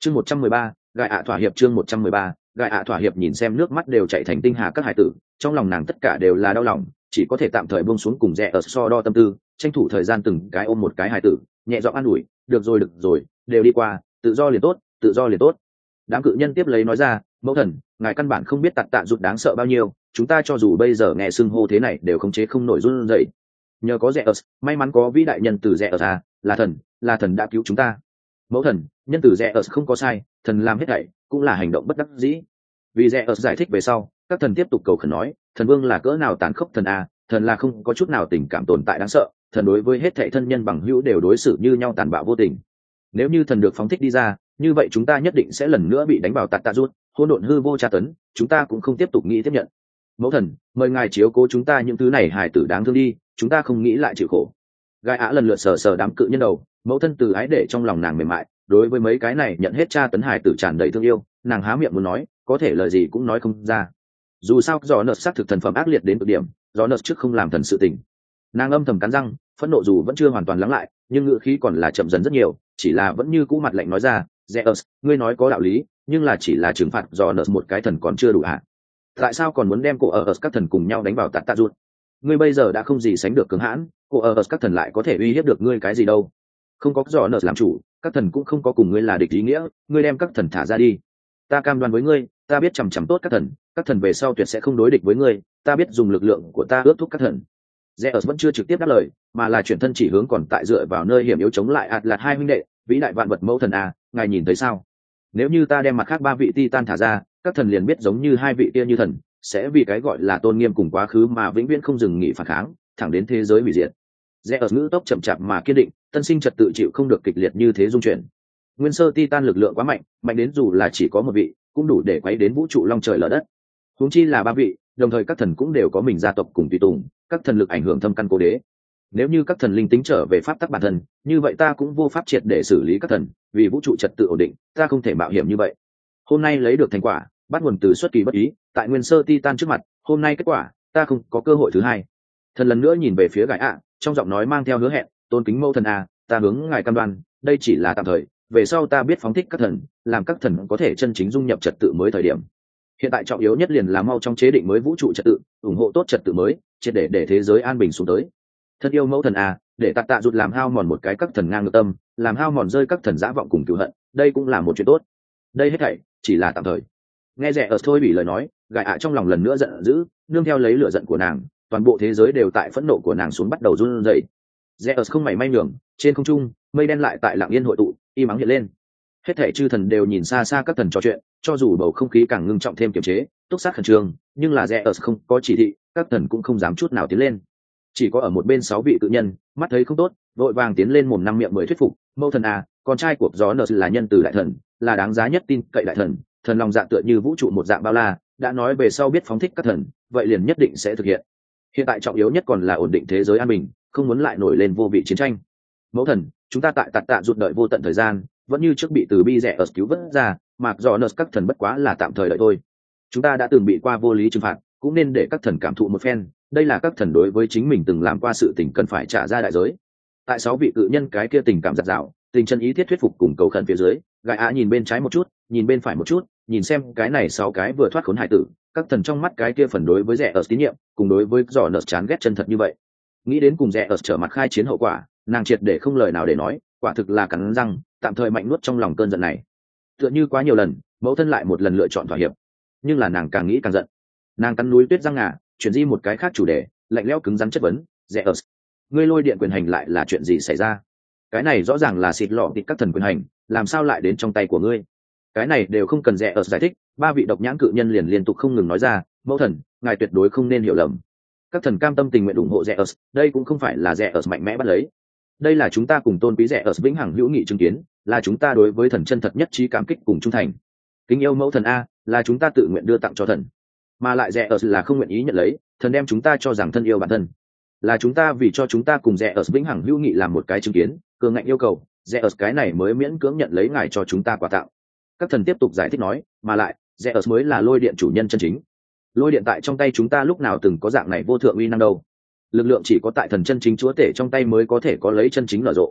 chương 113, gài ạ thỏa hiệp. chương 113, gài ạ thỏa hiệp. Nhìn xem nước mắt đều chạy thành tinh hà các hải tử, trong lòng nàng tất cả đều là đau lòng, chỉ có thể tạm thời buông xuống cùng rẽ ở so đo tâm tư, tranh thủ thời gian từng cái ôm một cái hải tử, nhẹ giọng an ủi, được rồi, đều đi qua, tự do liền tốt, tự do liền tốt. Đám cự nhân tiếp lấy nói ra, mẫu thần, ngài căn bản không biết tạt tạ rụt đáng sợ bao nhiêu, chúng ta cho dù bây giờ nghe xưng hô thế này đều khống chế không nổi run rẩy. Nhờ có rẽ ở, may mắn có vĩ đại nhân từ rẽ ở à, là thần đã cứu chúng ta. Mẫu thần, nhân từ rẽ ở không có sai, thần làm hết thảy cũng là hành động bất đắc dĩ. Vì rẽ ở giải thích về sau, các thần tiếp tục cầu khẩn nói, thần vương là cỡ nào tàn khốc thần a, thần là không có chút nào tình cảm tồn tại đáng sợ, thần đối với hết thảy thân nhân bằng hữu đều đối xử như nhau tàn bạo vô tình. Nếu như thần được phóng thích đi ra, như vậy chúng ta nhất định sẽ lần nữa bị đánh vào tạt tạ rút, hỗn độn hư vô tra tấn, chúng ta cũng không tiếp tục nghĩ tiếp nhận. Mẫu thần, mời ngài chiếu cố chúng ta những thứ này hài tử đáng thương đi, chúng ta không nghĩ lại chịu khổ. Gai Á lần lượt sờ đám cự nhân đầu, mẫu thân từ ái để trong lòng nàng mềm mại, đối với mấy cái này nhận hết tra tấn hài tử tràn đầy thương yêu, nàng há miệng muốn nói, có thể lời gì cũng nói không ra. Dù sao do nợ xác thực thần phẩm ác liệt đến cực điểm, do nợ trước không làm thần sự tình. Nàng âm thầm cắn răng, phẫn nộ dù vẫn chưa hoàn toàn lắng lại, nhưng ngữ khí còn là chậm dần rất nhiều, chỉ là vẫn như cũ mặt lạnh nói ra, Zeus, ngươi nói có đạo lý, nhưng là chỉ là trừng phạt do nợ một cái thần còn chưa đủ hả? Tại sao còn muốn đem cổ ở các thần cùng nhau đánh vào tạt tạ rút? Ngươi bây giờ đã không gì sánh được cứng hãn, cổ ở các thần lại có thể uy hiếp được ngươi cái gì đâu? Không có do nợ làm chủ, các thần cũng không có cùng ngươi là địch ý nghĩa, ngươi đem các thần thả ra đi. Ta cam đoan với ngươi, ta biết chằm chằm tốt các thần về sau tuyệt sẽ không đối địch với ngươi, ta biết dùng lực lượng của ta ước thúc các thần. Zeus vẫn chưa trực tiếp đáp lời, mà là chuyển thân chỉ hướng còn tại dựa vào nơi hiểm yếu chống lại Atlas hai huynh đệ, vĩ đại vạn vật mẫu thần à, ngài nhìn thấy sao? Nếu như ta đem mặt khác ba vị Titan thả ra, các thần liền biết giống như hai vị kia như thần, sẽ vì cái gọi là tôn nghiêm cùng quá khứ mà vĩnh viễn không dừng nghỉ phản kháng, thẳng đến thế giới hủy diệt. Zeus ngữ tốc chậm chạp mà kiên định, tân sinh trật tự chịu không được kịch liệt như thế dung chuyển. Nguyên sơ Titan lực lượng quá mạnh, mạnh đến dù là chỉ có một vị, cũng đủ để quấy đến vũ trụ long trời lở đất. Huống chi là ba vị, đồng thời các thần cũng đều có mình gia tộc cùng tùy tùng, các thần lực ảnh hưởng thâm căn cố đế. Nếu như các thần linh tính trở về pháp tắc bản thân, như vậy ta cũng vô pháp triệt để xử lý các thần, vì vũ trụ trật tự ổn định, ta không thể mạo hiểm như vậy. Hôm nay lấy được thành quả, bắt nguồn từ xuất kỳ bất ý, tại nguyên sơ Titan trước mặt, hôm nay kết quả, ta không có cơ hội thứ hai. Thần lần nữa nhìn về phía Gái ạ, trong giọng nói mang theo hứa hẹn, tôn kính mẫu thần à, ta hướng ngài cam đoan, đây chỉ là tạm thời, về sau ta biết phóng thích các thần, làm các thần có thể chân chính dung nhập trật tự mới thời điểm. Hiện tại trọng yếu nhất liền là mau trong chế định mới vũ trụ trật tự, ủng hộ tốt trật tự mới, triệt để thế giới an bình xuống tới. Thân yêu mẫu thần à, để tạt tạ rụt làm hao mòn một cái các thần ngang ngược tâm, làm hao mòn rơi các thần dã vọng cùng cửu hận, đây cũng là một chuyện tốt. Đây hết thảy chỉ là tạm thời. Nghe rẻ ở thôi bị lời nói, Gài ạ trong lòng lần nữa giận dữ, nương theo lấy lửa giận của nàng, toàn bộ thế giới đều tại phẫn nộ của nàng xuống bắt đầu run rẩy. Rẻ ở không mảy may nhường, trên không trung, mây đen lại tại lặng yên hội tụ, im ắng hiện lên. Hết thảy chư thần đều nhìn xa xa các thần trò chuyện, cho dù bầu không khí càng ngưng trọng thêm kiềm chế, túc sát khẩn trương, nhưng là rẻ ở không có chỉ thị, các thần cũng không dám chút nào tiến lên. Chỉ có ở một bên 6 vị cự nhân, mắt thấy không tốt, vội vàng tiến lên mồm năm miệng mười thuyết phục, mẫu thần à, con trai của gió nợ là nhân từ đại thần, là đáng giá nhất tin cậy đại thần, thần lòng dạ tựa như vũ trụ một dạng bao la, đã nói về sau biết phóng thích các thần, vậy liền nhất định sẽ thực hiện. Hiện tại trọng yếu nhất còn là ổn định thế giới an bình, không muốn lại nổi lên vô vị chiến tranh. Mẫu thần, chúng ta tại tạt tạ rụt đợi vô tận thời gian, vẫn như trước bị từ bi rẻ ở cứu vớt ra, mặc do nợ các thần bất quá là tạm thời đợi thôi. Chúng ta đã từng bị qua vô lý trừng phạt, cũng nên để các thần cảm thụ một phen, đây là các thần đối với chính mình từng làm qua sự tình cần phải trả ra đại giới. Tại 6 vị cự nhân cái kia tình cảm giật dạo, tình chân ý thiết thuyết phục cùng cầu khẩn phía dưới, Gái ạ nhìn bên trái một chút, nhìn bên phải một chút, nhìn xem cái này 6 cái vừa thoát khốn hải tử, các thần trong mắt cái kia phần đối với rẻ ở tín nhiệm, cùng đối với giỏ nợ chán ghét chân thật như vậy. Nghĩ đến cùng rẻ ở trở mặt khai chiến hậu quả, nàng triệt để không lời nào để nói, quả thực là cắn răng, tạm thời mạnh nuốt trong lòng cơn giận này. Tựa như quá nhiều lần, mẫu thân lại một lần lựa chọn thỏa hiệp, nhưng là nàng càng nghĩ càng giận. Nàng cắn núi tuyết răng ngà, chuyển di một cái khác chủ đề, lạnh lẽo cứng rắn chất vấn, rẻ ở, ngươi lôi điện quyền hành lại là chuyện gì xảy ra? Cái này rõ ràng là xịt lọ tịt các thần quyền hành, làm sao lại đến trong tay của ngươi? Cái này đều không cần rẻ ở giải thích, 3 vị độc nhãn cự nhân liền liên tục không ngừng nói ra, mẫu thần, ngài tuyệt đối không nên hiểu lầm. Các thần cam tâm tình nguyện ủng hộ rẻ ở, đây cũng không phải là rẻ ở mạnh mẽ bắt lấy. Đây là chúng ta cùng tôn quý rẻ ở vĩnh hằng hữu nghị chứng kiến, là chúng ta đối với thần chân thật nhất trí cảm kích cùng trung thành. Kính yêu mẫu thần a, là chúng ta tự nguyện đưa tặng cho thần, mà lại rẻ ở là không nguyện ý nhận lấy, thần đem chúng ta cho rằng thân yêu bản thân, là chúng ta vì cho chúng ta cùng rẻ ở vĩnh hằng hữu nghị làm một cái chứng kiến, cường ngạnh yêu cầu, rẻ ở cái này mới miễn cưỡng nhận lấy ngài cho chúng ta quà tặng. Các thần tiếp tục giải thích nói, mà lại rẻ ở mới là lôi điện chủ nhân chân chính, lôi điện tại trong tay chúng ta lúc nào từng có dạng này vô thượng uy năng đâu, lực lượng chỉ có tại thần chân chính chúa tể trong tay mới có thể có lấy chân chính nở rộ.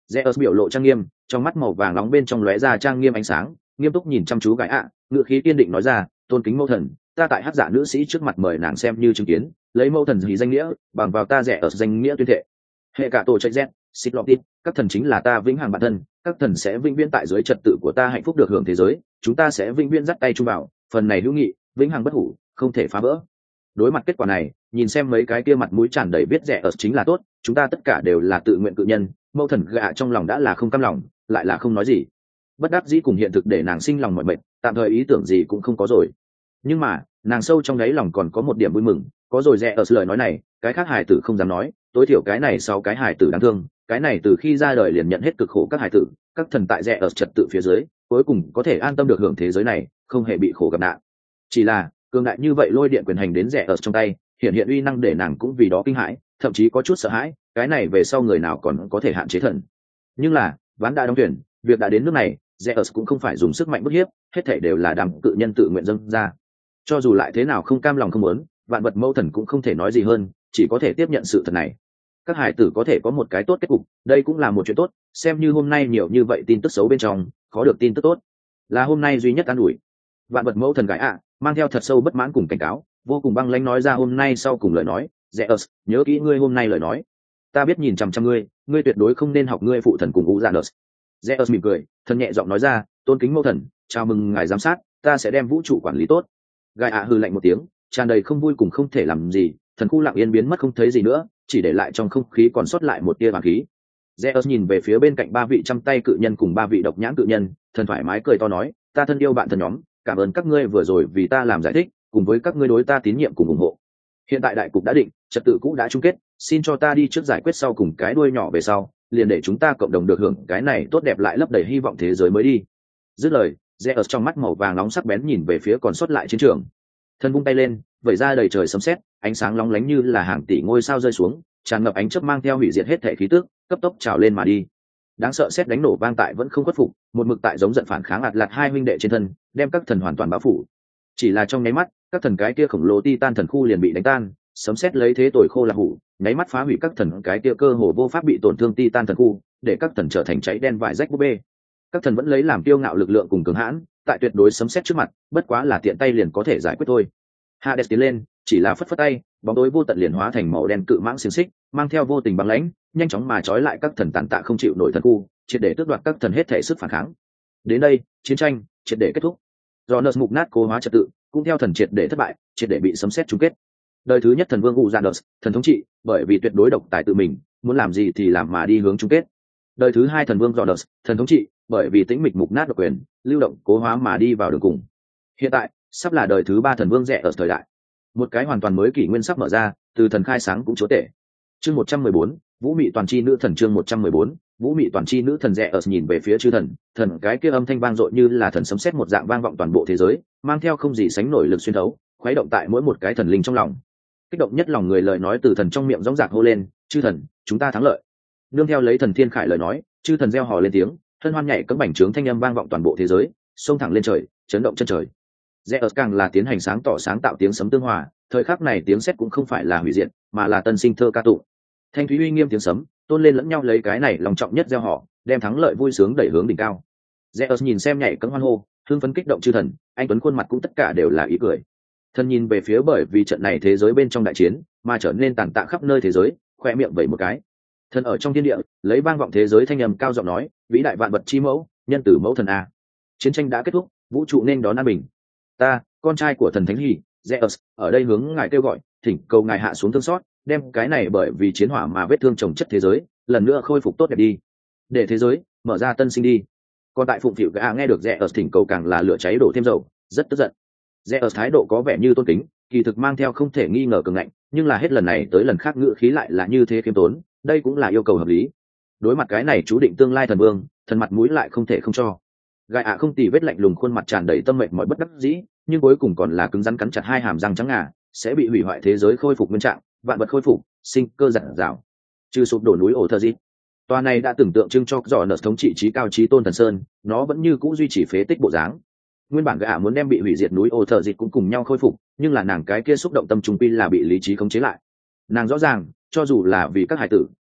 Zeus biểu lộ trang nghiêm, trong mắt màu vàng nóng bên trong lóe ra trang nghiêm ánh sáng, nghiêm túc nhìn chăm chú gái ạ, ngữ khí kiên định nói ra, tôn kính mẫu thần, ta tại hắc giả nữ sĩ trước mặt mời nàng xem như chứng kiến, lấy mẫu thần gì danh nghĩa, bằng vào ta Zeus danh nghĩa tuyên thệ. Hệ cả tổ chạy z, xích lọt tin, các thần chính là ta vĩnh hằng bản thân, các thần sẽ vĩnh viễn tại dưới trật tự của ta hạnh phúc được hưởng thế giới, chúng ta sẽ vĩnh viễn dắt tay chung vào, phần này hữu nghị, vĩnh hằng bất hủ, không thể phá vỡ. Đối mặt kết quả này, nhìn xem mấy cái kia mặt mũi tràn đầy biết rẻ ở chính là tốt, chúng ta tất cả đều là tự nguyện cự nhân, mẫu thần gạ trong lòng đã là không cam lòng, lại là không nói gì. Bất đắc dĩ cùng hiện thực để nàng sinh lòng mọi mệt, tạm thời ý tưởng gì cũng không có rồi. Nhưng mà, nàng sâu trong đáy lòng còn có một điểm vui mừng, có rồi rẻ ở lời nói này, cái khác hài tử không dám nói, tối thiểu cái này sau cái hài tử đáng thương, cái này từ khi ra đời liền nhận hết cực khổ các hài tử, các thần tại rẻ ở trật tự phía dưới, cuối cùng có thể an tâm được hưởng thế giới này, không hề bị khổ gặp nạn. Chỉ là cường đại như vậy lôi điện quyền hành đến rẻ ở trong tay, hiện hiện uy năng để nàng cũng vì đó kinh hãi, thậm chí có chút sợ hãi, cái này về sau người nào còn có thể hạn chế thần. Nhưng là ván đã đóng thuyền, việc đã đến nước này, Zeus cũng không phải dùng sức mạnh bức hiếp, hết thảy đều là đám cự nhân tự nguyện dâng ra. Cho dù lại thế nào không cam lòng không muốn, vạn vật mẫu thần cũng không thể nói gì hơn, chỉ có thể tiếp nhận sự thật này. Các hải tử có thể có một cái tốt kết cục, đây cũng là một chuyện tốt, xem như hôm nay nhiều như vậy tin tức xấu bên trong, có được tin tức tốt, là hôm nay duy nhất an ủi. Vạn vật mẫu thần gái ạ, mang theo thật sâu bất mãn cùng cảnh cáo, vô cùng băng lãnh nói ra hôm nay sau cùng lời nói, Zeus, nhớ kỹ ngươi hôm nay lời nói. Ta biết nhìn chằm chằm ngươi, ngươi tuyệt đối không nên học ngươi phụ thần cùng Uranus. Zeus mỉm cười, thần nhẹ giọng nói ra, tôn kính mẫu thần, chào mừng ngài giám sát, ta sẽ đem vũ trụ quản lý tốt. Gai ạ hừ lạnh một tiếng, tràn đầy không vui cùng không thể làm gì, thần khu lặng yên biến mất không thấy gì nữa, chỉ để lại trong không khí còn sót lại một tia vàng khí. Zeus nhìn về phía bên cạnh ba vị trăm tay cự nhân cùng ba vị độc nhãn cự nhân, thần thoải mái cười to nói, ta thân yêu bạn thần nhóm, cảm ơn các ngươi vừa rồi vì ta làm giải thích, cùng với các ngươi đối ta tín nhiệm cùng ủng hộ. Hiện tại đại cục đã định, trật tự cũ đã chung kết, xin cho ta đi trước giải quyết sau cùng cái đuôi nhỏ về sau, liền để chúng ta cộng đồng được hưởng cái này tốt đẹp lại lấp đầy hy vọng thế giới mới đi. Dứt lời, Zeus trong mắt màu vàng nóng sắc bén nhìn về phía còn sót lại chiến trường. Thân vung tay lên, vẩy ra đầy trời sấm sét, ánh sáng lóng lánh như là hàng tỷ ngôi sao rơi xuống, tràn ngập ánh chớp mang theo hủy diệt hết thể khí tức, cấp tốc trào lên mà đi. Đáng sợ sét đánh nổ vang tại vẫn không khuất phục, một mực tại giống giận phản kháng ạt lạt hai huynh đệ trên thân, đem các thần hoàn toàn bao phủ. Chỉ là trong nháy mắt, các thần cái kia khổng lồ titan thần khu liền bị đánh tan, sấm sét lấy thế tồi khô là hủ, nháy mắt phá hủy các thần cái kia cơ hồ vô pháp bị tổn thương titan thần khu, để các thần trở thành cháy đen vải rách búp bê. Các thần vẫn lấy làm kiêu ngạo lực lượng cùng cường hãn, tại tuyệt đối sấm sét trước mặt, bất quá là tiện tay liền có thể giải quyết thôi. Hades tiến lên, chỉ là phất phất tay, bóng tối vô tận liền hóa thành màu đen cự mãng xiềng xích, mang theo vô tình băng lãnh, nhanh chóng mà trói lại các thần tàn tạ không chịu nổi thần khu, triệt để tước đoạt các thần hết thể sức phản kháng. Đến đây, chiến tranh triệt để kết thúc. Jonas mục nát cố hóa trật tự, cũng theo thần triệt để thất bại, triệt để bị sấm sét chung kết. Đời thứ nhất thần vương Uranus, thần thống trị, bởi vì tuyệt đối độc tài tự mình, muốn làm gì thì làm mà đi hướng chung kết. Đời thứ hai thần vương Jonas, thần thống trị, bởi vì tĩnh mịch mục nát độc quyền, lưu động cố hóa mà đi vào đường cùng. Hiện tại, sắp là đời thứ ba thần vương rẻ ở thời đại. Một cái hoàn toàn mới kỷ nguyên sắp mở ra, từ thần khai sáng cũng chúa tể. Chương 114, Vũ Mị toàn chi nữ thần chương 114, Vũ Mị toàn chi nữ thần rẻ ở nhìn về phía chư thần, thần cái kia âm thanh vang dội như là thần sấm sét một dạng vang vọng toàn bộ thế giới, mang theo không gì sánh nổi lực xuyên thấu, khuấy động tại mỗi một cái thần linh trong lòng. Kích động nhất lòng người lời nói từ thần trong miệng rõng rạc hô lên, chư thần, chúng ta thắng lợi. Nương theo lấy thần thiên khải lời nói, chư thần reo hò lên tiếng, hân hoan nhảy cẫng bành trướng thanh âm vang vọng toàn bộ thế giới, xông thẳng lên trời, chấn động chân trời. Zeus càng là tiến hành sáng tỏ sáng tạo tiếng sấm tương hòa, thời khắc này tiếng sét cũng không phải là hủy diệt, mà là tân sinh thơ ca tụng. Thanh thúy uy nghiêm tiếng sấm, tôn lên lẫn nhau lấy cái này lòng trọng nhất gieo họ, đem thắng lợi vui sướng đẩy hướng đỉnh cao. Zeus nhìn xem nhảy cẫng hoan hô, hưng phấn kích động chư thần, anh tuấn khuôn mặt cũng tất cả đều là ý cười. Thần nhìn về phía bởi vì trận này thế giới bên trong đại chiến, mà trở nên tàn tạ khắp nơi thế giới, khoe miệng vẩy một cái. Thần ở trong thiên địa, lấy vang vọng thế giới thanh âm cao giọng nói, vĩ đại vạn vật chi mẫu, nhân tử mẫu thần a. Chiến tranh đã kết thúc, vũ trụ nên đón an bình. Ta, con trai của thần thánh hỉ, Zeus, ở đây hướng ngài kêu gọi, thỉnh cầu ngài hạ xuống thương xót, đem cái này bởi vì chiến hỏa mà vết thương chồng chất thế giới, lần nữa khôi phục tốt đẹp đi. Để thế giới mở ra tân sinh đi. Còn tại phụng phịu gã nghe được Zeus thỉnh cầu càng là lửa cháy đổ thêm dầu, rất tức giận. Zeus thái độ có vẻ như tôn kính, kỳ thực mang theo không thể nghi ngờ cường ngạnh, nhưng là hết lần này tới lần khác ngữ khí lại là như thế khiêm tốn, đây cũng là yêu cầu hợp lý. Đối mặt cái này chú định tương lai thần vương, thần mặt mũi lại không thể không cho. Gai ạ không tì vết lạnh lùng khuôn mặt tràn đầy tâm mệnh mọi bất đắc dĩ, nhưng cuối cùng còn là cứng rắn cắn chặt hai hàm răng trắng ngà, sẽ bị hủy hoại thế giới khôi phục nguyên trạng, vạn vật khôi phục, sinh cơ giản dào. Trừ sụp đổ núi ổ thơ dít, tòa này đã tưởng tượng trưng cho dò nợ thống trị trí cao trí tôn thần sơn, nó vẫn như cũ duy trì phế tích bộ dáng. Nguyên bản Gai ạ muốn đem bị hủy diệt núi ổ thơ dít cũng cùng nhau khôi phục, nhưng là nàng cái kia xúc động tâm trung quy là bị lý trí khống chế lại. Nàng rõ ràng, cho dù là vì các hải tử,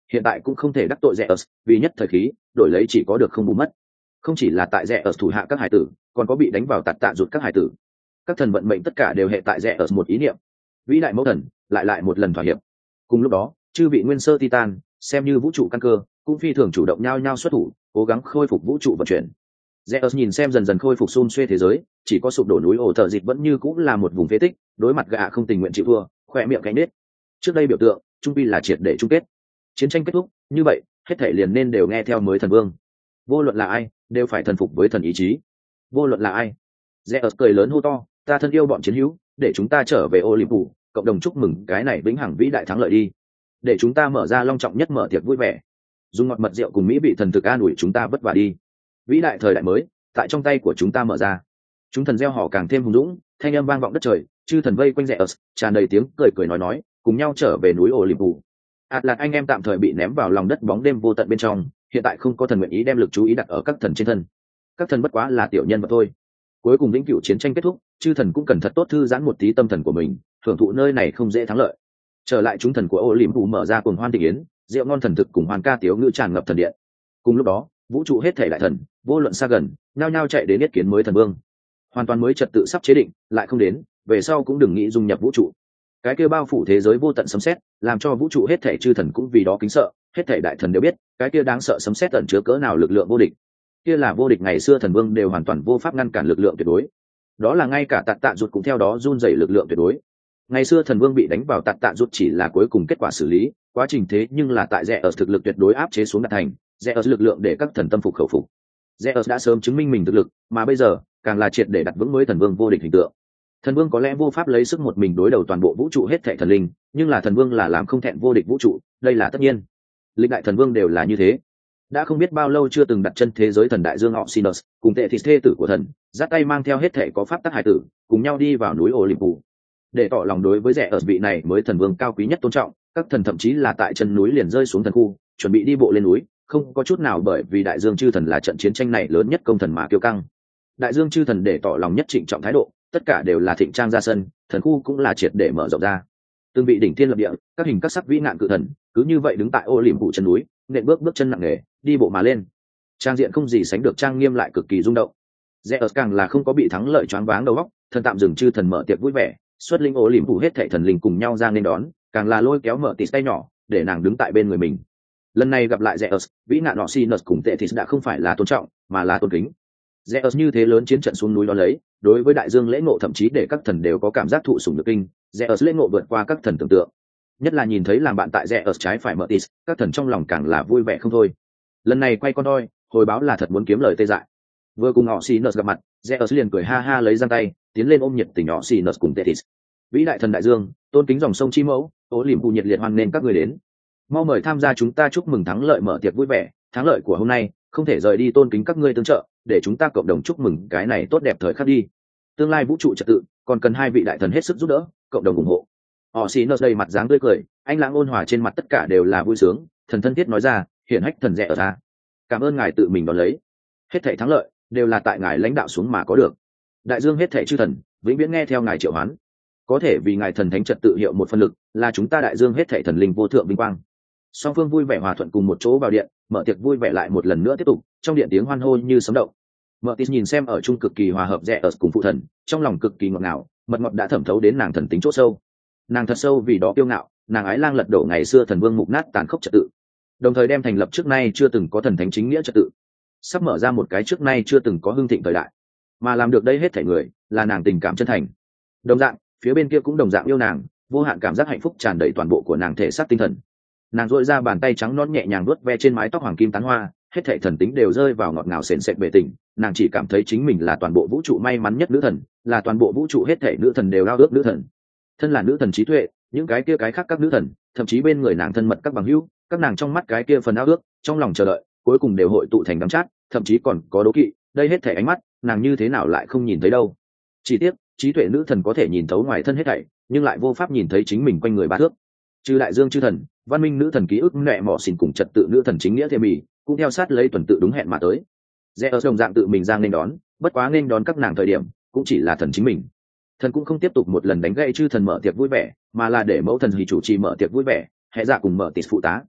hiện tại cũng không thể đắc tội Zeus, vì nhất thời khí đổi lấy chỉ có được không bù mất. Không chỉ là tại Zeus thủ hạ các hải tử, còn có bị đánh vào tạt tạ rụt các hải tử. Các thần vận mệnh tất cả đều hệ tại Zeus một ý niệm. Vĩ đại mẫu thần lại một lần thỏa hiệp. Cùng lúc đó, chư vị nguyên sơ Titan xem như vũ trụ căn cơ, cũng phi thường chủ động nhau xuất thủ, cố gắng khôi phục vũ trụ vận chuyển. Zeus nhìn xem dần dần khôi phục xun xuê thế giới, chỉ có sụp đổ núi ổ thở dịch vẫn như cũng là một vùng phế tích, đối mặt gã không tình nguyện chịu thua, khỏe miệng cánh nết. Trước đây biểu tượng, trung quy là triệt để chung kết. Chiến tranh kết thúc, như vậy, hết thảy liền nên đều nghe theo mới thần vương. Vô luận là ai, đều phải thần phục với thần ý chí. Vô luận là ai. Zeus cười lớn hô to, ta thân yêu bọn chiến hữu, để chúng ta trở về Olympus, cộng đồng chúc mừng cái này vĩnh hằng vĩ đại thắng lợi đi. Để chúng ta mở ra long trọng nhất mở tiệc vui vẻ. Dùng ngọt mật rượu cùng mỹ vị thần thực an ủi chúng ta vất vả đi. Vĩ đại thời đại mới, tại trong tay của chúng ta mở ra. Chúng thần gieo họ càng thêm hùng dũng, thanh âm vang vọng đất trời, chư thần vây quanh Zeus, tràn đầy tiếng cười nói, cùng nhau trở về núi Olympus. Atlas anh em tạm thời bị ném vào lòng đất bóng đêm vô tận bên trong, hiện tại không có thần nguyện ý đem lực chú ý đặt ở các thần trên thân. Các thần bất quá là tiểu nhân vật thôi. Cuối cùng vĩnh cửu chiến tranh kết thúc, chư thần cũng cần thật tốt thư giãn một tí tâm thần của mình, hưởng thụ nơi này không dễ thắng lợi. Trở lại chúng thần của Olympus mở ra cuồng hoan thịnh yến, rượu ngon thần thực cùng hoàn ca tiếu ngữ tràn ngập thần điện. Cùng lúc đó, vũ trụ hết thảy đại thần, vô luận xa gần, nhao nhao chạy đến yết kiến mới thần vương. Hoàn toàn mới trật tự sắp chế định, lại không đến, về sau cũng đừng nghĩ dung nhập vũ trụ. Cái kia bao phủ thế giới vô tận sấm sét, làm cho vũ trụ hết thảy chư thần cũng vì đó kính sợ, hết thảy đại thần đều biết, cái kia đáng sợ sấm sét ẩn chứa cỡ nào lực lượng vô địch. Kia là vô địch ngày xưa thần vương đều hoàn toàn vô pháp ngăn cản lực lượng tuyệt đối. Đó là ngay cả tạt tạ rụt cũng theo đó run rẩy lực lượng tuyệt đối. Ngày xưa thần vương bị đánh vào tạt tạ rụt chỉ là cuối cùng kết quả xử lý, quá trình thế nhưng là tại Zeus thực lực tuyệt đối áp chế xuống đạt thành, Zeus lực lượng để các thần tâm phục khẩu phục. Zeus đã sớm chứng minh mình thực lực, mà bây giờ càng là triệt để đặt vững mới thần vương vô địch hình tượng. Thần vương có lẽ vô pháp lấy sức một mình đối đầu toàn bộ vũ trụ hết thảy thần linh, nhưng là thần vương là làm không thẹn vô địch vũ trụ, đây là tất nhiên. Lịch đại thần vương đều là như thế. Đã không biết bao lâu chưa từng đặt chân thế giới thần đại dương Oxynus, cùng tệ thịt thê tử của thần, dắt tay mang theo hết thảy có pháp tắc hải tử, cùng nhau đi vào núi Olympus. Để tỏ lòng đối với rẻ ở vị này mới thần vương cao quý nhất tôn trọng, các thần thậm chí là tại chân núi liền rơi xuống thần khu, chuẩn bị đi bộ lên núi, không có chút nào bởi vì đại dương chư thần là trận chiến tranh này lớn nhất công thần mà kiêu căng. Đại dương chư thần để tỏ lòng nhất trịnh trọng thái độ, tất cả đều là thịnh trang ra sân, thần khu cũng là triệt để mở rộng ra. Từng vị đỉnh thiên lập địa, các hình các sắc vĩ nạn cự thần, cứ như vậy đứng tại Olympus chân núi, nện bước chân nặng nề, đi bộ mà lên. Trang diện không gì sánh được trang nghiêm lại cực kỳ rung động. Zeus càng là không có bị thắng lợi choáng váng đầu óc, thần tạm dừng chư thần mở tiệc vui vẻ, xuất linh Olympus hết thảy thần linh cùng nhau ra nên đón, càng là lôi kéo mở tít tay nhỏ, để nàng đứng tại bên người mình. Lần này gặp lại Zeus, vĩ nạn Oxynus cùng Tethys đã không phải là tôn trọng, mà là tôn kính. Zeus như thế lớn chiến trận xuống núi đó lấy, đối với đại dương lễ ngộ thậm chí để các thần đều có cảm giác thụ sủng nhược kinh, Zeus lễ ngộ vượt qua các thần tưởng tượng. Nhất là nhìn thấy làm bạn tại Zeus trái phải Mertis, các thần trong lòng càng là vui vẻ không thôi. Lần này quay con đôi, hồi báo là thật muốn kiếm lời tê dại. Vừa cùng Oxynus gặp mặt, Zeus liền cười ha ha lấy giang tay, tiến lên ôm nhiệt tình Oxynus cùng Tethys. Vĩ đại thần đại dương, tôn kính dòng sông chi mẫu, Olympus nhiệt liệt hoan nghênh các người đến. Mau mời tham gia chúng ta chúc mừng thắng lợi mở tiệc vui vẻ, thắng lợi của hôm nay không thể rời đi tôn kính các ngươi tương trợ, để chúng ta cộng đồng chúc mừng cái này tốt đẹp thời khắc đi. Tương lai vũ trụ trật tự còn cần hai vị đại thần hết sức giúp đỡ, cộng đồng ủng hộ. Oxynus đầy mặt dáng tươi cười, anh lãng ôn hòa trên mặt tất cả đều là vui sướng, thần thân thiết nói ra, hiển hách thần rẻ ở ta. Cảm ơn ngài tự mình đón lấy. Hết thảy thắng lợi đều là tại ngài lãnh đạo xuống mà có được. Đại dương hết thảy chư thần, vĩnh viễn nghe theo ngài triệu hoán. Có thể vì ngài thần thánh trật tự hiệu một phân lực, là chúng ta đại dương hết thảy thần linh vô thượng vinh quang. Song phương vui vẻ hòa thuận cùng một chỗ vào điện, mở tiệc vui vẻ lại một lần nữa tiếp tục, trong điện tiếng hoan hô như sấm động. Mertis nhìn xem ở chung cực kỳ hòa hợp rẻ ở cùng phụ thần, trong lòng cực kỳ ngọt ngào, mật ngọt đã thẩm thấu đến nàng thần tính chỗ sâu. Nàng thật sâu vì đó kiêu ngạo, nàng ái lang lật đổ ngày xưa thần vương mục nát tàn khốc trật tự, đồng thời đem thành lập trước nay chưa từng có thần thánh chính nghĩa trật tự, sắp mở ra một cái trước nay chưa từng có hưng thịnh thời đại. Mà làm được đây hết thảy người, là nàng tình cảm chân thành. Đồng dạng, phía bên kia cũng đồng dạng yêu nàng, vô hạn cảm giác hạnh phúc tràn đầy toàn bộ của nàng thể xác tinh thần. Nàng duỗi ra bàn tay trắng nõn nhẹ nhàng vuốt ve trên mái tóc hoàng kim tán hoa, hết thảy thần tính đều rơi vào ngọt ngào sền sệt bề tình. Nàng chỉ cảm thấy chính mình là toàn bộ vũ trụ may mắn nhất nữ thần, là toàn bộ vũ trụ hết thảy nữ thần đều ao ước nữ thần. Thân là nữ thần trí tuệ, những cái kia cái khác các nữ thần, thậm chí bên người nàng thân mật các bằng hữu, các nàng trong mắt cái kia phần ao ước, trong lòng chờ đợi, cuối cùng đều hội tụ thành đắm chát, thậm chí còn có đố kỵ. Đây hết thảy ánh mắt, nàng như thế nào lại không nhìn thấy đâu? Chỉ tiếc, trí tuệ nữ thần có thể nhìn thấu ngoài thân hết thảy, nhưng lại vô pháp nhìn thấy chính mình quanh người ba thước. Trừ đại dương chư thần, văn minh nữ thần ký ức nệ mỏ xỉn cùng trật tự nữ thần chính nghĩa thêm mì cũng theo sát lấy tuần tự đúng hẹn mà tới. Zeus đồng dạng tự mình giang nên đón, bất quá nên đón các nàng thời điểm cũng chỉ là thần chính mình. Thần cũng không tiếp tục một lần đánh gãy chư thần mở tiệc vui vẻ, mà là để mẫu thần hì chủ trì mở tiệc vui vẻ, hệ dạ cùng mở tịt phụ tá.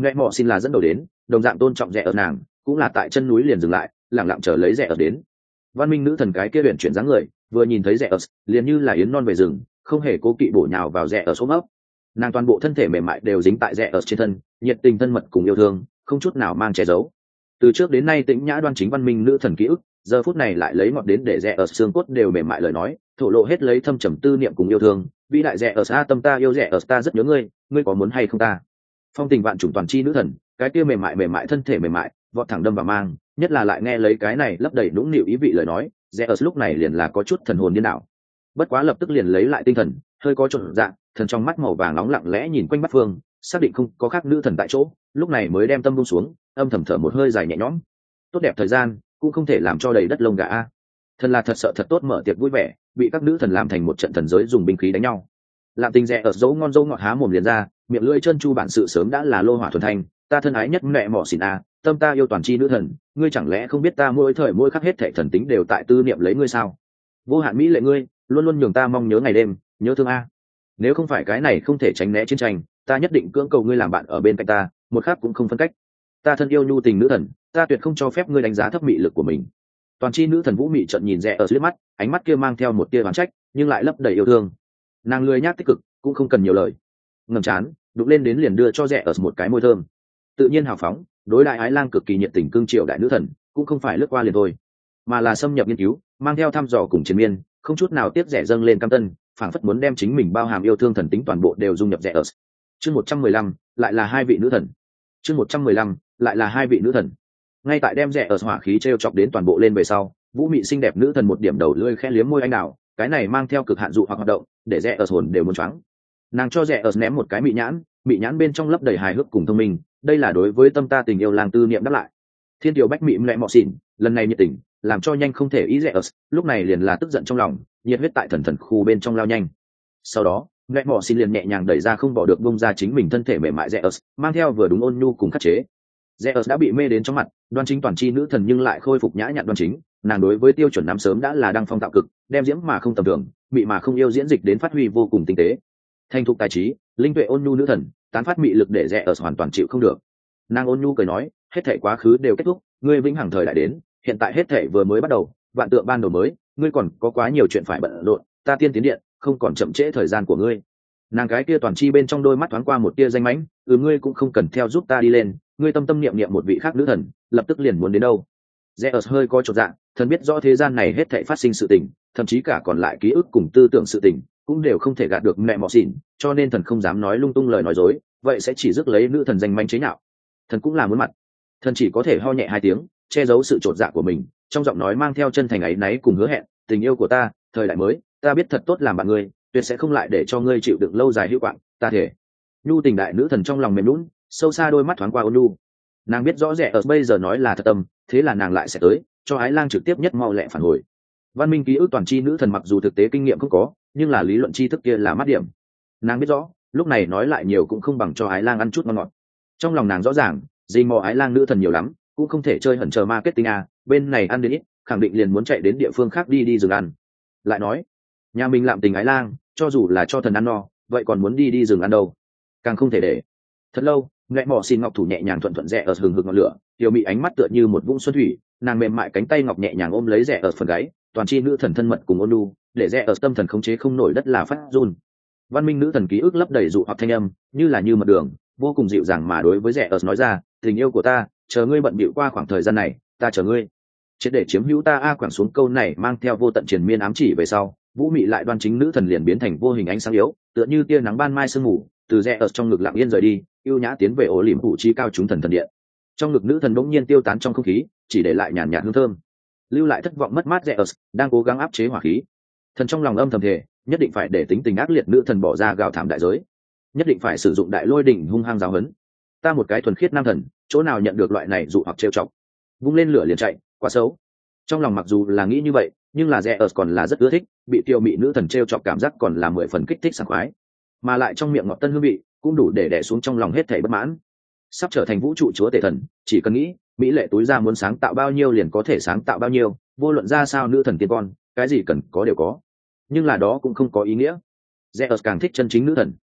Ngẹ mọ xin là dẫn đầu đến, đồng dạng tôn trọng rẻ ở nàng, cũng là tại chân núi liền dừng lại, lẳng lặng chờ lấy rẻ ở đến. Văn minh nữ thần cái kia huyền chuyển dáng người, vừa nhìn thấy rẻ ở, liền như là yến non về rừng, không hề cố kỵ bổ nhào vào rẻ ở ôm ấp. Nàng toàn bộ thân thể mềm mại đều dính tại rẻ ở trên thân, nhiệt tình thân mật cùng yêu thương, không chút nào mang che giấu. Từ trước đến nay tĩnh nhã đoan chính văn minh nữ thần ký ức, giờ phút này lại lấy ngọt đến để rẻ ở xương cốt đều mềm mại lời nói, thổ lộ hết lấy thâm trầm tư niệm cùng yêu thương. Vĩ đại rẻ ở xa tâm ta yêu rẻ ở ta rất nhớ ngươi, ngươi có muốn hay không ta? Phong tình vạn chủng toàn chi nữ thần, cái kia mềm mại thân thể mềm mại, vọt thẳng đâm vào mang, nhất là lại nghe lấy cái này lấp đầy nũng nịu ý vị lời nói, Zeus lúc này liền là có chút thần hồn điên đảo. Bất quá lập tức liền lấy lại tinh thần, hơi có chột dạ, thần trong mắt màu vàng nóng lặng lẽ nhìn quanh bát phương, xác định không có khác nữ thần tại chỗ, lúc này mới đem tâm buông xuống, âm thầm thở một hơi dài nhẹ nhõm. Tốt đẹp thời gian, cũng không thể làm cho đầy đất lông gà a. Thần là thật sợ thật tốt mở tiệc vui vẻ, bị các nữ thần làm thành một trận thần giới dùng binh khí đánh nhau. Làm tình rẻ ở dấu ngon dâu ngọt há mồm liền ra, miệng lưỡi chân chu bản sự sớm đã là lô hỏa thuần thanh, ta thân ái nhất mẹ mỏ xỉn a, tâm ta yêu toàn chi nữ thần, ngươi chẳng lẽ không biết ta mỗi thời mỗi khắc hết thảy thần tính đều tại tư niệm lấy ngươi sao? Vô hạn mỹ lệ ngươi, luôn luôn nhường ta mong nhớ ngày đêm, nhớ thương a. Nếu không phải cái này không thể tránh né chiến tranh, ta nhất định cưỡng cầu ngươi làm bạn ở bên cạnh ta, một khắc cũng không phân cách. Ta thân yêu nhu tình nữ thần, ta tuyệt không cho phép ngươi đánh giá thấp mị lực của mình. Toàn chi nữ thần vũ mị trợn nhìn rẽ ở liếc mắt, ánh mắt kia mang theo một tia oán trách, nhưng lại lấp đầy yêu thương. Nàng lười nhác tích cực, cũng không cần nhiều lời. Ngẩng trán, đụng lên đến liền đưa cho rẽ ở một cái môi thơm. Tự nhiên hào phóng, đối đại ái lang cực kỳ nhiệt tình cương triều đại nữ thần, cũng không phải lướt qua liền thôi, mà là xâm nhập nghiên cứu, mang theo thăm dò cùng chiến miên, không chút nào tiếc rẻ dâng lên cam tân, phảng phất muốn đem chính mình bao hàm yêu thương thần tính toàn bộ đều dung nhập rẽ ở. Chương 115, lại là hai vị nữ thần. Chương 115, lại là hai vị nữ thần. Ngay tại đem rẽ ở hỏa khí trêu chọc đến toàn bộ lên về sau, vũ mị xinh đẹp nữ thần một điểm đầu lưỡi khẽ liếm môi anh đào, cái này mang theo cực hạn dụ hoặc hoạt động, để rẽ ở hồn đều muốn choáng. Nàng cho rẽ ở ném một cái mị nhãn bên trong lấp đầy hài hước cùng thông minh, đây là đối với tâm ta tình yêu làng tư niệm đáp lại. Thiên tiểu bách mị mẹ mọ xỉn, lần này nhiệt tình, làm cho nhanh không thể ý rẽ ở, lúc này liền là tức giận trong lòng, nhiệt huyết tại thần khu bên trong lao nhanh. Sau đó, mẹ mọ xỉn liền nhẹ nhàng đẩy ra không bỏ được bung ra chính mình thân thể mềm mại rẽ ở, mang theo vừa đúng ôn nhu cùng khắc chế. Rẽ ở đã bị mê đến trong mặt, đoan chính toàn chi nữ thần nhưng lại khôi phục nhã nhặn đoan chính, nàng đối với tiêu chuẩn năm sớm đã là đăng phong tạo cực, đem diễm mà không tầm thường, mị mà không yêu diễn dịch đến phát huy vô cùng tinh tế. Thành thục tài trí, linh tuệ ôn nhu nữ thần, tán phát mị lực để rẽ ở hoàn toàn chịu không được. Nàng ôn nhu cười nói, hết thảy quá khứ đều kết thúc, ngươi vĩnh hằng thời đại đến, hiện tại hết thảy vừa mới bắt đầu, vạn tượng ban đầu mới, ngươi còn có quá nhiều chuyện phải bận rộn, ta tiên tiến điện, không còn chậm trễ thời gian của ngươi. Nàng cái kia toàn chi bên trong đôi mắt thoáng qua một tia danh mãnh, ngươi cũng không cần theo giúp ta đi lên, ngươi tâm tâm niệm niệm một vị khác nữ thần, lập tức liền muốn đến đâu. Zeus hơi có chột dạ, thần biết rõ thế gian này hết thảy phát sinh sự tình, thậm chí cả còn lại ký ức cùng tư tưởng sự tình, cũng đều không thể gạt được mẹ mọ xỉn, cho nên thần không dám nói lung tung lời nói dối, vậy sẽ chỉ rước lấy nữ thần danh manh chế nhạo. Thần cũng là muốn mặt, thần chỉ có thể ho nhẹ hai tiếng, che giấu sự chột dạ của mình, trong giọng nói mang theo chân thành áy náy cùng hứa hẹn, tình yêu của ta, thời đại mới, ta biết thật tốt làm bạn ngươi, tuyệt sẽ không lại để cho ngươi chịu đựng lâu dài hữu quạng, ta thể. Nhu tình đại nữ thần trong lòng mềm lún, sâu xa đôi mắt thoáng qua ôn nhu. Nàng biết rõ rẻ ở bây giờ nói là thật tâm, thế là nàng lại sẽ tới, cho ái lang trực tiếp nhất mau lẹ phản hồi. Văn minh ký ức toàn chi nữ thần mặc dù thực tế kinh nghiệm không có, nhưng là lý luận tri thức kia là mắt điểm. Nàng biết rõ, lúc này nói lại nhiều cũng không bằng cho ái lang ăn chút ngon ngọt. Trong lòng nàng rõ ràng, dây mò ái lang nữ thần nhiều lắm, cũng không thể chơi hẩn chờ marketing à, bên này ăn đến ít, khẳng định liền muốn chạy đến địa phương khác đi rừng ăn. Lại nói, nhà mình làm tình ái lang, cho dù là cho thần ăn no, vậy còn muốn đi rừng ăn đâu? Càng không thể để. Thật lâu, ngẹ mỏ xin ngọc thủ nhẹ nhàng thuận thuận rẽ ở hừng hực ngọn lửa, tiểu mị ánh mắt tựa như một vũng xuân thủy, nàng mềm mại cánh tay ngọc nhẹ nhàng ôm lấy rẽ ở phần gáy, toàn chi nữ thần thân mật cùng ôn nhu, để rẽ ở tâm thần khống chế không nổi đất là phát run. Văn minh nữ thần ký ức lấp đầy dụ hoặc thanh âm, như mật đường, vô cùng dịu dàng mà đối với rẽ ở nói ra, tình yêu của ta, chờ ngươi bận bịu qua khoảng thời gian này, ta chờ ngươi. Chết để chiếm hữu ta a quẳng xuống câu này mang theo vô tận triền miên ám chỉ về sau, vũ mị lại đoan chính nữ thần liền biến thành vô hình ánh sáng yếu, tựa như tia nắng ban mai sương mù, từ rẽ ở trong ngực lặng yên rời đi, yêu nhã tiến về ổ liềm phủ chi cao chúng thần thần điện. Trong ngực nữ thần bỗng nhiên tiêu tán trong không khí, chỉ để lại nhàn nhạt hương thơm, lưu lại thất vọng mất mát rẽ ở đang cố gắng áp chế hỏa khí. Thần trong lòng âm thầm thề, nhất định phải để tính tình ác liệt nữ thần bỏ ra gào thảm đại giới, nhất định phải sử dụng đại lôi đỉnh hung hăng giáo huấn. Ta một cái thuần khiết nam thần, chỗ nào nhận được loại này dụ hoặc trêu chọc, vung lên lửa liền chạy, quá xấu. Trong lòng mặc dù là nghĩ như vậy, nhưng là rẽ ở còn là rất ưa thích, bị tiêu mị nữ thần trêu chọc cảm giác còn là 10 phần kích thích sảng khoái, mà lại trong miệng ngọt tân hương vị cũng đủ để đè xuống trong lòng hết thảy bất mãn. Sắp trở thành vũ trụ chúa tể thần, chỉ cần nghĩ mỹ lệ túi ra muốn sáng tạo bao nhiêu liền có thể sáng tạo bao nhiêu, vô luận ra sao nữ thần tiên con, cái gì cần có đều có. Nhưng là đó cũng không có ý nghĩa. Zeus càng thích chân chính nữ thần.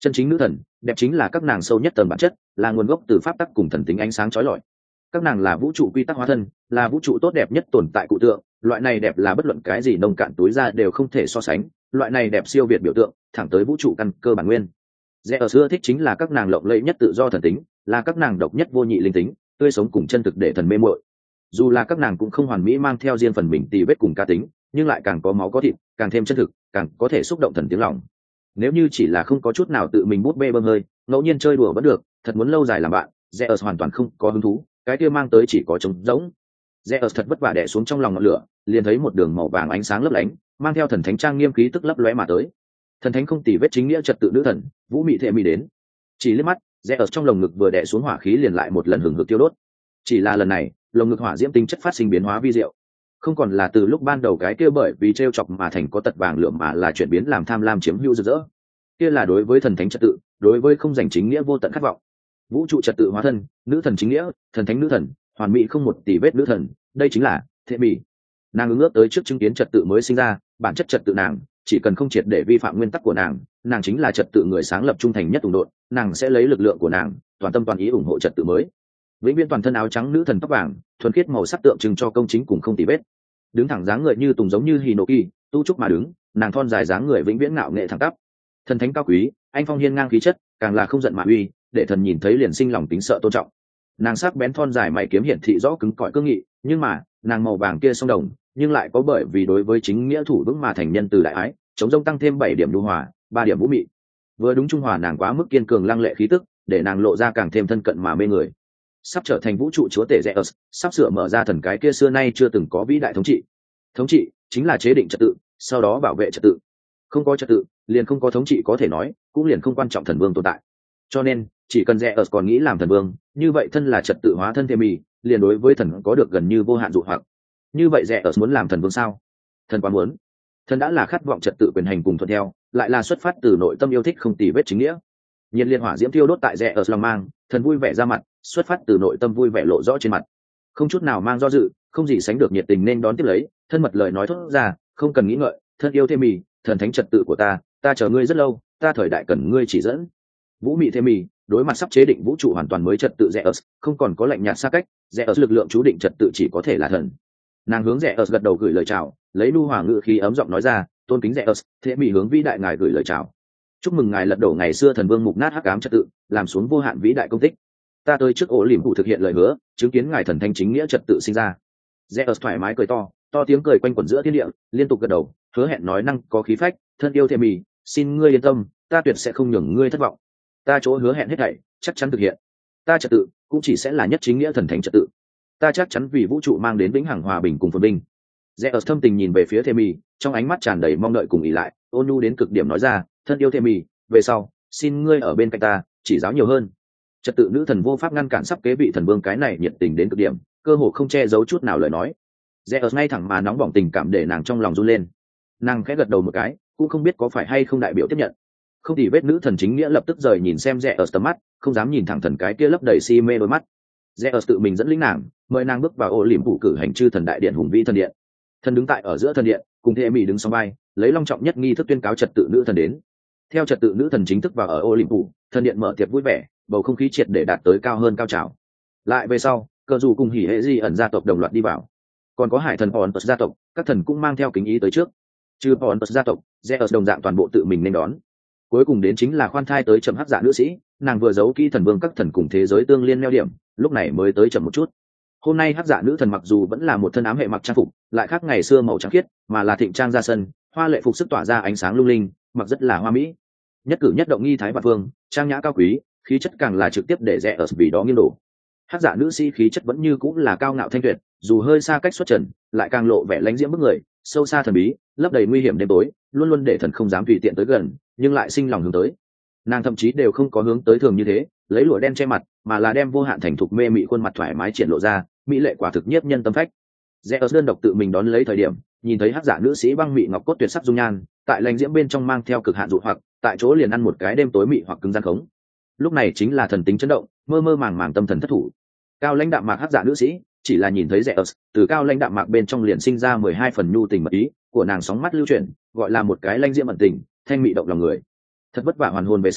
Chân chính nữ thần đẹp chính là các nàng sâu nhất tầng bản chất, là nguồn gốc từ pháp tắc cùng thần tính ánh sáng chói lọi. Các nàng là vũ trụ quy tắc hóa thân, là vũ trụ tốt đẹp nhất tồn tại cụ tượng, loại này đẹp là bất luận cái gì nông cạn túi ra đều không thể so sánh, loại này đẹp siêu việt biểu tượng, thẳng tới vũ trụ căn cơ bản nguyên. Rẽ ưa thích chính là các nàng lộng lẫy nhất tự do thần tính, là các nàng độc nhất vô nhị linh tính, tươi sống cùng chân thực để thần mê muội. Dù là các nàng cũng không hoàn mỹ, mang theo riêng phần mình tì vết cùng cá tính, nhưng lại càng có máu có thịt, càng thêm chân thực, càng có thể xúc động thần tiếng lòng. Nếu như chỉ là không có chút nào tự mình bút bê bơm hơi, ngẫu nhiên chơi đùa vẫn được, thật muốn lâu dài làm bạn, Zeus hoàn toàn không có hứng thú, cái kia mang tới chỉ có trống rỗng. Zeus thật vất vả đè xuống trong lòng ngọn lửa, liền thấy một đường màu vàng ánh sáng lấp lánh, mang theo thần thánh trang nghiêm khí tức lấp lóe mà tới. Thần thánh không tì vết chính nghĩa trật tự nữ thần, Vũ Mị Thệ Mị đến. Chỉ liếc mắt, Zeus trong lồng ngực vừa đè xuống hỏa khí liền lại một lần hừng hực tiêu đốt. Chỉ là lần này, lồng ngực hỏa diễm tinh chất phát sinh biến hóa vi diệu, không còn là từ lúc ban đầu cái kia bởi vì trêu chọc mà thành có tật vàng lượm, mà là chuyển biến làm tham lam chiếm hữu rực rỡ. Kia là đối với thần thánh trật tự, đối với không giành chính nghĩa vô tận khát vọng. Vũ trụ trật tự hóa thân, nữ thần chính nghĩa, thần thánh nữ thần, hoàn mỹ không một tì vết nữ thần, đây chính là Thệ Mị. Nàng ứng ước tới trước chứng kiến trật tự mới sinh ra, bản chất trật tự nàng, chỉ cần không triệt để vi phạm nguyên tắc của nàng chính là trật tự người sáng lập trung thành nhất ủng độn, nàng sẽ lấy lực lượng của nàng, toàn tâm toàn ý ủng hộ trật tự mới. Vĩnh viễn toàn thân áo trắng nữ thần tóc vàng, thuần khiết màu sắc tượng trưng cho công chính cùng không tì vết. Đứng thẳng dáng người như tùng giống như Hinoki, tu trúc mà đứng, nàng thon dài dáng người vĩnh viễn ngạo nghệ thẳng tắp. Thần thánh cao quý, anh phong hiên ngang khí chất, càng là không giận mà uy, để thần nhìn thấy liền sinh lòng tính sợ tôn trọng. Nàng sắc bén thon dài mày kiếm hiển thị rõ cứng cỏi cương nghị, nhưng mà nàng màu vàng kia song đồng, nhưng lại có bởi vì đối với chính nghĩa thủ vững mà thành nhân từ đại ái, chống rông tăng thêm 7 điểm nhu hòa, 3 điểm vũ mị. Vừa đúng trung hòa nàng quá mức kiên cường lăng lệ khí tức, để nàng lộ ra càng thêm thân cận mà mê người. Sắp trở thành vũ trụ chúa tể Zeus, sắp sửa mở ra thần cái kia xưa nay chưa từng có vĩ đại thống trị. Thống trị chính là chế định trật tự, sau đó bảo vệ trật tự. Không có trật tự, liền không có thống trị, có thể nói, cũng liền không quan trọng thần vương tồn tại. Cho nên, chỉ cần Zeus còn nghĩ làm thần vương, như vậy thân là trật tự hóa thân Thệ Mị, liền đối với thần có được gần như vô hạn dụ hoặc. Như vậy Zeus muốn làm thần vương sao? Thần quá muốn. Thần đã là khát vọng trật tự quyền hành cùng thuận theo, lại là xuất phát từ nội tâm yêu thích không tì vết chính nghĩa. Nhiệt liệt hỏa diễm thiêu đốt tại Zeus lòng mang, thần vui vẻ ra mặt, xuất phát từ nội tâm vui vẻ lộ rõ trên mặt, không chút nào mang do dự, không gì sánh được nhiệt tình nên đón tiếp lấy, thân mật lời nói thốt ra, không cần nghĩ ngợi, thân yêu Thệ Mị, thần thánh trật tự của ta chờ ngươi rất lâu, ta thời đại cần ngươi chỉ dẫn. Vũ Mị Thệ Mị đối mặt sắp chế định vũ trụ hoàn toàn mới trật tự Zeus, không còn có lạnh nhạt xa cách, Zeus lực lượng chú định trật tự chỉ có thể là thần. Nàng hướng Zeus gật đầu gửi lời chào, lấy nu hòa ngữ khí ấm giọng nói ra, tôn kính Zeus, Thệ Mị hướng vĩ đại ngài gửi lời chào. Chúc mừng ngài lật đổ ngày xưa thần vương mục nát hắc ám trật tự, làm xuống vô hạn vĩ đại công tích. Ta tới trước ổ liềm phụ thực hiện lời hứa, chứng kiến ngài thần thánh chính nghĩa trật tự sinh ra. Zeus thoải mái cười to tiếng cười quanh quẩn giữa thiên địa, liên tục gật đầu, hứa hẹn nói năng có khí phách, thân yêu Thệ Mị, xin ngươi yên tâm, ta tuyệt sẽ không nhường ngươi thất vọng. Ta chỗ hứa hẹn hết thảy chắc chắn thực hiện. Ta trật tự cũng chỉ sẽ là nhất chính nghĩa thần thánh trật tự. Ta chắc chắn vì vũ trụ mang đến vĩnh hằng hòa bình cùng phồn vinh. Zeus thâm tình nhìn về phía Thệ Mị, trong ánh mắt tràn đầy mong đợi cùng ỷ lại, ôn nhu đến cực điểm nói ra, thân yêu Thệ Mị, về sau xin ngươi ở bên cạnh ta, chỉ giáo nhiều hơn. Trật tự nữ thần vô pháp ngăn cản sắp kế vị thần vương cái này nhiệt tình đến cực điểm, cơ hồ không che giấu chút nào lời nói. Zeus ngay thẳng mà nóng bỏng tình cảm để nàng trong lòng run lên. Nàng khẽ gật đầu một cái, cũng không biết có phải hay không đại biểu tiếp nhận. Không thì vết nữ thần chính nghĩa lập tức rời nhìn xem Zeus tầm mắt, không dám nhìn thẳng thần cái kia lấp đầy si mê đôi mắt. Zeus tự mình dẫn lĩnh nàng, mời nàng bước vào ô liềm phủ cử hành chư thần đại điện hùng vĩ thần điện. Thần đứng tại ở giữa thần điện, cùng Thệ Mị đứng song vai, lấy long trọng nhất nghi thức tuyên cáo trật tự nữ thần đến. Theo trật tự nữ thần chính thức vào ở ô liềm phủ, thần điện mở tiệc vui vẻ, bầu không khí triệt để đạt tới cao hơn cao trào. Lại về sau, cờ dù cùng hỉ hệ di ẩn gia tộc đồng loạt đi vào, còn có hải thần Pontus gia tộc, các thần cũng mang theo kính ý tới trước. Trừ Pontus gia tộc, Zeus đồng dạng toàn bộ tự mình nên đón. Cuối cùng đến chính là khoan thai tới chậm hắc dạ nữ sĩ, nàng vừa giấu kỹ thần vương các thần cùng thế giới tương liên neo điểm, lúc này mới tới chậm một chút. Hôm nay hắc dạ nữ thần mặc dù vẫn là một thân ám hệ mặc trang phục, lại khác ngày xưa màu trắng khiết, mà là thịnh trang ra sân, hoa lệ phục sức tỏa ra ánh sáng lung linh, mặc rất là hoa mỹ. Nhất cử nhất động nghi thái vạn vương, trang nhã cao quý, khí chất càng là trực tiếp để Zeus vì đó nghiêng đổ. Hắc dạ nữ sĩ khí chất vẫn như cũng là cao ngạo thanh tuyệt, dù hơi xa cách xuất trần, lại càng lộ vẻ lãnh diễm bức người, sâu xa thần bí, lấp đầy nguy hiểm đêm tối, luôn luôn để thần không dám tùy tiện tới gần, nhưng lại sinh lòng hướng tới. Nàng thậm chí đều không có hướng tới thường như thế, lấy lụa đen che mặt, mà là đem vô hạn thành thục mê mị khuôn mặt thoải mái triển lộ ra, mỹ lệ quả thực nhiếp nhân tâm phách. Zeus đơn độc tự mình đón lấy thời điểm, nhìn thấy hắc dạ nữ sĩ băng mị ngọc cốt tuyệt sắc dung nhan, tại lãnh diễm bên trong mang theo cực hạn dụ hoặc, tại chỗ liền ăn một cái đêm tối mị hoặc cứng rắn khống. Lúc này chính là thần tính chấn động, mơ mơ màng màng tâm thần thất thủ. Cao lãnh đạm mạc hắc dạ nữ sĩ, chỉ là nhìn thấy Zeus, từ cao lãnh đạm mạc bên trong liền sinh ra 12 phần nhu tình mật ý của nàng, sóng mắt lưu chuyển, gọi là một cái lãnh diễm ẩn tình, thanh mị động lòng người. Thật vất vả hoàn hồn về sau,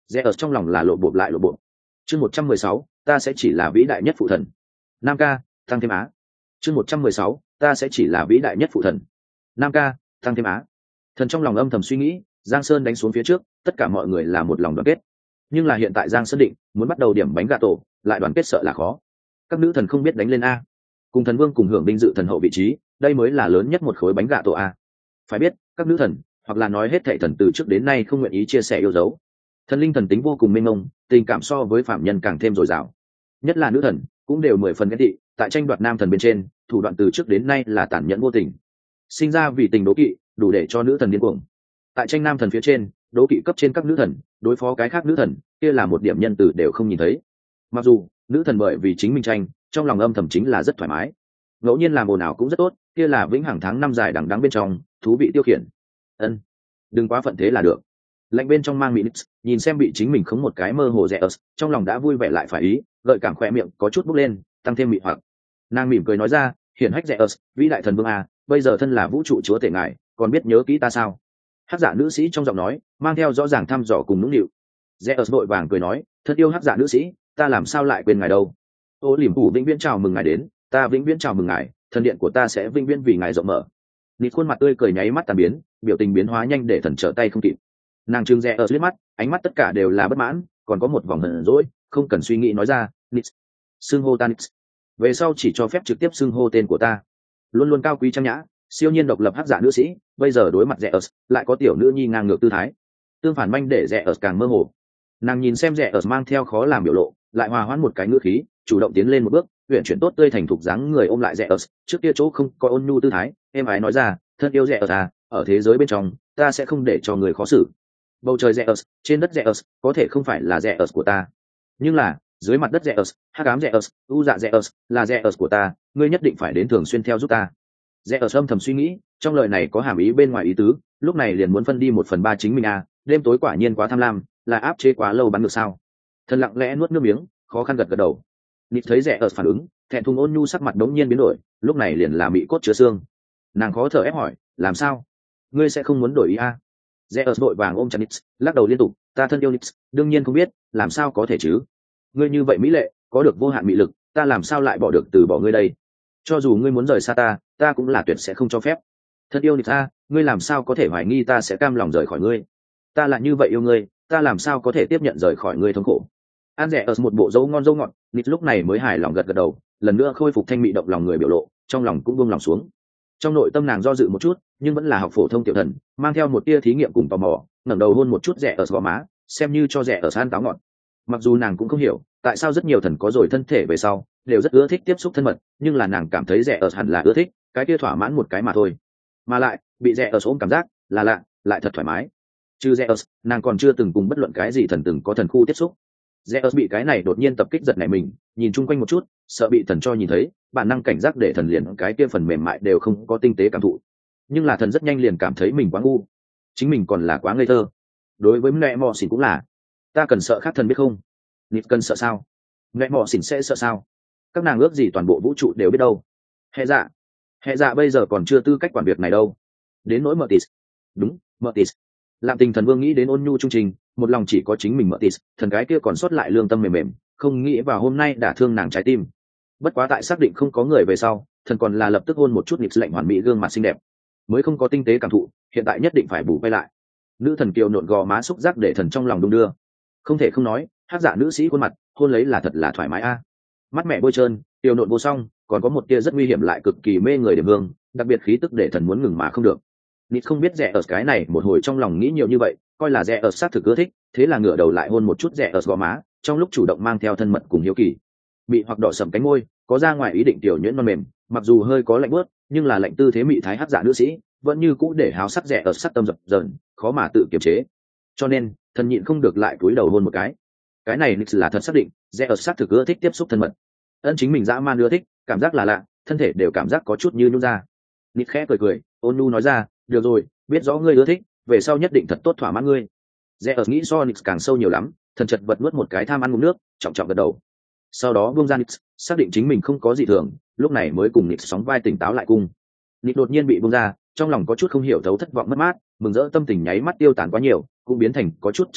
rẽ ở trong lòng là lộ bộp lại lộ bộp. Chương 116, ta sẽ chỉ là vĩ đại nhất phụ thần. Nam ca, tăng thêm á. Chương 116, ta sẽ chỉ là vĩ đại nhất phụ thần. Nam ca, tăng thêm á. Thần trong lòng âm thầm suy nghĩ, Giang Sơn đánh xuống phía trước, tất cả mọi người là một lòng đoàn kết. Nhưng là hiện tại Giang Sơn định muốn bắt đầu điểm bánh gà tổ, lại đoàn kết sợ là khó. Các nữ thần không biết đánh lên a. Cùng thần vương cùng hưởng binh dự thần hậu vị trí, đây mới là lớn nhất một khối bánh gà tổ a. Phải biết, các nữ thần, hoặc là nói hết thảy thần từ trước đến nay không nguyện ý chia sẻ yêu dấu. Thần linh thần tính vô cùng mênh mông, tình cảm so với phạm nhân càng thêm dồi dào. Nhất là nữ thần, cũng đều 10 phần ghen tị, tại tranh đoạt nam thần bên trên, thủ đoạn từ trước đến nay là tàn nhẫn vô tình. Sinh ra vì tình đố kỵ, đủ để cho nữ thần điên cuồng. Tại tranh nam thần phía trên, đố kỵ cấp trên các nữ thần, đối phó cái khác nữ thần, kia là một điểm nhân từ đều không nhìn thấy. Mặc dù nữ thần bởi vì chính mình tranh, trong lòng âm thầm chính là rất thoải mái. Ngẫu nhiên làm ồn ào cũng rất tốt, kia là vĩnh hằng tháng năm dài đằng đẵng bên trong, thú vị tiêu khiển. Ân, đừng quá phận thế là được. Lạnh bên trong mang Minix, nhìn xem bị chính mình khống một cái mơ hồ rẻ ớt, trong lòng đã vui vẻ lại phải ý, gợi cảm khỏe miệng có chút bốc lên, tăng thêm mị hoặc. Nàng mỉm cười nói ra, hiển hách rẻ ớt, vĩ đại thần vương a, bây giờ thân là vũ trụ chúa tể ngài, còn biết nhớ kỹ ta sao? Hắc giả nữ sĩ trong giọng nói mang theo rõ ràng thăm dò cùng nũng nịu. Rẻ ớt vội vàng cười nói, thân yêu hắc giả nữ sĩ, ta làm sao lại quên ngài đâu? Ô liềm phủ vĩnh viễn chào mừng ngài đến, ta vĩnh viễn chào mừng ngài, thần điện của ta sẽ vĩnh viễn vì ngài rộng mở. Nịt khuôn mặt tươi cười nháy mắt tàn biến, biểu tình biến hóa nhanh để thần trở tay không kịp. Nàng trừng rẽ ở liếc mắt, ánh mắt tất cả đều là bất mãn, còn có một vòng hờn dỗi, không cần suy nghĩ nói ra, Nịt, xưng hô ta Nịt. Về sau chỉ cho phép trực tiếp xưng hô tên của ta. Luôn luôn cao quý trang nhã, siêu nhiên độc lập hắc giả nữ sĩ, bây giờ đối mặt rẽ ở, lại có tiểu nữ nhi ngang ngược tư thái. Tương phản manh để rẽ ở càng mơ hồ. Nàng nhìn xem rẽ ở mang theo khó làm biểu lộ, lại hòa hoãn một cái ngữ khí, chủ động tiến lên một bước, uyển chuyển tốt tươi thành thục dáng người ôm lại rẽ ở, trước kia chỗ không có ôn nhu tư thái, em ái nói ra, thân yêu rẽ ở à, ở thế giới bên trong, ta sẽ không để cho người khó xử. Bầu trời Zeus, trên đất Zeus, có thể không phải là Zeus của ta, nhưng là dưới mặt đất Zeus, hắc ám Zeus, u dạ Zeus, là Zeus của ta, ngươi nhất định phải đến thường xuyên theo giúp ta. Zeus âm thầm suy nghĩ, trong lời này có hàm ý bên ngoài ý tứ, lúc này liền muốn phân đi 1/3 chính mình à, đêm tối quả nhiên quá tham lam, là áp chế quá lâu bắn được sao? Thần lặng lẽ nuốt nước miếng, khó khăn gật gật đầu. Nịt thấy Zeus phản ứng, thẹn thùng ôn nhu sắc mặt đống nhiên biến đổi, lúc này liền là mị cốt chứa xương. Nàng khó thở ép hỏi, làm sao? Ngươi sẽ không muốn đổi ý à? Zeus vội vàng ôm chặt Nix, lắc đầu liên tục, ta thân yêu Nix, đương nhiên không biết, làm sao có thể chứ? Ngươi như vậy mỹ lệ, có được vô hạn mị lực, ta làm sao lại bỏ được từ bỏ ngươi đây? Cho dù ngươi muốn rời xa ta, ta cũng là tuyệt sẽ không cho phép. Thân yêu Nix a, ngươi làm sao có thể hoài nghi ta sẽ cam lòng rời khỏi ngươi? Ta là như vậy yêu ngươi, ta làm sao có thể tiếp nhận rời khỏi ngươi thống khổ? An Zeus một bộ dấu ngon dấu ngọt, Nix lúc này mới hài lòng gật gật đầu, lần nữa khôi phục thanh mị động lòng người biểu lộ, trong lòng cũng buông lòng xuống. Trong nội tâm nàng do dự một chút, nhưng vẫn là học phổ thông tiểu thần, mang theo một tia thí nghiệm cùng tò mò, ngẩng đầu hôn một chút rẻ ở gò má, xem như cho rẻ ở san táo ngọt. Mặc dù nàng cũng không hiểu tại sao rất nhiều thần có rồi thân thể về sau đều rất ưa thích tiếp xúc thân mật, nhưng là nàng cảm thấy rẻ ở hẳn là ưa thích cái kia thỏa mãn một cái mà thôi. Mà lại bị rẻ ở ôm cảm giác là lạ, lại thật thoải mái. Trừ rẻ ở, nàng còn chưa từng cùng bất luận cái gì thần từng có thần khu tiếp xúc. Rẻ ở bị cái này đột nhiên tập kích giật nảy mình, nhìn chung quanh một chút, sợ bị thần cho nhìn thấy, bản năng cảnh giác để thần liền cái kia phần mềm mại đều không có tinh tế cảm thụ. Nhưng là thần rất nhanh liền cảm thấy mình quá ngu, chính mình còn là quá ngây thơ. Đối với mẹ mò xỉn cũng là, ta cần sợ khác thần biết không? Nịt cần sợ sao? Mẹ mò xỉn sẽ sợ sao? Các nàng ước gì toàn bộ vũ trụ đều biết đâu. Hệ dạ bây giờ còn chưa tư cách quản việc này đâu. Đến nỗi Mertis, đúng, Mertis. Làm tình thần vương nghĩ đến ôn nhu trung trình, một lòng chỉ có chính mình Mertis, thần cái kia còn sót lại lương tâm mềm mềm, không nghĩ vào hôm nay đả thương nàng trái tim. Bất quá tại xác định không có người về sau, thần còn là lập tức hôn một chút nhịp lệnh hoàn mỹ gương mặt xinh đẹp, mới không có tinh tế cảm thụ, hiện tại nhất định phải bù quay lại. Nữ thần kiều nộn gò má xúc giác để thần trong lòng đung đưa. Không thể không nói, hát giả nữ sĩ khuôn mặt hôn lấy là thật là thoải mái a. Mắt mẹ bôi trơn, kiều nộn vô song, còn có một tia rất nguy hiểm lại cực kỳ mê người điểm hương, đặc biệt khí tức để thần muốn ngừng mà không được. Nịt không biết rẻ ở cái này một hồi trong lòng nghĩ nhiều như vậy, coi là rẻ ở sát thực ưa thích, thế là ngửa đầu lại hôn một chút rẻ ở gò má, trong lúc chủ động mang theo thân mật cùng hiếu kỳ. Mị hoặc đỏ sầm cánh môi, có ra ngoài ý định tiểu nhuyễn non mềm, mặc dù hơi có lạnh bớt, nhưng là lạnh tư thế mị thái hát giả nữ sĩ vẫn như cũ để háo sắc rẻ ở sát tâm dập dờn, khó mà tự kiềm chế. Cho nên thần nhịn không được lại cúi đầu hôn một cái này Nix là thật xác định rẻ ở sát thực ưa thích tiếp xúc thân mật. Ân chính mình dã man ưa thích, cảm giác là lạ, thân thể đều cảm giác có chút như nhún ra. Nix khẽ cười cười, ôn nhu nói ra, được rồi, biết rõ ngươi ưa thích, về sau nhất định thật tốt thỏa mãn ngươi. Rẻ ở nghĩ so Nix càng sâu nhiều lắm, thần chật vật nuốt một cái tham ăn ngụm nước, trọng trọng gật đầu. Sau đó buông ra Nix, xác định chính mình không có gì thường, lúc này mới cùng Nix sóng vai tỉnh táo lại cung. Nix đột nhiên bị buông ra, trong lòng có chút không hiểu thấu thất vọng mất mát, mừng rỡ tâm tình nháy mắt tiêu tán quá nhiều, cũng biến thành có chút trầm mặc,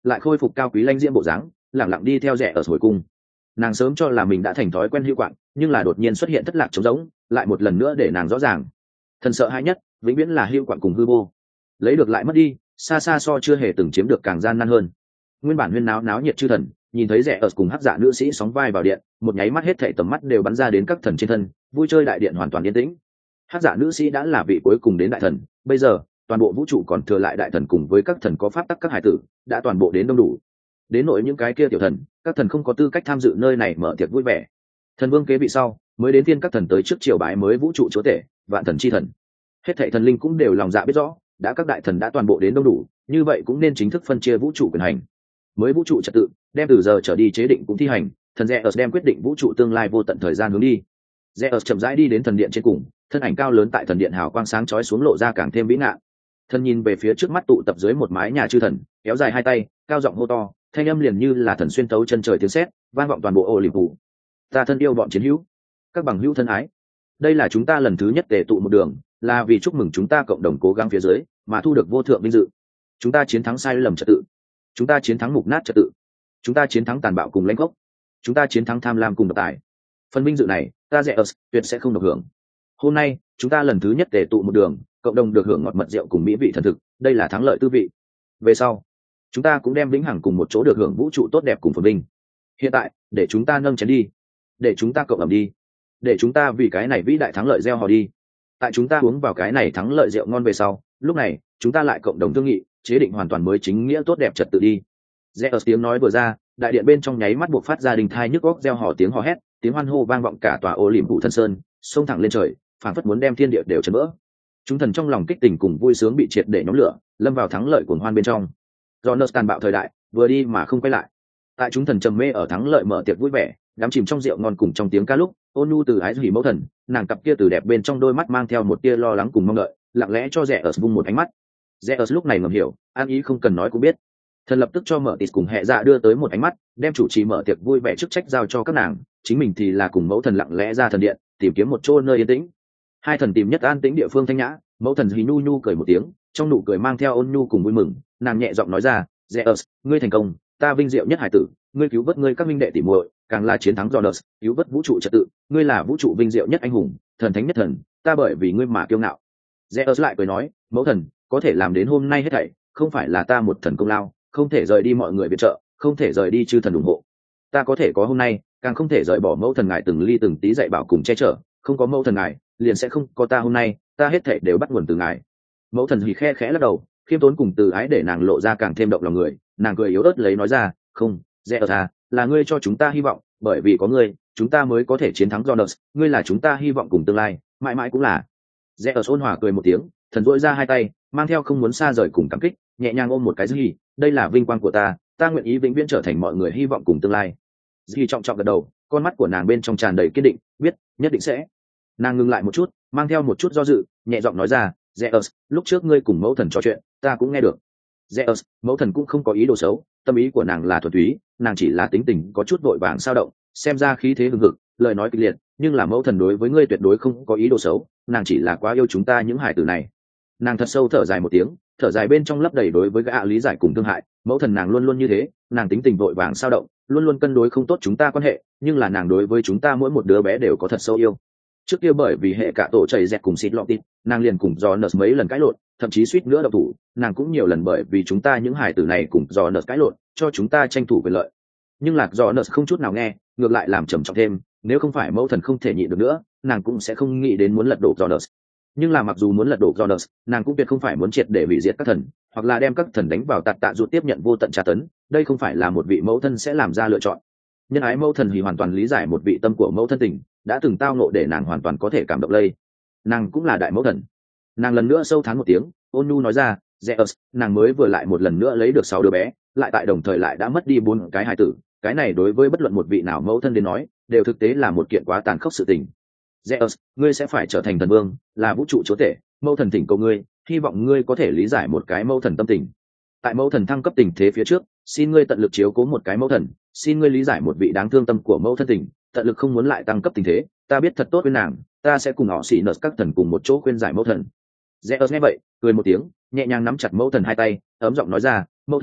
lại khôi phục cao quý lãnh diễm bộ dáng, lẳng lặng đi theo rẻ ở hồi cung. Nàng sớm cho là mình đã thành thói quen hữu quạng, nhưng là đột nhiên xuất hiện thất lạc trống rỗng, lại một lần nữa để nàng rõ ràng thần sợ hãi nhất vĩnh viễn là hữu quạng cùng hư vô, lấy được lại mất đi, xa xa so chưa hề từng chiếm được càng gian nan hơn. Nguyên bản huyên náo nhiệt chư thần nhìn thấy rẻ ở cùng hắc dạ nữ sĩ sóng vai vào điện, một nháy mắt hết thảy tầm mắt đều bắn ra đến các thần trên thân, vui chơi đại điện hoàn toàn yên tĩnh. Hắc dạ nữ sĩ đã là vị cuối cùng đến đại thần, bây giờ toàn bộ vũ trụ còn thừa lại đại thần cùng với các thần có pháp tắc các hải tử đã toàn bộ đến đông đủ. Đến nỗi những cái kia tiểu thần, các thần không có tư cách tham dự nơi này mở tiệc vui vẻ. Thần vương kế vị sau mới đến phiên các thần tới trước triều bái mới vũ trụ chúa tể vạn thần chi thần. Hết thảy thần linh cũng đều lòng dạ biết rõ, đã các đại thần đã toàn bộ đến đông đủ, như vậy cũng nên chính thức phân chia vũ trụ quyền hành. Mới vũ trụ trật tự đem từ giờ trở đi chế định cũng thi hành, thần Zeus đem quyết định vũ trụ tương lai vô tận thời gian hướng đi. Zeus chậm rãi đi đến thần điện trên cùng, thân ảnh cao lớn tại thần điện hào quang sáng chói xuống lộ ra càng thêm vĩ ngạn. Thần nhìn về phía trước mắt tụ tập dưới một mái nhà chư thần, kéo dài hai tay, cao giọng hô to, thanh âm liền như là thần xuyên tấu chân trời tiếng sét, vang vọng toàn bộ ô liềm phủ. Ta thân yêu bọn chiến hữu, các bằng hữu thân ái, đây là chúng ta lần thứ nhất tề tụ một đường, là vì chúc mừng chúng ta cộng đồng cố gắng phía dưới mà thu được vô thượng vinh dự. Chúng ta chiến thắng sai lầm trật tự, chúng ta chiến thắng mục nát trật tự, chúng ta chiến thắng tàn bạo cùng lãnh gốc, chúng ta chiến thắng tham lam cùng độc tài. Phần vinh dự này ta Zeus tuyệt sẽ không được hưởng. Hôm nay chúng ta lần thứ nhất tề tụ một đường, cộng đồng được hưởng ngọt mật rượu cùng mỹ vị thần thực, đây là thắng lợi tư vị. Về sau chúng ta cũng đem vĩnh hằng cùng một chỗ được hưởng vũ trụ tốt đẹp cùng phồn vinh. Hiện tại để chúng ta nâng chén đi, để chúng ta cộng ẩm đi, để chúng ta vì cái này vĩ đại thắng lợi gieo hò đi. Tại chúng ta uống vào cái này thắng lợi rượu ngon về sau, lúc này chúng ta lại cộng đồng thương nghị chế định hoàn toàn mới chính nghĩa tốt đẹp trật tự đi. Zeus tiếng nói vừa ra, đại điện bên trong nháy mắt buộc phát ra đình thai nhức góc gieo hò tiếng hò hét, tiếng hoan hô vang vọng cả tòa ô liềm phủ thân sơn, xông thẳng lên trời, phảng phất muốn đem thiên địa đều chấn vỡ. Chúng thần trong lòng kích tình cùng vui sướng bị triệt để nhóm lửa, lâm vào thắng lợi cuồng hoan bên trong. Jonas tàn bạo thời đại vừa đi mà không quay lại. Tại chúng thần trầm mê ở thắng lợi mở tiệc vui vẻ, đắm chìm trong rượu ngon cùng trong tiếng ca lúc, ôn nhu từ ái hỉ mẫu thần, nàng cặp kia từ đẹp bên trong đôi mắt mang theo một tia lo lắng cùng mong đợi, lặng lẽ cho Zeus vung một ánh mắt. Zeus lúc này ngầm hiểu, an ý không cần nói cũng biết. Thần lập tức cho mở tịt cùng hệ dạ đưa tới một ánh mắt, đem chủ trì mở tiệc vui vẻ chức trách giao cho các nàng, chính mình thì là cùng mẫu thần lặng lẽ ra thần điện, tìm kiếm một chỗ nơi yên tĩnh. Hai thần tìm nhất an tĩnh địa phương thanh nhã, mẫu thần hí nhu nhu cười một tiếng, trong nụ cười mang theo ôn nhu cùng vui mừng, nàng nhẹ giọng nói ra, Zeus, ngươi thành công, ta vinh diệu nhất hải tử, ngươi cứu vớt ngươi các minh đệ tỉ muội, càng là chiến thắng Jonas, cứu vớt vũ trụ trật tự, ngươi là vũ trụ vinh diệu nhất anh hùng, thần thánh nhất thần, ta bởi vì ngươi mà kiêu ngạo. Zeus lại cười nói, mẫu thần, có thể làm đến hôm nay hết thảy, không phải là ta một thần công lao, không thể rời đi mọi người viện trợ, không thể rời đi chư thần ủng hộ. Ta có thể có hôm nay, càng không thể rời bỏ mẫu thần ngài từng ly từng tí dạy bảo cùng che chở, không có mẫu thần ngài, liền sẽ không có ta hôm nay, ta hết thảy đều bắt nguồn từ ngài. Mẫu thần hì khe khẽ lắc đầu, khiêm tốn cùng từ ái để nàng lộ ra càng thêm động lòng người, nàng cười yếu ớt lấy nói ra, không, Zeus, là ngươi cho chúng ta hy vọng, bởi vì có ngươi, chúng ta mới có thể chiến thắng Jonas, ngươi là chúng ta hy vọng cùng tương lai, mãi mãi cũng là. Zeus ôn hòa cười một tiếng, thần duỗi ra hai tay, mang theo không muốn xa rời cùng cảm kích, nhẹ nhàng ôm một cái Dì, đây là vinh quang của ta nguyện ý vĩnh viễn trở thành mọi người hy vọng cùng tương lai. Dì trọng trọng gật đầu, con mắt của nàng bên trong tràn đầy kiên định, biết, nhất định sẽ. Nàng ngừng lại một chút, mang theo một chút do dự, nhẹ giọng nói ra, Zeus, lúc trước ngươi cùng mẫu thần trò chuyện, ta cũng nghe được. Zeus, mẫu thần cũng không có ý đồ xấu, tâm ý của nàng là thuần túy, nàng chỉ là tính tình có chút vội vàng sao động, xem ra khí thế hừng hực, lời nói kịch liệt, nhưng là mẫu thần đối với ngươi tuyệt đối không có ý đồ xấu, nàng chỉ là quá yêu chúng ta những hải tử này. Nàng thật sâu thở dài một tiếng, thở dài bên trong lấp đầy đối với gã lý giải cùng thương hại, mẫu thần nàng luôn luôn như thế, nàng tính tình vội vàng sao động, luôn luôn cân đối không tốt chúng ta quan hệ, nhưng là nàng đối với chúng ta mỗi một đứa bé đều có thật sâu yêu. Trước kia bởi vì hệ cả tổ chảy dẹt cùng xịt lọt tít, nàng liền cùng Jonas mấy lần cãi lộn, thậm chí suýt nữa độc thủ, nàng cũng nhiều lần bởi vì chúng ta những hải tử này cùng Jonas cãi lộn, cho chúng ta tranh thủ quyền lợi. Nhưng là Jonas không chút nào nghe, ngược lại làm trầm trọng thêm, nếu không phải mẫu thần không thể nhịn được nữa, nàng cũng sẽ không nghĩ đến muốn lật đổ Jonas. Nhưng là mặc dù muốn lật đổ Jonas, nàng cũng tuyệt không phải muốn triệt để hủy diệt các thần, hoặc là đem các thần đánh vào tạt tạ ruột tiếp nhận vô tận tra tấn, đây không phải là một vị mẫu thân sẽ làm ra lựa chọn. Nhân ái mẫu thần thì hoàn toàn lý giải một vị tâm của mẫu thân tình, đã từng tao nộ để nàng hoàn toàn có thể cảm động lây. Nàng cũng là đại mẫu thần. Nàng lần nữa sâu thán một tiếng, ôn nhu nói ra, Zeus, nàng mới vừa lại một lần nữa lấy được 6 đứa bé, lại tại đồng thời lại đã mất đi 4 cái hài tử, cái này đối với bất luận một vị nào mẫu thân đến nói, đều thực tế là một kiện quá tàn khốc sự tình. Zeus, ngươi sẽ phải trở thành thần vương, là vũ trụ chúa tể, mẫu thần thỉnh cầu ngươi, hy vọng ngươi có thể lý giải một cái mẫu thần tâm tình. Tại mẫu thần thăng cấp tình thế phía trước, xin ngươi tận lực chiếu cố một cái mẫu thần, xin ngươi lý giải một vị đáng thương tâm của mẫu thân tình, tận lực không muốn lại tăng cấp tình thế, ta biết thật tốt với nàng, ta sẽ cùng họ xỉ nợ các thần cùng một chỗ khuyên giải mẫu thần. Zeus nghe vậy, cười một tiếng, nhẹ nhàng nắm chặt mẫu thần hai tay, ấm giọng nói ra, mẫu thần,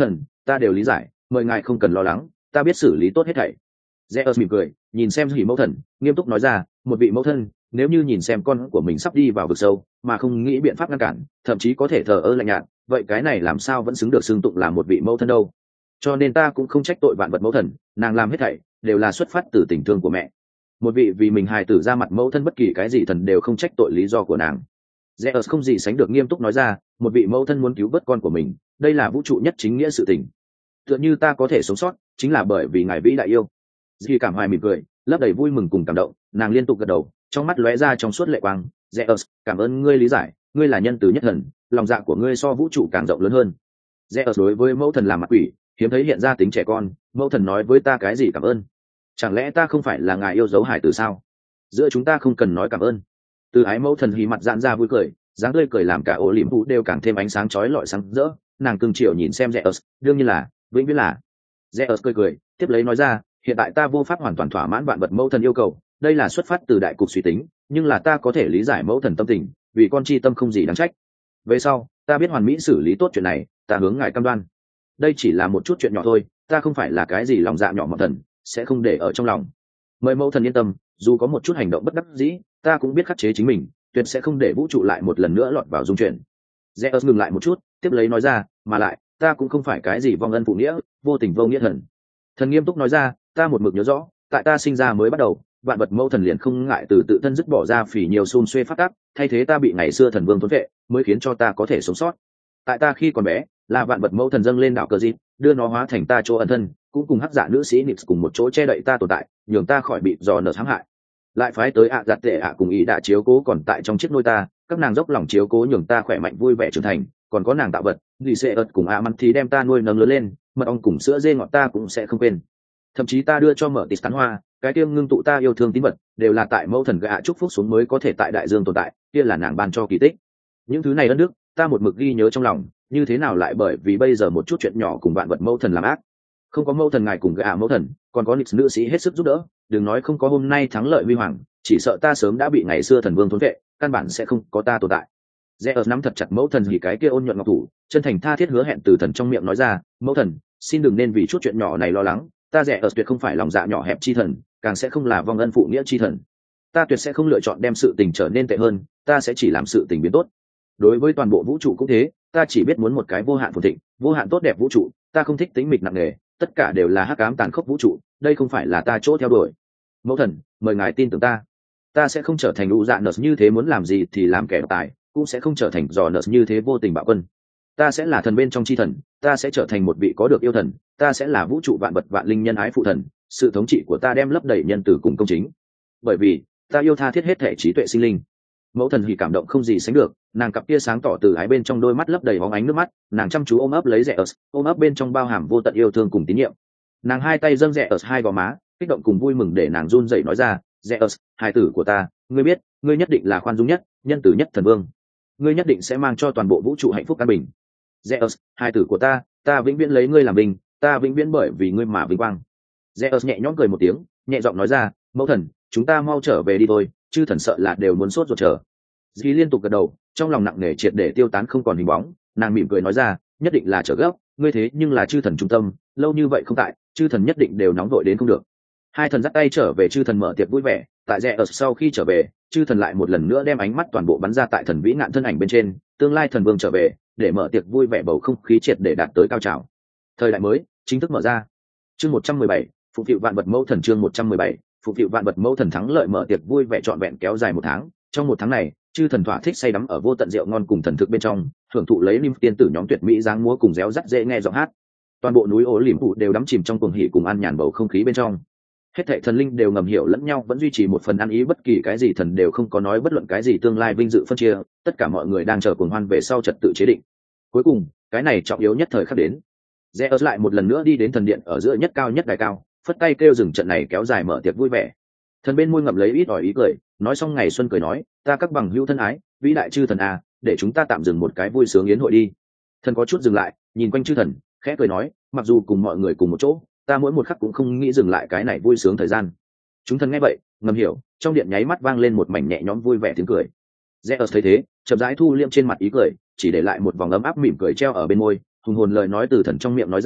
ta đều lý giải, mời ngài không cần lo lắng, ta biết xử lý tốt hết thảy. Zeus mỉm cười, nhìn xem hỉ mẫu thần, nghiêm túc nói ra, một vị mẫu thân, nếu như nhìn xem con của mình sắp đi vào vực sâu, mà không nghĩ biện pháp ngăn cản, thậm chí có thể thờ ơ lạnh nhạt, vậy cái này làm sao vẫn xứng được xưng tụng là một vị mẫu thân đâu? Cho nên ta cũng không trách tội vạn vật mẫu thần, nàng làm hết thảy đều là xuất phát từ tình thương của mẹ. Một vị vì mình hài tử ra mặt mẫu thân, bất kỳ cái gì thần đều không trách tội lý do của nàng. Zeus không gì sánh được nghiêm túc nói ra, một vị mẫu thân muốn cứu vớt con của mình, đây là vũ trụ nhất chính nghĩa sự tình. Tựa như ta có thể sống sót, chính là bởi vì ngài vĩ đại yêu. Dì cảm hoài mỉm cười, lấp đầy vui mừng cùng cảm động, nàng liên tục gật đầu, trong mắt lóe ra trong suốt lệ quang. Zeus, cảm ơn ngươi lý giải, ngươi là nhân từ nhất thần, lòng dạ của ngươi so vũ trụ càng rộng lớn hơn. Zeus đối với mẫu thần làm mặt quỷ, hiếm thấy hiện ra tính trẻ con. Mẫu thần nói với ta cái gì cảm ơn? Chẳng lẽ ta không phải là ngài yêu dấu hải tử sao? Giữa chúng ta không cần nói cảm ơn. Từ ái mẫu thần hí mặt giãn ra vui cười, dáng tươi cười làm cả ổ liễm vũ đều càng thêm ánh sáng chói lọi sáng rỡ. Nàng cưng chiều nhìn xem Zeus, đương nhiên là, vĩnh viễn là. Zeus cười cười, tiếp lấy nói ra, hiện tại ta vô pháp hoàn toàn thỏa mãn vạn vật mẫu thần yêu cầu, đây là xuất phát từ đại cục suy tính, nhưng là ta có thể lý giải mẫu thần tâm tình, vì con chi tâm không gì đáng trách. Về sau, ta biết hoàn mỹ xử lý tốt chuyện này, ta hướng ngài cam đoan. Đây chỉ là một chút chuyện nhỏ thôi, ta không phải là cái gì lòng dạ nhỏ mọn thần, sẽ không để ở trong lòng. Mời mẫu thần yên tâm, dù có một chút hành động bất đắc dĩ, ta cũng biết khắc chế chính mình, tuyệt sẽ không để vũ trụ lại một lần nữa lọt vào dung chuyển. Zeus ngừng lại một chút, tiếp lấy nói ra, mà lại, ta cũng không phải cái gì vong ân phụ nghĩa, vô tình vô nghĩa thần. Thần nghiêm túc nói ra, ta một mực nhớ rõ, tại ta sinh ra mới bắt đầu, vạn vật mẫu thần liền không ngại từ tự thân dứt bỏ ra phỉ nhiều xun xuê phát tác, thay thế ta bị ngày xưa thần vương thốn vệ, mới khiến cho ta có thể sống sót. Tại ta khi còn bé, là vạn vật mẫu thần dâng lên đảo cờ dịp, đưa nó hóa thành ta chỗ ẩn thân, cũng cùng hắc dạ nữ sĩ Nix cùng một chỗ che đậy ta tồn tại, nhường ta khỏi bị dò nở hãm hại. Lại phái tới giặt tệ cùng ý đã chiếu cố còn tại trong chiếc nôi ta, các nàng dốc lòng chiếu cố nhường ta khỏe mạnh vui vẻ trưởng thành, còn có nàng tạo vật, vì sẽ ợt cùng măn thì đem ta nuôi nấng lớn lên, mật ong cùng sữa dê ngọt ta cũng sẽ không quên. Thậm chí ta đưa cho mở tít tán hoa, cái tiêm ngưng tụ ta yêu thương tín vật, đều là tại mẫu thần gạ chúc phúc xuống mới có thể tại đại dương tồn tại, kia là nàng ban cho kỳ tích. Những thứ này ân đức, ta một mực ghi nhớ trong lòng, như thế nào lại bởi vì bây giờ một chút chuyện nhỏ cùng bạn vật mẫu thần làm ác. Không có mẫu thần ngài cùng gạ mẫu thần, còn có Nix nữ sĩ hết sức giúp đỡ, đừng nói không có hôm nay thắng lợi huy hoàng, chỉ sợ ta sớm đã bị ngày xưa thần vương thốn vệ, căn bản sẽ không có ta tồn tại. Zeus nắm thật chặt mẫu thần vì cái kia ôn nhuận ngọc thủ, chân thành tha thiết hứa hẹn từ thần trong miệng nói ra, mẫu thần, xin đừng nên vì chút chuyện nhỏ này lo lắng, ta Zeus tuyệt không phải lòng dạ nhỏ hẹp chi thần, càng sẽ không là vong ân phụ nghĩa chi thần. Ta tuyệt sẽ không lựa chọn đem sự tình trở nên tệ hơn, ta sẽ chỉ làm sự tình biến tốt. Đối với toàn bộ vũ trụ cũng thế, ta chỉ biết muốn một cái vô hạn phồn thịnh, vô hạn tốt đẹp vũ trụ, ta không thích tính mịch nặng nề, tất cả đều là hắc ám tàn khốc vũ trụ, đây không phải là ta chỗ theo đuổi. Mẫu thần, mời ngài tin tưởng ta sẽ không trở thành u dạ nợ như thế muốn làm gì thì làm kẻ tài, cũng sẽ không trở thành dò nợ như thế vô tình bạo quân. Ta sẽ là thần bên trong chi thần, ta sẽ trở thành một vị có được yêu thần, ta sẽ là vũ trụ vạn vật vạn linh nhân ái phụ thần, sự thống trị của ta đem lấp đầy nhân từ cùng công chính, bởi vì ta yêu tha thiết hết thể trí tuệ sinh linh. Mẫu thần hỉ cảm động không gì sánh được, nàng cặp kia sáng tỏ từ ái bên trong đôi mắt lấp đầy bóng ánh nước mắt, nàng chăm chú ôm ấp lấy Zeus, ôm ấp bên trong bao hàm vô tận yêu thương cùng tín nhiệm. Nàng hai tay dâng Zeus hai gò má, kích động cùng vui mừng để nàng run rẩy nói ra, Zeus, hài tử của ta, ngươi biết, ngươi nhất định là khoan dung nhất, nhân từ nhất thần vương, ngươi nhất định sẽ mang cho toàn bộ vũ trụ hạnh phúc an bình. Zeus, hài tử của ta vĩnh viễn lấy ngươi làm bình, ta vĩnh viễn bởi vì ngươi mà vinh quang. Zeus nhẹ nhõm cười một tiếng, nhẹ giọng nói ra, mẫu thần, chúng ta mau trở về đi thôi, chư thần sợ là đều muốn sốt ruột chờ. Dì liên tục gật đầu, trong lòng nặng nề triệt để tiêu tán không còn hình bóng, nàng mỉm cười nói ra, nhất định là trở gấp, ngươi thế nhưng là chư thần trung tâm, lâu như vậy không tại, chư thần nhất định đều nóng vội đến không được. Hai thần dắt tay trở về, chư thần mở tiệc vui vẻ, tại Zeus sau khi trở về, chư thần lại một lần nữa đem ánh mắt toàn bộ bắn ra tại thần vĩ ngạn thân ảnh bên trên, tương lai thần vương trở về, để mở tiệc vui vẻ bầu không khí triệt để đạt tới cao trào. Thời đại mới chính thức mở ra. Chương 117, phục vụ vạn vật mẫu thần, chương 117, phục vụ vạn vật mẫu thần thắng lợi mở tiệc vui vẻ trọn vẹn kéo dài một tháng. Trong một tháng này, chư thần thỏa thích say đắm ở vô tận rượu ngon cùng thần thực bên trong, hưởng thụ lấy lim tiên tử nhóm tuyệt mỹ dáng múa cùng réo rắt dễ nghe giọng hát. Toàn bộ núi ố liềm phụ đều đắm chìm trong cuồng hỉ cùng an nhàn bầu không khí bên trong. Hết thảy thần linh đều ngầm hiểu lẫn nhau, vẫn duy trì một phần ăn ý, bất kỳ cái gì thần đều không có nói bất luận cái gì tương lai vinh dự phân chia, tất cả mọi người đang chờ cuồng hoan về sau trật tự chế định. Cuối cùng, cái này trọng yếu nhất thời khắc đến. Zeus lại một lần nữa đi đến thần điện ở giữa nhất cao nhất đài cao, phất tay kêu dừng trận này kéo dài mở tiệc vui vẻ. Thần bên môi ngậm lấy ít ỏi ý cười, nói xong ngày xuân cười nói, ta các bằng hữu thân ái, vĩ đại chư thần à, để chúng ta tạm dừng một cái vui sướng yến hội đi. Thần có chút dừng lại, nhìn quanh chư thần, khẽ cười nói, mặc dù cùng mọi người cùng một chỗ, ta mỗi một khắc cũng không nghĩ dừng lại cái này vui sướng thời gian. Chúng thần nghe vậy, ngầm hiểu, trong điện nháy mắt vang lên một mảnh nhẹ nhõm vui vẻ tiếng cười. Zeus thấy thế, chậm rãi thu liêm trên mặt ý cười, chỉ để lại một vòng ấm áp mỉm cười treo ở bên môi, hùng hồn lời nói từ thần trong miệng nói ra,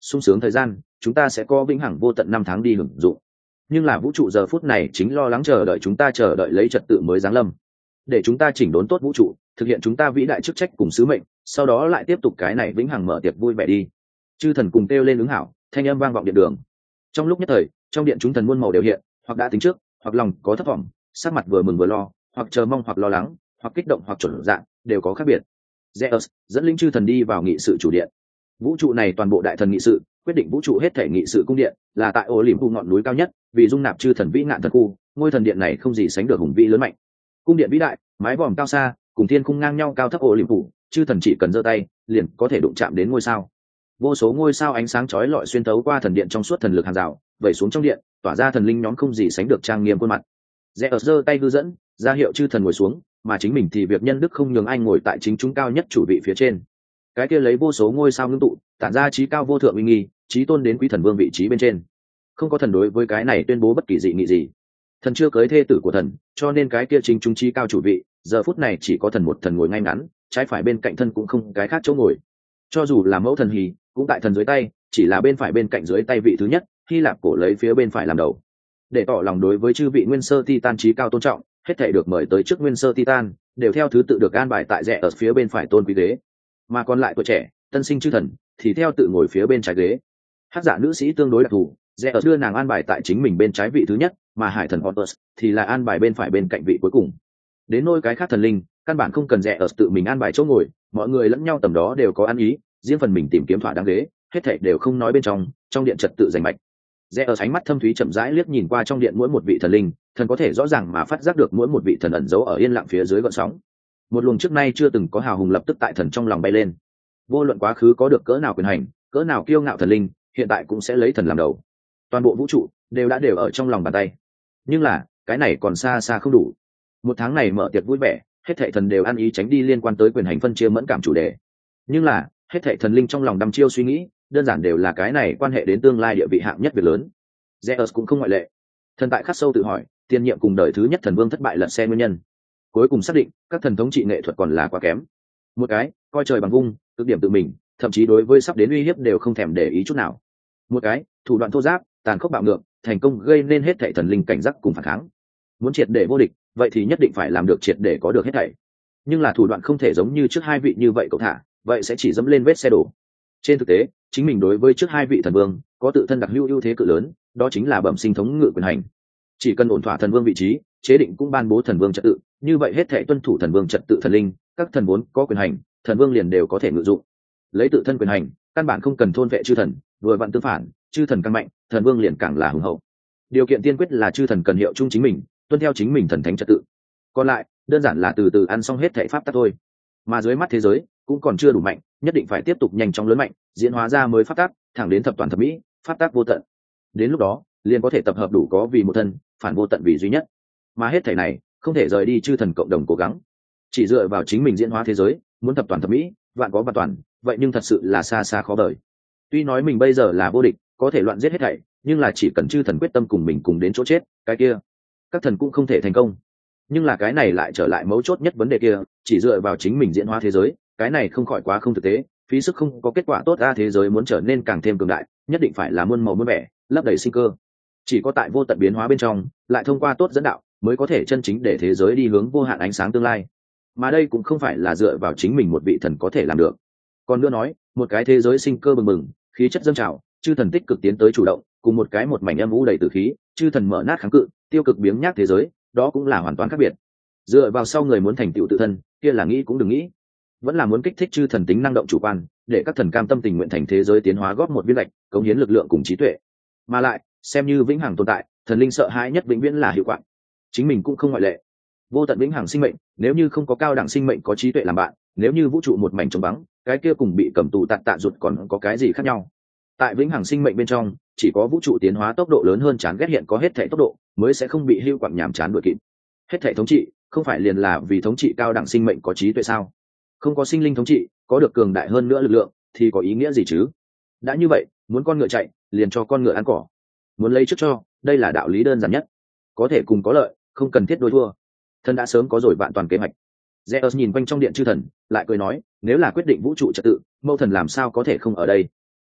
sung sướng thời gian chúng ta sẽ có vĩnh hằng vô tận năm tháng đi hưởng dụng, nhưng là vũ trụ giờ phút này chính lo lắng chờ đợi chúng ta chờ đợi lấy trật tự mới giáng lâm, để chúng ta chỉnh đốn tốt vũ trụ, thực hiện chúng ta vĩ đại chức trách cùng sứ mệnh, sau đó lại tiếp tục cái này vĩnh hằng mở tiệc vui vẻ đi. Chư thần cùng kêu lên ứng hảo, thanh âm vang vọng điện đường. Trong lúc nhất thời, trong điện chúng thần muôn màu đều hiện, hoặc đã tính trước, hoặc lòng có thất vọng, sắc mặt vừa mừng vừa lo, hoặc chờ mong hoặc lo lắng, hoặc kích động hoặc chuẩn dạng, đều có khác biệt. Zeus dẫn linh chư thần đi vào nghị sự chủ điện. Vũ trụ này toàn bộ đại thần nghị sự, quyết định vũ trụ hết thể nghị sự cung điện, là tại Olympus ngọn núi cao nhất, vì dung nạp chư thần vĩ ngạn thần khu, ngôi thần điện này không gì sánh được hùng vĩ lớn mạnh. Cung điện vĩ đại, mái vòm cao xa, cùng thiên khung ngang nhau cao thấp Olympus, chư thần chỉ cần giơ tay, liền có thể đụng chạm đến ngôi sao. Vô số ngôi sao ánh sáng chói lọi xuyên tấu qua thần điện trong suốt thần lực hàng rào, vẩy xuống trong điện, tỏa ra thần linh nhóm không gì sánh được trang nghiêm khuôn mặt. Zeus giơ tay hư dẫn, ra hiệu chư thần ngồi xuống, mà chính mình thì việc nhân đức không nhường anh ngồi tại chính chúng cao nhất chủ vị phía trên. Cái kia lấy vô số ngôi sao ngưng tụ, tản ra trí cao vô thượng uy nghi, trí tôn đến quý thần vương vị trí bên trên. Không có thần đối với cái này tuyên bố bất kỳ dị nghị gì. Thần chưa cưới thê tử của thần, cho nên cái kia chính chúng trí cao chủ vị, giờ phút này chỉ có thần một thần ngồi ngay ngắn, trái phải bên cạnh thân cũng không cái khác chỗ ngồi. Cho dù là mẫu thần Hì, cũng tại thần dưới tay, chỉ là bên phải bên cạnh dưới tay vị thứ nhất, Hy Lạp cổ lấy phía bên phải làm đầu. Để tỏ lòng đối với chư vị nguyên sơ Titan trí cao tôn trọng, hết thảy được mời tới trước nguyên sơ Titan, đều theo thứ tự được an bài tại rẽ ở phía bên phải tôn quý ghế, mà còn lại tuổi trẻ, tân sinh chư thần thì theo tự ngồi phía bên trái ghế. Hắc dạ nữ sĩ tương đối đặc thù, rẽ ở đưa nàng an bài tại chính mình bên trái vị thứ nhất, mà hải thần Horus thì là an bài bên phải bên cạnh vị cuối cùng. Đến nôi cái khác thần linh, căn bản không cần rẽ ở tự mình an bài chỗ ngồi, mọi người lẫn nhau tầm đó đều có ăn ý, riêng phần mình tìm kiếm thỏa đáng ghế, hết thảy đều không nói bên trong điện trật tự rành mạch. Rẽ ở ánh mắt thâm thúy chậm rãi liếc nhìn qua trong điện mỗi một vị thần linh, thần có thể rõ ràng mà phát giác được mỗi một vị thần ẩn giấu ở yên lặng phía dưới gợn sóng. Một luồng trước nay chưa từng có hào hùng lập tức tại thần trong lòng bay lên. Vô luận quá khứ có được cỡ nào quyền hành, cỡ nào kiêu ngạo thần linh, hiện tại cũng sẽ lấy thần làm đầu. Toàn bộ vũ trụ đều ở trong lòng bàn tay. Nhưng là, cái này còn xa xa không đủ. Một tháng này mở tiệc vui vẻ, hết thảy thần đều ăn ý tránh đi liên quan tới quyền hành phân chia mẫn cảm chủ đề. Nhưng là, hết thảy thần linh trong lòng đăm chiêu suy nghĩ, đơn giản đều là cái này quan hệ đến tương lai địa vị hạng nhất việc lớn. Zeus cũng không ngoại lệ. Thần tại khắc sâu tự hỏi, tiên nhiệm cùng đời thứ nhất thần vương thất bại lật xe nguyên nhân. Cuối cùng xác định, các thần thống trị nghệ thuật còn là quá kém. Một cái, coi trời bằng vung, cực điểm tự mình, thậm chí đối với sắp đến uy hiếp đều không thèm để ý chút nào. Một cái, thủ đoạn thô giáp, tàn khốc bạo ngược, thành công gây nên hết thảy thần linh cảnh giác cùng phản kháng. Muốn triệt để vô địch, vậy thì nhất định phải làm được triệt để có được hết thảy. Nhưng là thủ đoạn không thể giống như trước hai vị như vậy cậu thả, vậy sẽ chỉ dẫm lên vết xe đổ. Trên thực tế, chính mình đối với trước hai vị thần vương có tự thân đặc hữu ưu thế cự lớn, đó chính là bẩm sinh thống ngự quyền hành. Chỉ cần ổn thỏa thần vương vị trí, chế định cũng ban bố thần vương trật tự, như vậy hết thảy tuân thủ thần vương trật tự thần linh, các thần vốn có quyền hành, thần vương liền đều có thể ngự dụng. Lấy tự thân quyền hành, căn bản không cần thôn vệ chư thần, vừa vặn tương phản, chư thần càng mạnh, thần vương liền càng là hùng hậu. Điều kiện tiên quyết là chư thần cần hiệu chung chính mình, tuân theo chính mình thần thánh trật tự. Còn lại, đơn giản là từ từ ăn xong hết thảy pháp tắc thôi. Mà dưới mắt thế giới cũng còn chưa đủ mạnh, nhất định phải tiếp tục nhanh chóng lớn mạnh, diễn hóa ra mới pháp tắc, thẳng đến thập toàn thập mỹ, pháp tắc vô tận. Đến lúc đó, liền có thể tập hợp đủ có vì một thân, phản vô tận vì duy nhất. Mà hết thảy này, không thể rời đi chư thần cộng đồng cố gắng. Chỉ dựa vào chính mình diễn hóa thế giới, muốn thập toàn thập mỹ, vạn có vạn toàn, vậy nhưng thật sự là xa xa khó vời. Tuy nói mình bây giờ là vô địch, có thể loạn giết hết thảy, nhưng là chỉ cần chư thần quyết tâm cùng mình cùng đến chỗ chết, cái kia, các thần cũng không thể thành công. Nhưng là cái này lại trở lại mấu chốt nhất vấn đề kia, chỉ dựa vào chính mình diễn hóa thế giới, cái này không khỏi quá không thực tế, phí sức không có kết quả tốt ra. Thế giới muốn trở nên càng thêm cường đại, nhất định phải là muôn màu muôn vẻ, lấp đầy sinh cơ. Chỉ có tại vô tận biến hóa bên trong, lại thông qua tốt dẫn đạo, mới có thể chân chính để thế giới đi hướng vô hạn ánh sáng tương lai. Mà đây cũng không phải là dựa vào chính mình một vị thần có thể làm được. Còn nữa nói, một cái thế giới sinh cơ bừng bừng, khí chất dâng trào, chư thần tích cực tiến tới chủ động, cùng một cái một mảnh âm u đầy tử khí, chư thần mở nát kháng cự, tiêu cực biếng nhác thế giới, đó cũng là hoàn toàn khác biệt. Dựa vào sau người muốn thành tựu tự thân, kia là nghĩ cũng đừng nghĩ. Vẫn là muốn kích thích chư thần tính năng động chủ quan, để các thần cam tâm tình nguyện thành thế giới tiến hóa góp một viên lệch, cống hiến lực lượng cùng trí tuệ. Mà lại, xem như vĩnh hằng tồn tại, thần linh sợ hãi nhất vĩnh viễn là hiệu quả. Chính mình cũng không ngoại lệ. Vô tận vĩnh hằng sinh mệnh, nếu như không có cao đẳng sinh mệnh có trí tuệ làm bạn, nếu như vũ trụ một mảnh trống vắng, cái kia cùng bị cầm tù tạ rụt còn có cái gì khác nhau? Tại vĩnh hằng sinh mệnh bên trong, chỉ có vũ trụ tiến hóa tốc độ lớn hơn chán ghét hiện có hết thảy tốc độ, mới sẽ không bị hưu quặng nhàm chán đuổi kịp. Hết thảy thống trị, không phải liền là vì thống trị cao đẳng sinh mệnh có trí tuệ sao? Không có sinh linh thống trị, có được cường đại hơn nữa lực lượng, thì có ý nghĩa gì chứ? Đã như vậy, muốn con ngựa chạy, liền cho con ngựa ăn cỏ. Muốn lấy trước cho, đây là đạo lý đơn giản nhất. Có thể cùng có lợi, không cần thiết đôi thua. Thần đã sớm có rồi vạn toàn kế hoạch. Zeus nhìn quanh trong điện chư thần, lại cười nói, nếu là quyết định vũ trụ trật tự, mẫu thần làm sao có thể không ở đây?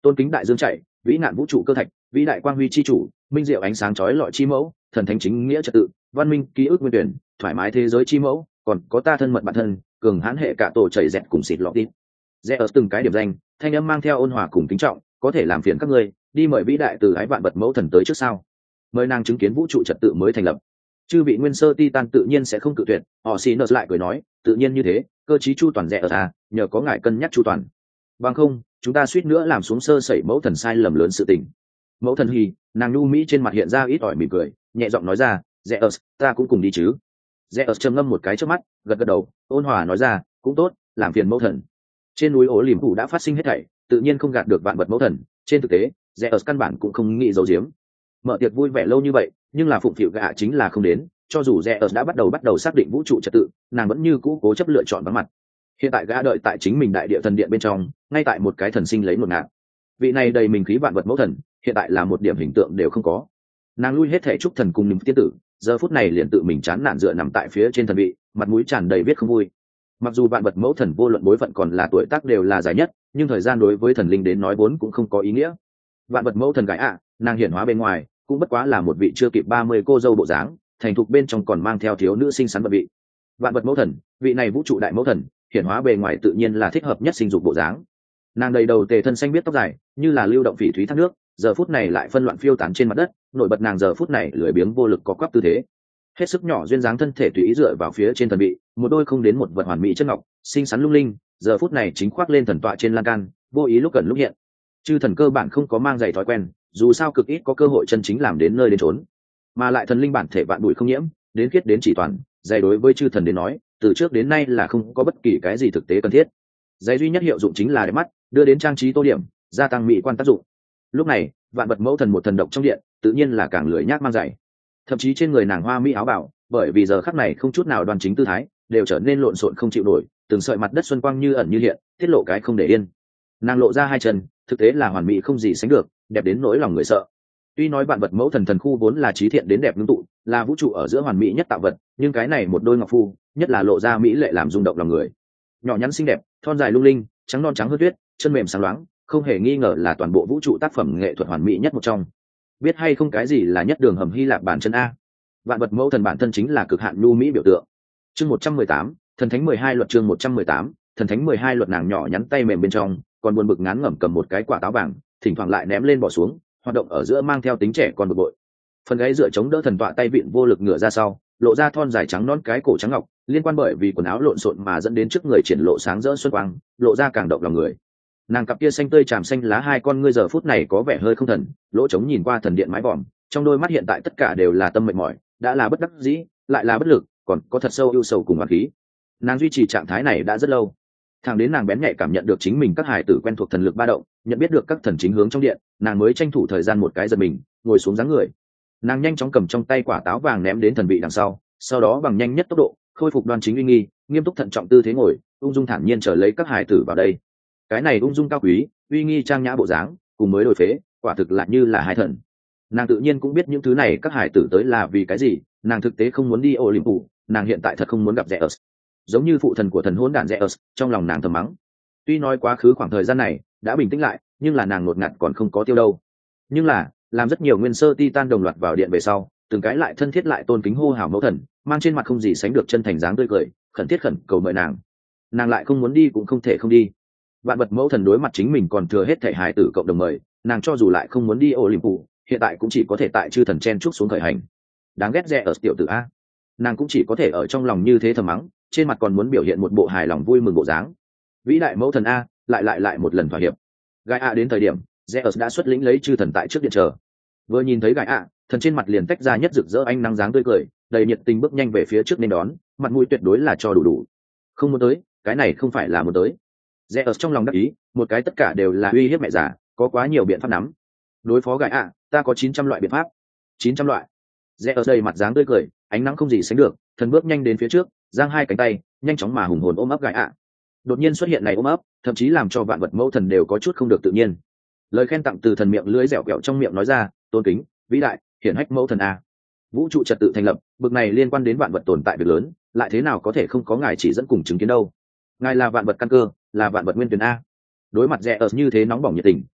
tôn kính đại dương chạy, vĩ nạn vũ trụ cơ thạch, vĩ đại quang huy chi chủ, minh diệu ánh sáng chói lọi chi mẫu, thần thánh chính nghĩa trật tự, văn minh ký ức nguyên tuyển, thoải mái thế giới chi mẫu, còn có ta thân mật bản thân, cường hãn hệ cả tổ chảy dẹt cùng xịt lọt đi. Rẽ ở từng cái điểm danh, thanh âm mang theo ôn hòa cùng kính trọng, có thể làm phiền các ngươi đi mời vĩ đại từ ái vạn vật mẫu thần tới trước sau, mời nàng chứng kiến vũ trụ trật tự mới thành lập. Chư vị nguyên sơ titan tự nhiên sẽ không cự tuyệt, họ xì nợ lại cười nói, tự nhiên như thế, cơ chí chu toàn rẽ ở nhờ có ngài cân nhắc chu toàn, bằng không chúng ta suýt nữa làm xuống sơ sẩy mẫu thần sai lầm lớn sự tình. Mẫu thần hì, nàng nhu mỹ trên mặt hiện ra ít ỏi mỉm cười, nhẹ giọng nói ra, rẽ ở ta cũng cùng đi chứ. Rẽ ở trầm ngâm một cái trước mắt, gật gật đầu, ôn hòa nói ra, cũng tốt, làm phiền mẫu thần. Trên núi ổ liềm phủ đã phát sinh hết thảy, tự nhiên không gạt được vạn vật mẫu thần. Trên thực tế rẽ ở căn bản cũng không nghĩ giấu giếm. Mở tiệc vui vẻ lâu như vậy, nhưng là phụng phịu gạ chính là không đến. Cho dù rẽ ở đã bắt đầu xác định vũ trụ trật tự, nàng vẫn như cũ cố chấp lựa chọn vắng mặt. Hiện tại gã đợi tại chính mình đại địa thần điện bên trong, ngay tại một cái thần sinh lấy một ngạt. Vị này đầy mình khí vạn vật mẫu thần, hiện tại là một điểm hình tượng đều không có. Nàng lui hết thể trúc thần cùng niềm tiên tử, giờ phút này liền tự mình chán nản dựa nằm tại phía trên thần vị, mặt mũi tràn đầy viết không vui. Mặc dù vạn vật mẫu thần vô luận bối phận còn là tuổi tác đều là dài nhất, nhưng thời gian đối với thần linh đến nói vốn cũng không có ý nghĩa. Vạn vật mẫu thần gái nàng hiển hóa bên ngoài cũng bất quá là một vị chưa kịp 30 cô dâu bộ dáng, thành thục bên trong còn mang theo thiếu nữ xinh xắn vật vị. Vạn vật mẫu thần, vị này vũ trụ đại mẫu thần, hiển hóa bề ngoài tự nhiên là thích hợp nhất sinh dục bộ dáng. Nàng đầy đầu tề thân xanh biết tóc dài, như là lưu động phỉ thúy thác nước, giờ phút này lại phân loạn phiêu tán trên mặt đất, nổi bật nàng giờ phút này lười biếng vô lực có quắp tư thế. Hết sức nhỏ duyên dáng thân thể tùy ý dựa vào phía trên thần vị, một đôi không đến một vật hoàn mỹ chất ngọc, xinh xắn lung linh, giờ phút này chính khoác lên thần tọa trên lan can, vô ý lúc gần lúc hiện. Chư thần cơ bản không có mang giày thói quen, dù sao cực ít có cơ hội chân chính làm đến nơi đến chốn, mà lại thần linh bản thể vạn bụi không nhiễm, đến khiết đến chỉ toàn, giày đối với chư thần đến nói, từ trước đến nay là không có bất kỳ cái gì thực tế cần thiết. Giày duy nhất hiệu dụng chính là đẹp mắt, đưa đến trang trí tô điểm, gia tăng mỹ quan tác dụng. Lúc này vạn vật mẫu thần một thần độc trong điện, tự nhiên là càng lười nhác mang giày. Thậm chí trên người nàng hoa mỹ áo bảo, bởi vì giờ khắc này không chút nào đoan chính tư thái, đều trở nên lộn xộn không chịu nổi, từng sợi mặt đất xuân quang như ẩn như hiện, tiết lộ cái không để yên. Nàng lộ ra hai chân, thực tế là hoàn mỹ không gì sánh được, đẹp đến nỗi lòng người sợ. Tuy nói vạn vật mẫu thần thần khu vốn là trí thiện đến đẹp ngưng tụ, là vũ trụ ở giữa hoàn mỹ nhất tạo vật, nhưng cái này một đôi ngọc phu, nhất là lộ ra mỹ lệ làm rung động lòng người. Nhỏ nhắn xinh đẹp, thon dài lung linh, trắng non trắng hơn tuyết, chân mềm sáng loáng, không hề nghi ngờ là toàn bộ vũ trụ tác phẩm nghệ thuật hoàn mỹ nhất một trong. Biết hay không cái gì là nhất đường hầm Hy Lạp bản chân a? Vạn vật mẫu thần bản thân chính là cực hạn nhu mỹ biểu tượng. Chương 118, thần thánh 12 luật. Chương 118, thần thánh 12 luật. Nàng nhỏ nhắn tay mềm bên trong, còn buồn bực ngán ngẩm cầm một cái quả táo vàng, thỉnh thoảng lại ném lên bỏ xuống, hoạt động ở giữa mang theo tính trẻ con bực bội. Phần gáy dựa chống đỡ thần tọa tay vịn vô lực ngửa ra sau, lộ ra thon dài trắng non cái cổ trắng ngọc, liên quan bởi vì quần áo lộn xộn mà dẫn đến trước người triển lộ sáng rỡ xuân quang, lộ ra càng động lòng người. Nàng cặp kia xanh tươi tràm xanh lá hai con ngươi giờ phút này có vẻ hơi không thần, lỗ trống nhìn qua thần điện mái vòm, trong đôi mắt hiện tại tất cả đều là tâm mệt mỏi, đã là bất đắc dĩ, lại là bất lực, còn có thật sâu ưu sầu cùng oán khí. Nàng duy trì trạng thái này đã rất lâu, thẳng đến nàng bén nhạy cảm nhận được chính mình các hài tử quen thuộc thần lực ba động, nhận biết được các thần chính hướng trong điện, nàng mới tranh thủ thời gian một cái giật mình, ngồi xuống dáng người. Nàng nhanh chóng cầm trong tay quả táo vàng ném đến thần vị đằng sau đó bằng nhanh nhất tốc độ khôi phục đoan chính uy nghi, nghiêm túc thận trọng tư thế ngồi, ung dung thản nhiên chờ lấy các hài tử vào đây. Cái này ung dung cao quý, uy nghi trang nhã bộ dáng, cùng mới đổi phế, quả thực là như là hai thần. Nàng tự nhiên cũng biết những thứ này các hài tử tới là vì cái gì, nàng thực tế không muốn đi Olympus, nàng hiện tại thật không muốn gặp Zeus. Giống như phụ thần của thần hỗn đản Zeus, trong lòng nàng thầm mắng. Tuy nói quá khứ khoảng thời gian này đã bình tĩnh lại, nhưng là nàng ngột ngạt còn không có tiêu đâu. Nhưng là làm rất nhiều nguyên sơ titan đồng loạt vào điện về sau, từng cái lại thân thiết lại tôn kính hô hào mẫu thần, mang trên mặt không gì sánh được chân thành dáng tươi cười, khẩn thiết khẩn cầu mời nàng lại không muốn đi cũng không thể không đi. Vạn vật mẫu thần đối mặt chính mình còn thừa hết thể hài tử cộng đồng mời, nàng cho dù lại không muốn đi Olympus, hiện tại cũng chỉ có thể tại chư thần chen chúc xuống khởi hành. Đáng ghét rẻ ở tiểu tử a, nàng cũng chỉ có thể ở trong lòng như thế thầm mắng, trên mặt còn muốn biểu hiện một bộ hài lòng vui mừng bộ dáng. Vĩ đại mẫu thần a, lại một lần thỏa hiệp. Gai a đến thời điểm Zeus đã xuất lĩnh lấy chư thần tại trước điện chờ. Vừa nhìn thấy Gai a, thần trên mặt liền tách ra nhất rực rỡ ánh nắng dáng tươi cười, đầy nhiệt tình bước nhanh về phía trước nên đón, mặt mũi tuyệt đối là cho đủ. Không muốn tới, cái này không phải là muốn tới. Zeus trong lòng đắc ý, một cái tất cả đều là uy hiếp mẹ già, có quá nhiều biện pháp nắm. Đối phó Gai a, ta có 900 loại biện pháp. 900 loại. Zeus đầy mặt dáng tươi cười, ánh nắng không gì sánh được, thần bước nhanh đến phía trước, giang hai cánh tay, nhanh chóng mà hùng hồn ôm ấp Gai a. Đột nhiên xuất hiện này ôm ấp, thậm chí làm cho vạn vật mẫu thần đều có chút không được tự nhiên. Lời khen tặng từ thần miệng lưỡi dẻo kẹo trong miệng nói ra, tôn kính, vĩ đại, hiển hách mẫu thần a. Vũ trụ trật tự thành lập, bực này liên quan đến vạn vật tồn tại việc lớn, lại thế nào có thể không có ngài chỉ dẫn cùng chứng kiến đâu. Ngài là vạn vật căn cơ, là vạn vật nguyên tuyển a. Đối mặt Zeus như thế nóng bỏng nhiệt tình,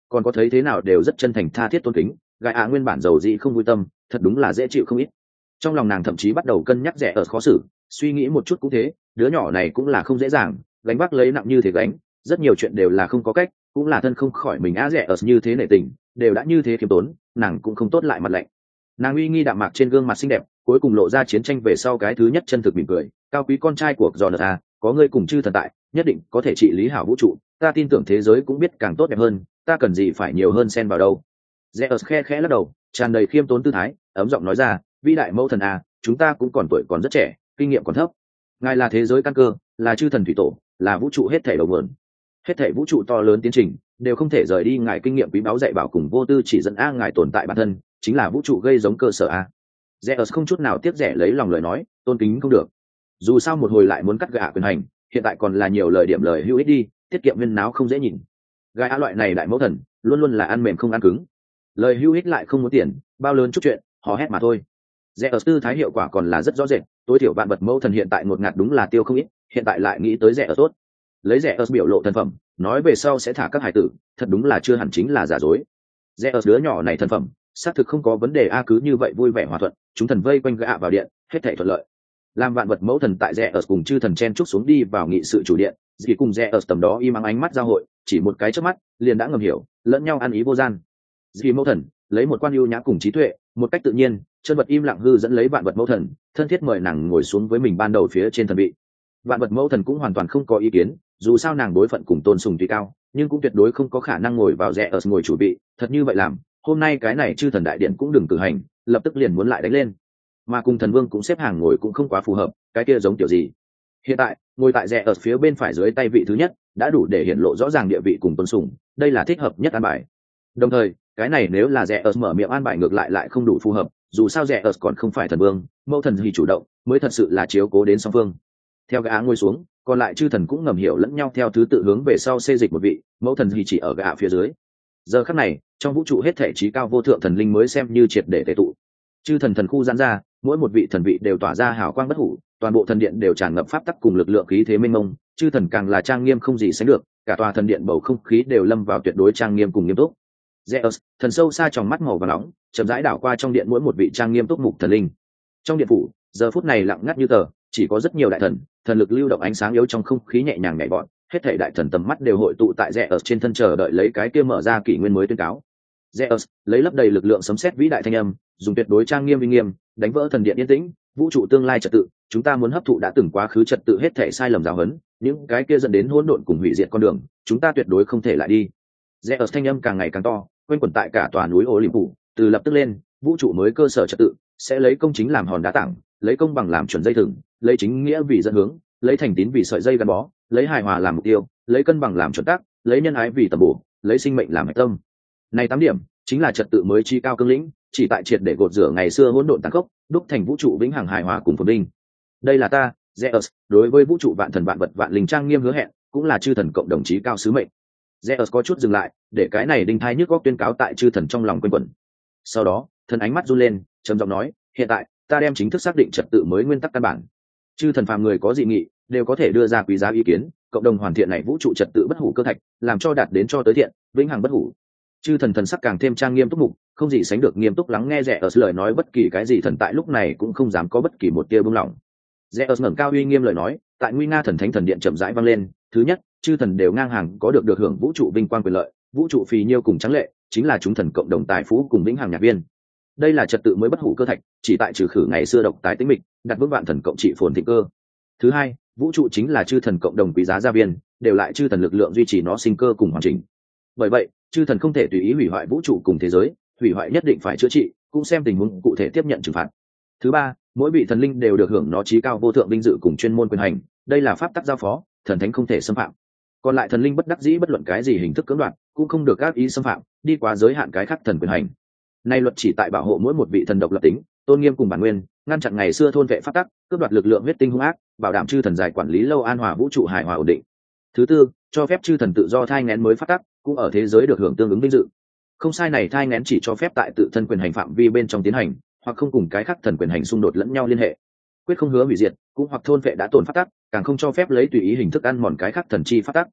còn có thấy thế nào đều rất chân thành tha thiết tôn kính. Gai ạ nguyên bản giàu dĩ không vui tâm, thật đúng là dễ chịu không ít. Trong lòng nàng thậm chí bắt đầu cân nhắc rẻ ở khó xử, suy nghĩ một chút cũng thế, đứa nhỏ này cũng là không dễ dàng, gánh vác lấy nặng như thế gánh, rất nhiều chuyện đều là không có cách, cũng là thân không khỏi mình rẻ ở như thế nể tình, đều đã như thế khiêm tốn, nàng cũng không tốt lại mặt lạnh. Nàng uy nghi đạm mạc trên gương mặt xinh đẹp, cuối cùng lộ ra chiến tranh về sau cái thứ nhất chân thực mỉm cười, cao quý con trai của Jonathan, có ngươi cùng chư thần tại, nhất định có thể trị lý hảo vũ trụ, ta tin tưởng thế giới cũng biết càng tốt đẹp hơn, ta cần gì phải nhiều hơn xen vào đâu. Zeus khe khẽ lắc đầu, tràn đầy khiêm tốn tư thái, ấm giọng nói ra, vĩ đại mẫu thần à, chúng ta cũng còn tuổi còn rất trẻ, kinh nghiệm còn thấp. Ngài là thế giới căn cơ, là chư thần thủy tổ, là vũ trụ hết thảy đầu nguồn. Hết thảy vũ trụ to lớn tiến trình, đều không thể rời đi ngài kinh nghiệm quý báu dạy bảo cùng vô tư chỉ dẫn ngài tồn tại bản thân, chính là vũ trụ gây giống cơ sở a. Zeus không chút nào tiếc rẻ lấy lòng lời nói, tôn kính không được. Dù sao một hồi lại muốn cắt gạ quyền hành, hiện tại còn là nhiều lời điểm lời hữu ích đi, tiết kiệm viên náo không dễ nhìn. Gã loại này đại mẫu thần, luôn luôn là ăn mềm không ăn cứng. Lời hữu ích lại không muốn tiền, bao lớn chút chuyện, hò hét mà thôi. Zeus tư thái hiệu quả còn là rất rõ rệt, tối thiểu vạn vật mẫu thần hiện tại ngột ngạt đúng là tiêu không ít, hiện tại lại nghĩ tới Zeus tốt. Lấy Zeus biểu lộ thân phẩm, nói về sau sẽ thả các hải tử, thật đúng là chưa hẳn chính là giả dối. Zeus đứa nhỏ này thân phẩm, xác thực không có vấn đề a, cứ như vậy vui vẻ hòa thuận, chúng thần vây quanh gã vào điện, hết thảy thuận lợi. Làm vạn vật mẫu thần tại Zeus cùng chư thần chen chúc xuống đi vào nghị sự chủ điện, Dì cùng Zeus tầm đó im ắng ánh mắt giao hội, chỉ một cái chớp mắt, liền đã ngầm hiểu, lẫn nhau ăn ý vô gian. Dì mẫu thần lấy một quan ưu nhã cùng trí tuệ, một cách tự nhiên, chân vật im lặng hư dẫn lấy vạn vật mẫu thần, thân thiết mời nàng ngồi xuống với mình ban đầu phía trên thần vị. Vạn vật mẫu thần cũng hoàn toàn không có ý kiến, dù sao nàng đối phận cùng tôn sùng tuy cao, nhưng cũng tuyệt đối không có khả năng ngồi vào Zeus ngồi chủ vị, thật như vậy làm, hôm nay cái này chư thần đại điện cũng đừng cử hành, lập tức liền muốn lại đánh lên. Mà cùng thần vương cũng xếp hàng ngồi cũng không quá phù hợp, cái kia giống kiểu gì. Hiện tại ngồi tại rẽ ở phía bên phải dưới tay vị thứ nhất đã đủ để hiện lộ rõ ràng địa vị cùng tôn sùng, đây là thích hợp nhất an bài. Đồng thời cái này nếu là rẽ ở mở miệng an bài ngược lại không đủ phù hợp, dù sao rẽ ở còn không phải thần vương, mẫu thần thì chủ động mới thật sự là chiếu cố đến song phương. Theo gã ngồi xuống, còn lại chư thần cũng ngầm hiểu lẫn nhau theo thứ tự hướng về sau xê dịch một vị, mẫu thần thì chỉ ở gã phía dưới. Giờ khắc này trong vũ trụ hết thể trí cao vô thượng thần linh mới xem như triệt để tề tụ. Chư thần thần khu giãn ra, mỗi một vị thần vị đều tỏa ra hào quang bất hủ, toàn bộ thần điện đều tràn ngập pháp tắc cùng lực lượng khí thế mênh mông, chư thần càng là trang nghiêm không gì sánh được, cả tòa thần điện bầu không khí đều lâm vào tuyệt đối trang nghiêm cùng nghiêm túc. Zeus, thần sâu xa trong mắt màu vàng nóng, chậm rãi đảo qua trong điện mỗi một vị trang nghiêm túc mục thần linh. Trong điện phủ, giờ phút này lặng ngắt như tờ, chỉ có rất nhiều đại thần, thần lực lưu động ánh sáng yếu trong không khí nhẹ nhàng nhảy vọt, hết thảy đại thần tầm mắt đều hội tụ tại Zeus trên thân chờ đợi lấy cái kia mở ra kỷ nguyên mới tuyên cáo. Zeus lấy lấp đầy lực lượng sấm sét vĩ đại thanh âm, dùng tuyệt đối trang nghiêm uy nghiêm, đánh vỡ thần điện yên tĩnh, vũ trụ tương lai trật tự, chúng ta muốn hấp thụ đã từng quá khứ trật tự hết thảy sai lầm giáo huấn, những cái kia dẫn đến hỗn độn cùng hủy diệt con đường, chúng ta tuyệt đối không thể lại đi. Zeus thanh âm càng ngày càng to, quanh quẩn tại cả tòa núi Olympus, từ lập tức lên, vũ trụ mới cơ sở trật tự, sẽ lấy công chính làm hòn đá tảng, lấy công bằng làm chuẩn dây thừng, lấy chính nghĩa vì dẫn hướng, lấy thành tín vì sợi dây gắn bó, lấy hài hòa làm mục tiêu, lấy cân bằng làm chuẩn tắc, lấy nhân ái vì tầm bổ, lấy sinh mệnh làm hạch tâm. Này 8 điểm chính là trật tự mới chi cao cương lĩnh, chỉ tại triệt để gột rửa ngày xưa hỗn độn tàn khốc, đúc thành vũ trụ vĩnh hằng hài hòa cùng phồn vinh. Đây là ta, Zeus, đối với vũ trụ vạn thần vạn vật vạn linh trang nghiêm hứa hẹn, cũng là chư thần cộng đồng chí cao sứ mệnh. Zeus có chút dừng lại, để cái này đinh thai nhức góc tuyên cáo tại chư thần trong lòng quanh quẩn. Sau đó, thần ánh mắt run lên, trầm giọng nói, hiện tại, ta đem chính thức xác định trật tự mới nguyên tắc căn bản. Chư thần phàm người có dị nghị, đều có thể đưa ra quý giá ý kiến, cộng đồng hoàn thiện này vũ trụ trật tự bất hủ cơ thạch, làm cho đạt đến cho tới thiện, vĩnh hằng bất hủ. Chư thần thần sắc càng thêm trang nghiêm túc mục, không gì sánh được nghiêm túc lắng nghe Zeus lời nói, bất kỳ cái gì thần tại lúc này cũng không dám có bất kỳ một tia buông lỏng. Zeus ngẩng cao uy nghiêm lời nói, tại nguy nga thần thánh thần điện chậm rãi vang lên, thứ nhất, chư thần đều ngang hàng có được hưởng vũ trụ vinh quang quyền lợi, vũ trụ phì nhiêu cùng trắng lệ, chính là chúng thần cộng đồng tài phú cùng vĩnh hằng nhạc viên. Đây là trật tự mới bất hủ cơ thạch, chỉ tại trừ khử ngày xưa độc tái tính mịch, đặt vững vạn thần cộng trị phồn thịnh cơ. Thứ hai, vũ trụ chính là chư thần cộng đồng quý giá gia viên, đều lại chư thần lực lượng duy trì nó sinh cơ cùng hoàn chỉnh. Bởi vậy, chư thần không thể tùy ý hủy hoại vũ trụ cùng thế giới, hủy hoại nhất định phải chữa trị, cũng xem tình huống cụ thể tiếp nhận trừng phạt. Thứ ba, mỗi vị thần linh đều được hưởng nó chí cao vô thượng vinh dự cùng chuyên môn quyền hành, đây là pháp tắc giao phó, thần thánh không thể xâm phạm. Còn lại thần linh bất đắc dĩ bất luận cái gì hình thức cưỡng đoạt, cũng không được ác ý xâm phạm, đi quá giới hạn cái khác thần quyền hành. Nay luật chỉ tại bảo hộ mỗi một vị thần độc lập tính, tôn nghiêm cùng bản nguyên, ngăn chặn ngày xưa thôn vệ pháp tắc, cướp đoạt lực lượng huyết tinh hung ác, bảo đảm chư thần giải quản lý lâu an hòa vũ trụ hài hòa ổn định. Thứ tư, cho phép chư thần tự do thai nghén mới pháp tắc, cũng ở thế giới được hưởng tương ứng vinh dự. Không sai, này thai nghén chỉ cho phép tại tự thân quyền hành phạm vi bên trong tiến hành, hoặc không cùng cái khác thần quyền hành xung đột lẫn nhau liên hệ. Quyết không hứa hủy diệt, cũng hoặc thôn vệ đã tổn pháp tắc, càng không cho phép lấy tùy ý hình thức ăn mòn cái khác thần chi pháp tắc.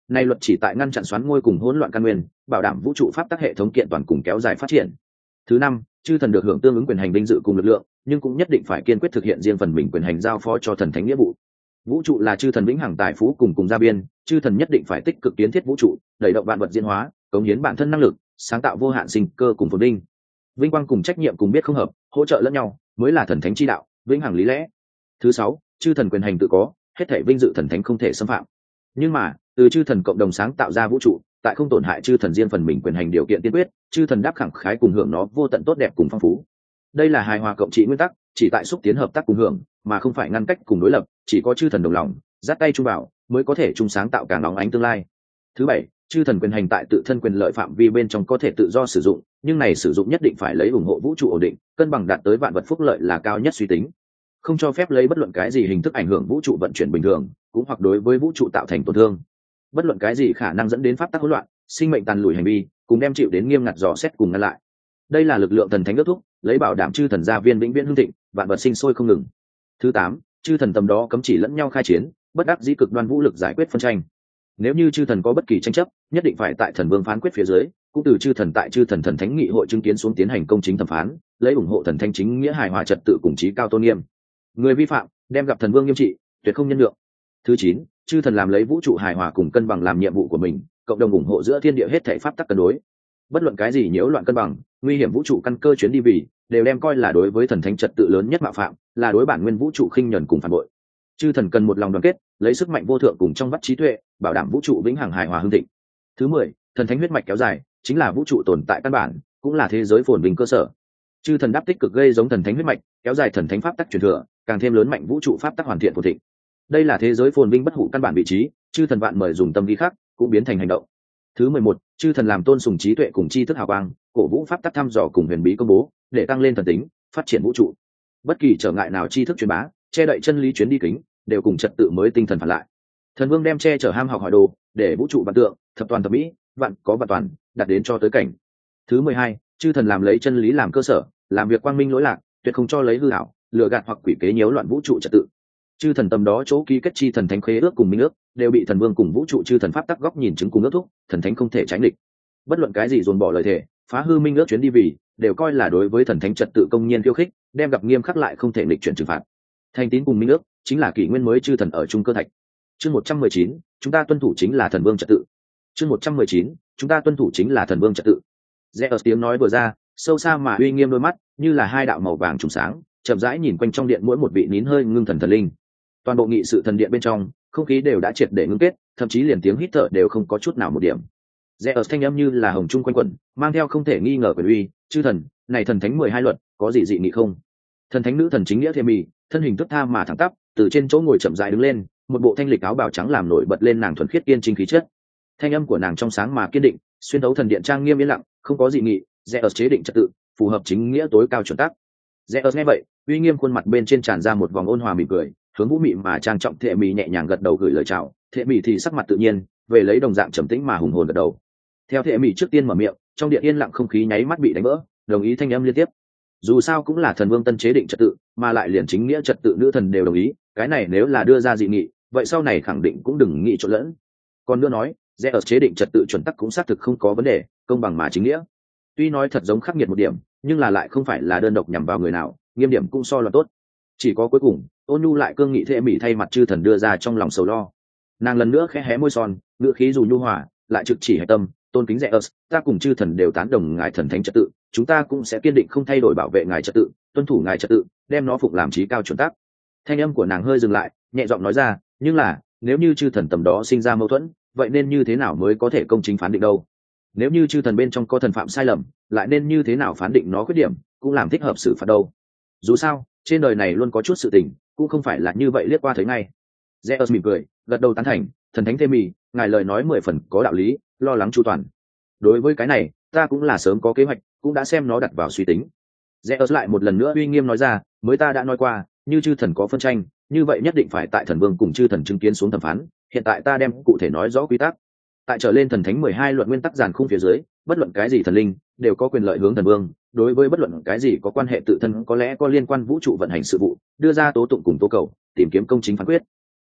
Này luật chỉ tại ngăn chặn xoắn ngôi cùng hỗn loạn căn nguyên, bảo đảm vũ trụ pháp tắc hệ thống kiện toàn cùng kéo dài phát triển. Thứ năm, chư thần được hưởng tương ứng quyền hành vinh dự cùng lực lượng, nhưng cũng nhất định phải kiên quyết thực hiện riêng phần mình quyền hành giao phó cho thần thánh nghĩa vụ. Vũ trụ là chư thần vĩnh hằng tài phú cùng gia biên, chư thần nhất định phải tích cực kiến thiết vũ trụ, đẩy động vạn vật diễn hóa, cống hiến bản thân năng lực, sáng tạo vô hạn sinh cơ cùng phồn vinh. Vinh quang cùng trách nhiệm cùng biết không hợp, hỗ trợ lẫn nhau, mới là thần thánh chi đạo, vĩnh hằng lý lẽ. Thứ sáu, chư thần quyền hành tự có, hết thảy vinh dự thần thánh không thể xâm phạm. Nhưng mà, từ chư thần cộng đồng sáng tạo ra vũ trụ, tại không tổn hại chư thần riêng phần mình quyền hành điều kiện tiên quyết, chư thần đáp khẳng khái cùng hưởng nó vô tận tốt đẹp cùng phong phú. Đây là hài hòa cộng trị nguyên tắc, chỉ tại xúc tiến hợp tác cùng hưởng, mà không phải ngăn cách cùng đối lập, chỉ có chư thần đồng lòng, dắt tay chung vào, mới có thể chung sáng tạo càng nóng ánh tương lai. Thứ bảy, chư thần quyền hành tại tự thân quyền lợi phạm vi bên trong có thể tự do sử dụng, nhưng này sử dụng nhất định phải lấy ủng hộ vũ trụ ổn định, cân bằng đạt tới vạn vật phúc lợi là cao nhất suy tính. Không cho phép lấy bất luận cái gì hình thức ảnh hưởng vũ trụ vận chuyển bình thường, cũng hoặc đối với vũ trụ tạo thành tổn thương. Bất luận cái gì khả năng dẫn đến pháp tắc hỗn loạn, sinh mệnh tàn lùi hành vi, cùng đem chịu đến nghiêm ngặt dò xét cùng ngăn lại. Đây là lực lượng thần thánh ước thúc, lấy bảo đảm chư thần gia viên vĩnh viễn hưng thịnh, vạn vật sinh sôi không ngừng. Thứ tám, chư thần tầm đó cấm chỉ lẫn nhau khai chiến, bất đắc dĩ cực đoan vũ lực giải quyết phân tranh. Nếu như chư thần có bất kỳ tranh chấp, nhất định phải tại thần vương phán quyết phía dưới, cũng từ chư thần tại chư thần thần thánh nghị hội chứng kiến xuống tiến hành công chính thẩm phán, lấy ủng hộ thần thánh chính nghĩa hài hòa trật tự cùng chí cao tôn nghiêm. Người vi phạm đem gặp thần vương nghiêm trị, tuyệt không nhân lượng. Thứ chín, chư thần làm lấy vũ trụ hài hòa cùng cân bằng làm nhiệm vụ của mình, cộng đồng ủng hộ giữa thiên địa hết thảy pháp tắc cân đối. Bất luận cái gì nhiễu loạn cân bằng, nguy hiểm vũ trụ căn cơ chuyến đi vì, đều đem coi là đối với thần thánh trật tự lớn nhất mạo phạm, là đối bản nguyên vũ trụ khinh nhẫn cùng phản bội. Chư thần cần một lòng đoàn kết, lấy sức mạnh vô thượng cùng trong vắt trí tuệ, bảo đảm vũ trụ vĩnh hằng hài hòa hưng thịnh. Thứ 10, thần thánh huyết mạch kéo dài, chính là vũ trụ tồn tại căn bản, cũng là thế giới phồn vinh cơ sở. Chư thần đáp tích cực gây giống thần thánh huyết mạch, kéo dài thần thánh pháp tắc truyền thừa, càng thêm lớn mạnh vũ trụ pháp tắc hoàn thiện phồn thịnh. Đây là thế giới phồn vinh bất hủ căn bản vị trí, chư thần vạn mời dùng tâm ghi khắc, cũng biến thành hành động. Thứ 11, chư thần làm tôn sùng trí tuệ cùng tri thức hào quang, cổ vũ pháp tắc thăm dò cùng huyền bí công bố, để tăng lên thần tính, phát triển vũ trụ. Bất kỳ trở ngại nào tri thức truyền bá, che đậy chân lý chuyến đi kính, đều cùng trật tự mới tinh thần phản lại. Thần vương đem che chở ham học hỏi đồ, để vũ trụ vạn tượng, thập toàn thập mỹ, vạn có vạn toàn, đạt đến cho tới cảnh. Thứ 12, chư thần làm lấy chân lý làm cơ sở, làm việc quang minh lỗi lạc, tuyệt không cho lấy hư ảo, lừa gạt hoặc quỷ kế nhiễu loạn vũ trụ trật tự. Chư thần tầm đó chỗ ký kết chi thần thánh khế ước cùng minh ước, đều bị thần vương cùng vũ trụ chư thần pháp tắc góc nhìn chứng cùng ước thúc, thần thánh không thể tránh địch. Bất luận cái gì dồn bỏ lời thề, phá hư minh ước chuyến đi vì, đều coi là đối với thần thánh trật tự công nhiên khiêu khích, đem gặp nghiêm khắc lại không thể nghịch chuyển trừng phạt. Thành tín cùng minh ước chính là kỷ nguyên mới chư thần ở trung cơ thạch. Chương 119, chúng ta tuân thủ chính là thần vương trật tự. Chương 119, chúng ta tuân thủ chính là thần vương trật tự. Zeus tiếng nói vừa ra, sâu xa mà uy nghiêm đôi mắt, như là hai đạo màu vàng trùng sáng, chậm rãi nhìn quanh trong điện mỗi một vị nín hơi ngưng thần thần linh. Toàn bộ nghị sự thần điện bên trong, không khí đều đã triệt để ngưng kết, thậm chí liền tiếng hít thở đều không có chút nào một điểm. Zeus thanh âm như là hồng trung quanh quẩn, mang theo không thể nghi ngờ quyền uy, chư thần, này thần thánh 12 luật, có gì dị nghị không? Thần thánh nữ thần chính nghĩa Themi, thân hình tức tha mà thẳng tắp, từ trên chỗ ngồi chậm rãi đứng lên, một bộ thanh lịch áo bào trắng làm nổi bật lên nàng thuần khiết kiên chính khí chất. Thanh âm của nàng trong sáng mà kiên định, xuyên thấu thần điện trang nghiêm yên lặng, không có dị nghị, Zeus chế định trật tự, phù hợp chính nghĩa tối cao chuẩn tắc. Zeus nghe vậy, uy nghiêm khuôn mặt bên trên tràn ra một vòng ôn hòa mỉm cười, hướng vũ mị mà trang trọng Thệ Mị nhẹ nhàng gật đầu gửi lời chào. Thệ Mị thì sắc mặt tự nhiên, về lấy đồng dạng trầm tĩnh mà hùng hồn gật đầu. Theo Thệ Mị trước tiên mở miệng, trong điện yên lặng không khí nháy mắt bị đánh vỡ, đồng ý thanh âm liên tiếp. Dù sao cũng là thần vương tân chế định trật tự, mà lại liền chính nghĩa trật tự nữ thần đều đồng ý, cái này nếu là đưa ra dị nghị, vậy sau này khẳng định cũng đừng nghĩ trộn lẫn. Còn nữa nói, Zeus chế định trật tự chuẩn tắc cũng xác thực không có vấn đề, công bằng mà chính nghĩa. Tuy nói thật giống khắc nghiệt một điểm, nhưng là lại không phải là đơn độc nhằm vào người nào, nghiêm điểm cũng so là tốt. Chỉ có cuối cùng, Ôn Nhu lại cương nghị Thệ Mị thay mặt chư thần đưa ra trong lòng sầu lo. Nàng lần nữa khẽ hé môi son, ngữ khí dù nhu hòa, lại trực chỉ hạch tâm, tôn kính Zeus, ta cùng chư thần đều tán đồng ngài thần thánh trật tự, chúng ta cũng sẽ kiên định không thay đổi bảo vệ ngài trật tự, tuân thủ ngài trật tự, đem nó phụng làm chí cao chuẩn tắc. Thanh âm của nàng hơi dừng lại, nhẹ giọng nói ra, nhưng là, nếu như chư thần tầm đó sinh ra mâu thuẫn, vậy nên như thế nào mới có thể công chính phán định đâu? Nếu như chư thần bên trong có thần phạm sai lầm, lại nên như thế nào phán định nó khuyết điểm, cũng làm thích hợp xử phạt đâu? Dù sao, trên đời này luôn có chút sự tình, cũng không phải là như vậy liếc qua thấy ngay. Zeus mỉm cười, gật đầu tán thành, thần thánh Themi, ngài lời nói 10 phần có đạo lý, lo lắng chu toàn. Đối với cái này, ta cũng là sớm có kế hoạch, cũng đã xem nó đặt vào suy tính. Zeus lại một lần nữa uy nghiêm nói ra, mới ta đã nói qua, như chư thần có phân tranh, như vậy nhất định phải tại thần vương cùng chư thần chứng kiến xuống thẩm phán. Hiện tại ta đem cụ thể nói rõ quy tắc. Tại trở lên thần thánh 12 luận nguyên tắc giàn khung phía dưới, bất luận cái gì thần linh đều có quyền lợi hướng thần vương, đối với bất luận cái gì có quan hệ tự thân có lẽ có liên quan vũ trụ vận hành sự vụ, đưa ra tố tụng cùng tố cầu, tìm kiếm công chính phán quyết.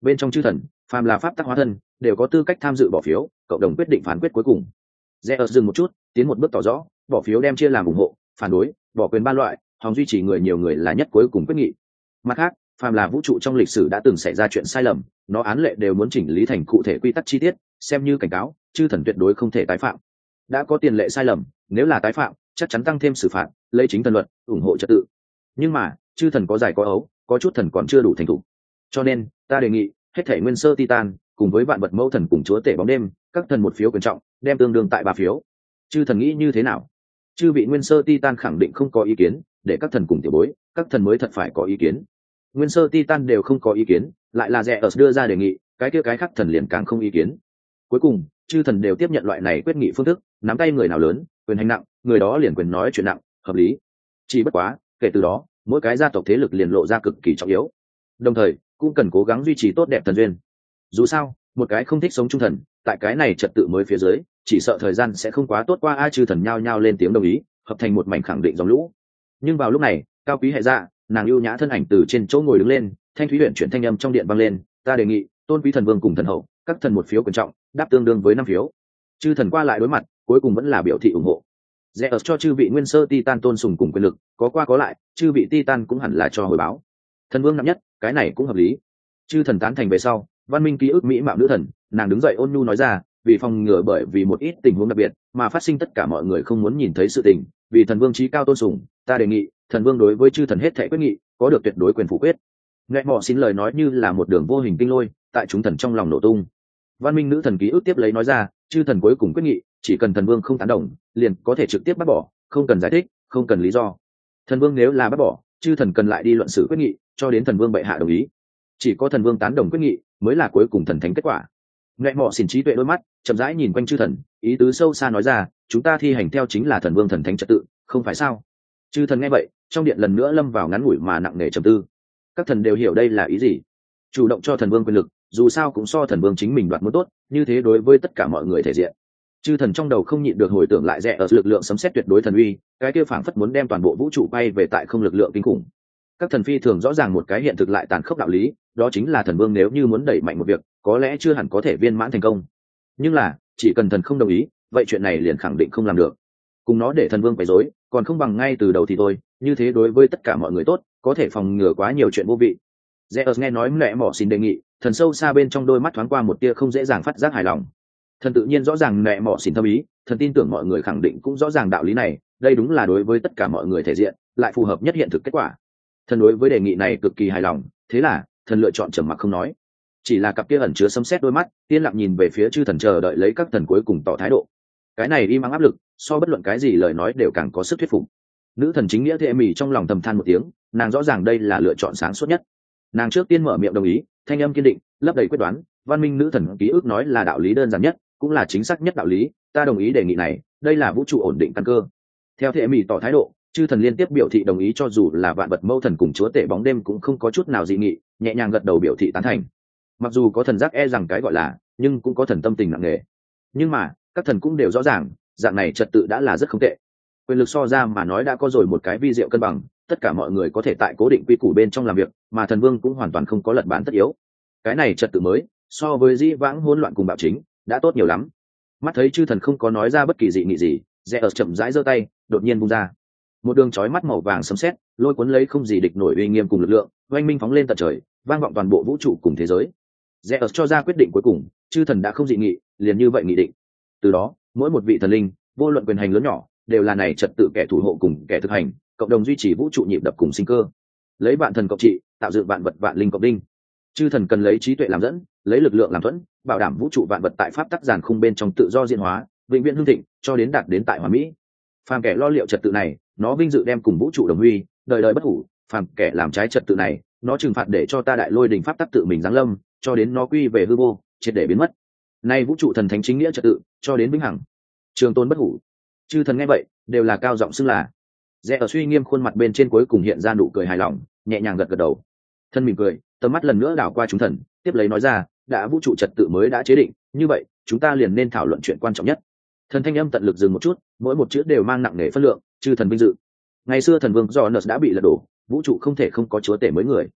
bên trong chư thần phàm là pháp tắc hóa thân đều có tư cách tham dự bỏ phiếu cộng đồng quyết định phán quyết cuối cùng. Zeus dừng một chút, tiến một bước tỏ rõ bỏ phiếu đem chia làm ủng hộ, phản đối, bỏ quyền ba loại, hòng duy trì người nhiều người là nhất cuối cùng quyết nghị. Mặt khác, phàm là vũ trụ trong lịch sử đã từng xảy ra chuyện sai lầm, nó án lệ đều muốn chỉnh lý thành cụ thể quy tắc chi tiết, xem như cảnh cáo, chư thần tuyệt đối không thể tái phạm. Đã có tiền lệ sai lầm, nếu là tái phạm, chắc chắn tăng thêm xử phạt, lấy chính thần luật, ủng hộ trật tự. Nhưng mà, chư thần có dài có ấu, có chút thần còn chưa đủ thành thủ. Cho nên, ta đề nghị, hết thể nguyên sơ Titan, cùng với vạn vật mẫu thần cùng chúa tể bóng đêm, các thần một phiếu quyền trọng, đem tương đương tại 3 phiếu. Chư thần nghĩ như thế nào? Chư vị nguyên sơ Titan khẳng định không có ý kiến, để các thần cùng tiểu bối, các thần mới thật phải có ý kiến. Nguyên sơ Titan đều không có ý kiến, lại là Zeus đưa ra đề nghị, cái kia cái khác thần liền càng không ý kiến. Cuối cùng, chư thần đều tiếp nhận loại này quyết nghị phương thức, nắm tay người nào lớn, quyền hành nặng, người đó liền quyền nói chuyện nặng, hợp lý. Chỉ bất quá, kể từ đó, mỗi cái gia tộc thế lực liền lộ ra cực kỳ trọng yếu. Đồng thời, cũng cần cố gắng duy trì tốt đẹp thần duyên. Dù sao, một cái không thích sống trung thần, tại cái này trật tự mới phía dưới, chỉ sợ thời gian sẽ không quá tốt qua. A chư thần nhao nhao lên tiếng đồng ý, hợp thành một mảnh khẳng định dòng lũ. Nhưng vào lúc này, cao quý hệ dạ, nàng ưu nhã thân ảnh từ trên chỗ ngồi đứng lên, thanh thúy huyền chuyển thanh âm trong điện vang lên, ta đề nghị, tôn quý thần vương cùng thần hậu, các thần một phiếu quan trọng, đáp tương đương với 5 phiếu. Chư thần qua lại đối mặt, cuối cùng vẫn là biểu thị ủng hộ. Zeus cho chư vị nguyên sơ Titan tôn sùng cùng quyền lực, có qua có lại, chư vị Titan cũng hẳn là cho hồi báo. Thần vương nặng nhất, cái này cũng hợp lý. Chư thần tán thành về sau, văn minh ký ức mỹ mạo nữ thần, nàng đứng dậy ôn nhu nói ra, vì phòng ngừa bởi vì một ít tình huống đặc biệt mà phát sinh tất cả mọi người không muốn nhìn thấy sự tình, vì thần vương trí cao tôn sùng, ta đề nghị, thần vương đối với chư thần hết thảy quyết nghị, có được tuyệt đối quyền phủ quyết. Ngẹ mọ xin lời nói như là một đường vô hình kinh lôi, tại chúng thần trong lòng nổ tung. Văn minh nữ thần ký ức tiếp lấy nói ra, chư thần cuối cùng quyết nghị, chỉ cần thần vương không tán đồng, liền có thể trực tiếp bác bỏ, không cần giải thích, không cần lý do. Thần vương nếu là bác bỏ, chư thần cần lại đi luận xử quyết nghị, cho đến thần vương bệ hạ đồng ý. Chỉ có thần vương tán đồng quyết nghị, mới là cuối cùng thần thánh kết quả. Ngẹ mọ xỉn trí tuệ đôi mắt, chậm rãi nhìn quanh chư thần, ý tứ sâu xa nói ra, chúng ta thi hành theo chính là thần vương thần thánh trật tự, không phải sao? Chư thần nghe vậy, trong điện lần nữa lâm vào ngắn ngủi mà nặng nề trầm tư. Các thần đều hiểu đây là ý gì, chủ động cho thần vương quyền lực, dù sao cũng so thần vương chính mình đoạt muốn tốt, như thế đối với tất cả mọi người thể diện. Chư thần trong đầu không nhịn được hồi tưởng lại rẽ ở lực lượng sấm sét tuyệt đối thần uy, cái kia phảng phất muốn đem toàn bộ vũ trụ bay về tại không lực lượng kinh khủng. Các thần phi thường rõ ràng một cái hiện thực lại tàn khốc đạo lý, đó chính là thần vương nếu như muốn đẩy mạnh một việc, có lẽ chưa hẳn có thể viên mãn thành công. Nhưng là, chỉ cần thần không đồng ý, vậy chuyện này liền khẳng định không làm được. Cùng nó để thần vương phải dối, còn không bằng ngay từ đầu thì thôi, như thế đối với tất cả mọi người tốt, có thể phòng ngừa quá nhiều chuyện vô vị. Zeus nghe nói Mẹ Mỏ xin đề nghị, thần sâu xa bên trong đôi mắt thoáng qua một tia không dễ dàng phát giác hài lòng. Thần tự nhiên rõ ràng Mẹ Mỏ xin thâm ý, thần tin tưởng mọi người khẳng định cũng rõ ràng đạo lý này, đây đúng là đối với tất cả mọi người thể diện, lại phù hợp nhất hiện thực kết quả. Thần đối với đề nghị này cực kỳ hài lòng, thế là thần lựa chọn trầm mặc không nói, chỉ là cặp kia ẩn chứa sấm sét đôi mắt yên lặng nhìn về phía chư thần chờ đợi lấy các thần cuối cùng tỏ thái độ. Cái này im ắng áp lực, so bất luận cái gì lời nói đều càng có sức thuyết phục. Nữ thần chính nghĩa Thệ Mỉ trong lòng thầm than một tiếng, nàng rõ ràng đây là lựa chọn sáng suốt nhất. Nàng trước tiên mở miệng đồng ý, thanh âm kiên định, lấp đầy quyết đoán. Văn minh nữ thần ký ức nói là đạo lý đơn giản nhất, cũng là chính xác nhất đạo lý, ta đồng ý đề nghị này, đây là vũ trụ ổn định căn cơ. Theo Thệ Mỉ tỏ thái độ, chư thần liên tiếp biểu thị đồng ý, cho dù là vạn vật mâu thần cùng chúa tể bóng đêm cũng không có chút nào dị nghị, nhẹ nhàng gật đầu biểu thị tán thành. Mặc dù có thần giác e rằng cái gọi là, nhưng cũng có thần tâm tình nặng nề. Nhưng mà các thần cũng đều rõ ràng, dạng này trật tự đã là rất không tệ. Quyền lực so ra mà nói đã có rồi một cái vi diệu cân bằng, tất cả mọi người có thể tại cố định quy củ bên trong làm việc, mà thần vương cũng hoàn toàn không có lật bản tất yếu. Cái này trật tự mới, so với dĩ vãng hỗn loạn cùng bạo chính, đã tốt nhiều lắm. Mắt thấy chư thần không có nói ra bất kỳ dị nghị gì, Zeus chậm rãi giơ tay, đột nhiên vung ra một đường chói mắt màu vàng sấm sét, lôi cuốn lấy không gì địch nổi uy nghiêm cùng lực lượng, oanh minh phóng lên tận trời, vang vọng toàn bộ vũ trụ cùng thế giới. Zeus cho ra quyết định cuối cùng, chư thần đã không dị nghị, liền như vậy nghị định. Từ đó, mỗi một vị thần linh, vô luận quyền hành lớn nhỏ, đều là này trật tự kẻ thủ hộ cùng kẻ thực hành, cộng đồng duy trì vũ trụ nhịp đập cùng sinh cơ. Lấy vạn thần cộng trị, tạo dựng vạn vật vạn linh cộng đinh. Chư thần cần lấy trí tuệ làm dẫn, lấy lực lượng làm thuẫn, bảo đảm vũ trụ vạn vật tại pháp tắc giàn khung bên trong tự do diễn hóa, vĩnh viễn hưng thịnh, cho đến đạt đến tại hoàn mỹ. Phàm kẻ lo liệu trật tự này, nó vinh dự đem cùng vũ trụ đồng huy, đời đời bất hủ. Phàm kẻ làm trái trật tự này, nó trừng phạt để cho ta đại lôi đình pháp tắc tự mình giáng lâm, cho đến nó quy về hư vô, triệt để biến mất. Nay vũ trụ thần thánh chính nghĩa trật tự, cho đến vĩnh hằng, trường tôn bất hủ. Chư thần nghe vậy, đều là cao giọng xưng là. Ở suy nghiêm khuôn mặt bên trên cuối cùng hiện ra nụ cười hài lòng, nhẹ nhàng gật gật đầu. Thân mỉm cười, tầm mắt lần nữa đảo qua chúng thần, tiếp lấy nói ra, đã vũ trụ trật tự mới đã chế định, như vậy chúng ta liền nên thảo luận chuyện quan trọng nhất. Thần thanh âm tận lực dừng một chút, mỗi một chữ đều mang nặng nề phân lượng, chư thần vinh dự. Ngày xưa thần vương Jonas đã bị lật đổ, vũ trụ không thể không có chúa tể mới người.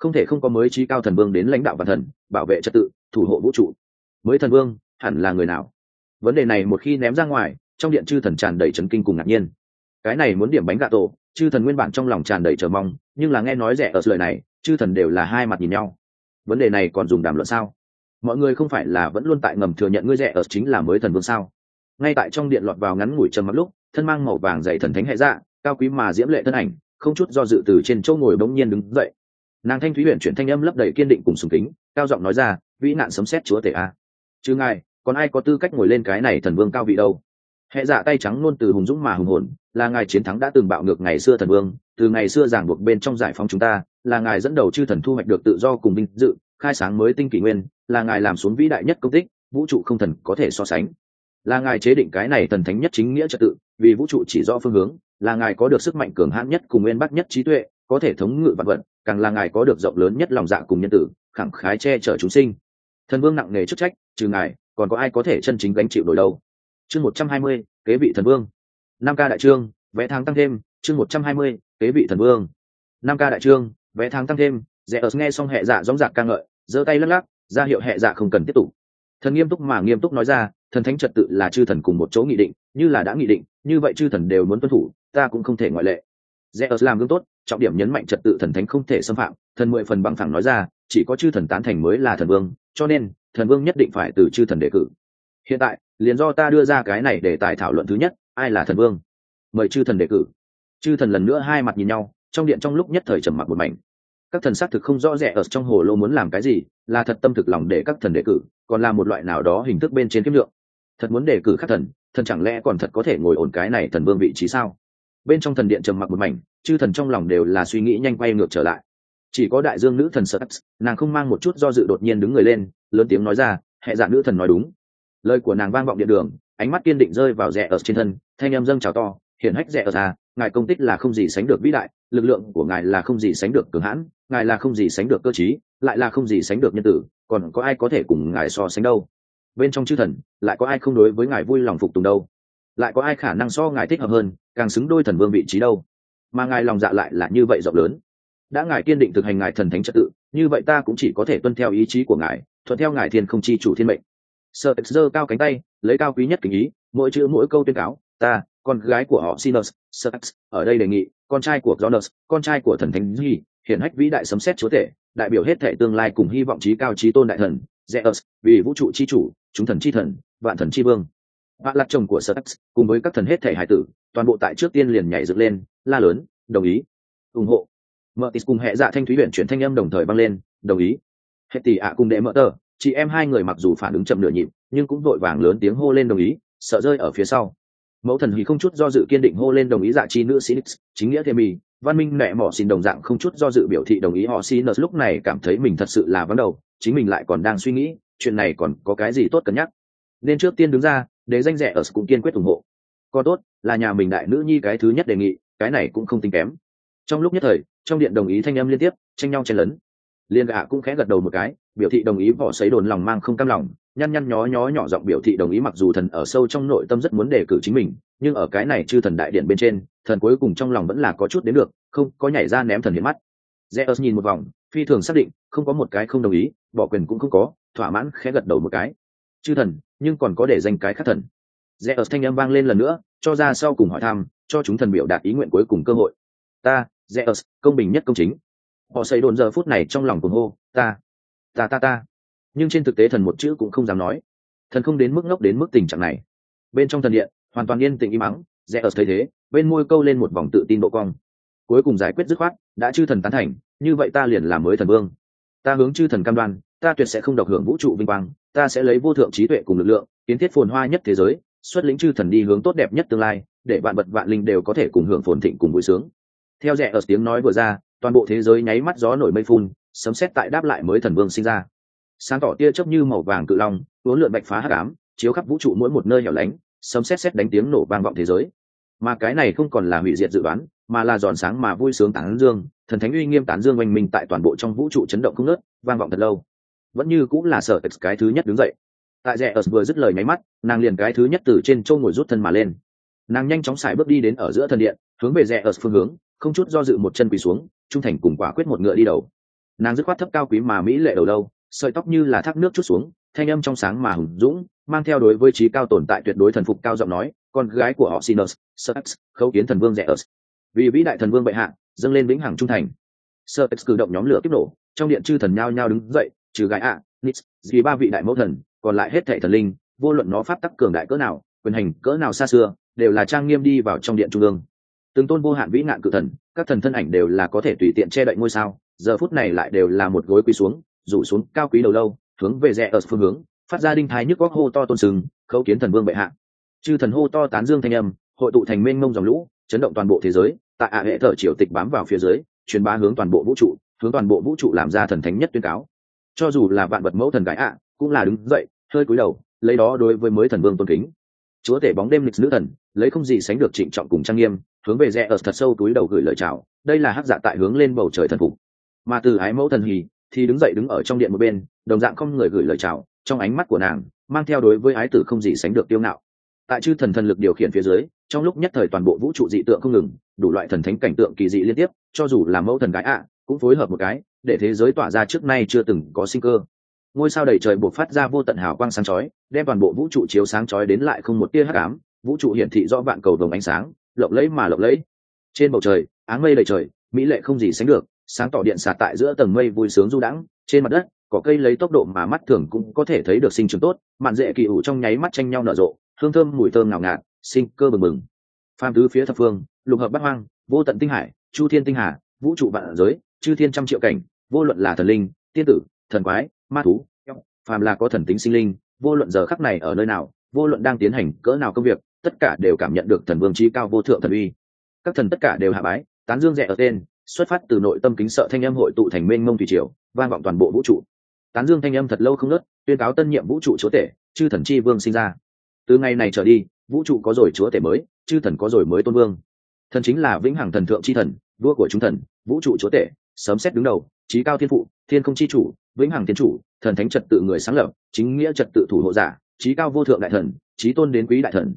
không thể không có mới trí cao thần vương đến lãnh đạo và thần bảo vệ trật tự thủ hộ vũ trụ. Mới thần vương hẳn là người nào? Vấn đề này một khi ném ra ngoài, trong điện chư thần tràn đầy chấn kinh cùng ngạc nhiên. Cái này muốn điểm bánh gà tổ, chư thần nguyên bản trong lòng tràn đầy chờ mong, nhưng là nghe nói rẻ ở lời này, chư thần đều là hai mặt nhìn nhau. Vấn đề này còn dùng đàm luận sao? Mọi người không phải là vẫn luôn tại ngầm thừa nhận ngươi rẻ ở chính là mới thần vương sao? Ngay tại trong điện lọt vào ngắn ngủi trầm mặc lúc, thân mang màu vàng dày thần thánh hệ dạ, cao quý mà diễm lệ thân ảnh, không chút do dự từ trên chỗ ngồi bỗng nhiên đứng dậy. Nàng thanh thúy huyền chuyển thanh âm lấp đầy kiên định cùng sùng kính, cao giọng nói ra, vĩ nạn sấm sét chúa tể a, chứ ngài còn ai có tư cách ngồi lên cái này thần vương cao vị đâu? Hệ dạ tay trắng luôn từ hùng dũng mà hùng hồn, là ngài chiến thắng đã từng bạo ngược ngày xưa thần vương, từ ngày xưa giảng buộc bên trong giải phóng chúng ta, là ngài dẫn đầu chư thần thu hoạch được tự do cùng vinh dự, khai sáng mới tinh kỷ nguyên, là ngài làm xuống vĩ đại nhất công tích, vũ trụ không thần có thể so sánh, là ngài chế định cái này thần thánh nhất chính nghĩa trật tự, vì vũ trụ chỉ rõ phương hướng, là ngài có được sức mạnh cường hãn nhất cùng nguyên bắc nhất trí tuệ, có thể thống ngự vạn vật, càng là ngài có được rộng lớn nhất lòng dạ cùng nhân tử, khẳng khái che chở chúng sinh. Thần vương nặng nề chức trách, trừ ngài còn có ai có thể chân chính gánh chịu nổi đâu? Chương 120, kế vị thần vương. 5K đại chương, vẽ tháng tăng thêm. Chương 120, kế vị thần vương. 5K đại chương, vẽ tháng tăng thêm. Zeus nghe xong hệ dạ dõng dạc ca ngợi, giơ tay lắc lắc, ra hiệu hệ dạ không cần tiếp tục. Thần nghiêm túc mà nghiêm túc nói ra, thần thánh trật tự là chư thần cùng một chỗ nghị định, như là đã nghị định, như vậy chư thần đều muốn tuân thủ, ta cũng không thể ngoại lệ. Zeus làm gương tốt, trọng điểm nhấn mạnh trật tự thần thánh không thể xâm phạm, thần 10 phần bằng phẳng nói ra, chỉ có chư thần tán thành mới là thần vương, cho nên thần vương nhất định phải từ chư thần đề cử. Hiện tại liền do ta đưa ra cái này để tài thảo luận thứ nhất, ai là thần vương? Mời chư thần đề cử. Chư thần lần nữa hai mặt nhìn nhau, trong điện trong lúc nhất thời trầm mặc một mảnh. Các thần xác thực không rõ rẻ ở trong hồ lô muốn làm cái gì, là thật tâm thực lòng để các thần đề cử, còn là một loại nào đó hình thức bên trên kiếm lượng. Thật muốn đề cử các thần, thần chẳng lẽ còn thật có thể ngồi ổn cái này thần vương vị trí sao? Bên trong thần điện trầm mặc một mảnh, chư thần trong lòng đều là suy nghĩ nhanh quay ngược trở lại. Chỉ có đại dương nữ thần Sở, nàng không mang một chút do dự đột nhiên đứng người lên, lớn tiếng nói ra, hệ dạ nữ thần nói đúng. Lời của nàng vang vọng điện đường, ánh mắt kiên định rơi vào rẻ ở trên thân, thanh em dâng chào to, hiển hách rẻ ở à, ngài công tích là không gì sánh được vĩ đại, lực lượng của ngài là không gì sánh được cường hãn, ngài là không gì sánh được cơ trí, lại là không gì sánh được nhân tử, còn có ai có thể cùng ngài so sánh đâu? Bên trong chư thần, lại có ai không đối với ngài vui lòng phục tùng đâu? Lại có ai khả năng so ngài thích hợp hơn, càng xứng đôi thần vương vị trí đâu? Mà ngài lòng dạ lại là như vậy rộng lớn. Đã ngài kiên định thực hành ngài thần thánh trật tự, như vậy ta cũng chỉ có thể tuân theo ý chí của ngài, thuận theo ngài thiên không chi chủ thiên mệnh. Sở giơ cao cánh tay, lấy cao quý nhất kính ý, mỗi chữ mỗi câu tuyên cáo, ta, con gái của họ Sinus, Sở ở đây đề nghị, con trai của Jonas, con trai của thần thánh Duy, hiển hách vĩ đại sấm sét chúa tể, đại biểu hết thể tương lai cùng hy vọng chí cao chí tôn đại thần, Zeus, vì vũ trụ chi chủ, chúng thần chi thần, vạn thần chi vương. Vạn lạc chồng của Sở cùng với các thần hết thể hải tử, toàn bộ tại trước tiên liền nhảy dựng lên, la lớn, đồng ý, ủng hộ. Mertis cùng hệ dạ thanh thúy huyền chuyển thanh âm đồng thời vang lên, đồng ý. Hệ tỷ ạ cùng đệ mỡ tờ, chị em hai người mặc dù phản ứng chậm nửa nhịp, nhưng cũng vội vàng lớn tiếng hô lên đồng ý, sợ rơi ở phía sau. Mẫu thần hỉ không chút do dự kiên định hô lên đồng ý dạ chi nữ Sinix, chính nghĩa thêm mì, văn minh mẹ mỏ xin đồng dạng không chút do dự biểu thị đồng ý họ Sinus lúc này cảm thấy mình thật sự là vắng đầu, chính mình lại còn đang suy nghĩ, chuyện này còn có cái gì tốt cân nhắc. Nên trước tiên đứng ra, để danh rẻ ở cũng kiên quyết ủng hộ. Còn tốt, là nhà mình đại nữ nhi cái thứ nhất đề nghị, cái này cũng không tính kém. Trong lúc nhất thời, trong điện đồng ý thanh âm liên tiếp, tranh nhau chen lấn. Liên gạ cũng khẽ gật đầu một cái, biểu thị đồng ý, vỏ sấy đồn lòng mang không cam lòng, nhăn nhăn nhó nhó nhỏ giọng biểu thị đồng ý, mặc dù thần ở sâu trong nội tâm rất muốn đề cử chính mình, nhưng ở cái này chư thần đại điện bên trên, thần cuối cùng trong lòng vẫn là có chút đến được, không có nhảy ra ném thần hiện mắt. Zeus nhìn một vòng, phi thường xác định, không có một cái không đồng ý, bỏ quyền cũng không có, thỏa mãn khẽ gật đầu một cái. Chư thần, nhưng còn có để danh cái khác thần. Zeus thanh âm vang lên lần nữa, cho ra sau cùng hỏi thăm, cho chúng thần biểu đạt ý nguyện cuối cùng cơ hội. Ta, Zeus, công bình nhất công chính. Họ xây đồn giờ phút này trong lòng cuồng hô, ta. Nhưng trên thực tế thần một chữ cũng không dám nói. Thần không đến mức ngốc đến mức tình trạng này. Bên trong thần điện, hoàn toàn yên tĩnh im mắng, Zeus thấy thế, bên môi câu lên một vòng tự tin độ cong. Cuối cùng giải quyết dứt khoát, đã chư thần tán thành, như vậy ta liền làm mới thần vương. Ta hướng chư thần cam đoan, ta tuyệt sẽ không độc hưởng vũ trụ vinh quang, ta sẽ lấy vô thượng trí tuệ cùng lực lượng, kiến thiết phồn hoa nhất thế giới, xuất lĩnh chư thần đi hướng tốt đẹp nhất tương lai, để vạn vật vạn linh đều có thể cùng hưởng phồn thịnh cùng vui sướng. Theo Zeus tiếng nói vừa ra, toàn bộ thế giới nháy mắt gió nổi mây phun, sấm sét tại đáp lại mới thần vương sinh ra. Sáng tỏ tia chớp như màu vàng cự long, uốn lượn bạch phá hắc ám, chiếu khắp vũ trụ mỗi một nơi hẻo lánh, sấm sét sét đánh tiếng nổ vang vọng thế giới. Mà cái này không còn là hủy diệt dự đoán, mà là giòn sáng mà vui sướng tán dương, thần thánh uy nghiêm tán dương oanh minh tại toàn bộ trong vũ trụ chấn động không ngớt, vang vọng thật lâu. Vẫn như cũng là Sở cái thứ nhất đứng dậy. Tại Zeus vừa dứt lời nháy mắt, nàng liền cái thứ nhất từ trên châu ngồi rút thân mà lên. Nàng nhanh chóng xài bước đi đến ở giữa thần điện, hướng về Zeus phương hướng, không chút do dự một chân quỳ xuống, trung thành cùng quả quyết một ngựa đi đầu. Nàng dứt khoát thấp cao quý mà mỹ lệ đầu lâu, sợi tóc như là thác nước chút xuống, thanh âm trong sáng mà hùng dũng, mang theo đối với trí cao tồn tại tuyệt đối thần phục cao giọng nói, con gái của họ Sinus, Serpex, khấu kiến thần vương Zeus. Vì vĩ đại thần vương bệ hạ, dâng lên vĩnh hằng trung thành. Serpex cử động nhóm lửa kiếp nổ, trong điện chư thần nhao nhao đứng dậy, trừ Gaia, Nix, vì ba vị đại mẫu thần, còn lại hết thảy thần linh, vô luận nó pháp tắc cường đại cỡ nào, quyền hành cỡ nào xa xưa, đều là trang nghiêm đi vào trong điện trung ương. Từng tôn vô hạn vĩ ngạn cự thần, các thần thân ảnh đều là có thể tùy tiện che đậy ngôi sao, giờ phút này lại đều là một gối quỳ xuống, rủ xuống cao quý đầu lâu, hướng về rẽ ở phương hướng, phát ra đinh thái nhức góc hô to tôn sừng, khấu kiến thần vương bệ hạ. Chư thần hô to tán dương thanh âm, hội tụ thành mênh mông dòng lũ, chấn động toàn bộ thế giới. Tại hệ thờ triều tịch bám vào phía dưới, truyền bá hướng toàn bộ vũ trụ, hướng toàn bộ vũ trụ làm ra thần thánh nhất tuyên cáo. Cho dù là vạn vật mẫu thần gái cũng là đứng dậy, hơi cúi đầu, lấy đó đối với mới thần vương tôn kính. Chúa tể bóng đêm lịch nữ thần, lấy không gì sánh được trịnh trọng cùng trang nghiêm, hướng về rẽ ở thật sâu túi đầu gửi lời chào. Đây là hắc dạ tại hướng lên bầu trời thần phục. Mà từ ái mẫu thần hì thì đứng dậy đứng ở trong điện một bên, đồng dạng không người gửi lời chào, trong ánh mắt của nàng mang theo đối với ái tử không gì sánh được tiêu ngạo. Tại chư thần thần lực điều khiển phía dưới, trong lúc nhất thời toàn bộ vũ trụ dị tượng không ngừng, đủ loại thần thánh cảnh tượng kỳ dị liên tiếp, cho dù là mẫu thần gái cũng phối hợp một cái, để thế giới tỏa ra trước nay chưa từng có sinh cơ. Ngôi sao đầy trời buộc phát ra vô tận hào quang sáng chói, đem toàn bộ vũ trụ chiếu sáng chói đến lại không một tia hắc ám, vũ trụ hiển thị rõ vạn cầu vồng ánh sáng, lộng lẫy mà lộng lẫy. Trên bầu trời, áng mây đầy trời, mỹ lệ không gì sánh được, sáng tỏ điện xạ tại giữa tầng mây vui sướng du đãng. Trên mặt đất, có cây lấy tốc độ mà mắt thường cũng có thể thấy được sinh trưởng tốt, mạn dễ kỳ ủ trong nháy mắt tranh nhau nở rộ, hương thơm mùi thơm ngào ngạt, sinh cơ bừng bừng. Phàm tứ phía thập phương, lục hợp bát hoang, vô tận tinh hải, chu thiên tinh hà, vũ trụ vạn giới, chư thiên trăm triệu cảnh, vô luận là thần linh, tiên tử, thần quái, ma thú, phàm là có thần tính sinh linh, vô luận giờ khắc này ở nơi nào, vô luận đang tiến hành cỡ nào công việc, tất cả đều cảm nhận được thần vương chí cao vô thượng thần uy. Các thần tất cả đều hạ bái, tán dương rẽ ở tên, xuất phát từ nội tâm kính sợ thanh âm hội tụ thành mênh mông thủy triều, vang vọng toàn bộ vũ trụ. Tán dương thanh âm thật lâu không ngớt, tuyên cáo tân nhiệm vũ trụ chúa tể, chư thần chi vương sinh ra. Từ ngày này trở đi, vũ trụ có rồi chúa tể mới, chư thần có rồi mới tôn vương. Thần chính là vĩnh hằng thần thượng chi thần, vua của chúng thần, vũ trụ chúa tể, sớm xét đứng đầu, chí cao thiên phụ, thiên không chi chủ, vĩnh hằng thiên chủ, thần thánh trật tự người sáng lập, chính nghĩa trật tự thủ hộ giả, chí cao vô thượng đại thần, chí tôn đến quý đại thần.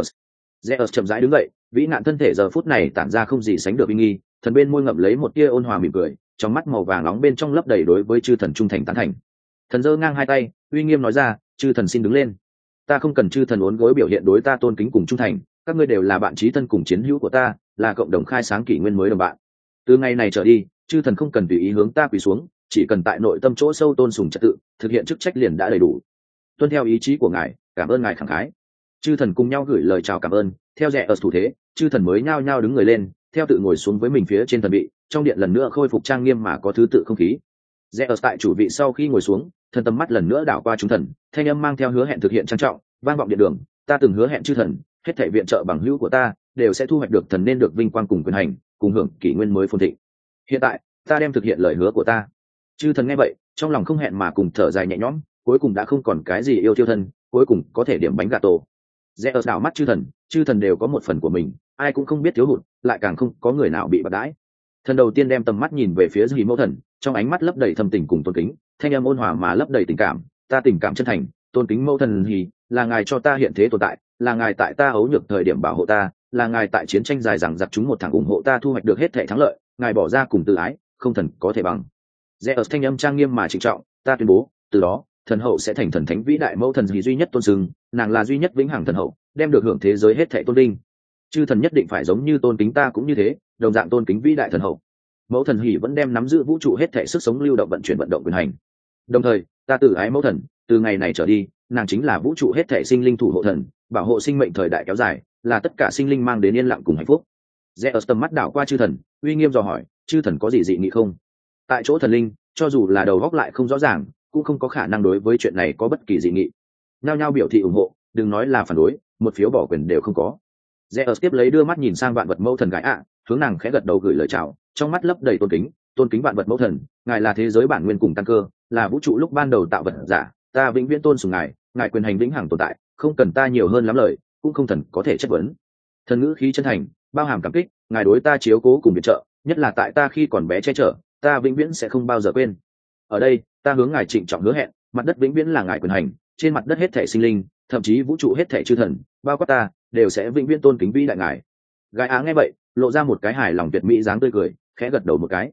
Zeus chậm rãi đứng dậy, vĩ nạn thân thể giờ phút này tản ra không gì sánh được uy nghi, thần bên môi ngậm lấy một tia ôn hòa mỉm cười, trong mắt màu vàng nóng bên trong lấp đầy đối với chư thần trung thành tán thành. Thần giơ ngang hai tay, uy nghiêm nói ra, chư thần xin đứng lên. Ta không cần chư thần uốn gối biểu hiện đối ta tôn kính cùng trung thành, các ngươi đều là bạn chí thân cùng chiến hữu của ta, là cộng đồng khai sáng kỷ nguyên mới đồng bạn. Từ ngày này trở đi, chư thần không cần tùy ý hướng ta quỳ xuống, chỉ cần tại nội tâm chỗ sâu tôn sùng trật tự, thực hiện chức trách liền đã đầy đủ. Tuân theo ý chí của ngài, cảm ơn ngài khẳng khái. Chư thần cùng nhau gửi lời chào cảm ơn, theo rẽ ở thủ thế, chư thần mới nhao nhao đứng người lên, theo tự ngồi xuống với mình phía trên thần vị, trong điện lần nữa khôi phục trang nghiêm mà có thứ tự không khí. Rẽ ở tại chủ vị sau khi ngồi xuống, thần tầm mắt lần nữa đảo qua chúng thần, thanh âm mang theo hứa hẹn thực hiện trang trọng, vang vọng điện đường. Ta từng hứa hẹn chư thần, hết thảy viện trợ bằng hữu của ta đều sẽ thu hoạch được thần nên được vinh quang cùng quyền hành, cùng hưởng kỷ nguyên mới phồn thịnh. Hiện tại, ta đem thực hiện lời hứa của ta. Chư thần nghe vậy, trong lòng không hẹn mà cùng thở dài nhẹ nhõm, cuối cùng đã không còn cái gì yêu thiêu thân, cuối cùng có thể điểm bánh gà tổ. Rẽ ở đảo mắt chư thần đều có một phần của mình, ai cũng không biết thiếu hụt, lại càng không có người nào bị bạc đãi. Thần đầu tiên đem tầm mắt nhìn về phía Dì Mẫu Thần, trong ánh mắt lấp đầy thâm tình cùng tôn kính, thanh âm ôn hòa mà lấp đầy tình cảm. Ta tình cảm chân thành, tôn kính Mẫu Thần Hì, là ngài cho ta hiện thế tồn tại, là ngài tại ta ấu nhược thời điểm bảo hộ ta, là ngài tại chiến tranh dài dằng dặc chúng một thằng ủng hộ ta thu hoạch được hết thể thắng lợi, ngài bỏ ra cùng tự ái, không thần có thể bằng. Rẽ ở thanh âm trang nghiêm mà trịnh trọng, ta tuyên bố, từ đó thần hậu sẽ thành thần thánh vĩ đại Mẫu Thần Hì duy nhất tôn sừng, nàng là duy nhất vĩnh hằng thần hậu, đem được hưởng thế giới hết thể tôn linh. Chư thần nhất định phải giống như tôn kính ta cũng như thế, đồng dạng tôn kính vĩ đại thần hậu. Mẫu Thần Hỉ vẫn đem nắm giữ vũ trụ hết thể sức sống lưu động vận chuyển vận động quyền hành. Đồng thời, ta tự ái Mẫu Thần, từ ngày này trở đi, nàng chính là vũ trụ hết thể sinh linh thủ hộ thần, bảo hộ sinh mệnh thời đại kéo dài, là tất cả sinh linh mang đến yên lặng cùng hạnh phúc. Zeus tầm mắt đảo qua chư thần, uy nghiêm dò hỏi, chư thần có gì dị nghị không? Tại chỗ thần linh, cho dù là đầu góc lại không rõ ràng, cũng không có khả năng đối với chuyện này có bất kỳ dị nghị. Nhao nhao biểu thị ủng hộ, đừng nói là phản đối, một phiếu bỏ quyền đều không có. Zeus tiếp lấy đưa mắt nhìn sang vạn vật Mẫu Thần gái hướng nàng khẽ gật đầu gửi lời chào, trong mắt lấp đầy tôn kính vạn vật Mẫu Thần, ngài là thế giới bản nguyên cùng căn cơ, là vũ trụ lúc ban đầu tạo vật giả, ta vĩnh viễn tôn sùng ngài, ngài quyền hành vĩnh hằng tồn tại, không cần ta nhiều hơn lắm lời, cũng không thần có thể chất vấn. Thần ngữ khí chân thành, bao hàm cảm kích, ngài đối ta chiếu cố cùng viện trợ, nhất là tại ta khi còn bé che chở, ta vĩnh viễn sẽ không bao giờ quên. Ở đây, ta hướng ngài trịnh trọng hứa hẹn, mặt đất vĩnh viễn là ngài quyền hành, trên mặt đất hết thảy sinh linh, thậm chí vũ trụ hết thảy chư thần, bao quát ta, đều sẽ vĩnh viễn tôn kính vĩ đại ngài. Gái nghe vậy, lộ ra một cái hài lòng tuyệt mỹ dáng tươi cười, khẽ gật đầu một cái.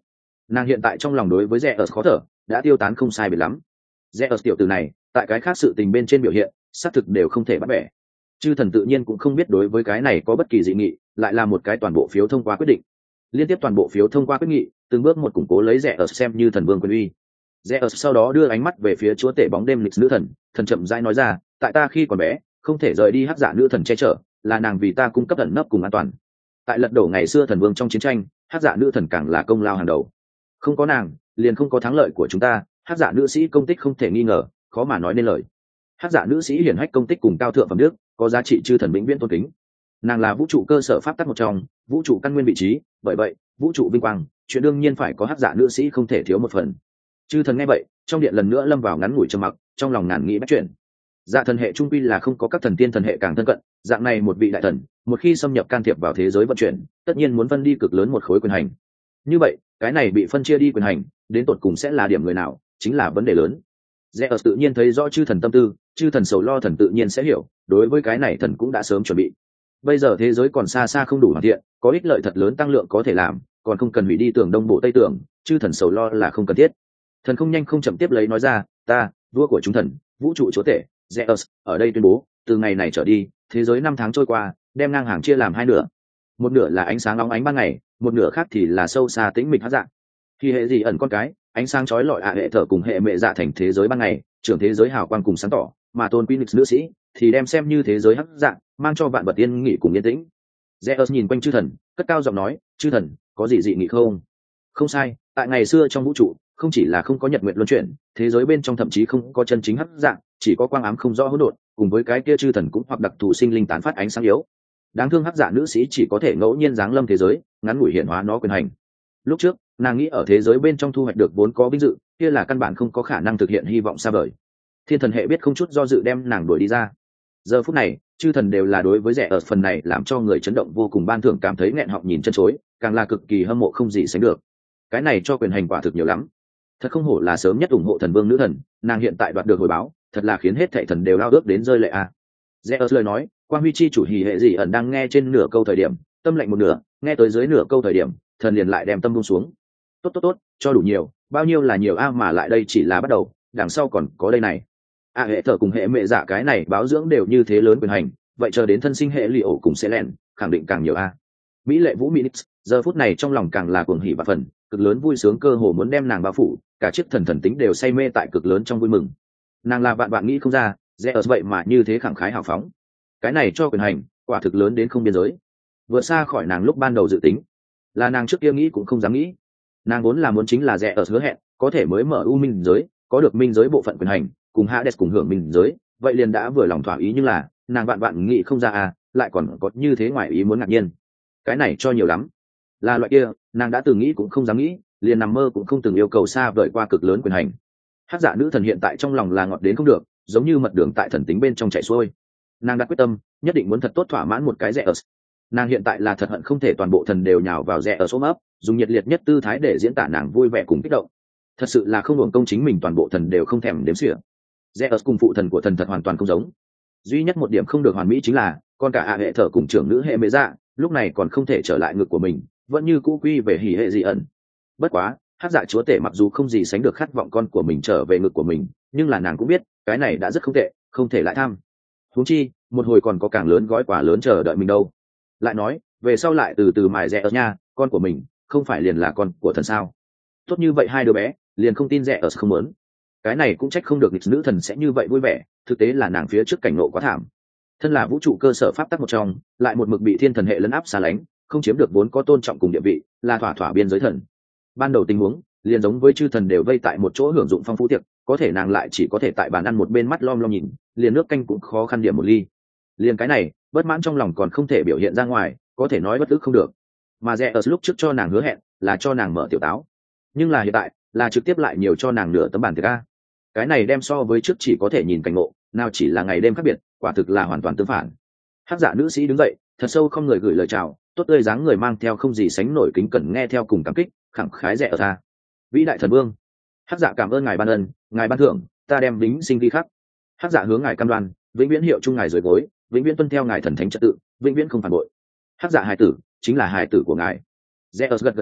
Nàng hiện tại trong lòng đối với rẻ khó thở đã tiêu tán không sai biệt lắm. Rẻ tiểu tử này tại cái khác sự tình bên trên biểu hiện xác thực đều không thể bắt bẻ. Chư thần tự nhiên cũng không biết đối với cái này có bất kỳ dị nghị, lại là một cái toàn bộ phiếu thông qua quyết định. Liên tiếp toàn bộ phiếu thông qua quyết nghị, từng bước một củng cố lấy rẻ xem như thần vương quyền uy. Rẻ sau đó đưa ánh mắt về phía chúa tể bóng đêm lịch nữ thần, thần chậm rãi nói ra, tại ta khi còn bé không thể rời đi hắc dạ nữ thần che chở, là nàng vì ta cung cấp ẩn nấp cùng an toàn. Tại lật đổ ngày xưa thần vương trong chiến tranh, hắc dạ nữ thần càng là công lao hàng đầu. Không có nàng liền không có thắng lợi của chúng ta. Hắc dạ nữ sĩ công tích không thể nghi ngờ, khó mà nói nên lời. Hắc dạ nữ sĩ hiển hách công tích cùng cao thượng phẩm đức, có giá trị chư thần vĩnh viễn tôn kính. Nàng là vũ trụ cơ sở pháp tắc một trong, vũ trụ căn nguyên vị trí, bởi vậy vũ trụ vinh quang chuyện đương nhiên phải có hắc dạ nữ sĩ không thể thiếu một phần. Chư thần nghe vậy trong điện lần nữa lâm vào ngắn ngủi trầm mặc, trong lòng ngàn nghĩ bắt chuyện. Dạ thần hệ trung quy là không có các thần tiên thần hệ càng thân cận, dạng này một vị đại thần một khi xâm nhập can thiệp vào thế giới vận chuyển, tất nhiên muốn phân đi cực lớn một khối quyền hành. Như vậy cái này bị phân chia đi quyền hành đến tột cùng sẽ là điểm người nào, chính là vấn đề lớn. Zeus tự nhiên thấy rõ chư thần tâm tư, chư thần sầu lo thần tự nhiên sẽ hiểu, đối với cái này thần cũng đã sớm chuẩn bị. Bây giờ thế giới còn xa xa không đủ hoàn thiện, có ích lợi thật lớn tăng lượng có thể làm, còn không cần hủy đi tường đông bộ tây tường, chư thần sầu lo là không cần thiết. Thần không nhanh không chậm tiếp lấy nói ra, ta vua của chúng thần, vũ trụ chúa tể Zeus ở đây tuyên bố, từ ngày này trở đi thế giới 5 tháng trôi qua, đem ngang hàng chia làm hai nửa. Một nửa là ánh sáng óng ánh ban ngày, một nửa khác thì là sâu xa tĩnh mịch hắc dạng. Khi hệ gì ẩn con cái ánh sáng chói lọi hệ thở cùng hệ mẹ dạ thành thế giới ban ngày, trưởng thế giới hào quang cùng sáng tỏ, mà tôn Phoenix nữ sĩ thì đem xem như thế giới hắc dạng, mang cho vạn vật yên nghỉ cùng yên tĩnh. Zeus nhìn quanh chư thần, cất cao giọng nói, chư thần có gì dị nghị không? Không sai, tại ngày xưa trong vũ trụ không chỉ là không có nhật nguyện luân chuyển, thế giới bên trong thậm chí không có chân chính hắc dạng, chỉ có quang ám không rõ hỗn độn, cùng với cái kia chư thần cũng hoặc đặc thù sinh linh tán phát ánh sáng yếu. Đáng thương hắc dạ nữ sĩ chỉ có thể ngẫu nhiên giáng lâm thế giới, ngắn ngủi hiện hóa nó quyền hành. Lúc trước nàng nghĩ ở thế giới bên trong thu hoạch được vốn có vinh dự, kia là căn bản không có khả năng thực hiện hy vọng xa vời. Thiên thần hệ biết không chút do dự đem nàng đuổi đi ra. Giờ phút này chư thần đều là đối với rẻ ở phần này làm cho người chấn động vô cùng, ban thưởng cảm thấy nghẹn họng nhìn chân chối, càng là cực kỳ hâm mộ không gì sánh được. Cái này cho quyền hành quả thực nhiều lắm, thật không hổ là sớm nhất ủng hộ thần vương nữ thần, nàng hiện tại đoạt được hồi báo, thật là khiến hết thảy thần đều ao ước đến rơi lệ a. Zeus lời nói, quang huy chi chủ hỉ hệ gì ẩn đang nghe trên nửa câu thời điểm tâm lạnh một nửa, nghe tới dưới nửa câu thời điểm thần liền lại đem tâm buông xuống. Tốt, cho đủ nhiều, bao nhiêu là nhiều a, mà lại đây chỉ là bắt đầu, đằng sau còn có đây này. Hệ thở cùng hệ mẹ dạ cái này báo dưỡng đều như thế lớn quyền hành, vậy chờ đến thân sinh hệ lì ổ cùng sẽ lẹn khẳng định càng nhiều a. Mỹ lệ vũ Minix giờ phút này trong lòng càng là cuồng hỉ và phần, cực lớn vui sướng cơ hồ muốn đem nàng bao phủ, cả chiếc thần tính đều say mê tại cực lớn trong vui mừng. Nàng là vạn vạn nghĩ không ra, Zeus vậy mà như thế khẳng khái hào phóng. Cái này cho quyền hành quả thực lớn đến không biên giới, vượt xa khỏi nàng lúc ban đầu dự tính, là nàng trước kia nghĩ cũng không dám nghĩ. Nàng vốn là muốn chính là Zeus hứa hẹn có thể mới mở u minh giới, có được minh giới bộ phận quyền hành, cùng Hades cùng hưởng minh giới, vậy liền đã vừa lòng thỏa ý, nhưng là nàng vạn vạn nghĩ không ra à, lại còn có như thế ngoài ý muốn ngạc nhiên. Cái này cho nhiều lắm, là loại kia nàng đã từng nghĩ cũng không dám nghĩ, liền nằm mơ cũng không từng yêu cầu xa vời qua cực lớn quyền hành. Hắc dạ nữ thần hiện tại trong lòng là ngọt đến không được, giống như mật đường tại thần tính bên trong chảy xuôi. Nàng đã quyết tâm nhất định muốn thật tốt thỏa mãn một cái rẻ ở. Nàng hiện tại là thật hận không thể toàn bộ thần đều nhào vào rẻ ở ôm ấp, dùng nhiệt liệt nhất tư thái để diễn tả nàng vui vẻ cùng kích động. Thật sự là không hưởng công chính mình toàn bộ thần đều không thèm đếm xỉa. Rẻ ở cùng phụ thần của thần thật hoàn toàn không giống. Duy nhất một điểm không được hoàn mỹ chính là con cả hệ thở cùng trưởng nữ hệ mê dạ lúc này còn không thể trở lại ngực của mình, vẫn như cũ quy về hỉ hệ dị ẩn. Bất quá hắc dạ chúa tể mặc dù không gì sánh được khát vọng con của mình trở về ngực của mình, nhưng là nàng cũng biết cái này đã rất không tệ, không thể lại tham. Huống chi một hồi còn có càng lớn gói quà lớn chờ đợi mình đâu. Lại nói về sau lại từ từ mài rẻ ở nha, con của mình không phải liền là con của thần sao? Tốt như vậy hai đứa bé liền không tin rẻ ở không muốn. Cái này cũng trách không được nghịch nữ thần sẽ như vậy vui vẻ, thực tế là nàng phía trước cảnh ngộ quá thảm. Thân là vũ trụ cơ sở pháp tắc một trong, lại một mực bị thiên thần hệ lấn áp xa lánh, không chiếm được vốn có tôn trọng cùng địa vị, là thỏa thỏa biên giới thần. Ban đầu tình huống liền giống với chư thần đều vây tại một chỗ hưởng dụng phong phú tiệc, có thể nàng lại chỉ có thể tại bàn ăn một bên mắt lom lom nhìn, liền nước canh cũng khó khăn điểm một ly. Liền cái này bất mãn trong lòng còn không thể biểu hiện ra ngoài, có thể nói bất ức không được. Mà rẻ ở lúc trước cho nàng hứa hẹn là cho nàng mở tiểu táo, nhưng là hiện tại là trực tiếp lại nhiều cho nàng nửa tấm bàn tiệc a. Cái này đem so với trước chỉ có thể nhìn cảnh ngộ, nào chỉ là ngày đêm khác biệt, quả thực là hoàn toàn tương phản. Hắc dạ nữ sĩ đứng dậy, thật sâu không người gửi lời chào, tốt tươi dáng người mang theo không gì sánh nổi kính cẩn nghe theo cùng cảm kích, khẳng khái rẻ ở ta. Vĩ đại thần vương, hắc dạ cảm ơn ngài ban ân, ngài ban thưởng, ta đem vĩnh sinh ghi khắc. Hắc dạ hướng ngài cam đoan, vĩnh viễn hiệu chung ngài dưới gối, vĩnh viễn tuân theo ngài thần thánh trật tự, vĩnh viễn không phản bội. Hắc dạ hài tử chính là hài tử của ngài. Zeus gật gật đầu,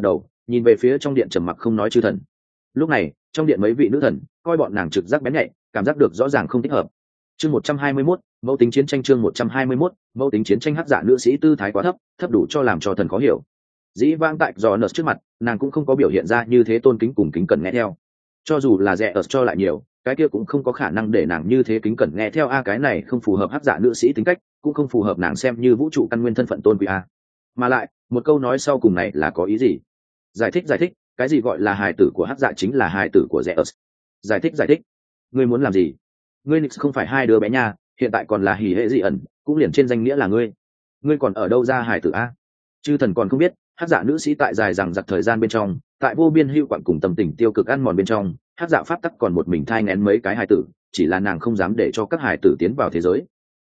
nhìn về phía trong điện trầm mặc không nói chư thần. Lúc này trong điện mấy vị nữ thần coi bọn nàng trực giác bén nhạy, cảm giác được rõ ràng không thích hợp. Chương 121, mẫu tính chiến tranh. Chương 121, mẫu tính chiến tranh. Hắc dạ nữ sĩ tư thái quá thấp, thấp đủ cho làm cho thần khó hiểu. Dĩ vãng tại do nợ trước mặt, nàng cũng không có biểu hiện ra như thế tôn kính cùng kính cẩn nghe theo. Cho dù là rẻ ở cho lại nhiều, cái kia cũng không có khả năng để nàng như thế kính cẩn nghe theo. Cái này không phù hợp hắc dạ nữ sĩ tính cách, cũng không phù hợp nàng xem như vũ trụ căn nguyên thân phận tôn quý a. Mà lại, một câu nói sau cùng này là có ý gì? Giải thích, cái gì gọi là hài tử của hắc dạ chính là hài tử của rẻ ở. Giải thích, ngươi muốn làm gì? Ngươi Nix không phải hai đứa bé nha, hiện tại còn là hỉ hệ dị ẩn, cũng liền trên danh nghĩa là ngươi còn ở đâu ra hài tử a? Chư thần còn không biết, hắc dạ nữ sĩ tại dài rằng giặc thời gian bên trong, tại vô biên hưu quặn cùng tâm tình tiêu cực ăn mòn bên trong, hắc dạ pháp tắc còn một mình thai nghén mấy cái hài tử, chỉ là nàng không dám để cho các hài tử tiến vào thế giới.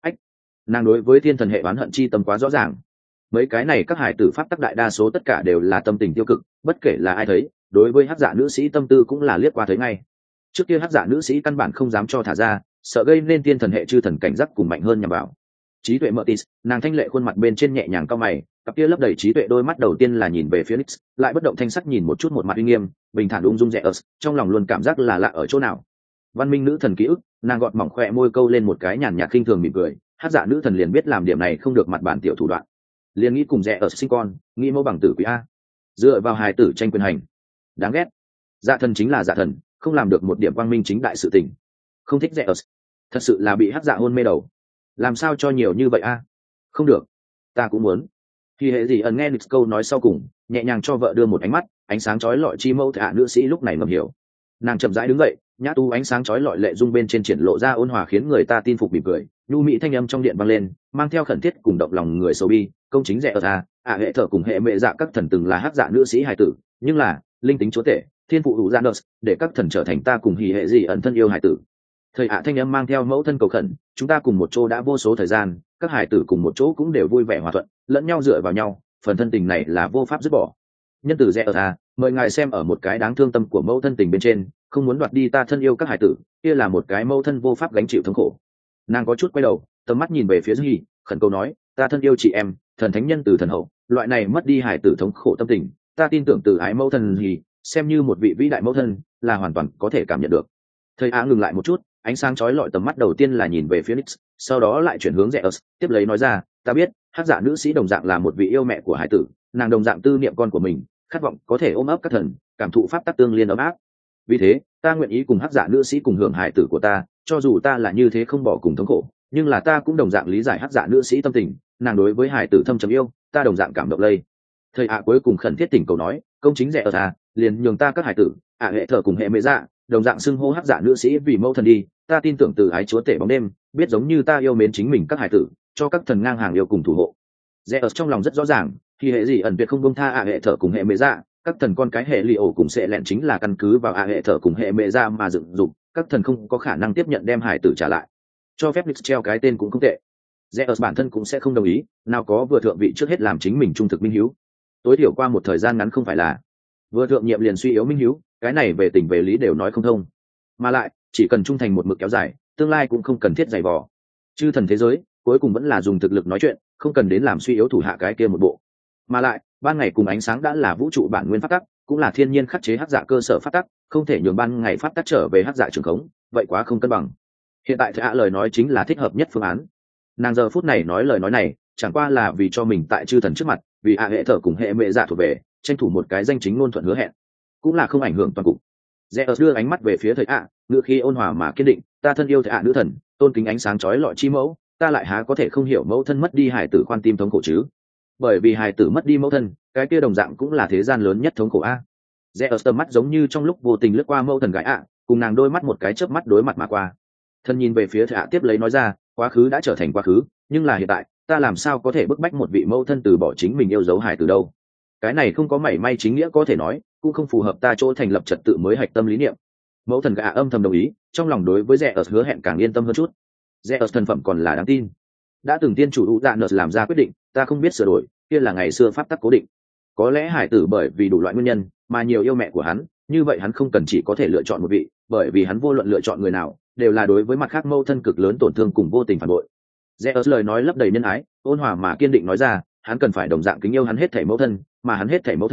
Nàng đối với thiên thần hệ oán hận chi tâm quá rõ ràng. Mấy cái này các hài tử pháp tắc đại đa số tất cả đều là tâm tình tiêu cực, bất kể là ai thấy, đối với hắc dạ nữ sĩ tâm tư cũng là liếc qua thấy ngay. Trước kia hắc dạ nữ sĩ căn bản không dám cho thả ra, sợ gây nên thiên thần hệ chư thần cảnh giác cùng mạnh hơn nhằm vào. Trí tuệ Mertis, nàng thanh lệ khuôn mặt bên trên nhẹ nhàng cau mày, cặp kia lấp đầy trí tuệ đôi mắt đầu tiên là nhìn về phía Nix, lại bất động thanh sắc nhìn một chút một mặt uy nghiêm, bình thản ung dung Zeus, trong lòng luôn cảm giác là lạ ở chỗ nào. Văn minh nữ thần ký ức, nàng gọt mỏng khóe môi câu lên một cái nhàn nhạt khinh thường mỉm cười, hắc dạ nữ thần liền biết làm điểm này không được mặt bản tiểu thủ đoạn. Liền nghĩ cùng Zeus sinh con, nghĩ mẫu bằng tử quý a. Dựa vào hài tử tranh quyền hành. Đáng ghét. Dạ thần chính là dạ thần, không làm được một điểm quang minh chính đại sự tình. Không thích Zeus. Thật sự là bị hắc dạ hôn mê đầu. Làm sao cho nhiều như vậy a? Không được, ta cũng muốn. Khi hệ gì ẩn nghe Nix câu nói sau cùng, nhẹ nhàng cho vợ đưa một ánh mắt, ánh sáng chói lọi chi mẫu thạ nữ sĩ lúc này ngầm hiểu. Nàng chậm rãi đứng dậy, nhã tu ánh sáng chói lọi lệ dung bên trên triển lộ ra ôn hòa khiến người ta tin phục mỉm cười, nhu mỹ thanh âm trong điện vang lên, mang theo khẩn thiết cùng động lòng người sâu bi, công chính rẻ ở hệ thở cùng hệ mẹ dạ các thần từng là hắc dạ nữ sĩ hài tử, nhưng là linh tính chúa tể, thiên phụ hữu Janus, để các thần trở thành ta cùng hỉ hệ gì ẩn thân yêu hài tử. Thời thanh âm mang theo mẫu thân cầu khẩn, chúng ta cùng một chỗ đã vô số thời gian, các hài tử cùng một chỗ cũng đều vui vẻ hòa thuận, lẫn nhau dựa vào nhau, phần thân tình này là vô pháp dứt bỏ. Nhân tử rẻ ở mời ngài xem ở một cái đáng thương tâm của mẫu thân tình bên trên, không muốn đoạt đi ta thân yêu các hài tử, kia là một cái mẫu thân vô pháp gánh chịu thống khổ. Nàng có chút quay đầu, tầm mắt nhìn về phía Duy, khẩn cầu nói, ta thân yêu chị em, thần thánh nhân từ thần hậu, loại này mất đi hài tử thống khổ tâm tình, ta tin tưởng từ ái mẫu thân gì, xem như một vị vĩ đại mẫu thân, là hoàn toàn có thể cảm nhận được. Thời ngừng lại một chút, ánh sáng chói lọi tầm mắt đầu tiên là nhìn về phía Nix, sau đó lại chuyển hướng Zeus, tiếp lấy nói ra, ta biết, hắc dạ nữ sĩ đồng dạng là một vị yêu mẹ của hải tử, nàng đồng dạng tư niệm con của mình, khát vọng có thể ôm ấp các thần, cảm thụ pháp tắc tương liên ấm áp. Vì thế, ta nguyện ý cùng hắc dạ nữ sĩ cùng hưởng hải tử của ta, cho dù ta là như thế không bỏ cùng thống khổ, nhưng là ta cũng đồng dạng lý giải hắc dạ nữ sĩ tâm tình, nàng đối với hải tử thâm trầm yêu, ta đồng dạng cảm động lây. Thời cuối cùng khẩn thiết tình cầu nói, công chính rẻ ở liền nhường ta các hải tử, hệ thở cùng hệ mẹ dạ, đồng dạng xưng hô hắc dạ nữ sĩ vì mẫu thần đi, ta tin tưởng từ ái chúa tể bóng đêm, biết giống như ta yêu mến chính mình các hải tử, cho các thần ngang hàng yêu cùng thủ hộ. Rẽ ở trong lòng rất rõ ràng, khi hệ gì ẩn tuyệt không buông tha hệ thở cùng hệ mẹ dạ, các thần con cái hệ li ổ cùng sẽ lẹn chính là căn cứ vào hệ thở cùng hệ mẹ dạ mà dựng dục, các thần không có khả năng tiếp nhận đem hải tử trả lại. Cho phép Nix treo cái tên cũng không tệ. Rẽ ở bản thân cũng sẽ không đồng ý, nào có vừa thượng vị trước hết làm chính mình trung thực minh hiếu. Tối thiểu qua một thời gian ngắn không phải là vừa thượng nhiệm liền suy yếu minh hiếu, cái này về tình về lý đều nói không thông. Mà lại, chỉ cần trung thành một mực kéo dài, tương lai cũng không cần thiết dày vò. Chư thần thế giới cuối cùng vẫn là dùng thực lực nói chuyện, không cần đến làm suy yếu thủ hạ cái kia một bộ. Mà lại, ban ngày cùng ánh sáng đã là vũ trụ bản nguyên pháp tắc, cũng là thiên nhiên khắc chế hắc dạ cơ sở pháp tắc, không thể nhường ban ngày pháp tắc trở về hắc dạ trường khống, vậy quá không cân bằng. Hiện tại Thệ lời nói chính là thích hợp nhất phương án. Nàng giờ phút này nói lời nói này, chẳng qua là vì cho mình tại chư thần trước mặt, vì hệ thở cùng hệ mẹ dạ thuộc về, tranh thủ một cái danh chính ngôn thuận hứa hẹn, cũng là không ảnh hưởng toàn cục. Zeus đưa ánh mắt về phía Thầy ngữ khí ôn hòa mà kiên định, ta thân yêu Thầy nữ thần, tôn kính ánh sáng chói lọi chi mẫu, ta lại há có thể không hiểu mẫu thân mất đi hài tử khoan tim thống khổ chứ? Bởi vì hài tử mất đi mẫu thân, cái kia đồng dạng cũng là thế gian lớn nhất thống khổ a. Zeus tầm mắt giống như trong lúc vô tình lướt qua mẫu thần gái cùng nàng đôi mắt một cái chớp mắt đối mặt mà qua. Thân nhìn về phía Thầy tiếp lấy nói ra, quá khứ đã trở thành quá khứ, nhưng là hiện tại, ta làm sao có thể bức bách một vị mẫu thân từ bỏ chính mình yêu dấu hài tử đâu? Cái này không có mảy may chính nghĩa có thể nói, cũng không phù hợp ta chỗ thành lập trật tự mới hạch tâm lý niệm. Mẫu thần gã âm thầm đồng ý, trong lòng đối với Zeus hứa hẹn càng yên tâm hơn chút. Zeus thân phận còn là đáng tin. Đã từng tiên chủ Uranus làm ra quyết định, ta không biết sửa đổi, kia là ngày xưa pháp tắc cố định. Có lẽ hải tử bởi vì đủ loại nguyên nhân mà nhiều yêu mẹ của hắn, như vậy hắn không cần chỉ có thể lựa chọn một vị, bởi vì hắn vô luận lựa chọn người nào, đều là đối với mặt khác mẫu thân cực lớn tổn thương cùng vô tình phản bội. Zeus lời nói lấp đầy nhân ái, ôn hòa mà kiên định nói ra, hắn cần phải đồng dạng kính yêu hắn hết thảy mẫu thân, mà hắn hết thảy mẫu thân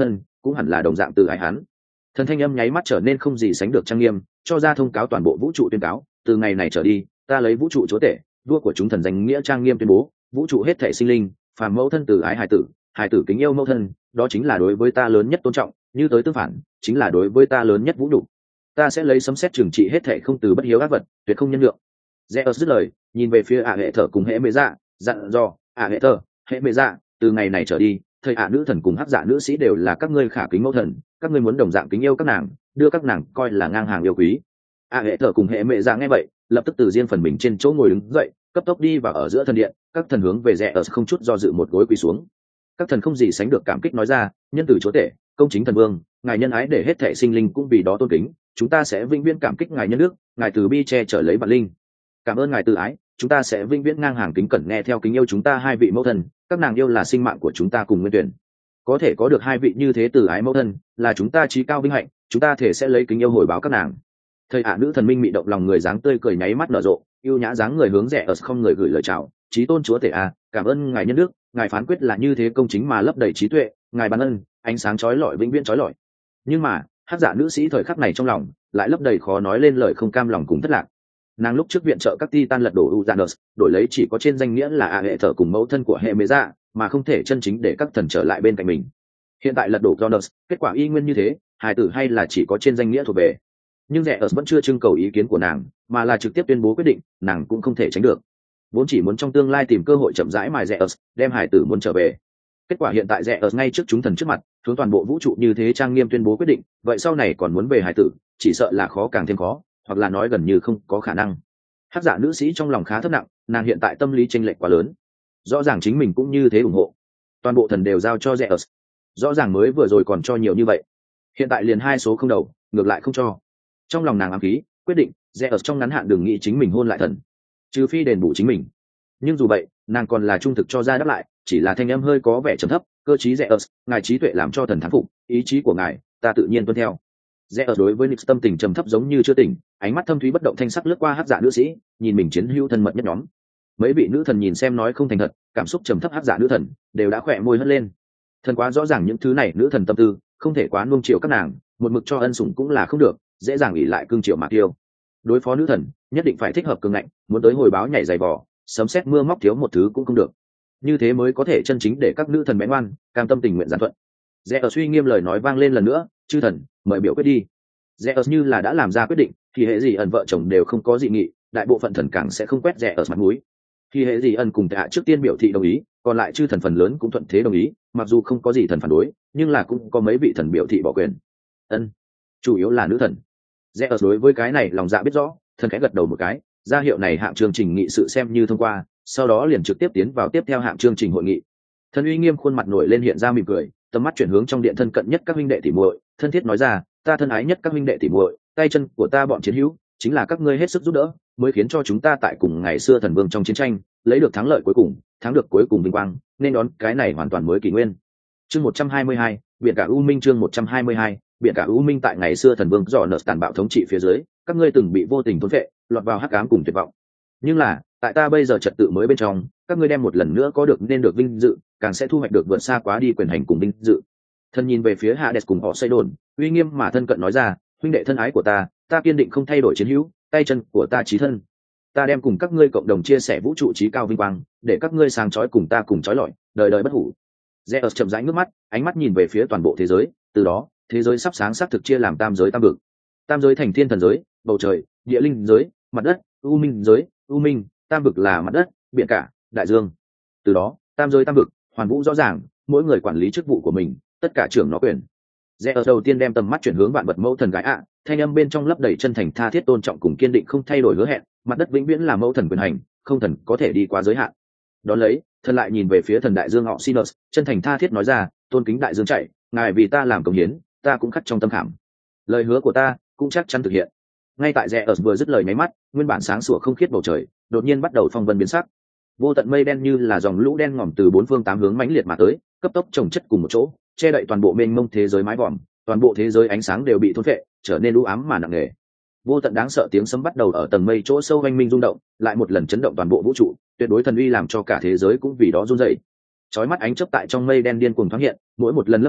cũng hẳn là đồng dạng từ ái hắn. Thần thanh âm nháy mắt trở nên không gì sánh được trang nghiêm, cho ra thông cáo toàn bộ vũ trụ tuyên cáo, từ ngày này trở đi, ta lấy vũ trụ chúa tể, vua của chúng thần danh nghĩa trang nghiêm tuyên bố, vũ trụ hết thảy sinh linh, phàm mẫu thân từ ái hài tử kính yêu mẫu thân, đó chính là đối với ta lớn nhất tôn trọng, như tới tương phản, chính là đối với ta lớn nhất vũ nhục. Ta sẽ lấy sấm sét trừng trị hết thảy không từ bất hiếu ác vật, tuyệt không nhân lượng. Zeus dứt lời, nhìn về phía hệ thở cùng hệ mê dạ, dặn dò, hệ thở, hệ mê dạ, từ ngày này trở đi, thầy nữ thần cùng hắc dạ nữ sĩ đều là các ngươi khả kính mẫu thần, các ngươi muốn đồng dạng kính yêu các nàng, đưa các nàng coi là ngang hàng yêu quý. Hệ thở cùng hệ mê dạ nghe vậy, lập tức từ riêng phần mình trên chỗ ngồi đứng dậy, cấp tốc đi vào ở giữa thần điện, các thần hướng về Zeus không chút do dự một gối quỳ xuống. Các thần không gì sánh được cảm kích nói ra, nhân từ chúa tể, công chính thần vương, ngài nhân ái để hết thảy sinh linh cũng vì đó tôn kính, chúng ta sẽ vĩnh viễn cảm kích ngài nhân đức, ngài từ bi che chở lấy vạn linh. Cảm ơn ngài từ ái, chúng ta sẽ vĩnh viễn ngang hàng kính cẩn nghe theo kính yêu chúng ta hai vị mẫu thần, các nàng yêu là sinh mạng của chúng ta cùng nguyên tuyển. Có thể có được hai vị như thế từ ái mẫu thân, là chúng ta chí cao vinh hạnh, chúng ta thể sẽ lấy kính yêu hồi báo các nàng. Thầy nữ thần minh mị động lòng người dáng tươi cười nháy mắt nở rộ, yêu nhã dáng người hướng rẻ ở không người gửi lời chào, chí tôn chúa tể cảm ơn ngài nhân đức, ngài phán quyết là như thế công chính mà lấp đầy trí tuệ, ngài ban ân, ánh sáng chói lọi vĩnh viễn chói lọi. Nhưng mà hắc dạ nữ sĩ thời khắc này trong lòng lại lấp đầy khó nói lên lời không cam lòng cùng thất lạc. Nàng lúc trước viện trợ các titan lật đổ Uranus, đổi lấy chỉ có trên danh nghĩa là hệ thở cùng mẫu thân của hệ mê dạ, mà không thể chân chính để các thần trở lại bên cạnh mình. Hiện tại lật đổ Uranus, kết quả y nguyên như thế, hài tử hay là chỉ có trên danh nghĩa thuộc về. Nhưng Zeus vẫn chưa trưng cầu ý kiến của nàng, mà là trực tiếp tuyên bố quyết định, nàng cũng không thể tránh được. Vốn chỉ muốn trong tương lai tìm cơ hội chậm rãi mài Zeus, đem hài tử muốn trở về. Kết quả hiện tại Zeus ngay trước chúng thần trước mặt, hướng toàn bộ vũ trụ như thế trang nghiêm tuyên bố quyết định, vậy sau này còn muốn về hài tử, chỉ sợ là khó càng thêm khó, hoặc là nói gần như không có khả năng. Hắc dạ nữ sĩ trong lòng khá thấp nặng, nàng hiện tại tâm lý chênh lệch quá lớn. Rõ ràng chính mình cũng như thế ủng hộ, toàn bộ thần đều giao cho Zeus. Rõ ràng mới vừa rồi còn cho nhiều như vậy, hiện tại liền hai số không đầu, ngược lại không cho. Trong lòng nàng ám khí, quyết định Zeus trong ngắn hạn đừng nghĩ chính mình hôn lại thần, trừ phi đền bù chính mình. Nhưng dù vậy, nàng còn là trung thực cho ra đáp lại, chỉ là thanh âm hơi có vẻ trầm thấp, cơ trí Zeus, ngài trí tuệ làm cho thần thắng phục, ý chí của ngài, ta tự nhiên tuân theo. Zeus đối với Nix tâm tình trầm thấp giống như chưa tỉnh, ánh mắt thâm thúy bất động thanh sắc lướt qua hắc dạ nữ sĩ, nhìn mình chiến hữu thân mật nhất nhóm. Mấy vị nữ thần nhìn xem nói không thành thật, cảm xúc trầm thấp hắc dạ nữ thần đều đã khỏe môi hất lên. Thần quá rõ ràng những thứ này nữ thần tâm tư, không thể quá nuông chiều các nàng, một mực cho ân sủng cũng là không được, dễ dàng ỷ lại cương chiều mạc tiêu. Đối phó nữ thần, nhất định phải thích hợp cường ngạnh, muốn tới hồi báo nhảy giày vò, sấm sét mưa móc thiếu một thứ cũng không được. Như thế mới có thể chân chính để các nữ thần bén ngoan, cam tâm tình nguyện giản thuận. Zeus suy nghiêm lời nói vang lên lần nữa, chư thần, mời biểu quyết đi. Zeus như là đã làm ra quyết định, thì hệ gì ẩn vợ chồng đều không có dị nghị, đại bộ phận thần càng sẽ không quét Zeus mặt mũi. Thì hệ gì ẩn cùng Tạ trước tiên biểu thị đồng ý, còn lại chư thần phần lớn cũng thuận thế đồng ý, mặc dù không có gì thần phản đối, nhưng là cũng có mấy vị thần biểu thị bỏ quyền. Ân, chủ yếu là nữ thần. Zeus đối với cái này lòng dạ biết rõ, thần khẽ gật đầu một cái, ra hiệu này hạng chương trình nghị sự xem như thông qua, sau đó liền trực tiếp tiến vào tiếp theo hạng chương trình hội nghị. Thần uy nghiêm khuôn mặt nổi lên hiện ra mỉm cười, tầm mắt chuyển hướng trong điện thân cận nhất các huynh đệ tỉ muội, thân thiết nói ra, ta thân ái nhất các huynh đệ tỉ muội, tay chân của ta bọn chiến hữu, chính là các ngươi hết sức giúp đỡ, mới khiến cho chúng ta tại cùng ngày xưa thần vương trong chiến tranh, lấy được thắng lợi cuối cùng, thắng được cuối cùng vinh quang, nên đón cái này hoàn toàn mới kỷ nguyên. Chương 122, biển cả U Minh chương 122, biển cả U Minh tại ngày xưa thần vương dò nợ tàn bạo thống trị phía dưới, các ngươi từng bị vô tình thôn phệ, lọt vào hắc ám cùng tuyệt vọng. Nhưng là, tại ta bây giờ trật tự mới bên trong, các ngươi đem một lần nữa có được nên được vinh dự, càng sẽ thu hoạch được vượt xa quá đi quyền hành cùng vinh dự. Thần nhìn về phía Hades cùng họ xây đồn, uy nghiêm mà thân cận nói ra, huynh đệ thân ái của ta kiên định không thay đổi chiến hữu, tay chân của ta chí thân. Ta đem cùng các ngươi cộng đồng chia sẻ vũ trụ chí cao vinh quang, để các ngươi sáng chói cùng ta cùng chói lọi, đời đời bất hủ. Zeus chậm rãi ngước mắt, ánh mắt nhìn về phía toàn bộ thế giới, từ đó, thế giới sắp sáng xác thực chia làm tam giới tam vực. Tam giới thành thiên thần giới, bầu trời, địa linh giới, mặt đất, u minh giới, u minh, tam vực là mặt đất, biển cả, đại dương. Từ đó, tam giới tam vực, hoàn vũ rõ ràng, mỗi người quản lý chức vụ của mình, tất cả trưởng nó quyền. Zeus đầu tiên đem tầm mắt chuyển hướng vạn vật mẫu thần gái thanh âm bên trong lấp đầy chân thành tha thiết tôn trọng cùng kiên định không thay đổi hứa hẹn, mặt đất vĩnh viễn là mẫu thần quyền hành, không thần có thể đi qua giới hạn. Đón lấy, thần lại nhìn về phía thần đại dương họ Sinus, chân thành tha thiết nói ra, tôn kính đại dương chạy, ngài vì ta làm công hiến, ta cũng khắc trong tâm khảm. Lời hứa của ta cũng chắc chắn thực hiện. Ngay tại Zeus vừa dứt lời nháy mắt, nguyên bản sáng sủa không khiết bầu trời, đột nhiên bắt đầu phong vân biến sắc. Vô tận mây đen như là dòng lũ đen ngòm từ bốn phương tám hướng mãnh liệt mà tới, cấp tốc chồng chất cùng một chỗ, che đậy toàn bộ mênh mông thế giới mái vòm, toàn bộ thế giới ánh sáng đều bị thôn phệ, trở nên u ám mà nặng nề. Vô tận đáng sợ tiếng sấm bắt đầu ở tầng mây chỗ sâu oanh minh rung động, lại một lần chấn động toàn bộ vũ trụ, tuyệt đối thần uy làm cho cả thế giới cũng vì đó run rẩy. Chói mắt ánh chớp tại trong mây đen điên cuồng thoáng hiện, mỗi một lần lấp lánh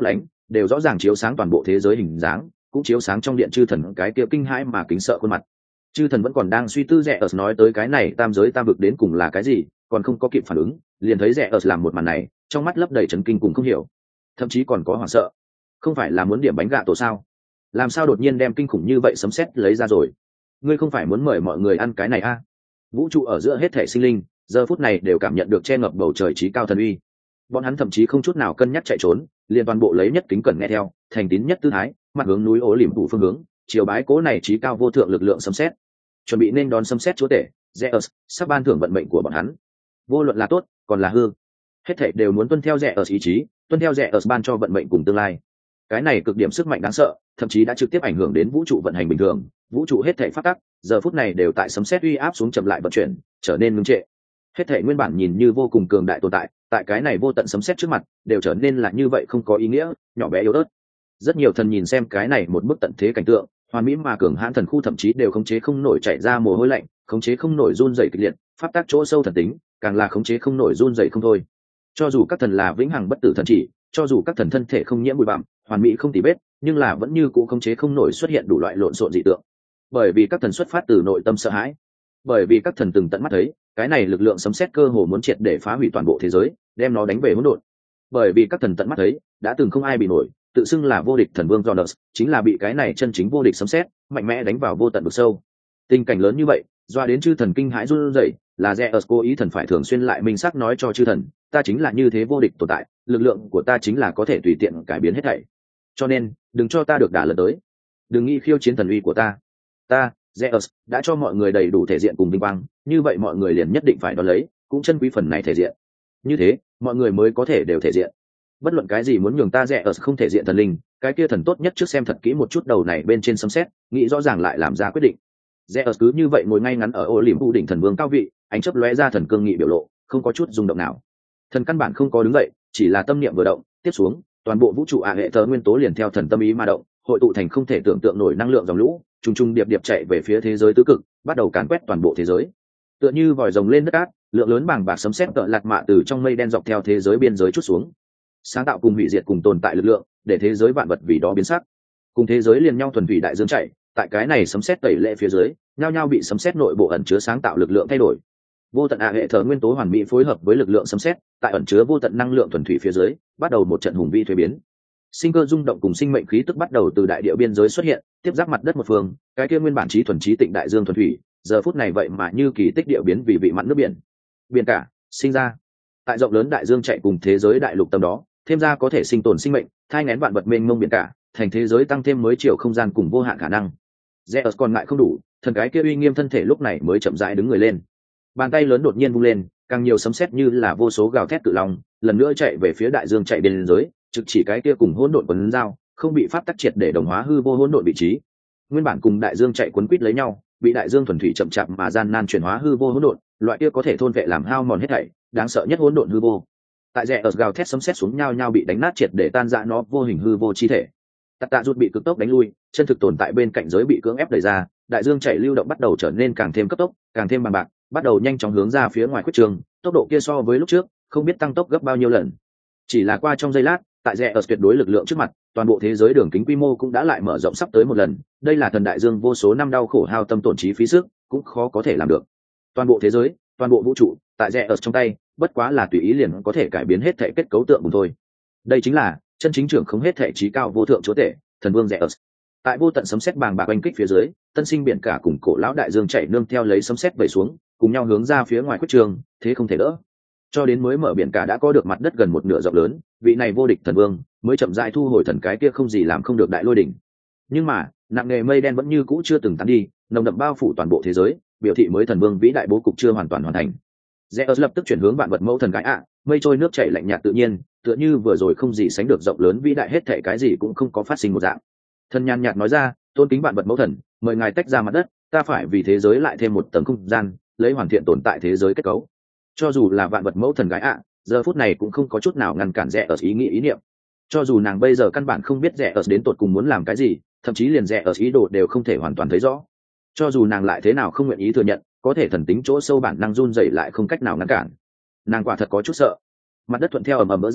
đều rõ ràng chiếu sáng toàn bộ thế giới hình dáng, cũng chiếu sáng trong điện chư thần cái kia kinh hãi mà kính sợ khuôn mặt. Chư thần vẫn còn đang suy tư rẻ ở nói tới cái này tam giới tam vực đến cùng là cái gì, còn không có kịp phản ứng, liền thấy rẻ ở làm một màn này, trong mắt lấp đầy chấn kinh cùng không hiểu, thậm chí còn có hoảng sợ. Không phải là muốn điểm bánh gạ tổ sao? Làm sao đột nhiên đem kinh khủng như vậy sấm sét lấy ra rồi? Ngươi không phải muốn mời mọi người ăn cái này à? Vũ trụ ở giữa hết thể sinh linh, giờ phút này đều cảm nhận được che ngập bầu trời trí cao thần uy. Bọn hắn thậm chí không chút nào cân nhắc chạy trốn, liền toàn bộ lấy nhất kính cẩn nghe theo, thành tín nhất tư thái, mặt hướng núi ố liềm phủ phương hướng, chiều bái cố này trí cao vô thượng lực lượng sấm sét, chuẩn bị nên đón sấm sét chúa tể Zeus sắp ban thưởng vận mệnh của bọn hắn. Vô luận là tốt còn là hư, hết thảy đều muốn tuân theo Zeus ý chí, tuân theo Zeus ban cho vận mệnh cùng tương lai. Cái này cực điểm sức mạnh đáng sợ, thậm chí đã trực tiếp ảnh hưởng đến vũ trụ vận hành bình thường, vũ trụ hết thảy phát tắc giờ phút này đều tại sấm sét uy áp xuống chậm lại vận chuyển, trở nên ngưng trệ. Hết thảy nguyên bản nhìn như vô cùng cường đại tồn tại, tại cái này vô tận sấm sét trước mặt, đều trở nên là như vậy không có ý nghĩa, nhỏ bé yếu ớt. Rất nhiều thần nhìn xem cái này một bức tận thế cảnh tượng, hoàn mỹ mà cường hãn thần khu thậm chí đều khống chế không nổi chảy ra mồ hôi lạnh, khống chế không nổi run rẩy kịch liệt, pháp tác chỗ sâu thần tính, càng là khống chế không nổi run rẩy không thôi. Cho dù các thần là vĩnh hằng bất tử thần chỉ, cho dù các thần thân thể không nhiễm bụi bặm, hoàn mỹ không tì vết, nhưng là vẫn như cũ khống chế không nổi xuất hiện đủ loại lộn xộn dị tượng. Bởi vì các thần xuất phát từ nội tâm sợ hãi, bởi vì các thần từng tận mắt thấy, cái này lực lượng sấm sét cơ hồ muốn triệt để phá hủy toàn bộ thế giới, đem nó đánh về hỗn độn. Bởi vì các thần tận mắt thấy, đã từng không ai bị nổi, tự xưng là vô địch thần vương Jonas, chính là bị cái này chân chính vô địch sấm sét mạnh mẽ đánh vào vô tận vực sâu. Tình cảnh lớn như vậy, doa đến chư thần kinh hãi run rẩy, là Zeus cố ý thần phải thường xuyên lại minh xác nói cho chư thần, ta chính là như thế vô địch tồn tại, lực lượng của ta chính là có thể tùy tiện cải biến hết thảy. Cho nên, đừng cho ta được đả lần tới, đừng nghĩ khiêu chiến thần uy của ta. Ta, Zeus, đã cho mọi người đầy đủ thể diện cùng vinh quang, như vậy mọi người liền nhất định phải đón lấy, cũng chân quý phần này thể diện. Như thế, mọi người mới có thể đều thể diện. Bất luận cái gì muốn nhường ta Zeus không thể diện thần linh, cái kia thần tốt nhất trước xem thật kỹ một chút đầu này bên trên sấm sét, nghĩ rõ ràng lại làm ra quyết định. Zeus cứ như vậy ngồi ngay ngắn ở Olympus đỉnh thần vương cao vị, ánh chớp lóe ra thần cương nghị biểu lộ, không có chút rung động nào. Thần căn bản không có đứng dậy, chỉ là tâm niệm vừa động, tiếp xuống, toàn bộ vũ trụ hệ thờ nguyên tố liền theo thần tâm ý mà động, hội tụ thành không thể tưởng tượng nổi năng lượng dòng lũ, trùng trùng điệp điệp chạy về phía thế giới tứ cực, bắt đầu càn quét toàn bộ thế giới. Tựa như vòi rồng lên đất cát, lượng lớn bàng bạc sấm sét tợ lạt mạ từ trong mây đen dọc theo thế giới biên giới trút xuống. Sáng tạo cùng hủy diệt cùng tồn tại lực lượng, để thế giới vạn vật vì đó biến sắc. Cùng thế giới liền nhau thuần thủy đại dương chạy, tại cái này sấm sét tẩy lệ phía dưới, nhao nhao bị sấm sét nội bộ ẩn chứa sáng tạo lực lượng thay đổi. Vô tận hệ thờ nguyên tố hoàn mỹ phối hợp với lực lượng sấm sét, tại ẩn chứa vô tận năng lượng thuần thủy phía dưới, bắt đầu một trận hùng vĩ thuế biến. Sinh cơ rung động cùng sinh mệnh khí tức bắt đầu từ đại địa biên giới xuất hiện, tiếp giáp mặt đất một phương, cái kia nguyên bản trí thuần trí tịnh đại dương thuần thủy, giờ phút này vậy mà như kỳ tích địa biến vì vị mặn nước biển. Biển cả sinh ra. Tại rộng lớn đại dương chạy cùng thế giới đại lục tâm đó, thêm ra có thể sinh tồn sinh mệnh, thai nghén vạn vật mênh mông biển cả, thành thế giới tăng thêm mới chiều không gian cùng vô hạn khả năng. Zeus còn ngại không đủ, thần cái kia uy nghiêm thân thể lúc này mới chậm rãi đứng người lên. Bàn tay lớn đột nhiên vung lên, càng nhiều sấm sét như là vô số gào thét cự long, lần nữa chạy về phía đại dương chạy biên giới, trực chỉ cái kia cùng hỗn độn quấn dao, không bị pháp tắc triệt để đồng hóa hư vô hỗn độn vị trí. Nguyên bản cùng đại dương chạy quấn quýt lấy nhau, bị đại dương thuần thủy chậm chạp mà gian nan chuyển hóa hư vô hỗn độn, loại kia có thể thôn vệ làm hao mòn hết thảy, đáng sợ nhất hỗn độn hư vô. Tại rẽ ở gào thét sấm sét xuống nhau nhau bị đánh nát triệt để tan rã nó vô hình hư vô chi thể. Tạt tạ rút bị cực tốc đánh lui, chân thực tồn tại bên cạnh giới bị cưỡng ép đẩy ra, đại dương chảy lưu động bắt đầu trở nên càng thêm cấp tốc, càng thêm bằng bạc, bắt đầu nhanh chóng hướng ra phía ngoài quyết trường, tốc độ kia so với lúc trước không biết tăng tốc gấp bao nhiêu lần. Chỉ là qua trong giây lát, tại rẽ ở tuyệt đối lực lượng trước mặt, toàn bộ thế giới đường kính quy mô cũng đã lại mở rộng sắp tới một lần. Đây là thần đại dương vô số năm đau khổ hao tâm tổn trí phí sức cũng khó có thể làm được. Toàn bộ thế giới, toàn bộ vũ trụ, tại rẽ ở trong tay, bất quá là tùy ý liền có thể cải biến hết thể kết cấu tượng cùng thôi. Đây chính là chân chính trưởng không hết thể trí cao vô thượng chúa tể, thần vương rẽ ở. Tại vô tận sấm sét bàng bạc oanh kích phía dưới, tân sinh biển cả cùng cổ lão đại dương chảy nương theo lấy sấm sét vẩy xuống, cùng nhau hướng ra phía ngoài quyết trường, thế không thể đỡ. Cho đến mới mở biển cả đã có được mặt đất gần một nửa rộng lớn, vị này vô địch thần vương mới chậm rãi thu hồi thần cái kia không gì làm không được đại lôi đỉnh. Nhưng mà nặng nề mây đen vẫn như cũ chưa từng tán đi, nồng đậm bao phủ toàn bộ thế giới, biểu thị mới thần vương vĩ đại bố cục chưa hoàn toàn hoàn thành. Zeus lập tức chuyển hướng vạn vật mẫu thần cái mây trôi nước chảy lạnh nhạt tự nhiên, tựa như vừa rồi không gì sánh được rộng lớn vĩ đại hết thảy cái gì cũng không có phát sinh một dạng. Thần nhàn nhạt nói ra, tôn kính vạn vật mẫu thần, mời ngài tách ra mặt đất, ta phải vì thế giới lại thêm một tầng không gian, lấy hoàn thiện tồn tại thế giới kết cấu. Cho dù là vạn vật mẫu thần gái giờ phút này cũng không có chút nào ngăn cản rẽ ở ý nghĩ ý niệm. Cho dù nàng bây giờ căn bản không biết rẽ ở đến tột cùng muốn làm cái gì, thậm chí liền rẽ ở ý đồ đều không thể hoàn toàn thấy rõ. Cho dù nàng lại thế nào không nguyện ý thừa nhận, có thể thần tính chỗ sâu bản năng run rẩy lại không cách nào ngăn cản. Nàng quả thật có chút sợ. Mặt đất thuận theo ầm ầm vỡ ra,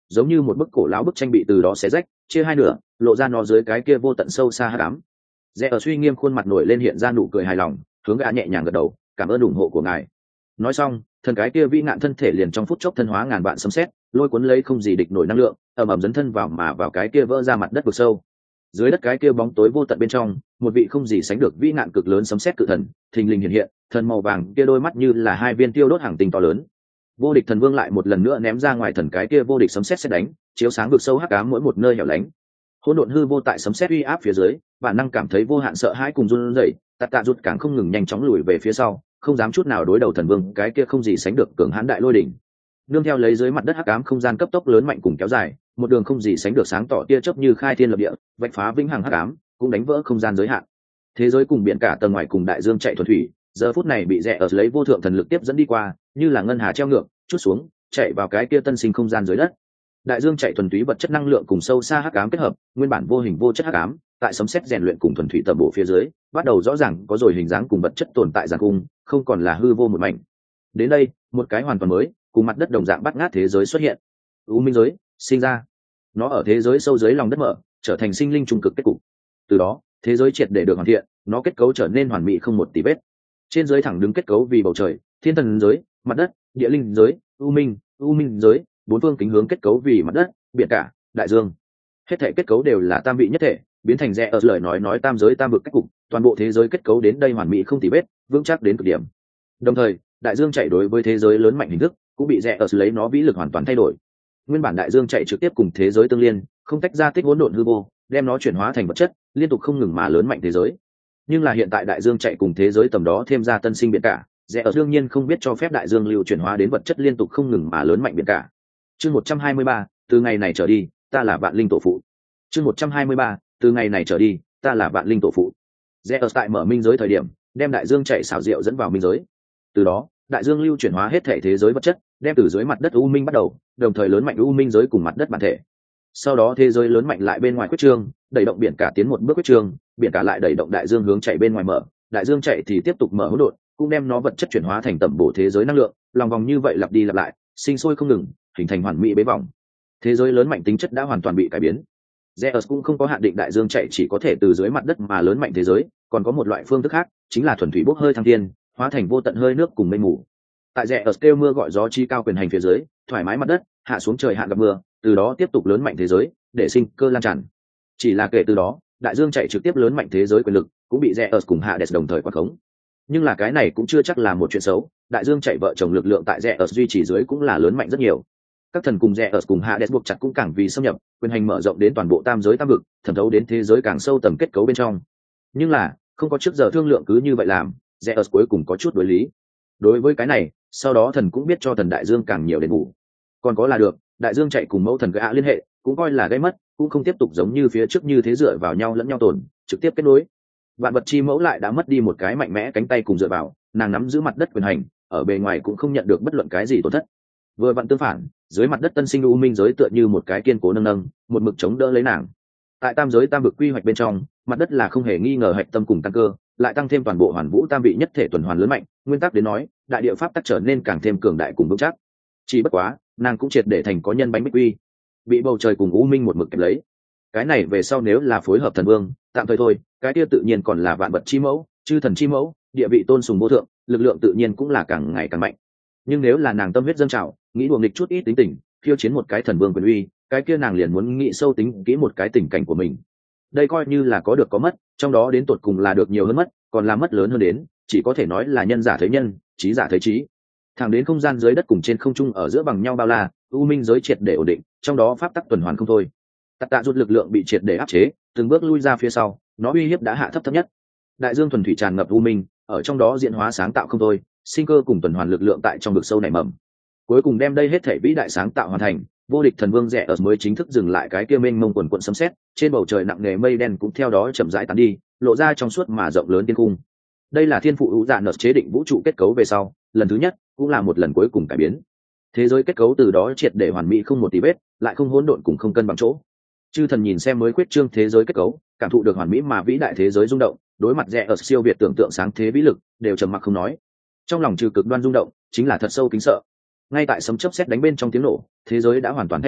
giống như một bức cổ lão bức tranh bị từ đó xé rách chia hai nửa, lộ ra nó dưới cái kia vô tận sâu xa hắc ám. Rẽ ở suy nghiêm khuôn mặt nổi lên hiện ra nụ cười hài lòng, hướng gã nhẹ nhàng gật đầu, cảm ơn ủng hộ của ngài. Nói xong, thần cái kia vĩ nạn thân thể liền trong phút chốc thân hóa ngàn vạn sấm sét, lôi cuốn lấy không gì địch nổi năng lượng, ầm ầm dấn thân vào cái kia vỡ ra mặt đất vực sâu. Dưới đất cái kia bóng tối vô tận bên trong, một vị không gì sánh được vĩ nạn cực lớn sấm sét cự thần, thình lình hiện hiện, thần màu vàng kia đôi mắt như là hai viên tiêu đốt hàng tinh to lớn. Vô địch thần vương lại một lần nữa ném ra ngoài thần cái kia vô địch sấm sét sẽ đánh, chiếu sáng vực sâu hắc ám mỗi một nơi hẻo lánh. Hỗn độn hư vô tại sấm sét uy áp phía dưới, bản năng cảm thấy vô hạn sợ hãi cùng run rẩy, tạ rụt càng không ngừng nhanh chóng lùi về phía sau, không dám chút nào đối đầu thần vương cái kia không gì sánh được cường hãn đại lôi đỉnh. Nương theo lấy dưới mặt đất hắc ám không gian cấp tốc lớn mạnh cùng kéo dài, một đường không gì sánh được sáng tỏ tia chớp như khai thiên lập địa, vạch phá vĩnh hằng hắc ám, cũng đánh vỡ không gian giới hạn. Thế giới cùng biển cả tầng ngoài cùng đại dương chạy thuần thủy, giờ phút này bị rẽ ở lấy vô thượng thần lực tiếp dẫn đi qua, như là ngân hà treo ngược, chút xuống, chạy vào cái kia tân sinh không gian dưới đất. Đại dương chạy thuần túy vật chất năng lượng cùng sâu xa hắc ám kết hợp, nguyên bản vô hình vô chất hắc ám, tại sấm sét rèn luyện cùng thuần thủy tầm bổ phía dưới, bắt đầu rõ ràng có rồi hình dáng cùng vật chất tồn tại giàn cung, không còn là hư vô một mảnh. Đến đây, một cái hoàn toàn mới, cùng mặt đất đồng dạng bắt ngát thế giới xuất hiện. U minh giới sinh ra, nó ở thế giới sâu dưới lòng đất mở, trở thành sinh linh trung cực kết cục. Từ đó, thế giới triệt để được hoàn thiện, nó kết cấu trở nên hoàn mỹ không một tì vết. Trên dưới thẳng đứng kết cấu vì bầu trời, thiên thần giới, mặt đất, địa linh giới, u minh giới, bốn phương kính hướng kết cấu vì mặt đất, biển cả, đại dương. Hết thể kết cấu đều là tam vị nhất thể, biến thành rẽ ở lời nói tam giới tam vực cách cục, toàn bộ thế giới kết cấu đến đây hoàn mỹ không tì vết, vững chắc đến cực điểm. Đồng thời, đại dương chạy đối với thế giới lớn mạnh hình thức cũng bị rẽ ở lấy nó vĩ lực hoàn toàn thay đổi. Nguyên bản đại dương chạy trực tiếp cùng thế giới tương liên, không tách ra tích hỗn độn hư vô, đem nó chuyển hóa thành vật chất, liên tục không ngừng mà lớn mạnh thế giới. Nhưng là hiện tại đại dương chạy cùng thế giới tầm đó thêm ra tân sinh biển cả, rẽ ở đương nhiên không biết cho phép đại dương lưu chuyển hóa đến vật chất liên tục không ngừng mà lớn mạnh biển cả. Chương 123, từ ngày này trở đi, ta là vạn linh tổ phụ. Chương 123, từ ngày này trở đi, ta là vạn linh tổ phụ. Rẽ ở tại mở minh giới thời điểm, đem đại dương chạy xảo diệu dẫn vào minh giới. Từ đó, đại dương lưu chuyển hóa hết thể thế giới vật chất, đem từ dưới mặt đất u minh bắt đầu, đồng thời lớn mạnh u minh giới cùng mặt đất bản thể. Sau đó thế giới lớn mạnh lại bên ngoài quyết trương, đẩy động biển cả tiến một bước quyết trương, biển cả lại đẩy động đại dương hướng chạy bên ngoài mở, đại dương chạy thì tiếp tục mở hỗn độn, cũng đem nó vật chất chuyển hóa thành tầm bổ thế giới năng lượng, lòng vòng như vậy lặp đi lặp lại, sinh sôi không ngừng, hình thành hoàn mỹ bế vòng. Thế giới lớn mạnh tính chất đã hoàn toàn bị cải biến. Zeus cũng không có hạn định đại dương chạy chỉ có thể từ dưới mặt đất mà lớn mạnh thế giới, còn có một loại phương thức khác, chính là thuần thủy bốc hơi thăng thiên, hóa thành vô tận hơi nước cùng mây mù. Tại Zeus kêu mưa gọi gió chi cao quyền hành phía dưới, thoải mái mặt đất, hạ xuống trời hạn gặp mưa, từ đó tiếp tục lớn mạnh thế giới, để sinh cơ lan tràn. Chỉ là kể từ đó, đại dương chạy trực tiếp lớn mạnh thế giới quyền lực, cũng bị Zeus cùng Hades đồng thời quát khống. Nhưng là cái này cũng chưa chắc là một chuyện xấu, đại dương chạy vợ chồng lực lượng tại Zeus duy trì dưới cũng là lớn mạnh rất nhiều. Các thần cùng Zeus cùng Hades buộc chặt cũng càng vì xâm nhập, quyền hành mở rộng đến toàn bộ tam giới tam vực, thẩm thấu đến thế giới càng sâu tầm kết cấu bên trong. Nhưng là, không có trước giờ thương lượng cứ như vậy làm, Zeus cuối cùng có chút đối lý. Đối với cái này, sau đó thần cũng biết cho thần đại dương càng nhiều đền bù. Còn có là được, đại dương chạy cùng mẫu thần gã liên hệ, cũng coi là gây mất, cũng không tiếp tục giống như phía trước như thế dựa vào nhau lẫn nhau tồn, trực tiếp kết nối. Vạn vật chi mẫu lại đã mất đi một cái mạnh mẽ cánh tay cùng dựa vào, nàng nắm giữ mặt đất quyền hành, ở bề ngoài cũng không nhận được bất luận cái gì tổn thất. Vừa vặn tương phản, dưới mặt đất tân sinh u minh giới tựa như một cái kiên cố nâng nâng, một mực chống đỡ lấy nàng. Tại tam giới tam vực quy hoạch bên trong, mặt đất là không hề nghi ngờ hạch tâm cùng căn cơ, lại tăng thêm toàn bộ hoàn vũ tam vị nhất thể tuần hoàn lớn mạnh, nguyên tắc đến nói, đại địa pháp tắc trở nên càng thêm cường đại cùng vững chắc. Chỉ bất quá, nàng cũng triệt để thành có nhân bánh bích quy, bị bầu trời cùng u minh một mực kẹp lấy. Cái này về sau nếu là phối hợp thần vương, tạm thời thôi, cái kia tự nhiên còn là vạn vật chi mẫu, chư thần chi mẫu, địa vị tôn sùng vô thượng, lực lượng tự nhiên cũng là càng ngày càng mạnh. Nhưng nếu là nàng tâm huyết dâng trào, nghĩ đùa nghịch chút ít tính tình, khiêu chiến một cái thần vương quyền uy, cái kia nàng liền muốn nghĩ sâu tính kỹ một cái tình cảnh của mình. Đây coi như là có được có mất, trong đó đến tột cùng là được nhiều hơn mất, còn là mất lớn hơn đến, chỉ có thể nói là nhân giả thấy nhân, trí giả thấy trí. Thẳng đến không gian dưới đất cùng trên không trung ở giữa bằng nhau bao la, u minh giới triệt để ổn định, trong đó pháp tắc tuần hoàn không thôi. Tạ rút lực lượng bị triệt để áp chế, từng bước lui ra phía sau, nó uy hiếp đã hạ thấp nhất. Đại dương thuần thủy tràn ngập u minh, ở trong đó diễn hóa sáng tạo không thôi, sinh cơ cùng tuần hoàn lực lượng tại trong vực sâu nảy mầm. Cuối cùng đem đây hết thể vĩ đại sáng tạo hoàn thành, vô địch thần vương rẽ ở mới chính thức dừng lại cái kia mênh mông quần quận sấm sét, trên bầu trời nặng nề mây đen cũng theo đó chậm rãi tán đi, lộ ra trong suốt mà rộng lớn thiên cung. Đây là thiên phụ hữu dạ nợ chế định vũ trụ kết cấu về sau, lần thứ nhất, cũng là một lần cuối cùng cải biến. Thế giới kết cấu từ đó triệt để hoàn mỹ không một tí vết, lại không hỗn độn cùng không cân bằng chỗ. Chư thần nhìn xem mới quyết trương thế giới kết cấu, cảm thụ được hoàn mỹ mà vĩ đại thế giới rung động, đối mặt rẽ ở siêu việt tưởng tượng sáng thế vĩ lực, đều trầm mặc không nói. Trong lòng trừ cực đoan rung động, chính là thật sâu kính sợ. Ngay tại sấm chớp sét đánh bên trong tiếng nổ, thế giới đã hoàn toàn thay đổi,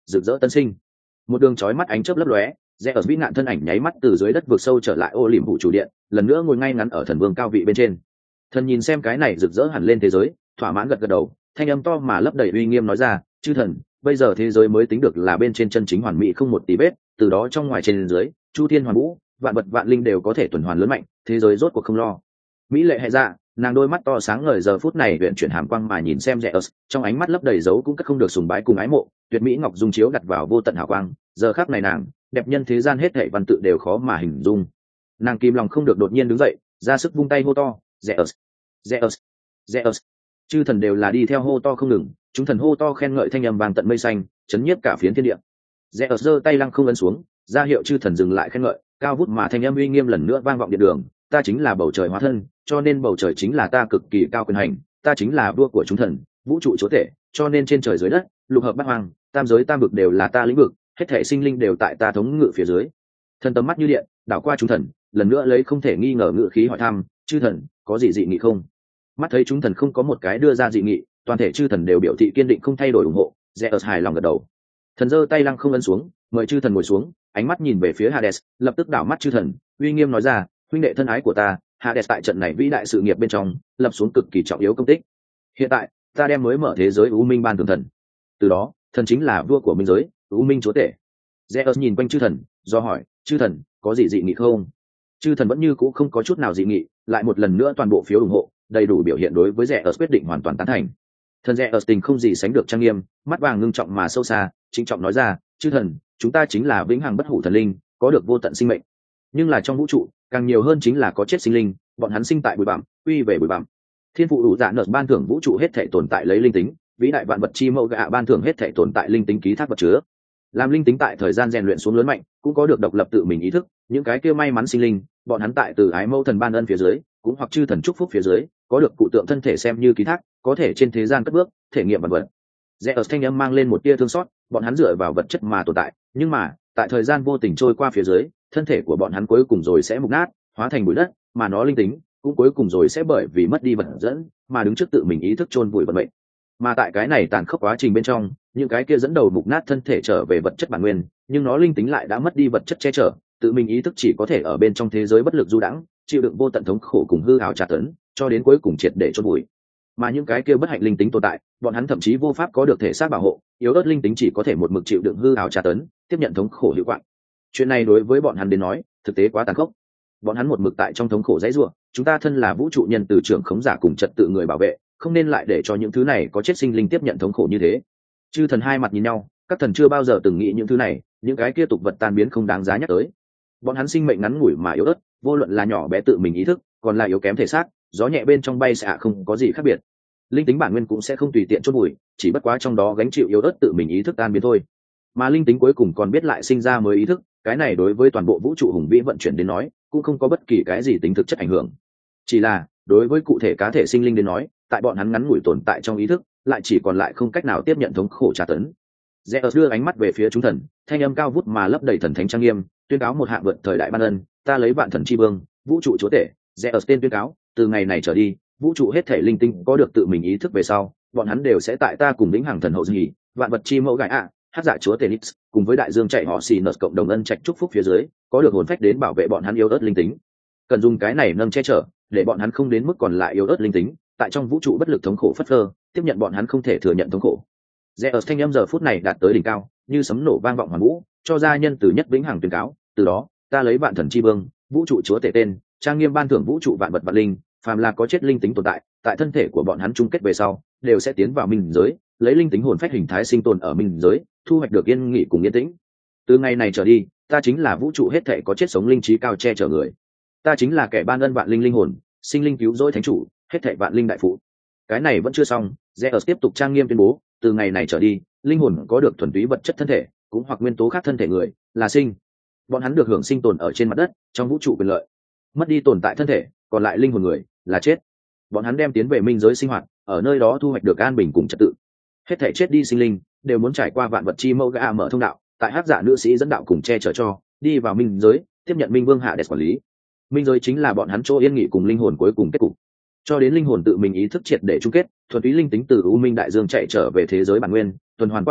rực rỡ tân sinh. Một đường chói mắt ánh chớp lấp lóe, Zeus vĩ ngạn thân ảnh nháy mắt từ dưới đất vượt sâu trở lại ô liềm vũ trụ điện, lần nữa ngồi ngay ngắn ở thần vương cao vị bên trên. Thần nhìn xem cái này rực rỡ hẳn lên thế giới, thỏa mãn gật gật đầu, thanh âm to mà lấp đầy uy nghiêm nói ra, chư thần, bây giờ thế giới mới tính được là bên trên chân chính hoàn mỹ không một tí vết, từ đó trong ngoài trên dưới, chu thiên hoàn vũ, vạn vật vạn linh đều có thể tuần hoàn lớn mạnh, thế giới rốt cuộc không lo. Mỹ lệ hệ dạ, nàng đôi mắt to sáng ngời giờ phút này luyện chuyển hàm quang mà nhìn xem Zeus, trong ánh mắt lấp đầy dấu cũng cất không được sùng bái cùng ái mộ, tuyệt mỹ ngọc dung chiếu đặt vào vô tận hào quang, giờ khắc này nàng, đẹp nhân thế gian hết thảy văn tự đều khó mà hình dung. Nàng kìm lòng không được đột nhiên đứng dậy, ra sức vung tay hô to, Zeus, Zeus, Zeus. Chư thần đều là đi theo hô to không ngừng, chúng thần hô to khen ngợi thanh âm vang tận mây xanh, chấn nhiếp cả phiến thiên địa. Zeus giơ tay lăng không ấn xuống, ra hiệu chư thần dừng lại khen ngợi, cao vút mà thanh âm uy nghiêm lần nữa vang vọng điện đường, ta chính là bầu trời hóa thân, cho nên bầu trời chính là ta cực kỳ cao quyền hành, ta chính là vua của chúng thần, vũ trụ chúa tể, cho nên trên trời dưới đất, lục hợp bát hoang, tam giới tam vực đều là ta lĩnh vực, hết thảy sinh linh đều tại ta thống ngự phía dưới. Thần tầm mắt như điện, đảo qua chúng thần, lần nữa lấy không thể nghi ngờ ngự khí hỏi thăm, chư thần, có gì dị nghị không? Mắt thấy chúng thần không có một cái đưa ra dị nghị, toàn thể chư thần đều biểu thị kiên định không thay đổi ủng hộ. Zeus hài lòng gật đầu. Thần giơ tay lăng không ấn xuống, mời chư thần ngồi xuống, ánh mắt nhìn về phía Hades, lập tức đảo mắt chư thần, uy nghiêm nói ra, huynh đệ thân ái của ta, Hades tại trận này vĩ đại sự nghiệp bên trong, lập xuống cực kỳ trọng yếu công tích. Hiện tại, ta đem mới mở thế giới U Minh ban thưởng thần. Từ đó, thần chính là vua của minh giới, U Minh chúa tể. Zeus nhìn quanh chư thần, do hỏi, chư thần, có gì dị nghị không? Chư thần vẫn như cũ không có chút nào dị nghị, lại một lần nữa toàn bộ phiếu ủng hộ, đầy đủ biểu hiện đối với Zeus quyết định hoàn toàn tán thành. Thần Zeus tình không gì sánh được trang nghiêm, mắt vàng ngưng trọng mà sâu xa, trịnh trọng nói ra, chư thần, chúng ta chính là vĩnh hằng bất hủ thần linh, có được vô tận sinh mệnh. Nhưng là trong vũ trụ, càng nhiều hơn chính là có chết sinh linh, bọn hắn sinh tại bụi bặm, quy về bụi bặm. Thiên phụ đủ dạ nợ ban thưởng vũ trụ hết thể tồn tại lấy linh tính, vĩ đại vạn vật chi mẫu gạ ban thưởng hết thể tồn tại linh tính ký thác vật chứa. Làm linh tính tại thời gian rèn luyện xuống lớn mạnh, cũng có được độc lập tự mình ý thức, những cái kia may mắn sinh linh, bọn hắn tại từ ái mẫu thần ban ân phía dưới, cũng hoặc chư thần chúc phúc phía dưới, có được cụ tượng thân thể xem như ký thác, có thể trên thế gian cất bước, thể nghiệm vật vật. Zeus thanh âm mang lên một tia thương xót, bọn hắn dựa vào vật chất mà tồn tại, nhưng mà, tại thời gian vô tình trôi qua phía dưới, thân thể của bọn hắn cuối cùng rồi sẽ mục nát, hóa thành bụi đất, mà nó linh tính cũng cuối cùng rồi sẽ bởi vì mất đi vật dẫn, mà đứng trước tự mình ý thức chôn vùi vận mệnh. Mà tại cái này tàn khốc quá trình bên trong, những cái kia dẫn đầu mục nát thân thể trở về vật chất bản nguyên, nhưng nó linh tính lại đã mất đi vật chất che chở, tự mình ý thức chỉ có thể ở bên trong thế giới bất lực du đãng, chịu đựng vô tận thống khổ cùng hư ảo tra tấn, cho đến cuối cùng triệt để chôn vùi. Mà những cái kia bất hạnh linh tính tồn tại, bọn hắn thậm chí vô pháp có được thể xác bảo hộ, yếu ớt linh tính chỉ có thể một mực chịu đựng hư ảo tra tấn, tiếp nhận thống khổ hữu quạng. Chuyện này đối với bọn hắn đến nói, thực tế quá tàn khốc. Bọn hắn một mực tại trong thống khổ dãy rủa, chúng ta thân là vũ trụ nhân từ trưởng khống giả cùng trật tự người bảo vệ, không nên lại để cho những thứ này có chết sinh linh tiếp nhận thống khổ như thế. Chư thần hai mặt nhìn nhau, các thần chưa bao giờ từng nghĩ những thứ này, những cái kia tục vật tan biến không đáng giá nhắc tới. Bọn hắn sinh mệnh ngắn ngủi mà yếu ớt, vô luận là nhỏ bé tự mình ý thức, còn là yếu kém thể xác, gió nhẹ bên trong bay xạ không có gì khác biệt. Linh tính bản nguyên cũng sẽ không tùy tiện chôn bụi, chỉ bất quá trong đó gánh chịu yếu ớt tự mình ý thức tan biến thôi. Mà linh tính cuối cùng còn biết lại sinh ra mới ý thức, cái này đối với toàn bộ vũ trụ hùng vĩ vận chuyển đến nói, cũng không có bất kỳ cái gì tính thực chất ảnh hưởng. Chỉ là, đối với cụ thể cá thể sinh linh đến nói, tại bọn hắn ngắn ngủi tồn tại trong ý thức, lại chỉ còn lại không cách nào tiếp nhận thống khổ tra tấn. Zeus đưa ánh mắt về phía chúng thần, thanh âm cao vút mà lấp đầy thần thánh trang nghiêm, tuyên cáo một hạng vượt thời đại ban ân, ta lấy vạn thần chi vương, vũ trụ chúa tể, Zeus tên tuyên cáo, từ ngày này trở đi, vũ trụ hết thể linh tinh có được tự mình ý thức về sau, bọn hắn đều sẽ tại ta cùng lĩnh hàng thần hậu duy, vạn vật chi mẫu gái ạ, hát dạ chúa tể Nix, cùng với đại dương chạy họ xì nợ cộng đồng ân trạch chúc phúc phía dưới, có được hồn phách đến bảo vệ bọn hắn yếu ớt linh tính. Cần dùng cái này nâng che chở, để bọn hắn không đến mức còn lại yếu ớt linh tính, tại trong vũ trụ bất lực thống khổ phất phơ, tiếp nhận bọn hắn không thể thừa nhận thống khổ. Zeus thanh âm giờ phút này đạt tới đỉnh cao, như sấm nổ vang vọng hoàn vũ, cho gia nhân từ nhất vĩnh hằng tuyên cáo, từ đó, ta lấy vạn thần chi vương, vũ trụ chúa tể tên, trang nghiêm ban thưởng vũ trụ vạn vật vạn linh, phàm là có chết linh tính tồn tại, tại thân thể của bọn hắn chung kết về sau, đều sẽ tiến vào minh giới, lấy linh tính hồn phách hình thái sinh tồn ở minh giới, thu hoạch được yên nghỉ cùng yên tĩnh. Từ ngày này trở đi, ta chính là vũ trụ hết thể có chết sống linh trí cao che chở người. Ta chính là kẻ ban ân vạn linh linh hồn, sinh linh cứu rỗi thánh chủ, hết thảy vạn linh đại phụ. Cái này vẫn chưa xong, Zeus tiếp tục trang nghiêm tuyên bố, từ ngày này trở đi, linh hồn có được thuần túy vật chất thân thể, cũng hoặc nguyên tố khác thân thể người, là sinh. Bọn hắn được hưởng sinh tồn ở trên mặt đất, trong vũ trụ quyền lợi. Mất đi tồn tại thân thể, còn lại linh hồn người, là chết. Bọn hắn đem tiến về minh giới sinh hoạt, ở nơi đó thu hoạch được an bình cùng trật tự. Hết thảy chết đi sinh linh, đều muốn trải qua vạn vật chi mẫu gã mở thông đạo, tại hắc giả nữ sĩ dẫn đạo cùng che chở cho, đi vào minh giới, tiếp nhận minh vương hạ để quản lý. Minh giới chính là bọn hắn chỗ yên nghỉ cùng linh hồn cuối cùng kết cục. Cho đến linh hồn tự mình ý thức triệt để chung kết, thuần túy linh tính từ u minh đại dương chạy trở về thế giới bản nguyên, tuần hoàn qua lại,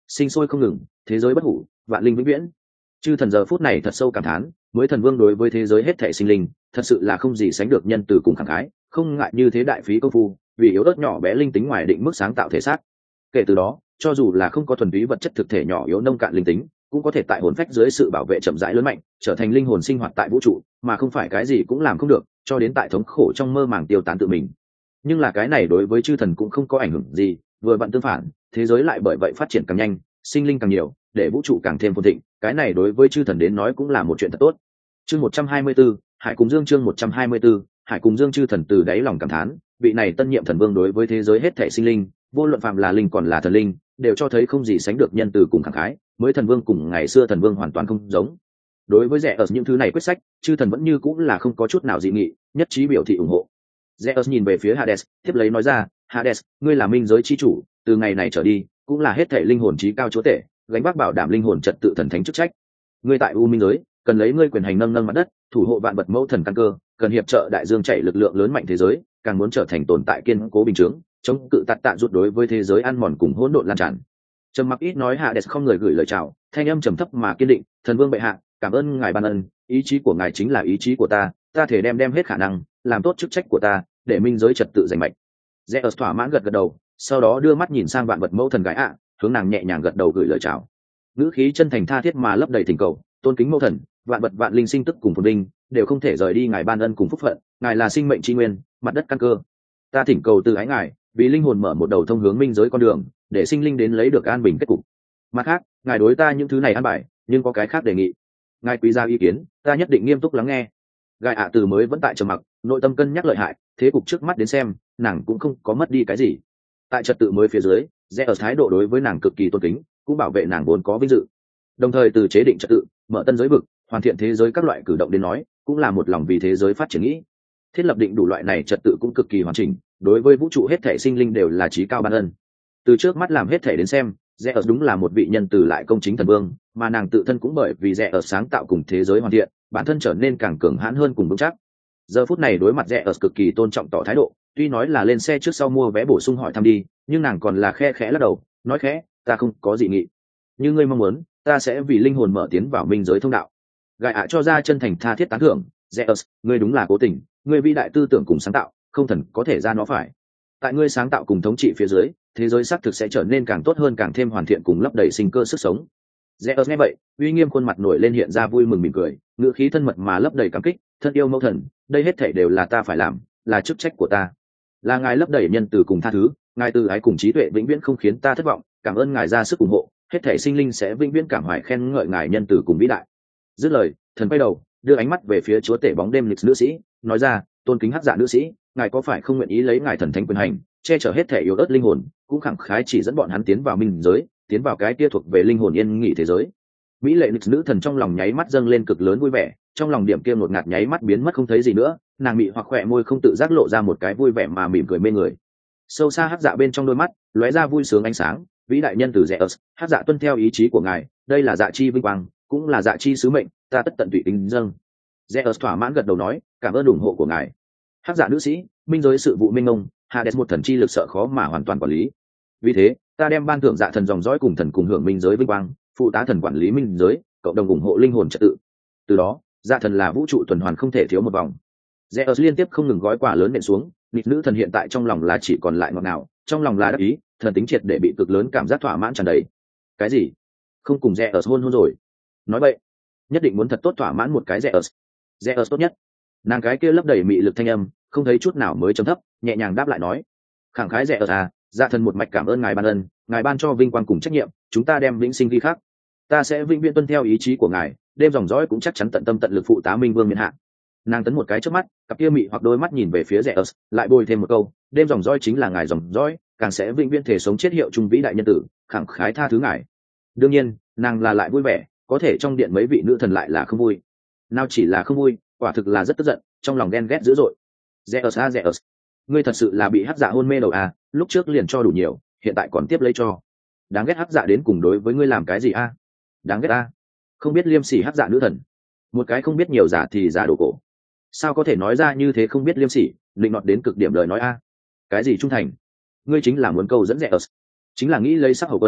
sinh sôi không ngừng, thế giới bất hủ, vạn linh vĩnh viễn. Chư thần giờ phút này thật sâu cảm thán, mới thần vương đối với thế giới hết thảy sinh linh, thật sự là không gì sánh được nhân từ cùng khẳng khái, không ngại như thế đại phí công phu, vì yếu ớt nhỏ bé linh tính ngoài định mức sáng tạo thể xác. Kể từ đó, cho dù là không có thuần túy vật chất thực thể nhỏ yếu nông cạn linh tính, cũng có thể tại hồn phách dưới sự bảo vệ chậm rãi lớn mạnh, trở thành linh hồn sinh hoạt tại vũ trụ, mà không phải cái gì cũng làm không được, cho đến tại thống khổ trong mơ màng tiêu tán tự mình. Nhưng là cái này đối với chư thần cũng không có ảnh hưởng gì, vừa vặn tương phản, thế giới lại bởi vậy phát triển càng nhanh, sinh linh càng nhiều, để vũ trụ càng thêm phồn thịnh, cái này đối với chư thần đến nói cũng là một chuyện thật tốt. Chương 124, Hải Cùng Dương chương 124, Hải Cùng Dương. Chư thần từ đáy lòng cảm thán, vị này tân nhiệm thần vương đối với thế giới hết thảy sinh linh, vô luận phạm là linh còn là thần linh, đều cho thấy không gì sánh được nhân từ cùng khẳng khái, mới thần vương cùng ngày xưa thần vương hoàn toàn không giống. Đối với rẻ ở những thứ này quyết sách, chư thần vẫn như cũng là không có chút nào dị nghị, nhất trí biểu thị ủng hộ. Zeus nhìn về phía Hades, tiếp lấy nói ra, Hades, ngươi là minh giới chi chủ, từ ngày này trở đi, cũng là hết thảy linh hồn chí cao chúa tể, gánh vác bảo đảm linh hồn trật tự thần thánh chức trách. Ngươi tại U Minh giới, cần lấy ngươi quyền hành nâng nâng mặt đất, thủ hộ vạn vật mẫu thần căn cơ, cần hiệp trợ đại dương chảy lực lượng lớn mạnh thế giới, càng muốn trở thành tồn tại kiên cố bình chướng, chống cự tạt tạ rút đối với thế giới ăn mòn cùng hỗn độn lan tràn. Trầm mặc ít nói, Hades không người gửi lời chào, thanh âm trầm thấp mà kiên định, thần vương bệ hạ, cảm ơn ngài ban ân, ý chí của ngài chính là ý chí của ta thể đem hết khả năng, làm tốt chức trách của ta, để minh giới trật tự giành mạch. Zeus thỏa mãn gật đầu, sau đó đưa mắt nhìn sang vạn vật mẫu thần gái ạ, hướng nàng nhẹ nhàng gật đầu gửi lời chào. Ngữ khí chân thành tha thiết mà lấp đầy thỉnh cầu, tôn kính mẫu thần, vạn vật vạn linh sinh tức cùng phồn vinh, đều không thể rời đi ngài ban ân cùng phúc phận, ngài là sinh mệnh tri nguyên, mặt đất căn cơ. Ta thỉnh cầu từ ái ngài, vì linh hồn mở một đầu thông hướng minh giới con đường, để sinh linh đến lấy được an bình kết cục. Mặt khác, ngài đối ta những thứ này an bài, nhưng có cái khác đề nghị. Ngài quý gia ý kiến, ta nhất định nghiêm túc lắng nghe. Gai ạ từ mới vẫn tại trầm mặc, nội tâm cân nhắc lợi hại, thế cục trước mắt đến xem, nàng cũng không có mất đi cái gì. Tại trật tự mới phía dưới, Zeus thái độ đối với nàng cực kỳ tôn kính, cũng bảo vệ nàng vốn có vinh dự. Đồng thời từ chế định trật tự, mở tân giới vực, hoàn thiện thế giới các loại cử động đến nói, cũng là một lòng vì thế giới phát triển nghĩ. Thiết lập định đủ loại này trật tự cũng cực kỳ hoàn chỉnh, đối với vũ trụ hết thể sinh linh đều là chí cao ban ân. Từ trước mắt làm hết thể đến xem, Zeus đúng là một vị nhân từ lại công chính thần vương, mà nàng tự thân cũng bởi vì Zeus sáng tạo cùng thế giới hoàn thiện, bản thân trở nên càng cường hãn hơn cùng vững chắc. Giờ phút này đối mặt Zeus cực kỳ tôn trọng tỏ thái độ, tuy nói là lên xe trước sau mua vé bổ sung hỏi thăm đi, nhưng nàng còn là khe khẽ lắc đầu, nói khẽ, ta không có dị nghị. Như ngươi mong muốn, ta sẽ vì linh hồn mở tiến vào minh giới thông đạo. Gai ạ cho ra chân thành tha thiết tán thưởng, Zeus, ngươi đúng là cố tình, ngươi vĩ đại tư tưởng cùng sáng tạo, không thần có thể ra nó phải. Tại ngươi sáng tạo cùng thống trị phía dưới, thế giới xác thực sẽ trở nên càng tốt hơn, càng thêm hoàn thiện cùng lấp đầy sinh cơ sức sống. Zeus nghe vậy, uy nghiêm khuôn mặt nổi lên hiện ra vui mừng mỉm cười, ngữ khí thân mật mà lấp đầy cảm kích, thân yêu mẫu thần, đây hết thảy đều là ta phải làm, là chức trách của ta. Là ngài lấp đầy nhân từ cùng tha thứ, ngài từ ái cùng trí tuệ vĩnh viễn không khiến ta thất vọng, cảm ơn ngài ra sức ủng hộ, hết thảy sinh linh sẽ vĩnh viễn cảm hoài khen ngợi ngài nhân từ cùng vĩ đại. Dứt lời, thần quay đầu, đưa ánh mắt về phía chúa tể bóng đêm lịch nữ sĩ, nói ra, tôn kính hắc dạ nữ sĩ, ngài có phải không nguyện ý lấy ngài thần thánh quyền hành, che chở hết thảy yếu ớt linh hồn, cũng khẳng khái chỉ dẫn bọn hắn tiến vào minh giới, tiến vào cái kia thuộc về linh hồn yên nghỉ thế giới. Mỹ lệ lịch nữ thần trong lòng nháy mắt dâng lên cực lớn vui vẻ, trong lòng điểm kia ngột ngạt nháy mắt biến mất không thấy gì nữa, nàng mị hoặc khỏe môi không tự giác lộ ra một cái vui vẻ mà mỉm cười mê người. Sâu xa hắc dạ bên trong đôi mắt lóe ra vui sướng ánh sáng, vĩ đại nhân từ Zeus, hắc dạ tuân theo ý chí của ngài, đây là dạ chi vinh quang, cũng là dạ chi sứ mệnh, ta tất tận tụy kính dâng. Zeus thỏa mãn gật đầu nói, cảm ơn ủng hộ của ngài. Hắc dạ nữ sĩ, minh giới sự vụ minh ông, Hades một thần chi lực sợ khó mà hoàn toàn quản lý, vì thế ta đem ban thưởng dạ thần dòng dõi cùng thần cùng hưởng minh giới vinh quang, phụ tá thần quản lý minh giới, cộng đồng ủng hộ linh hồn trật tự. Từ đó, dạ thần là vũ trụ tuần hoàn không thể thiếu một vòng. Zeus liên tiếp không ngừng gói quà lớn nện xuống, nghịch nữ thần hiện tại trong lòng là chỉ còn lại ngọt ngào, trong lòng là đắc ý, thần tính triệt để bị cực lớn cảm giác thỏa mãn tràn đầy. Cái gì? Không cùng Zeus hôn rồi? Nói vậy, nhất định muốn thật tốt thỏa mãn một cái Zeus. Zeus tốt nhất. Nàng cái kia lấp đầy mị lực thanh âm, không thấy chút nào mới trầm thấp, nhẹ nhàng đáp lại nói, khẳng khái Zeus à, dạ thần một mạch cảm ơn ngài ban ân, ngài ban cho vinh quang cùng trách nhiệm, chúng ta đem vĩnh sinh ghi khắc. Ta sẽ vĩnh viễn tuân theo ý chí của ngài, đêm dòng dõi cũng chắc chắn tận tâm tận lực phụ tá minh vương miền hạ. Nàng tấn một cái trước mắt, cặp kia mị hoặc đôi mắt nhìn về phía Zeus, lại bồi thêm một câu, đêm dòng dõi chính là ngài dòng dõi, càng sẽ vĩnh viễn thể sống chết hiệu trung vĩ đại nhân tử, khẳng khái tha thứ ngài. Đương nhiên, nàng là lại vui vẻ, có thể trong điện mấy vị nữ thần lại là không vui. Nào chỉ là không vui, quả thực là rất tức giận, trong lòng ghen ghét dữ dội. Zeus à Zeus, ngươi thật sự là bị hắc dạ hôn mê đầu à, lúc trước liền cho đủ nhiều, hiện tại còn tiếp lấy cho. Đáng ghét hắc dạ đến cùng đối với ngươi làm cái gì a? Đáng ghét a, không biết liêm sỉ hắc dạ nữ thần, một cái không biết nhiều giả thì giả đồ cổ, sao có thể nói ra như thế không biết liêm sỉ, định nọt đến cực điểm lời nói a. Cái gì trung thành? Ngươi chính là muốn câu dẫn Zeus, chính là nghĩ lấy sắc hầu quân,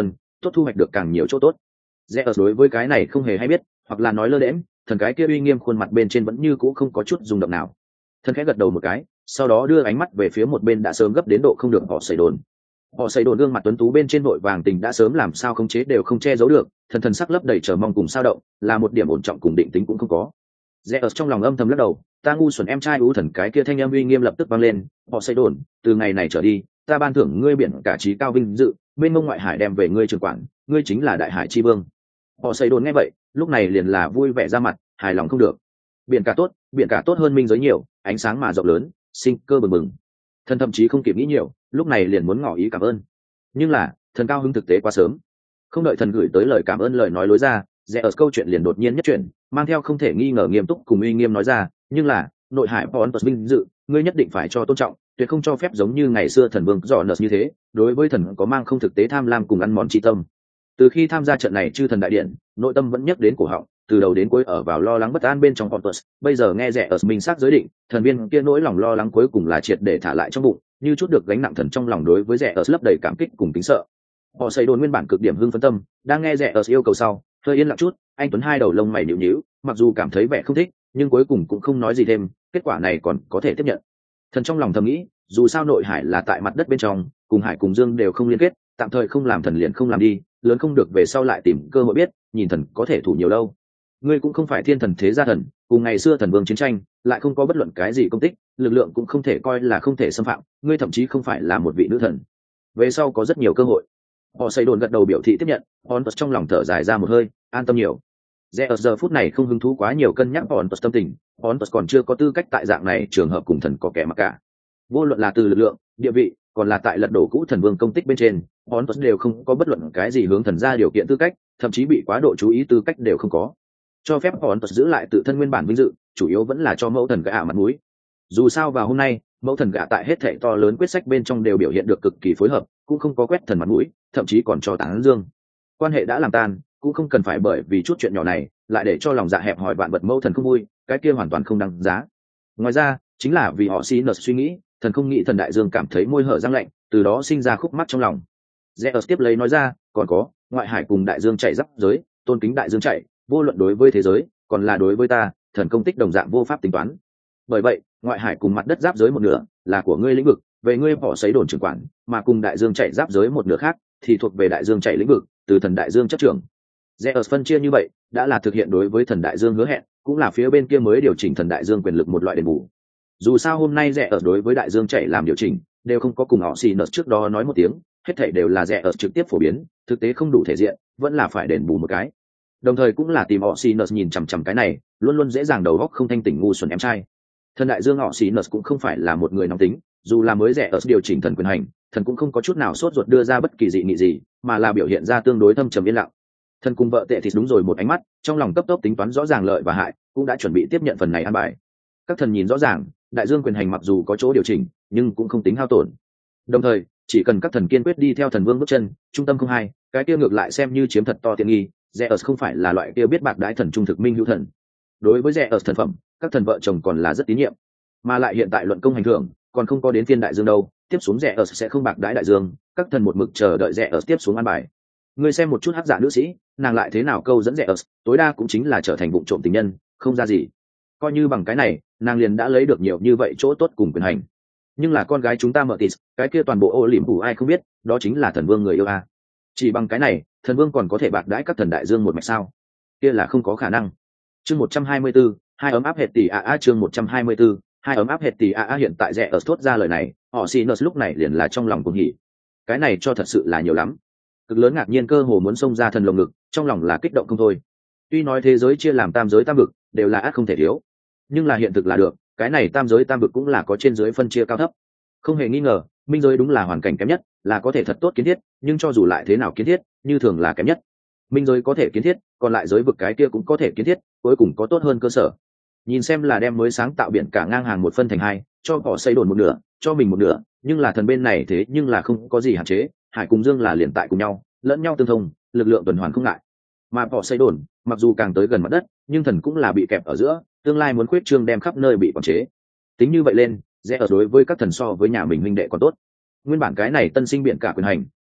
tốt thu hoạch được càng nhiều chỗ tốt. Rẽ đối với cái này không hề hay biết, hoặc là nói lơ đễm, thần cái kia uy nghiêm khuôn mặt bên trên vẫn như cũ không có chút rung động nào. Thần khẽ gật đầu một cái, sau đó đưa ánh mắt về phía một bên đã sớm gấp đến độ không được họ xây đồn. Họ xây đồn gương mặt tuấn tú bên trên vội vàng tình đã sớm làm sao khống chế đều không che giấu được, thần sắc lấp đầy chờ mong cùng sao động, là một điểm ổn trọng cùng định tính cũng không có. Rẽ trong lòng âm thầm lắc đầu, ta ngu xuẩn em trai ưu thần cái kia thanh âm uy nghiêm lập tức vang lên, họ xây đồn, từ ngày này trở đi, ta ban thưởng ngươi biển cả trí cao vinh dự, bên mông ngoại hải đem về ngươi trưởng quản, ngươi chính là đại hải chi vương. Họ xây đồn nghe vậy, lúc này liền là vui vẻ ra mặt, hài lòng không được. Biển cả tốt hơn minh giới nhiều, ánh sáng mà rộng lớn, sinh cơ bừng bừng. Thần thậm chí không kịp nghĩ nhiều, lúc này liền muốn ngỏ ý cảm ơn. Nhưng là, thần cao hứng thực tế quá sớm. Không đợi thần gửi tới lời cảm ơn lời nói lối ra, rẽ ở câu chuyện liền đột nhiên nhất chuyển, mang theo không thể nghi ngờ nghiêm túc cùng uy nghiêm nói ra, nhưng là, nội hải Pontus vinh dự, ngươi nhất định phải cho tôn trọng, tuyệt không cho phép giống như ngày xưa thần vương Jonas như thế, đối với thần có mang không thực tế tham lam cùng ăn mòn chi tâm. Từ khi tham gia trận này chư thần đại điện, nội tâm vẫn nhắc đến cổ họng, từ đầu đến cuối ở vào lo lắng bất an bên trong Pontus, bây giờ nghe rẽ ở minh xác giới định, thần viên kia nỗi lòng lo lắng cuối cùng là triệt để thả lại trong bụng, như chút được gánh nặng thần trong lòng đối với rẽ ở lấp đầy cảm kích cùng kính sợ. Họ xây đồn nguyên bản cực điểm hưng phấn tâm, đang nghe rẽ ở yêu cầu sau, hơi yên lặng chút, anh tuấn hai đầu lông mày nhíu nhíu, mặc dù cảm thấy vẻ không thích, nhưng cuối cùng cũng không nói gì thêm, kết quả này còn có thể tiếp nhận. Thần trong lòng thầm nghĩ, dù sao nội hải là tại mặt đất bên trong, cùng hải cùng dương đều không liên kết, tạm thời không làm thần liền không làm đi, lớn không được về sau lại tìm cơ hội biết, nhìn thần có thể thủ nhiều đâu. Ngươi cũng không phải thiên thần thế gia thần, cùng ngày xưa thần vương chiến tranh, lại không có bất luận cái gì công tích, lực lượng cũng không thể coi là không thể xâm phạm, ngươi thậm chí không phải là một vị nữ thần. Về sau có rất nhiều cơ hội. Họ xây đồn gật đầu biểu thị tiếp nhận, Pontus trong lòng thở dài ra một hơi, an tâm nhiều. Rẽ ở giờ phút này không hứng thú quá nhiều cân nhắc Pontus tâm tình, Pontus còn chưa có tư cách tại dạng này trường hợp cùng thần có kẻ mặc cả. Vô luận là từ lực lượng, địa vị, còn là tại lật đổ cũ thần vương công tích bên trên, Pontus đều không có bất luận cái gì hướng thần ra điều kiện tư cách, thậm chí bị quá độ chú ý tư cách đều không có. Cho phép Pontus giữ lại tự thân nguyên bản vinh dự, chủ yếu vẫn là cho mẫu thần gã mặt mũi. Dù sao vào hôm nay, mẫu thần gã tại hết thảy to lớn quyết sách bên trong đều biểu hiện được cực kỳ phối hợp, cũng không có quét thần mặt mũi, thậm chí còn cho tán dương. Quan hệ đã làm tan, cũng không cần phải bởi vì chút chuyện nhỏ này lại để cho lòng dạ hẹp hòi vạn vật mẫu thần không vui, cái kia hoàn toàn không đáng giá. Ngoài ra, chính là vì họ xin suy nghĩ, thần không nghĩ thần đại dương cảm thấy môi hở răng lạnh, từ đó sinh ra khúc mắc trong lòng. Zeus tiếp lấy nói ra, còn có, ngoại hải cùng đại dương chạy giáp giới, tôn kính đại dương chạy, vô luận đối với thế giới, còn là đối với ta, thần công tích đồng dạng vô pháp tính toán. Bởi vậy, ngoại hải cùng mặt đất giáp giới một nửa là của ngươi lĩnh vực, về ngươi bỏ sấy đồn trưởng quản, mà cùng đại dương chạy giáp giới một nửa khác thì thuộc về đại dương chạy lĩnh vực, từ thần đại dương chấp trưởng. Zeus phân chia như vậy, đã là thực hiện đối với thần đại dương hứa hẹn, cũng là phía bên kia mới điều chỉnh thần đại dương quyền lực một loại đền bù. Dù sao hôm nay Zeus đối với đại dương chạy làm điều chỉnh, đều không có cùng họ xì nợ trước đó nói một tiếng, hết thảy đều là Zeus trực tiếp phổ biến, thực tế không đủ thể diện, vẫn là phải đền bù một cái. Đồng thời cũng là tìm họ xì nợ nhìn chằm chằm cái này, luôn luôn dễ dàng đầu óc không thanh tỉnh ngu xuẩn em trai. Thần đại dương họ xì nợ cũng không phải là một người nóng tính, dù là mới Zeus điều chỉnh thần quyền hành, thần cũng không có chút nào sốt ruột đưa ra bất kỳ dị nghị gì, mà là biểu hiện ra tương đối thâm trầm yên lặng. Thần cùng vợ tệ thì đúng rồi một ánh mắt, trong lòng cấp tốc tính toán rõ ràng lợi và hại, cũng đã chuẩn bị tiếp nhận phần này an bài. Các thần nhìn rõ ràng, đại dương quyền hành mặc dù có chỗ điều chỉnh, nhưng cũng không tính hao tổn. Đồng thời, chỉ cần các thần kiên quyết đi theo thần vương bước chân, trung tâm không hai, cái kia ngược lại xem như chiếm thật to tiện nghi. Zeus không phải là loại kia biết bạc đái thần trung thực minh hữu thần. Đối với Zeus thần phẩm, các thần vợ chồng còn là rất tín nhiệm, mà lại hiện tại luận công hành thưởng còn không có đến phiên đại dương đâu, tiếp xuống Zeus sẽ không bạc đái đại dương, các thần một mực chờ đợi Zeus tiếp xuống an bài. Ngươi xem một chút hắc giả nữ sĩ, nàng lại thế nào câu dẫn Zeus, tối đa cũng chính là trở thành vụ trộm tình nhân, không ra gì. Coi như bằng cái này, nàng liền đã lấy được nhiều như vậy chỗ tốt cùng quyền hành. Nhưng là con gái chúng ta mở tịt, cái kia toàn bộ ô liễm phủ ai không biết, đó chính là thần vương người yêu a. Chỉ bằng cái này, thần vương còn có thể bạc đãi các thần đại dương một mạch sao? Kia là không có khả năng. Chương 124, hai ấm áp hệt tỷ a chương 124, hai ấm áp hệt tỷ a hiện tại Zeus thốt ra lời này, họ Sinus lúc này liền là trong lòng cuồng hỉ. Cái này cho thật sự là nhiều lắm. Cực lớn ngạc nhiên cơ hồ muốn xông ra thần lồng ngực, trong lòng là kích động không thôi. Tuy nói thế giới chia làm tam giới tam vực, đều là ác không thể thiếu, nhưng là hiện thực là được, cái này tam giới tam vực cũng là có trên dưới phân chia cao thấp. Không hề nghi ngờ, minh giới đúng là hoàn cảnh kém nhất, là có thể thật tốt kiến thiết, nhưng cho dù lại thế nào kiến thiết, như thường là kém nhất. Minh giới có thể kiến thiết, còn lại giới vực cái kia cũng có thể kiến thiết, cuối cùng có tốt hơn cơ sở. Nhìn xem là đem mới sáng tạo biển cả ngang hàng một phân thành hai, cho cỏ xây đồn một nửa, cho mình một nửa, nhưng là thần bên này thế nhưng là không có gì hạn chế, hải cùng dương là liền tại cùng nhau, lẫn nhau tương thông, lực lượng tuần hoàn không ngại. Mà cỏ xây đồn, mặc dù càng tới gần mặt đất, nhưng thần cũng là bị kẹp ở giữa, tương lai muốn khuyết trương đem khắp nơi bị quản chế. Tính như vậy lên, rẽ ở đối với các thần so với nhà mình huynh đệ còn tốt. Nguyên bản cái này tân sinh biển cả quyền hành,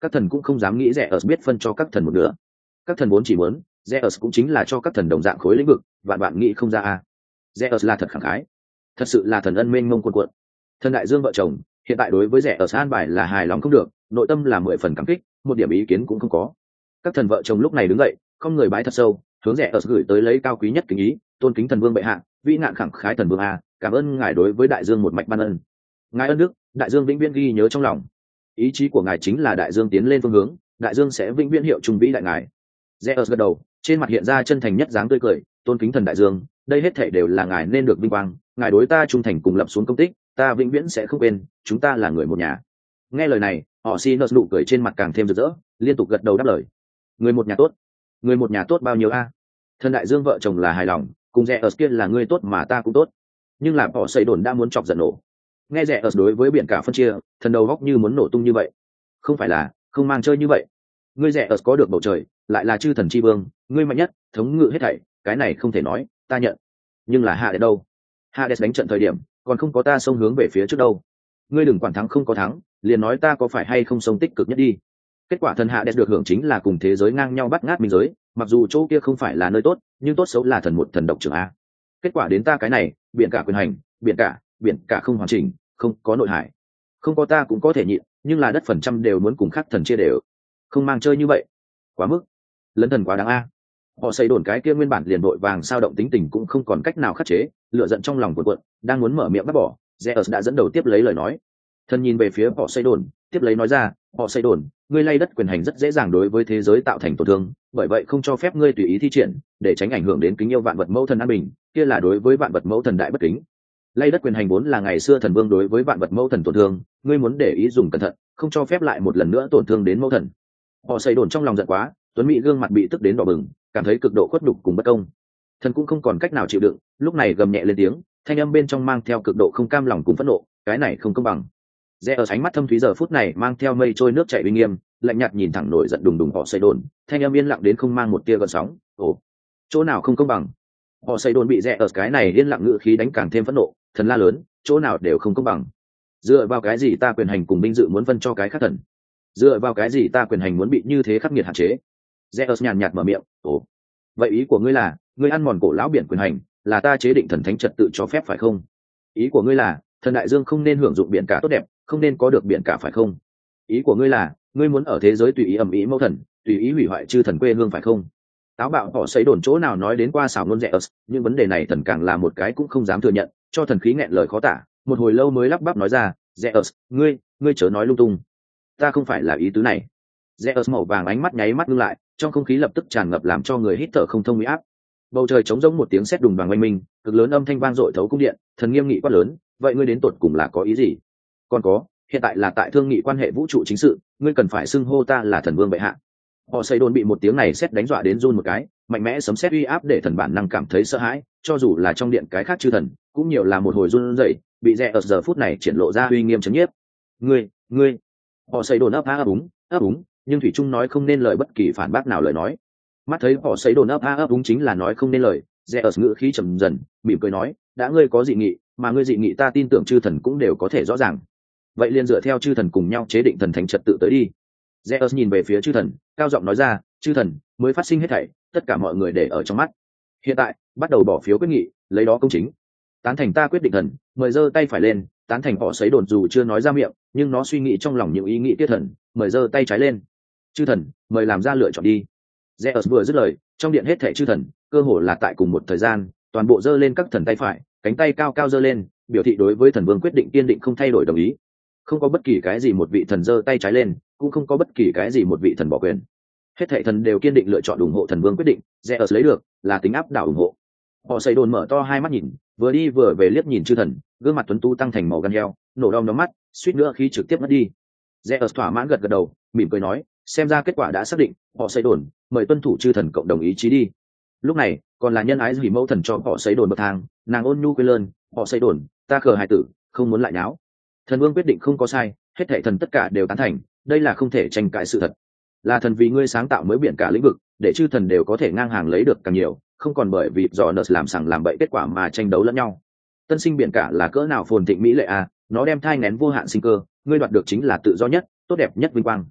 Các thần cũng không dám nghĩ Zeus biết phân cho các thần một nửa. Các thần vốn chỉ muốn Zeus cũng chính là cho các thần đồng dạng khối lĩnh vực, vạn bạn nghĩ không ra a. Zeus là thật khẳng khái, thật sự là thần ân mênh mông cuồn cuộn. Thần đại dương vợ chồng hiện tại đối với Zeus an bài là hài lòng không được, nội tâm là 10 phần cảm kích, một điểm ý kiến cũng không có. Các thần vợ chồng lúc này đứng dậy, không người bái thật sâu, hướng Zeus gửi tới lấy cao quý nhất kính ý, tôn kính thần vương bệ hạ, vĩ nạn khẳng khái thần vương a, cảm ơn ngài đối với đại dương một mạch ban ân. Ngài ân đức, đại dương vĩnh viễn ghi nhớ trong lòng. Ý chí của ngài chính là đại dương tiến lên phương hướng, đại dương sẽ vĩnh viễn hiệu trùng vĩ đại ngài. Zeus gật đầu, trên mặt hiện ra chân thành nhất dáng tươi cười, tôn kính thần đại dương, đây hết thảy đều là ngài nên được vinh quang, ngài đối ta trung thành cùng lập xuống công tích, ta vĩnh viễn sẽ không quên, chúng ta là người một nhà. Nghe lời này, họ xin nụ cười trên mặt càng thêm rực rỡ, liên tục gật đầu đáp lời. Người một nhà tốt, người một nhà tốt bao nhiêu a? Thần đại dương vợ chồng là hài lòng, cùng Zeus kia là người tốt mà ta cũng tốt. Nhưng là họ xây đồn đã muốn chọc giận nổ. Nghe Zeus đối với biển cả phân chia, thần đầu góc như muốn nổ tung như vậy. Không phải là, không mang chơi như vậy. Ngươi Zeus có được bầu trời, lại là chư thần chi vương, ngươi mạnh nhất, thống ngự hết thảy, cái này không thể nói, ta nhận. Nhưng là Hades đâu? Hades đánh trận thời điểm, còn không có ta xông hướng về phía trước đâu. Ngươi đừng quản thắng không có thắng, liền nói ta có phải hay không xông tích cực nhất đi. Kết quả thần Hades được hưởng chính là cùng thế giới ngang nhau bắt ngát minh giới, mặc dù chỗ kia không phải là nơi tốt, nhưng tốt xấu là thần một thần độc trưởng a. Kết quả đến ta cái này, biển cả quyền hành, biển cả không hoàn chỉnh, không có nội hải. Không có ta cũng có thể nhịn, nhưng là đất phần trăm đều muốn cùng khác thần chia đều. Không mang chơi như vậy, quá mức, lấn thần quá đáng a. Họ xây đồn cái kia nguyên bản liền vội vàng sao động tính tình cũng không còn cách nào khắc chế, lửa giận trong lòng cuộn cuộn, đang muốn mở miệng bắt bỏ, Zeus đã dẫn đầu tiếp lấy lời nói. Thần nhìn về phía họ xây đồn, tiếp lấy nói ra, họ xây đồn, ngươi lay đất quyền hành rất dễ dàng đối với thế giới tạo thành tổn thương, bởi vậy không cho phép ngươi tùy ý thi triển, để tránh ảnh hưởng đến kính yêu vạn vật mẫu thần an bình, kia là đối với vạn vật mẫu thần đại bất kính. Lay đất quyền hành vốn là ngày xưa thần vương đối với vạn vật mẫu thần tổn thương, ngươi muốn để ý dùng cẩn thận, không cho phép lại một lần nữa tổn thương đến mẫu thần. Họ xây đồn trong lòng giận quá, tuấn mỹ gương mặt bị tức đến đỏ bừng, cảm thấy cực độ khuất nhục cùng bất công. Thần cũng không còn cách nào chịu đựng, lúc này gầm nhẹ lên tiếng, thanh âm bên trong mang theo cực độ không cam lòng cùng phẫn nộ, cái này không công bằng. Rẽ ánh mắt thâm thúy giờ phút này mang theo mây trôi nước chảy uy nghiêm, lạnh nhạt nhìn thẳng nổi giận đùng đùng họ xây đồn, thanh âm yên lặng đến không mang một tia gợn sóng. Ồ, chỗ nào không công bằng? Họ xây đồn bị rẽ cái này yên lặng ngữ khí đánh càng thêm phẫn nộ, thần la lớn, chỗ nào đều không công bằng. Dựa vào cái gì ta quyền hành cùng binh dự muốn phân cho cái khác thần? Dựa vào cái gì ta quyền hành muốn bị như thế khắc nghiệt hạn chế? Zeus nhàn nhạt mở miệng, ồ, vậy ý của ngươi là, ngươi ăn mòn cổ lão biển quyền hành, là ta chế định thần thánh trật tự cho phép phải không? Ý của ngươi là, thần đại dương không nên hưởng dụng biển cả tốt đẹp, không nên có được biển cả phải không? Ý của ngươi là, ngươi muốn ở thế giới tùy ý ầm ĩ mâu thần, tùy ý hủy hoại chư thần quê hương phải không? Táo bạo họ xây đồn chỗ nào nói đến qua xảo ngôn Zeus, nhưng vấn đề này thần càng là một cái cũng không dám thừa nhận, cho thần khí nghẹn lời khó tả, một hồi lâu mới lắp bắp nói ra, Zeus, ngươi chớ nói lung tung, ta không phải là ý tứ này. Zeus màu vàng ánh mắt nháy mắt ngưng lại, trong không khí lập tức tràn ngập làm cho người hít thở không thông uy áp. Bầu trời trống rỗng một tiếng sét đùng đoàng oanh minh, cực lớn âm thanh vang dội thấu cung điện, thần nghiêm nghị quát lớn, vậy ngươi đến tột cùng là có ý gì? Còn có, hiện tại là tại thương nghị quan hệ vũ trụ chính sự, ngươi cần phải xưng hô ta là thần vương bệ hạ. Họ xây đồn bị một tiếng này sét đánh dọa đến run một cái, mạnh mẽ sấm sét uy áp để thần bản năng cảm thấy sợ hãi, cho dù là trong điện cái khác chư thần, cũng nhiều là một hồi run rẩy, bị Zeus giờ phút này triển lộ ra uy nghiêm chấn nhiếp. Ngươi, họ xây đồn ấp úng, nhưng thủy trung nói không nên lời bất kỳ phản bác nào lời nói. Mắt thấy họ xây đồn ấp úng chính là nói không nên lời, Zeus ngữ khí trầm dần, mỉm cười nói, đã ngươi có dị nghị, mà ngươi dị nghị ta tin tưởng chư thần cũng đều có thể rõ ràng. Vậy liền dựa theo chư thần cùng nhau chế định thần thánh trật tự tới đi. Zeus nhìn về phía chư thần, cao giọng nói ra, chư thần mới phát sinh hết thảy, tất cả mọi người để ở trong mắt. Hiện tại, bắt đầu bỏ phiếu quyết nghị, lấy đó công chính. Tán thành ta quyết định thần, mời giơ tay phải lên, tán thành họ sấy đồn dù chưa nói ra miệng, nhưng nó suy nghĩ trong lòng những ý nghĩ tiết thần, mời giơ tay trái lên. Chư thần, mời làm ra lựa chọn đi. Zeus vừa dứt lời, trong điện hết thảy chư thần, cơ hồ là tại cùng một thời gian, toàn bộ giơ lên các thần tay phải, cánh tay cao cao giơ lên, biểu thị đối với thần vương quyết định kiên định không thay đổi đồng ý. Không có bất kỳ cái gì một vị thần giơ tay trái lên, cũng không có bất kỳ cái gì một vị thần bỏ quyền. Hết thảy thần đều kiên định lựa chọn ủng hộ thần vương quyết định, Zeus lấy được là tính áp đảo ủng hộ. Họ xây đồn mở to hai mắt nhìn, vừa đi vừa về liếc nhìn chư thần, gương mặt tuấn tú tăng thành màu gan heo, nổ đom đóm mắt, suýt nữa khi trực tiếp mất đi. Zeus thỏa mãn gật gật đầu, mỉm cười nói, xem ra kết quả đã xác định, họ xây đồn, mời tuân thủ chư thần cộng đồng ý chí đi. Lúc này, còn là nhân ái vì mẫu thần cho họ xây đồn bậc thang, nàng ôn nhu quên lơn, họ xây đồn, ta khờ hài tử, không muốn lại nháo. Thần vương quyết định không có sai, hết thảy thần tất cả đều tán thành, đây là không thể tranh cãi sự thật. Là thần vì ngươi sáng tạo mới biển cả lĩnh vực, để chư thần đều có thể ngang hàng lấy được càng nhiều, không còn bởi vì do nợ làm sằng làm bậy kết quả mà tranh đấu lẫn nhau. Tân sinh biển cả là cỡ nào phồn thịnh mỹ lệ à, nó đem thai nghén vô hạn sinh cơ, ngươi đoạt được chính là tự do nhất, tốt đẹp nhất vinh quang.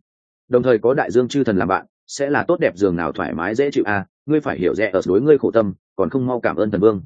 đồng thời có đại dương chư thần làm bạn sẽ là tốt đẹp giường nào thoải mái dễ chịu à, ngươi phải hiểu rẻ ở đối ngươi khổ tâm, còn không mau cảm ơn thần vương.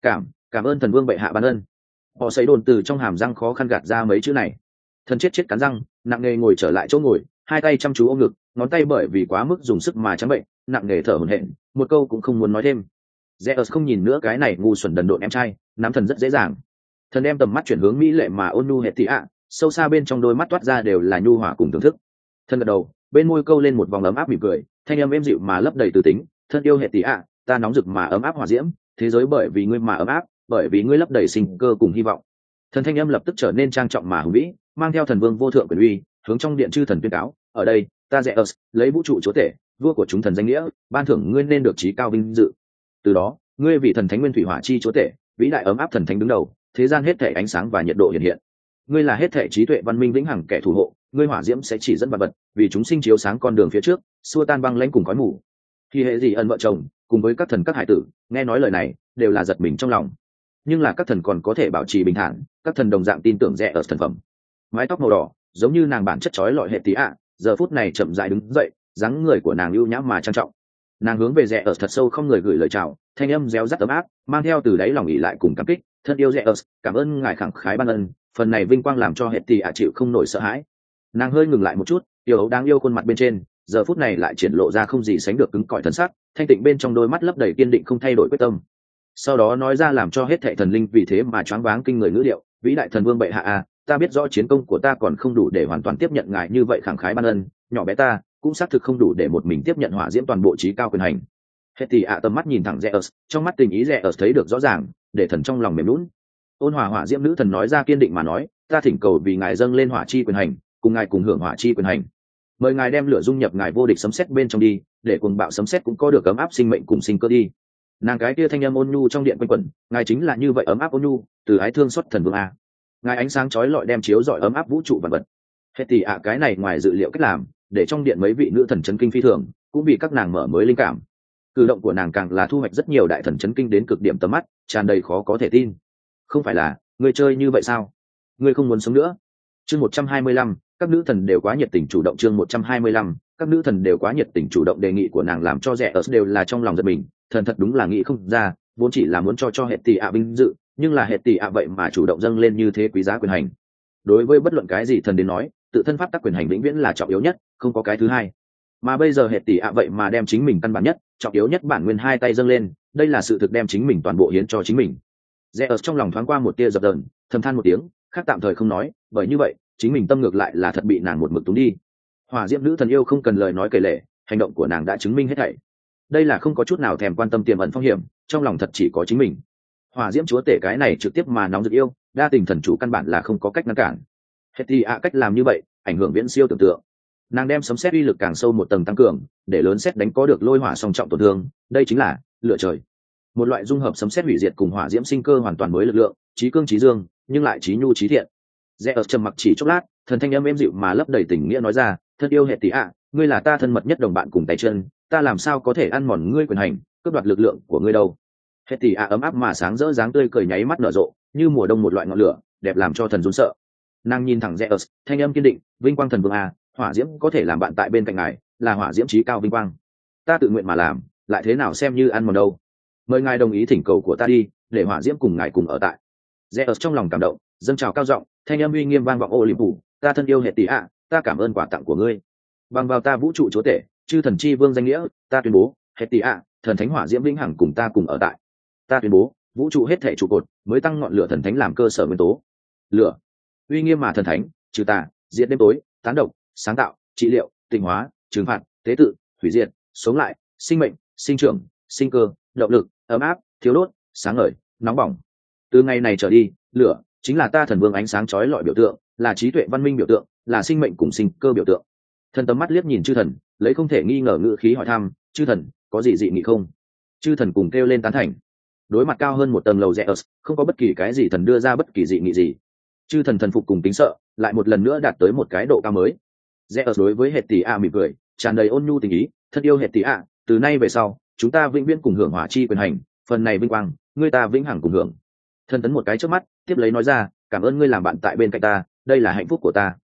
Cảm ơn thần vương bệ hạ ban ân. Họ xây đồn từ trong hàm răng khó khăn gạt ra mấy chữ này. Thần chết cắn răng, nặng nề ngồi trở lại chỗ ngồi, hai tay chăm chú ôm ngực, ngón tay bởi vì quá mức dùng sức mà trắng bệnh, nặng nề thở hổn hển, một câu cũng không muốn nói thêm. Zeus không nhìn nữa cái này ngu xuẩn đần độn em trai, nắm thần rất dễ dàng. Thần đem tầm mắt chuyển hướng mỹ lệ mà ôn nhu hệ tỷ ạ, sâu xa bên trong đôi mắt toát ra đều là nhu hòa cùng thưởng thức. Thần gật đầu, bên môi câu lên một vòng ấm áp mỉm cười, thanh âm êm dịu mà lấp đầy từ tính. Thân yêu hệ tỷ ạ, ta nóng rực mà ấm áp hỏa diễm, thế giới bởi vì ngươi mà ấm áp, bởi vì ngươi lấp đầy sinh cơ cùng hy vọng. Thần thanh âm lập tức trở nên trang trọng mà hùng vĩ, mang theo thần vương vô thượng quyền uy, hướng trong điện chư thần tuyên cáo, ở đây, ta Zeus, lấy vũ trụ chúa tể, vua của chúng thần danh nghĩa, ban thưởng ngươi nên được trí cao vinh dự. Từ đó, ngươi vì thần thánh nguyên thủy hỏa chi chúa tể, vĩ đại ấm áp thần thánh đứng đầu, thế gian hết thể ánh sáng và nhiệt độ hiện hiện. Ngươi là hết thể trí tuệ văn minh vĩnh hằng kẻ thủ hộ, ngươi hỏa diễm sẽ chỉ dẫn vật vật, vì chúng sinh chiếu sáng con đường phía trước, xua tan băng lãnh cùng khói mù. Khi hệ gì ân vợ chồng, cùng với các thần các hải tử, nghe nói lời này, đều là giật mình trong lòng. Nhưng là các thần còn có thể bảo trì bình thản, các thần đồng dạng tin tưởng rẻ ở thần phẩm. Mái tóc màu đỏ, giống như nàng bản chất chói lọi hệ tí ạ, giờ phút này chậm rãi đứng dậy, dáng người của nàng ưu nhã mà trang trọng. Nàng hướng về rẻ ở thật sâu không người gửi lời chào, thanh âm réo rắt ấm áp, mang theo từ đáy lòng ỉ lại cùng cảm kích. Thân yêu rẻ ở, cảm ơn ngài khẳng khái ban ân, phần này vinh quang làm cho hệ tí ạ chịu không nổi sợ hãi. Nàng hơi ngừng lại một chút, yêu ấu đáng yêu khuôn mặt bên trên, giờ phút này lại triển lộ ra không gì sánh được cứng cỏi thần sắc, thanh tịnh bên trong đôi mắt lấp đầy kiên định không thay đổi quyết tâm. Sau đó nói ra làm cho hết thảy thần linh vì thế mà choáng váng kinh người ngữ điệu, vĩ đại thần vương bệ hạ à, ta biết rõ chiến công của ta còn không đủ để hoàn toàn tiếp nhận ngài như vậy khẳng khái ban ân, nhỏ bé ta cũng xác thực không đủ để một mình tiếp nhận hỏa diễm toàn bộ trí cao quyền hành. Hết thì ạ tầm mắt nhìn thẳng Zeus, trong mắt tình ý Zeus thấy được rõ ràng, để thần trong lòng mềm nhũn. Ôn hòa hỏa diễm nữ thần nói ra kiên định mà nói, ta thỉnh cầu vì ngài dâng lên hỏa chi quyền hành, cùng ngài cùng hưởng hỏa chi quyền hành. Mời ngài đem lửa dung nhập ngài vô địch sấm sét bên trong đi, để cuồng bạo sấm sét cũng có được ấm áp sinh mệnh cùng sinh cơ đi. Nàng cái kia thanh âm ôn nhu trong điện quanh quẩn, ngài chính là như vậy ấm áp ôn nhu, từ ái thương xót thần vương a. Ngài ánh sáng chói lọi đem chiếu rọi ấm áp vũ trụ vạn vật. Hết thì ạ cái này ngoài dự liệu cách làm, để trong điện mấy vị nữ thần chấn kinh phi thường, cũng vì các nàng mở mới linh cảm. Cử động của nàng càng là thu hoạch rất nhiều đại thần chấn kinh đến cực điểm tầm mắt, tràn đầy khó có thể tin. Không phải là, ngươi chơi như vậy sao? Ngươi không muốn sống nữa? Chương 125, các nữ thần đều quá nhiệt tình chủ động. Chương 125, các nữ thần đều quá nhiệt tình chủ động, đề nghị của nàng làm cho rẻ ở đều là trong lòng giật mình, thần thật đúng là nghĩ không ra, vốn chỉ là muốn cho hệ tỷ ạ vinh dự, nhưng là hệ tỷ ạ vậy mà chủ động dâng lên như thế quý giá quyền hành. Đối với bất luận cái gì thần đến nói, tự thân pháp tắc quyền hành vĩnh viễn là trọng yếu nhất, không có cái thứ hai. Mà bây giờ hệ tỷ ạ vậy mà đem chính mình căn bản nhất, trọng yếu nhất bản nguyên hai tay dâng lên, đây là sự thực đem chính mình toàn bộ hiến cho chính mình. Rẽ ở trong lòng thoáng qua một tia dập dờn, thầm than một tiếng, khác tạm thời không nói, bởi như vậy, chính mình tâm ngược lại là thật bị nàng một mực túng đi. Hỏa diễm nữ thần yêu không cần lời nói kể lể, hành động của nàng đã chứng minh hết thảy. Đây là không có chút nào thèm quan tâm tiềm ẩn phong hiểm, trong lòng thật chỉ có chính mình. Hỏa diễm chúa tể cái này trực tiếp mà nóng rực yêu, đa tình thần chủ căn bản là không có cách ngăn cản. Hết thì cách làm như vậy, ảnh hưởng viễn siêu tưởng tượng. Nàng đem sấm sét uy lực càng sâu một tầng tăng cường, để lớn sét đánh có được lôi hỏa song trọng tổn thương, đây chính là lửa trời. Một loại dung hợp sấm sét hủy diệt cùng hỏa diễm sinh cơ hoàn toàn mới lực lượng, trí cương trí dương, nhưng lại trí nhu trí thiện. Zeus trầm mặc chỉ chốc lát, thần thanh âm êm dịu mà lấp đầy tình nghĩa nói ra, thân yêu hệ tỷ ạ, ngươi là ta thân mật nhất đồng bạn cùng tay chân, ta làm sao có thể ăn mòn ngươi quyền hành, cướp đoạt lực lượng của ngươi đâu. Hệ tỷ ạ ấm áp mà sáng rỡ dáng tươi cười nháy mắt nở rộ, như mùa đông một loại ngọn lửa, đẹp làm cho thần run sợ. Nàng nhìn thẳng Zeus, thanh âm kiên định, vinh quang thần vương a, hỏa diễm có thể làm bạn tại bên cạnh ngài, là hỏa diễm chí cao vinh quang. Ta tự nguyện mà làm, lại thế nào xem như ăn mòn đâu. Mời ngài đồng ý thỉnh cầu của ta đi, để hỏa diễm cùng ngài cùng ở tại. Zeus trong lòng cảm động, dâng trào cao giọng, thanh âm uy nghiêm vang vọng Olympus, ta thân yêu hệ tỷ ạ, ta cảm ơn quà tặng của ngươi. Bằng vào ta vũ trụ chúa tể, chư thần chi vương danh nghĩa, ta tuyên bố, hệ tỷ ạ, thần thánh hỏa diễm vĩnh hằng cùng ta cùng ở tại. Ta tuyên bố, vũ trụ hết thảy trụ cột, mới tăng ngọn lửa thần thánh làm cơ sở nguyên tố. Lửa, uy nghiêm mà thần thánh, trừ tà, diệt đêm tối, tán độc, sáng tạo, trị liệu, tịnh hóa, trừng phạt, tế tự, hủy diệt, sống lại, sinh mệnh, sinh trưởng, sinh cơ, động lực, ấm áp, thiếu đốt, sáng ngời, nóng bỏng. Từ ngày này trở đi, lửa chính là ta thần vương ánh sáng chói lọi biểu tượng, là trí tuệ văn minh biểu tượng, là sinh mệnh cùng sinh cơ biểu tượng. Thần tầm mắt liếc nhìn chư thần, lấy không thể nghi ngờ ngữ khí hỏi thăm, chư thần có gì dị nghị không? Chư thần cùng kêu lên tán thành. Đối mặt cao hơn một tầng lầu Zeus, không có bất kỳ cái gì thần đưa ra bất kỳ dị nghị gì. Chư thần thần phục cùng kính sợ, lại một lần nữa đạt tới một cái độ cao mới. Zeus đối với hệ tỷ a mỉm cười, tràn đầy ôn nhu tình ý, thân yêu hệ tỷ a, từ nay về sau, chúng ta vĩnh viễn cùng hưởng hỏa chi quyền hành, phần này vinh quang, ngươi ta vĩnh hằng cùng hưởng. Thần tấn một cái trước mắt, tiếp lấy nói ra, cảm ơn ngươi làm bạn tại bên cạnh ta, đây là hạnh phúc của ta.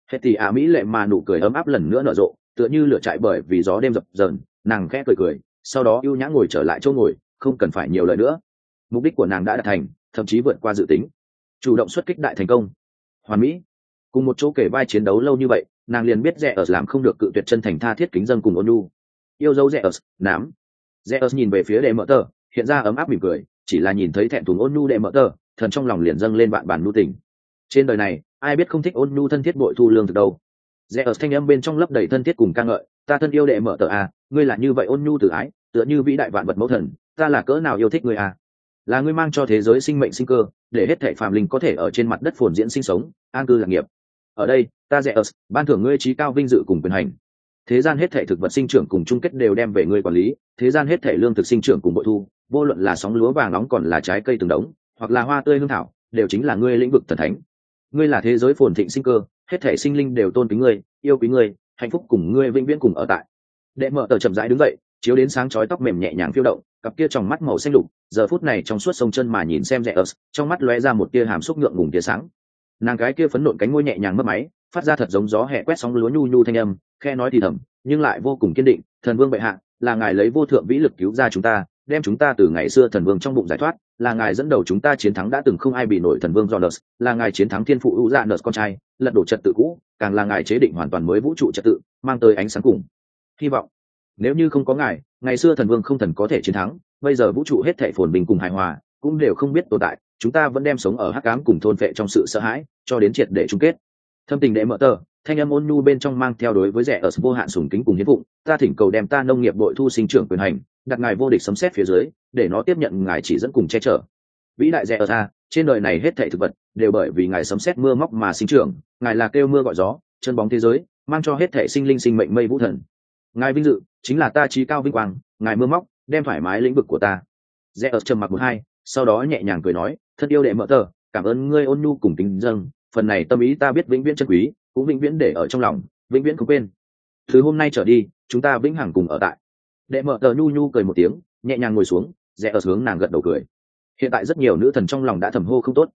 Hết thì mỹ lệ mà nụ cười ấm áp lần nữa nở rộ, tựa như lửa trại bởi vì gió đêm dập dờn. Nàng khẽ cười cười, sau đó ưu nhã ngồi trở lại chỗ ngồi, không cần phải nhiều lời nữa. Mục đích của nàng đã đạt thành, thậm chí vượt qua dự tính. Chủ động xuất kích đại thành công, hoàn mỹ. Cùng một chỗ kể vai chiến đấu lâu như vậy, nàng liền biết rẻ ở làm không được cự tuyệt chân thành tha thiết kính dân cùng ôn nhu. Yêu dấu rẻ ở, nám. Rẻ ở nhìn về phía đệ mở tờ, hiện ra ấm áp mỉm cười, chỉ là nhìn thấy thẹn thùng ôn nhu đệ mở tờ, thần trong lòng liền dâng lên vạn bản nhu tình. Trên đời này, ai biết không thích ôn nhu thân thiết bội thu lương từ đâu. Rẽ ở thanh âm bên trong lấp đầy thân thiết cùng ca ngợi, ta thân yêu đệ mở tờ à, ngươi là như vậy ôn nhu từ ái, tựa như vĩ đại vạn vật mẫu thần, ta là cỡ nào yêu thích ngươi à. Là ngươi mang cho thế giới sinh mệnh sinh cơ, để hết thảy phàm linh có thể ở trên mặt đất phồn diễn sinh sống, an cư lạc nghiệp. Ở đây, ta rẽ ở, ban thưởng ngươi trí cao vinh dự cùng quyền hành. Thế gian hết thảy thực vật sinh trưởng cùng chung kết đều đem về ngươi quản lý, thế gian hết thảy lương thực sinh trưởng cùng bội thu, vô luận là sóng lúa vàng nóng còn là trái cây từng đống, hoặc là hoa tươi hương thảo, đều chính là ngươi lĩnh vực thần thánh. Ngươi là thế giới phồn thịnh sinh cơ, hết thể sinh linh đều tôn kính ngươi, yêu quý ngươi, hạnh phúc cùng ngươi vĩnh viễn cùng ở tại. Đệ mở tờ chậm rãi đứng dậy, chiếu đến sáng chói tóc mềm nhẹ nhàng phiêu động, cặp kia trong mắt màu xanh lục, giờ phút này trong suốt sông chân mà nhìn xem rẽ ớt, trong mắt lóe ra một tia hàm xúc ngượng ngùng tia sáng. Nàng gái kia phấn nộn cánh môi nhẹ nhàng mấp máy, phát ra thật giống gió hẹ quét sóng lúa nhu nhu thanh âm, khe nói thì thầm, nhưng lại vô cùng kiên định. Thần vương bệ hạ, là ngài lấy vô thượng vĩ lực cứu ra chúng ta, đem chúng ta từ ngày xưa thần vương trong bụng giải thoát, là ngài dẫn đầu chúng ta chiến thắng đã từng không ai bị nổi thần vương Jonas, là ngài chiến thắng thiên phụ Uranus con trai, lật đổ trật tự cũ, càng là ngài chế định hoàn toàn mới vũ trụ trật tự, mang tới ánh sáng cùng hy vọng. Nếu như không có ngài, ngày xưa thần vương không thần có thể chiến thắng, bây giờ vũ trụ hết thảy phồn bình cùng hài hòa, cũng đều không biết tồn tại, chúng ta vẫn đem sống ở hắc ám cùng thôn phệ trong sự sợ hãi, cho đến triệt để chung kết. Thâm tình đệ mở tờ, thanh âm ôn nhu bên trong mang theo đối với rẻ ở vô hạn sùng kính cùng hiến phụng, ta thỉnh cầu đem ta nông nghiệp bội thu sinh trưởng quyền hành, đặt ngài vô địch sấm sét phía dưới, để nó tiếp nhận ngài chỉ dẫn cùng che chở. Vĩ đại rẻ ở ta, trên đời này hết thảy thực vật đều bởi vì ngài sấm sét mưa móc mà sinh trưởng, ngài là kêu mưa gọi gió, chân bóng thế giới, mang cho hết thảy sinh linh sinh mệnh mây vũ thần. Ngài vinh dự chính là ta trí cao vinh quang, ngài mưa móc đem thoải mái lĩnh vực của ta. Rẽ ở trầm mặc một hai, sau đó nhẹ nhàng cười nói, thân yêu đệ mở tờ, cảm ơn ngươi ôn nhu cùng kính dâng, phần này tâm ý ta biết vĩnh viễn trân quý, cũng vĩnh viễn để ở trong lòng, vĩnh viễn không quên. Từ hôm nay trở đi, chúng ta vĩnh hằng cùng ở tại. Đệ mở tờ nhu nhu cười một tiếng, nhẹ nhàng ngồi xuống, rẽ ở hướng nàng gật đầu cười. Hiện tại rất nhiều nữ thần trong lòng đã thầm hô không tốt.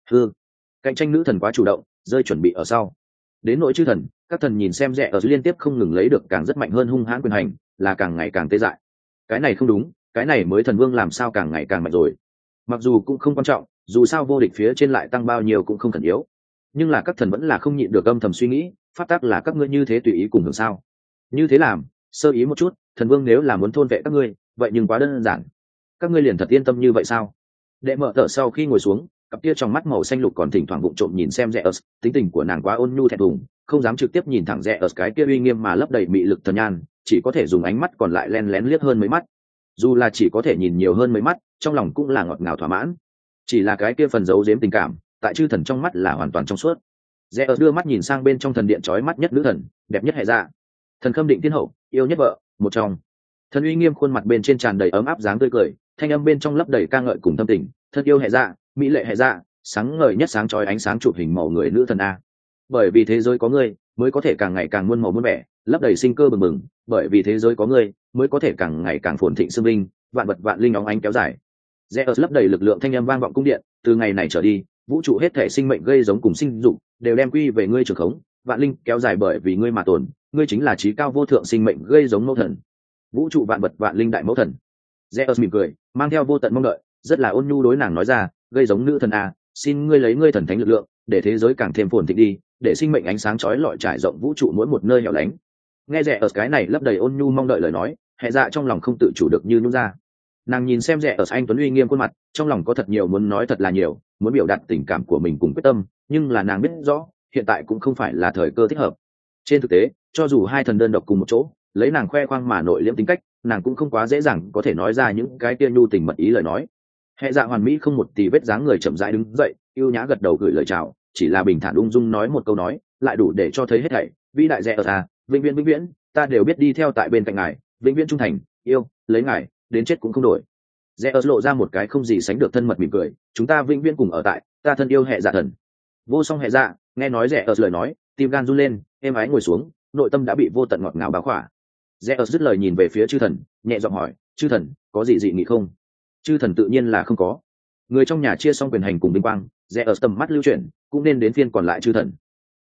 Cạnh tranh nữ thần quá chủ động, rơi chuẩn bị ở sau. Đến nỗi chư thần, các thần nhìn xem rẽ ở liên tiếp không ngừng lấy được càng rất mạnh hơn hung hãn quyền hành, là càng ngày càng tê dại. Cái này không đúng, cái này mới thần vương làm sao càng ngày càng mạnh rồi. Mặc dù cũng không quan trọng, dù sao vô địch phía trên lại tăng bao nhiêu cũng không cần yếu, nhưng là các thần vẫn là không nhịn được âm thầm suy nghĩ, pháp tắc là các ngươi như thế tùy ý cùng hưởng sao? Như thế làm, sơ ý một chút, thần vương nếu là muốn thôn vệ các ngươi, vậy nhưng quá đơn giản. Các ngươi liền thật yên tâm như vậy sao? Đệ mở tờ sau khi ngồi xuống, cặp kia trong mắt màu xanh lục còn thỉnh thoảng vụng trộm nhìn xem Zeus, tính tình của nàng quá ôn nhu thẹn thùng, không dám trực tiếp nhìn thẳng Zeus cái kia uy nghiêm mà lấp đầy mị lực thần nhan, chỉ có thể dùng ánh mắt còn lại len lén liếc hơn mấy mắt. Dù là chỉ có thể nhìn nhiều hơn mấy mắt, trong lòng cũng là ngọt ngào thỏa mãn. Chỉ là cái kia phần giấu giếm tình cảm, tại chư thần trong mắt là hoàn toàn trong suốt. Zeus đưa mắt nhìn sang bên trong thần điện chói mắt nhất nữ thần, đẹp nhất hệ dạ, thần khâm định thiên hậu, yêu nhất vợ, một trong. Thần uy nghiêm khuôn mặt bên trên tràn đầy ấm áp dáng tươi cười, thanh âm bên trong lấp đầy ca ngợi cùng tâm tình, thân yêu hệ dạ, mỹ lệ hệ dạ, sáng ngời nhất sáng chói ánh sáng chụp hình màu người nữ thần a. Bởi vì thế giới có ngươi, mới có thể càng ngày càng muôn màu muôn vẻ, lấp đầy sinh cơ bừng bừng, bởi vì thế giới có ngươi, mới có thể càng ngày càng phồn thịnh sương linh, vạn vật vạn linh óng ánh kéo dài. Zeus lấp đầy lực lượng thanh âm vang vọng cung điện, từ ngày này trở đi, vũ trụ hết thể sinh mệnh gây giống cùng sinh dụng, đều đem quy về ngươi trường khống, vạn linh kéo dài bởi vì ngươi mà tồn, ngươi chính là trí cao vô thượng sinh mệnh gây giống mẫu thần. Vũ trụ vạn vật vạn linh đại mẫu thần. Zeus mỉm cười, mang theo vô tận mong đợi, rất là ôn nhu đối nàng nói ra, gây giống nữ thần a, xin ngươi lấy ngươi thần thánh lực lượng, để thế giới càng thêm phồn thịnh đi, để sinh mệnh ánh sáng chói lọi trải rộng vũ trụ mỗi một nơi hẻo lánh. Nghe Zeus cái này lấp đầy ôn nhu mong đợi lời nói, hệ dạ trong lòng không tự chủ được như nhún ra. Nàng nhìn xem Zeus anh tuấn uy nghiêm khuôn mặt, trong lòng có thật nhiều muốn nói thật là nhiều, muốn biểu đạt tình cảm của mình cùng quyết tâm, nhưng là nàng biết rõ, hiện tại cũng không phải là thời cơ thích hợp. Trên thực tế, cho dù hai thần đơn độc cùng một chỗ, lấy nàng khoe khoang mà nội liễm tính cách, nàng cũng không quá dễ dàng có thể nói ra những cái kia nhu tình mật ý lời nói. Hệ dạ hoàn mỹ không một tì vết dáng người chậm rãi đứng dậy, yêu nhã gật đầu gửi lời chào, chỉ là bình thản ung dung nói một câu nói, lại đủ để cho thấy hết thảy. Vĩ đại Zeus à, vĩnh viễn, ta đều biết đi theo tại bên cạnh ngài, vĩnh viễn trung thành, yêu, lấy ngài, đến chết cũng không đổi. Zeus lộ ra một cái không gì sánh được thân mật mỉm cười, chúng ta vĩnh viễn cùng ở tại, ta thân yêu hệ dạ thần. Vô song hệ dạ, nghe nói Zeus lời nói, tim gan run lên, êm ái ngồi xuống, nội tâm đã bị vô tận ngọt ngào bao khỏa. Zeus dứt lời nhìn về phía chư thần, nhẹ giọng hỏi, chư thần, có gì dị nghị không? Chư thần tự nhiên là không có. Người trong nhà chia xong quyền hành cùng vinh quang, Zeus tầm mắt lưu chuyển, cũng nên đến phiên còn lại chư thần.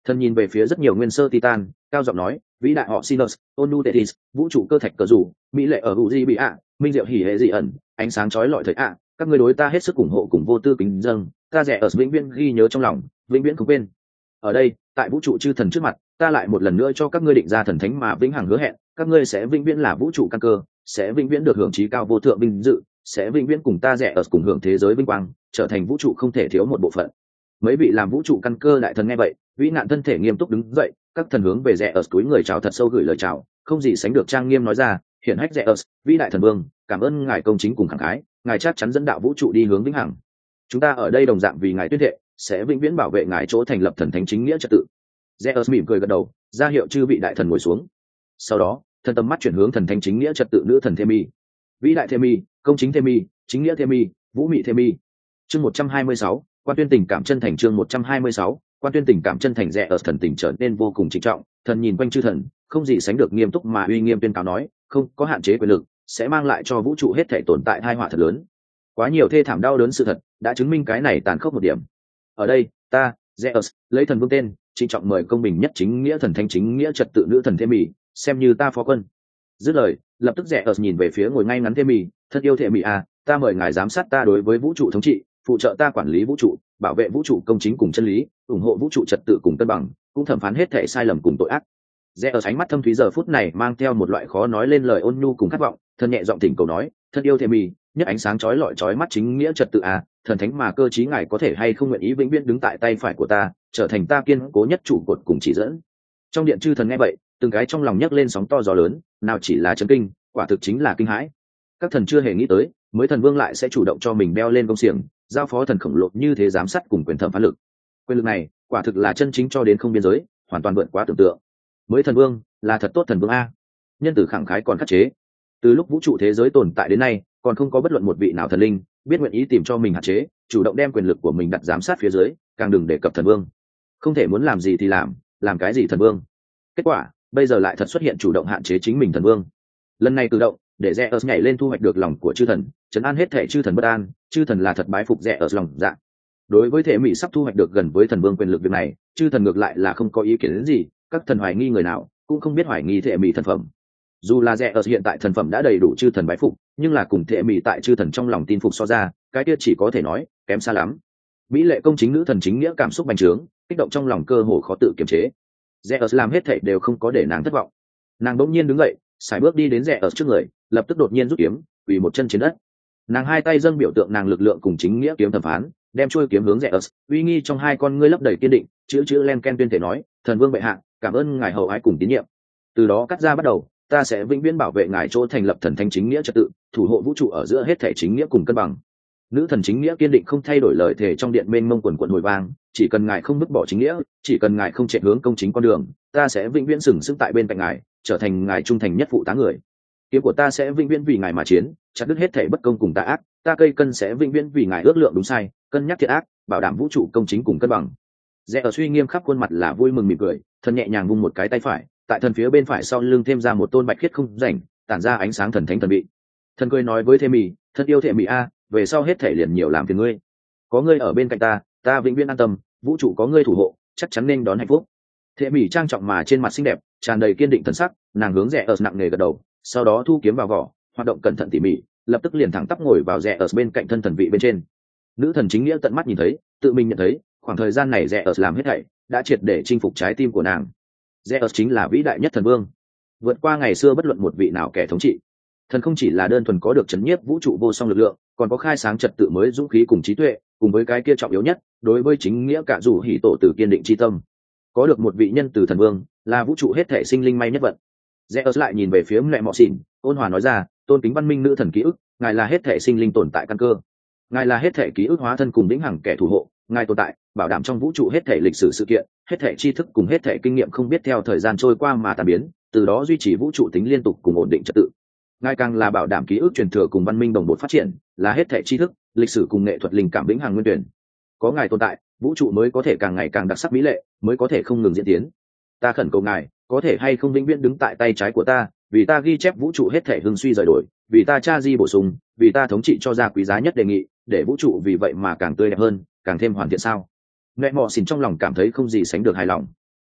Thần nhìn về phía rất nhiều nguyên sơ titan, cao giọng nói, vĩ đại họ Sinus, Onu Tethys, vũ trụ cơ thạch cờ rủ, mỹ lệ ở Uzi bị ạ, minh diệu hỉ hệ dị ẩn, ánh sáng chói lọi thời ạ, các ngươi đối ta hết sức ủng hộ cùng vô tư kính dâng, ta rẻ ở vĩnh viễn ghi nhớ trong lòng, vĩnh viễn không quên. Ở đây, tại vũ trụ chư thần trước mặt, ta lại một lần nữa cho các ngươi định ra thần thánh mà vĩnh hằng hứa hẹn, các ngươi sẽ vĩnh viễn là vũ trụ căn cơ, sẽ vĩnh viễn được hưởng chí cao vô thượng vinh dự, sẽ vĩnh viễn cùng ta rẻ ở cùng hưởng thế giới vinh quang, trở thành vũ trụ không thể thiếu một bộ phận. Mấy vị làm vũ trụ căn cơ đại thần nghe vậy, vĩ nạn thân thể nghiêm túc đứng dậy, các thần hướng về rẻ ở túi người chào thật sâu gửi lời chào, không gì sánh được trang nghiêm nói ra, hiển hách rẻ ở, vĩ đại thần vương, cảm ơn ngài công chính cùng khẳng khái, ngài chắc chắn dẫn đạo vũ trụ đi hướng vĩnh hằng. Chúng ta ở đây đồng dạng vì ngài tuyên thệ, sẽ vĩnh viễn bảo vệ ngài chỗ thành lập thần thánh chính nghĩa trật tự. Rẻ ở mỉm cười gật đầu, ra hiệu chư vị đại thần ngồi xuống. Sau đó, thần tầm mắt chuyển hướng thần thánh chính nghĩa trật tự nữ thần Themi. Vĩ đại Themi, công chính Themi, chính nghĩa Themi, vũ mị Themi. Chương 126, quan tuyên tình cảm chân thành. Chương 126, quan tuyên tình cảm chân thành. Rẻ ở thần tình trở nên vô cùng trịnh trọng, thần nhìn quanh chư thần, không gì sánh được nghiêm túc mà uy nghiêm tuyên cáo nói, không có hạn chế quyền lực, sẽ mang lại cho vũ trụ hết thảy tồn tại tai họa thật lớn. Quá nhiều thê thảm đau đớn sự thật đã chứng minh cái này tàn khốc một điểm. Ở đây, ta, Zeus, lấy thần vương tên, trịnh trọng mời công bình nhất chính nghĩa thần thánh chính nghĩa trật tự nữ thần Themi, xem như ta phó quân. Dứt lời, lập tức Zeus nhìn về phía ngồi ngay ngắn Themi, thân yêu Themi à, ta mời ngài giám sát ta đối với vũ trụ thống trị, phụ trợ ta quản lý vũ trụ, bảo vệ vũ trụ công chính cùng chân lý, ủng hộ vũ trụ trật tự cùng cân bằng, cũng thẩm phán hết thảy sai lầm cùng tội ác. Zeus ánh mắt thâm thúy giờ phút này mang theo một loại khó nói lên lời ôn nhu cùng khát vọng, thân nhẹ giọng thỉnh cầu nói, thân yêu Themi, nhất ánh sáng chói lọi chói mắt chính nghĩa trật tự à, thần thánh mà cơ trí ngài có thể hay không nguyện ý vĩnh viễn đứng tại tay phải của ta, trở thành ta kiên cố nhất trụ cột cùng chỉ dẫn. Trong điện chư thần nghe vậy, từng cái trong lòng nhấc lên sóng to gió lớn, nào chỉ là chấn kinh, quả thực chính là kinh hãi. Các thần chưa hề nghĩ tới, mới thần vương lại sẽ chủ động cho mình đeo lên công xiềng, giao phó thần khổng lồ như thế giám sát cùng quyền thẩm phán lực. Quyền lực này, quả thực là chân chính cho đến không biên giới, hoàn toàn vượt quá tưởng tượng. Mới thần vương, là thật tốt thần vương a. Nhân tử khẳng khái còn khắc chế. Từ lúc vũ trụ thế giới tồn tại đến nay, còn không có bất luận một vị nào thần linh biết nguyện ý tìm cho mình hạn chế, chủ động đem quyền lực của mình đặt giám sát phía dưới, càng đừng đề cập thần vương. Không thể muốn làm gì thì làm cái gì thần vương. Kết quả, bây giờ lại thật xuất hiện chủ động hạn chế chính mình thần vương. Lần này cử động, để Zeus nhảy lên thu hoạch được lòng của chư thần, trấn an hết thể chư thần bất an, chư thần là thật bái phục Zeus lòng dạ. Đối với thể mỹ sắp thu hoạch được gần với thần vương quyền lực việc này, chư thần ngược lại là không có ý kiến đến gì, các thần hoài nghi người nào, cũng không biết hoài nghi thể mỹ thần phẩm. Dù là Zeus hiện tại thần phẩm đã đầy đủ chư thần bái phục, nhưng là cùng thể mỹ tại chư thần trong lòng tin phục so ra, cái kia chỉ có thể nói kém xa lắm. Mỹ lệ công chính nữ thần chính nghĩa cảm xúc bành trướng, kích động trong lòng cơ hồ khó tự kiềm chế. Zeus làm hết thảy đều không có để nàng thất vọng. Nàng bỗng nhiên đứng dậy, sải bước đi đến Zeus trước người, lập tức đột nhiên rút kiếm, quỳ một chân trên đất. Nàng hai tay dâng biểu tượng nàng lực lượng cùng chính nghĩa kiếm thẩm phán, đem chuôi kiếm hướng Zeus, uy nghi trong hai con ngươi lấp đầy kiên định, chữ len ken tuyên thể nói, thần vương bệ hạ, cảm ơn ngài hậu ái cùng tín nhiệm. Từ đó cắt ra bắt đầu, ta sẽ vĩnh viễn bảo vệ ngài chỗ thành lập thần thánh chính nghĩa trật tự, thủ hộ vũ trụ ở giữa hết thể chính nghĩa cùng cân bằng. Nữ thần chính nghĩa kiên định không thay đổi lời thề trong điện mênh mông quần quần hồi vang, chỉ cần ngài không vứt bỏ chính nghĩa, chỉ cần ngài không chạy hướng công chính con đường, ta sẽ vĩnh viễn sừng sững tại bên cạnh ngài, trở thành ngài trung thành nhất phụ tá người. Kiếm của ta sẽ vĩnh viễn vì ngài mà chiến, chặt đứt hết thể bất công cùng tà ác, ta cây cân sẽ vĩnh viễn vì ngài ước lượng đúng sai, cân nhắc thiện ác, bảo đảm vũ trụ công chính cùng cân bằng. Rẽ suy nghiêm khắp khuôn mặt là vui mừng mỉm cười, thân nhẹ nhàng vung một cái tay phải, tại thần phía bên phải sau lưng thêm ra một tôn bạch khiết không rảnh, tản ra ánh sáng thần thánh thần vị. Thần cười nói với Themi, thân yêu Themi a, về sau hết thể liền nhiều làm phiền ngươi. Có ngươi ở bên cạnh ta vĩnh viễn an tâm, vũ trụ có ngươi thủ hộ, chắc chắn nên đón hạnh phúc. Themi trang trọng mà trên mặt xinh đẹp, tràn đầy kiên định thần sắc, nàng hướng Rẽ nặng nề gật đầu, sau đó thu kiếm vào vỏ, hoạt động cẩn thận tỉ mỉ, lập tức liền thẳng tắp ngồi vào Rẽ bên cạnh thân thần vị bên trên. Nữ thần chính nghĩa tận mắt nhìn thấy, tự mình nhận thấy, khoảng thời gian này Rẽ làm hết thảy đã triệt để chinh phục trái tim của nàng. Rẽ chính là vĩ đại nhất thần vương, vượt qua ngày xưa bất luận một vị nào kẻ thống trị. Thần không chỉ là đơn thuần có được chấn nhiếp vũ trụ vô song lực lượng, còn có khai sáng trật tự mới dũng khí cùng trí tuệ, cùng với cái kia trọng yếu nhất, đối với chính nghĩa cả dù hỉ tổ tử kiên định chi tâm. Có được một vị nhân từ thần vương, là vũ trụ hết thể sinh linh may nhất vận. Rẽ lại nhìn về phía mẹ mọ xỉn, ôn hòa nói ra, tôn kính văn minh nữ thần ký ức, ngài là hết thể sinh linh tồn tại căn cơ, ngài là hết thể ký ức hóa thân cùng vĩnh hằng kẻ thủ hộ, ngài tồn tại bảo đảm trong vũ trụ hết thể lịch sử sự kiện, hết thể tri thức cùng hết thể kinh nghiệm không biết theo thời gian trôi qua mà tàn biến, từ đó duy trì vũ trụ tính liên tục cùng ổn định trật tự. Ngài càng là bảo đảm ký ức truyền thừa cùng văn minh đồng bộ phát triển, là hết thể tri thức, lịch sử cùng nghệ thuật linh cảm vĩnh hằng nguyên tuyển. Có ngài tồn tại, vũ trụ mới có thể càng ngày càng đặc sắc mỹ lệ, mới có thể không ngừng diễn tiến. Ta khẩn cầu ngài, có thể hay không vĩnh viễn đứng tại tay trái của ta, vì ta ghi chép vũ trụ hết thể hưng suy rời đổi, vì ta tra di bổ sung, vì ta thống trị cho ra quý giá nhất đề nghị, để vũ trụ vì vậy mà càng tươi đẹp hơn, càng thêm hoàn thiện sao. Mẹ mọ xỉn trong lòng cảm thấy không gì sánh được hài lòng.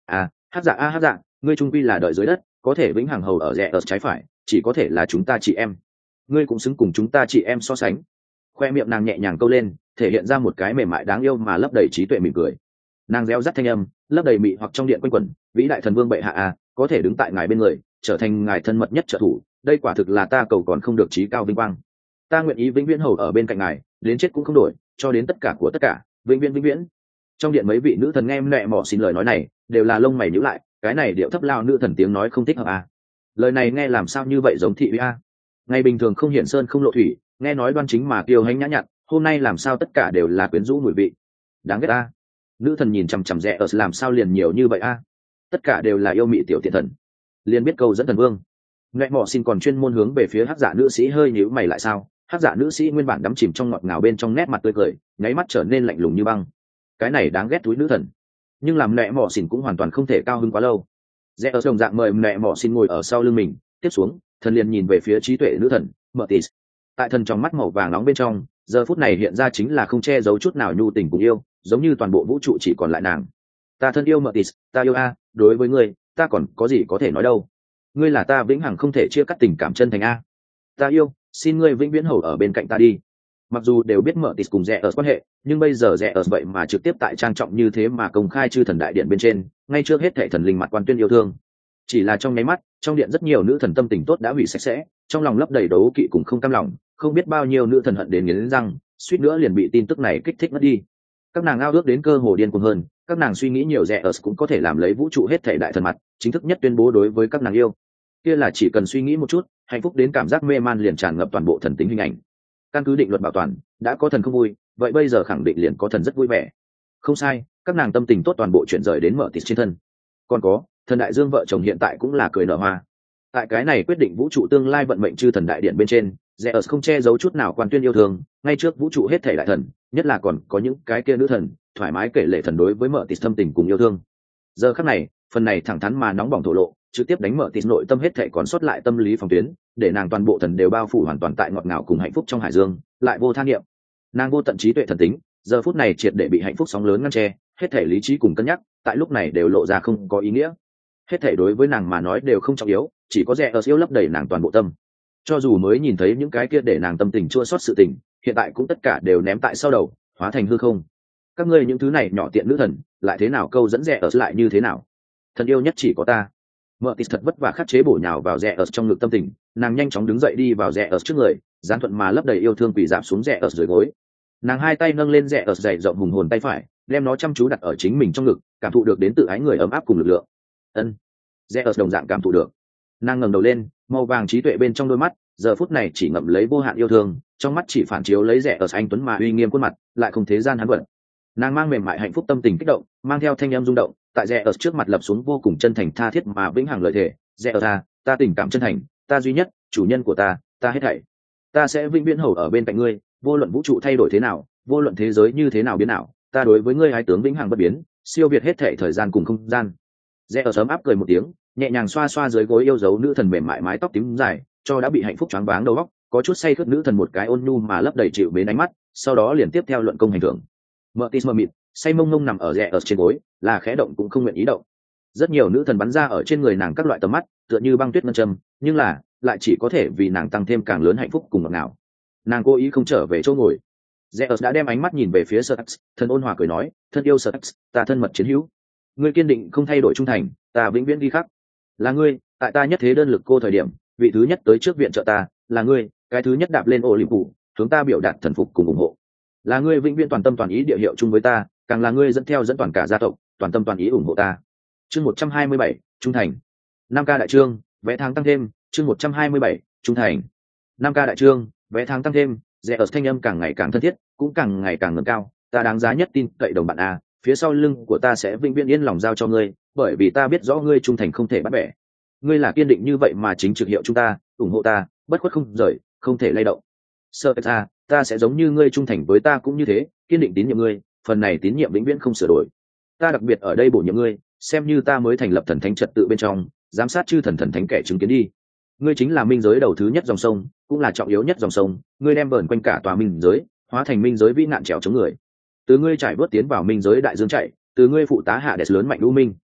Hát dạ hát dạ, ngươi trung quy là đợi dưới đất, có thể vĩnh hằng hầu ở rẽ ở trái phải, chỉ có thể là chúng ta chị em. Ngươi cũng xứng cùng chúng ta chị em so sánh. Khoe miệng nàng nhẹ nhàng câu lên, thể hiện ra một cái mềm mại đáng yêu mà lấp đầy trí tuệ mỉm cười. Nàng reo rắt thanh âm, lấp đầy mị hoặc trong điện quanh quẩn, vĩ đại thần vương bệ hạ có thể đứng tại ngài bên người, trở thành ngài thân mật nhất trợ thủ, đây quả thực là ta cầu còn không được trí cao vinh quang. Ta nguyện ý vĩnh viễn hầu ở bên cạnh ngài, đến chết cũng không đổi, cho đến tất cả của tất cả, vĩnh viễn vĩnh viễn. Trong điện mấy vị nữ thần nghe mẹ mỏ xin lời nói này, đều là lông mày nhíu lại, cái này điệu thấp lao nữ thần tiếng nói không thích hợp lời này nghe làm sao như vậy giống thị uy ngày bình thường không hiển sơn không lộ thủy, nghe nói đoan chính mà kiêu hãnh nhã nhặn, hôm nay làm sao tất cả đều là quyến rũ mùi vị, đáng ghét nữ thần nhìn chằm chằm rẽ ở làm sao liền nhiều như vậy tất cả đều là yêu mị tiểu tiện thần, liền biết câu dẫn thần vương. Mẹ mỏ xin còn chuyên môn hướng về phía hắc dạ nữ sĩ hơi nhíu mày lại sao, hắc dạ nữ sĩ nguyên bản đắm chìm trong ngọt ngào bên trong nét mặt tươi cười, nháy mắt trở nên lạnh lùng như băng. Cái này đáng ghét túi nữ thần, nhưng làm mẹ mỏ xin cũng hoàn toàn không thể cao hứng quá lâu. Rẽ ở đồng dạng mời mẹ mỏ xin ngồi ở sau lưng mình, tiếp xuống thần liền nhìn về phía trí tuệ nữ thần Mertis. Tại thần trong mắt màu vàng nóng bên trong, giờ phút này hiện ra chính là không che giấu chút nào nhu tình cùng yêu, giống như toàn bộ vũ trụ chỉ còn lại nàng. Ta thân yêu Mertis, ta yêu đối với ngươi ta còn có gì có thể nói đâu, ngươi là ta vĩnh hằng không thể chia cắt tình cảm chân thành ta yêu, xin ngươi vĩnh viễn hầu ở bên cạnh ta đi. Mặc dù đều biết Mertis cùng rẽ ở quan hệ, nhưng bây giờ rẽ ở vậy mà trực tiếp tại trang trọng như thế mà công khai chư thần đại điện bên trên, ngay trước hết thảy thần linh mặt quan tuyên yêu thương. Chỉ là trong nháy mắt, trong điện rất nhiều nữ thần tâm tình tốt đã hủy sạch sẽ, trong lòng lấp đầy đấu kỵ cùng không cam lòng, không biết bao nhiêu nữ thần hận đến nghiến răng, suýt nữa liền bị tin tức này kích thích mất đi. Các nàng ao ước đến cơ hồ điên cuồng hơn, các nàng suy nghĩ nhiều rẽ ở cũng có thể làm lấy vũ trụ hết thảy đại thần mặt, chính thức nhất tuyên bố đối với các nàng yêu. Kia là chỉ cần suy nghĩ một chút, hạnh phúc đến cảm giác mê man liền tràn ngập toàn bộ thần tính hình ảnh. Căn cứ định luật bảo toàn, đã có thần không vui, vậy bây giờ khẳng định liền có thần rất vui vẻ. Không sai, các nàng tâm tình tốt toàn bộ chuyển rời đến Mertis trên thân. Còn có thần đại dương vợ chồng hiện tại cũng là cười nở hoa. Tại cái này quyết định vũ trụ tương lai vận mệnh chư thần đại điện bên trên, Zeus không che giấu chút nào quan tuyên yêu thương, ngay trước vũ trụ hết thảy đại thần, nhất là còn có những cái kia nữ thần, thoải mái kể lể thần đối với Mertis thâm tình cùng yêu thương. Giờ khắc này, phần này thẳng thắn mà nóng bỏng thổ lộ, trực tiếp đánh Mertis nội tâm hết thảy còn sót lại tâm lý phòng tuyến, để nàng toàn bộ thần đều bao phủ hoàn toàn tại ngọt ngào cùng hạnh phúc trong hải dương, lại vô tha niệm. Nàng vô tận trí tuệ thần tính, giờ phút này triệt để bị hạnh phúc sóng lớn ngăn che, hết thảy lý trí cùng cân nhắc, tại lúc này đều lộ ra không có ý nghĩa. Hết thảy đối với nàng mà nói đều không trọng yếu, chỉ có rẻ ở siêu lấp đầy nàng toàn bộ tâm. Cho dù mới nhìn thấy những cái kia để nàng tâm tình chua xót sự tình, hiện tại cũng tất cả đều ném tại sau đầu, hóa thành hư không. Các ngươi những thứ này nhỏ tiện nữ thần, lại thế nào câu dẫn rẻ ở lại như thế nào? Thần yêu nhất chỉ có ta. Mertis thật vất vả khắc chế bổ nhào vào rẻ ở trong ngực tâm tình, nàng nhanh chóng đứng dậy đi vào rẻ ở trước người, gián thuận mà lấp đầy yêu thương quỳ giảm xuống rẻ ở dưới gối. Nàng hai tay nâng lên rẻ ở dày rộng hùng hồn tay phải, đem nó chăm chú đặt ở chính mình trong ngực, cảm thụ được đến từ ái người ấm áp cùng lực lượng. Ân. Rẽ đồng dạng cảm thụ được. Nàng ngẩng đầu lên, màu vàng trí tuệ bên trong đôi mắt, giờ phút này chỉ ngậm lấy vô hạn yêu thương, trong mắt chỉ phản chiếu lấy rẽ anh tuấn mà uy nghiêm khuôn mặt, lại không thế gian hắn vận. Nàng mang mềm mại hạnh phúc tâm tình kích động, mang theo thanh âm rung động, tại rẽ trước mặt lập xuống vô cùng chân thành tha thiết mà vĩnh hằng lời thề. Rẽ ta tình cảm chân thành, ta duy nhất, chủ nhân của ta hết thảy. Ta sẽ vĩnh viễn hầu ở bên cạnh ngươi, vô luận vũ trụ thay đổi thế nào, vô luận thế giới như thế nào biến nào, ta đối với ngươi ái tướng vĩnh hằng bất biến, siêu việt hết thảy thời gian cùng không gian. Rẽ sớm áp cười một tiếng, nhẹ nhàng xoa xoa dưới gối yêu dấu nữ thần mềm mại mái tóc tím dài, cho đã bị hạnh phúc choáng váng đầu óc, có chút say khướt nữ thần một cái ôn nhu mà lấp đầy chịu mến ánh mắt, sau đó liền tiếp theo luận công hành thưởng. Mertis mờ mịt, say mông mông nằm ở rẽ trên gối, là khẽ động cũng không nguyện ý động. Rất nhiều nữ thần bắn ra ở trên người nàng các loại tầm mắt, tựa như băng tuyết ngân châm, nhưng là lại chỉ có thể vì nàng tăng thêm càng lớn hạnh phúc cùng ngọt ngào. Nàng cố ý không trở về chỗ ngồi. Zeus đã đem ánh mắt nhìn về phía Sertax, thân ôn hòa cười nói, thân yêu Sertax, ta thân mật chiến hữu, ngươi kiên định không thay đổi trung thành, ta vĩnh viễn ghi khắc. Là ngươi, tại ta nhất thế đơn lực cô thời điểm, vị thứ nhất tới trước viện trợ ta, là ngươi, cái thứ nhất đạp lên ô liệp phủ, hướng ta biểu đạt thần phục cùng ủng hộ. Là ngươi vĩnh viễn toàn tâm toàn ý địa hiệu chung với ta, càng là ngươi dẫn theo dẫn toàn cả gia tộc, toàn tâm toàn ý ủng hộ ta. Chương 127, trung thành. 5K đại chương, vé tháng tăng thêm, chương 127, trung thành. 5K đại chương, vé tháng tăng thêm, rẽ ở thanh âm càng ngày càng thân thiết, cũng càng ngày càng ngẩng cao, ta đáng giá nhất tin cậy đồng bạn phía sau lưng của ta sẽ vĩnh viễn yên lòng giao cho ngươi, bởi vì ta biết rõ ngươi trung thành không thể bắt bẻ. Ngươi là kiên định như vậy mà chính trực hiệu chúng ta, ủng hộ ta, bất khuất không rời, không thể lay động. Sợ ta sẽ giống như ngươi trung thành với ta cũng như thế, kiên định tín nhiệm ngươi, phần này tín nhiệm vĩnh viễn không sửa đổi. Ta đặc biệt ở đây bổ nhiệm ngươi, xem như ta mới thành lập thần thánh trật tự bên trong, giám sát chư thần thần thánh kẻ chứng kiến đi. Ngươi chính là minh giới đầu thứ nhất dòng sông, cũng là trọng yếu nhất dòng sông, ngươi đem vờn quanh cả tòa minh giới, hóa thành minh giới vĩ nạn trèo chống người. Từ ngươi trải bước tiến vào minh giới đại dương chạy, từ ngươi phụ tá hạ đẹp lớn mạnh u minh.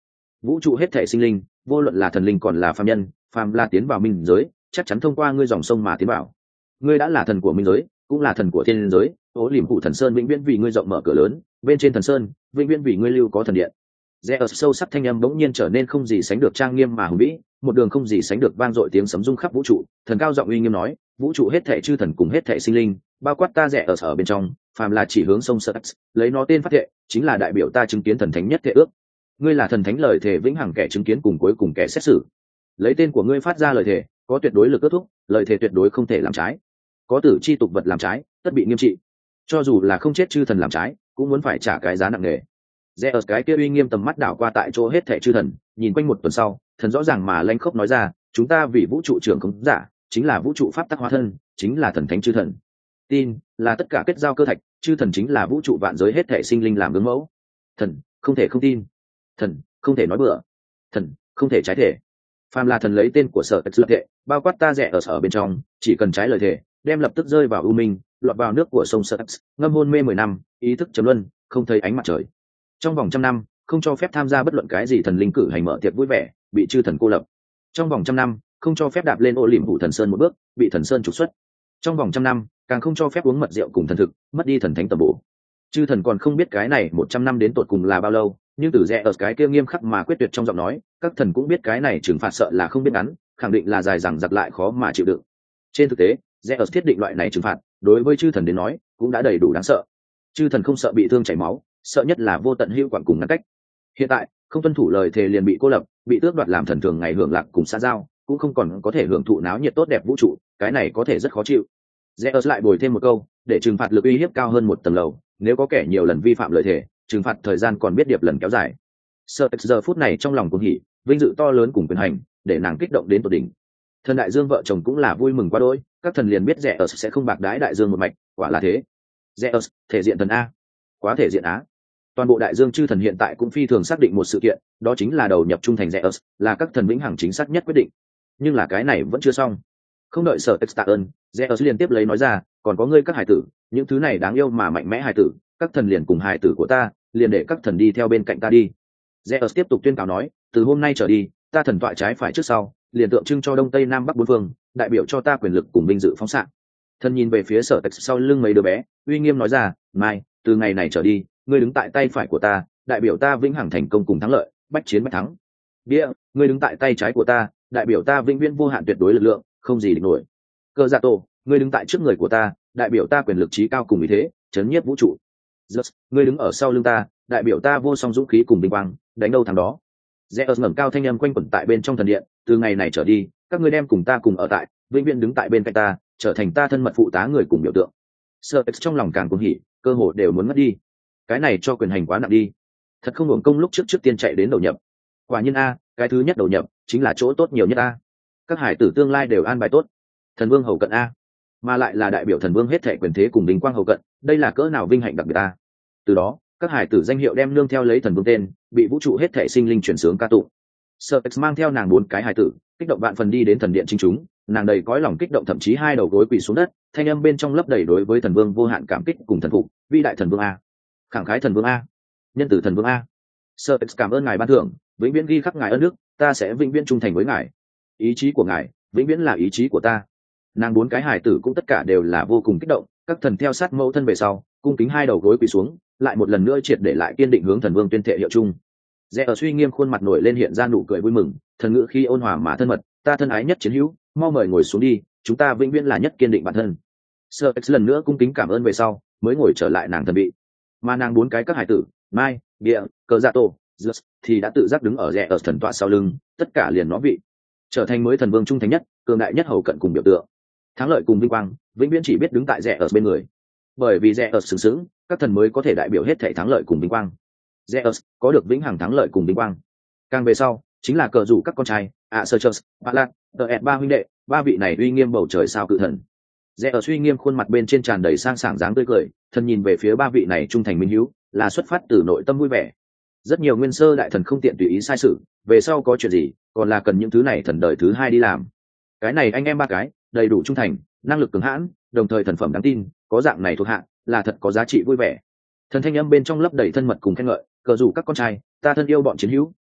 vũ trụ hết thể sinh linh, vô luận là thần linh còn là phàm nhân, phàm là tiến vào minh giới chắc chắn thông qua ngươi dòng sông mà tiến vào. Ngươi đã là thần của minh giới, cũng là thần của thiên giới. Ô liềm phụ thần sơn vĩnh viễn vì ngươi rộng mở cửa lớn, bên trên thần sơn vĩnh viễn vì ngươi lưu có thần điện. Zeus sâu sắc thanh âm bỗng nhiên trở nên không gì sánh được trang nghiêm mà hùng vĩ, một đường không gì sánh được vang dội tiếng sấm rung khắp vũ trụ. Thần cao giọng uy nghiêm nói, vũ trụ hết thảy chư thần cùng hết thảy sinh linh, bao quát ta Zeus ở bên trong, phàm là chỉ hướng sông Styx, lấy nó tên phát thệ, chính là đại biểu ta chứng kiến thần thánh nhất thệ ước. Ngươi là thần thánh lời thề vĩnh hằng kẻ chứng kiến cùng cuối cùng kẻ xét xử. Lấy tên của ngươi phát ra lời thề, có tuyệt đối lực kết thúc, lời thề tuyệt đối không thể làm trái. Có tử chi tục vật làm trái, tất bị nghiêm trị. Cho dù là không chết chư thần làm trái, cũng muốn phải trả cái giá nặng nề. Zeus cái kia uy nghiêm tầm mắt đảo qua tại chỗ hết thảy chư thần, nhìn quanh một tuần sau, thần rõ ràng mà lanh khốc nói ra, chúng ta vì vũ trụ trưởng không giả, chính là vũ trụ pháp tắc hóa thân, chính là thần thánh chư thần. Tin là tất cả kết giao cơ thạch, chư thần chính là vũ trụ vạn giới hết thảy sinh linh làm gương mẫu. Thần không thể không tin, thần không thể nói bừa, thần không thể trái thể. Phàm là thần lấy tên của sở tật thệ, bao quát ta rẻ ở sở bên trong, chỉ cần trái lời thề, đem lập tức rơi vào u minh, lọt vào nước của sông Styx, ngâm hôn mê 10 năm, ý thức trầm luân, không thấy ánh mặt trời. Trong vòng 100 năm, không cho phép tham gia bất luận cái gì thần linh cử hành mở tiệc vui vẻ, bị chư thần cô lập. Trong vòng 100 năm, không cho phép đạp lên ô liềm phủ thần sơn một bước, bị thần sơn trục xuất. Trong vòng 100 năm, càng không cho phép uống mật rượu cùng thần thực, mất đi thần thánh tầm bổ. Chư thần còn không biết cái này 100 năm đến tột cùng là bao lâu, nhưng từ rẽ ở cái kia nghiêm khắc mà quyết tuyệt trong giọng nói, các thần cũng biết cái này trừng phạt sợ là không biết ngắn, khẳng định là dài dằng dặc lại khó mà chịu đựng. Trên thực tế, rẽ ở thiết định loại này trừng phạt, đối với chư thần đến nói, cũng đã đầy đủ đáng sợ. Chư thần không sợ bị thương chảy máu, sợ nhất là vô tận hữu quản cùng ngăn cách. Hiện tại, không tuân thủ lời thề liền bị cô lập, bị tước đoạt làm thần thường ngày hưởng lạc cùng xã giao, cũng không còn có thể hưởng thụ náo nhiệt tốt đẹp vũ trụ, cái này có thể rất khó chịu. Zeus lại bồi thêm một câu, để trừng phạt lực uy hiếp cao hơn một tầng lầu, nếu có kẻ nhiều lần vi phạm lời thề, trừng phạt thời gian còn biết điệp lần kéo dài. Giờ phút này trong lòng cuồng hỉ, vinh dự to lớn cùng quyền hành, để nàng kích động đến tột đỉnh. Thần đại dương vợ chồng cũng là vui mừng quá đỗi, các thần liền biết Zeus sẽ không bạc đái đại dương một mạch, quả là thế. Zeus, thể diện thần a, quá thể diện á. Toàn bộ đại dương chư thần hiện tại cũng phi thường xác định một sự kiện, đó chính là đầu nhập trung thành Zeus, là các thần vĩnh hằng chính xác nhất quyết định. Nhưng là cái này vẫn chưa xong. Không đợi Sở tạ ơn, Zeus liên tiếp lấy nói ra, còn có ngươi các hải tử, những thứ này đáng yêu mà mạnh mẽ hải tử, các thần liền cùng hải tử của ta, liền để các thần đi theo bên cạnh ta đi. Zeus tiếp tục tuyên cáo nói, từ hôm nay trở đi, ta thần tọa trái phải trước sau, liền tượng trưng cho đông tây nam bắc bốn phương, đại biểu cho ta quyền lực cùng vinh dự phóng xạ. Thần nhìn về phía Sở tạ sau lưng mấy đứa bé, uy nghiêm nói ra, mai, từ ngày này trở đi, ngươi đứng tại tay phải của ta, đại biểu ta vĩnh hằng thành công cùng thắng lợi, bách chiến bách thắng. Bia, ngươi đứng tại tay trái của ta, đại biểu ta vĩnh viễn vô hạn tuyệt đối lực lượng, không gì địch nổi. Cơ dạ tổ, ngươi đứng tại trước người của ta, đại biểu ta quyền lực trí cao cùng ý thế, chấn nhiếp vũ trụ. Zeus, ngươi đứng ở sau lưng ta, đại biểu ta vô song dũng khí cùng vinh quang, đánh đâu thắng đó. Zeus ngẩng cao thanh âm quanh quẩn tại bên trong thần điện, từ ngày này trở đi, các ngươi đem cùng ta cùng ở tại, vĩnh viễn đứng tại bên cạnh ta, trở thành ta thân mật phụ tá người cùng biểu tượng. Sở trong lòng càng cuồng hỉ, cơ hồ đều muốn mất đi. Cái này cho quyền hành quá nặng đi, thật không hưởng công lúc trước tiên chạy đến đầu nhập. Quả nhiên a, cái thứ nhất đầu nhập chính là chỗ tốt nhiều nhất a. Các hải tử tương lai đều an bài tốt, thần vương hầu cận a, mà lại là đại biểu thần vương hết thệ quyền thế cùng vinh quang hầu cận, đây là cỡ nào vinh hạnh đặc biệt a. Từ đó các hải tử danh hiệu đem nương theo lấy thần vương tên, bị vũ trụ hết thệ sinh linh chuyển sướng ca tụng. Serpex mang theo nàng 4 cái hải tử, kích động vạn phần đi đến thần điện chính chúng, nàng đầy cõi lòng kích động thậm chí 2 đầu gối quỳ xuống đất, thanh âm bên trong lấp đầy đối với thần vương vô hạn cảm kích cùng thần phục, vĩ đại thần vương a, khẳng khái thần vương a, nhân tử thần vương a. Serpex cảm ơn ngài ban thưởng, vĩnh viễn ghi khắc ngài ơn đức, ta sẽ vĩnh viễn trung thành với ngài. Ý chí của ngài vĩnh viễn là ý chí của ta. Nàng 4 cái hải tử cũng tất cả đều là vô cùng kích động, các thần theo sát mẫu thân về sau, cung kính 2 đầu gối quỳ xuống, lại một lần nữa triệt để lại kiên định hướng thần vương tuyên thệ hiệu chung. Ở suy nghiêm khuôn mặt nổi lên hiện ra nụ cười vui mừng, thần ngữ khi ôn hòa mà thân mật, ta thân ái nhất chiến hữu, mau mời ngồi xuống đi, chúng ta vĩnh viễn là nhất kiên định bản thân. Serpex lần nữa cung kính cảm ơn về sau, mới ngồi trở lại nàng thần vị. Mà nàng 4 cái các hải tử, Mai, Bia, Cờ Dạ Tổ, Zeus thì đã tự giác đứng ở rẽ ở thần tọa sau lưng, tất cả liền nó vị, trở thành mới thần vương trung thành nhất, cường đại nhất hầu cận cùng biểu tượng. Thắng lợi cùng vinh quang, vĩnh viễn chỉ biết đứng tại rẽ ở bên người. Bởi vì rẽ ở sừng sững, các thần mới có thể đại biểu hết thảy thắng lợi cùng vinh quang. Zeus có được vĩnh hằng thắng lợi cùng vinh quang. Càng về sau, chính là cờ rủ các con trai, Acerchus, Balak, ba huynh đệ, 3 vị này uy nghiêm bầu trời sao cự thần. Zeus uy nghiêm khuôn mặt bên trên tràn đầy sang sảng dáng tươi cười, thần nhìn về phía 3 vị này trung thành minh hữu, là xuất phát từ nội tâm vui vẻ. Rất nhiều nguyên sơ đại thần không tiện tùy ý sai sự, về sau có chuyện gì, còn là cần những thứ này thần đời thứ 2 đi làm. Cái này anh em 3 cái, đầy đủ trung thành, năng lực cứng hãn, đồng thời thần phẩm đáng tin, có dạng này thuộc hạ, là thật có giá trị vui vẻ. Thần thanh âm bên trong lấp đầy thân mật cùng khen ngợi, cờ rủ các con trai, ta thân yêu bọn chiến hữu,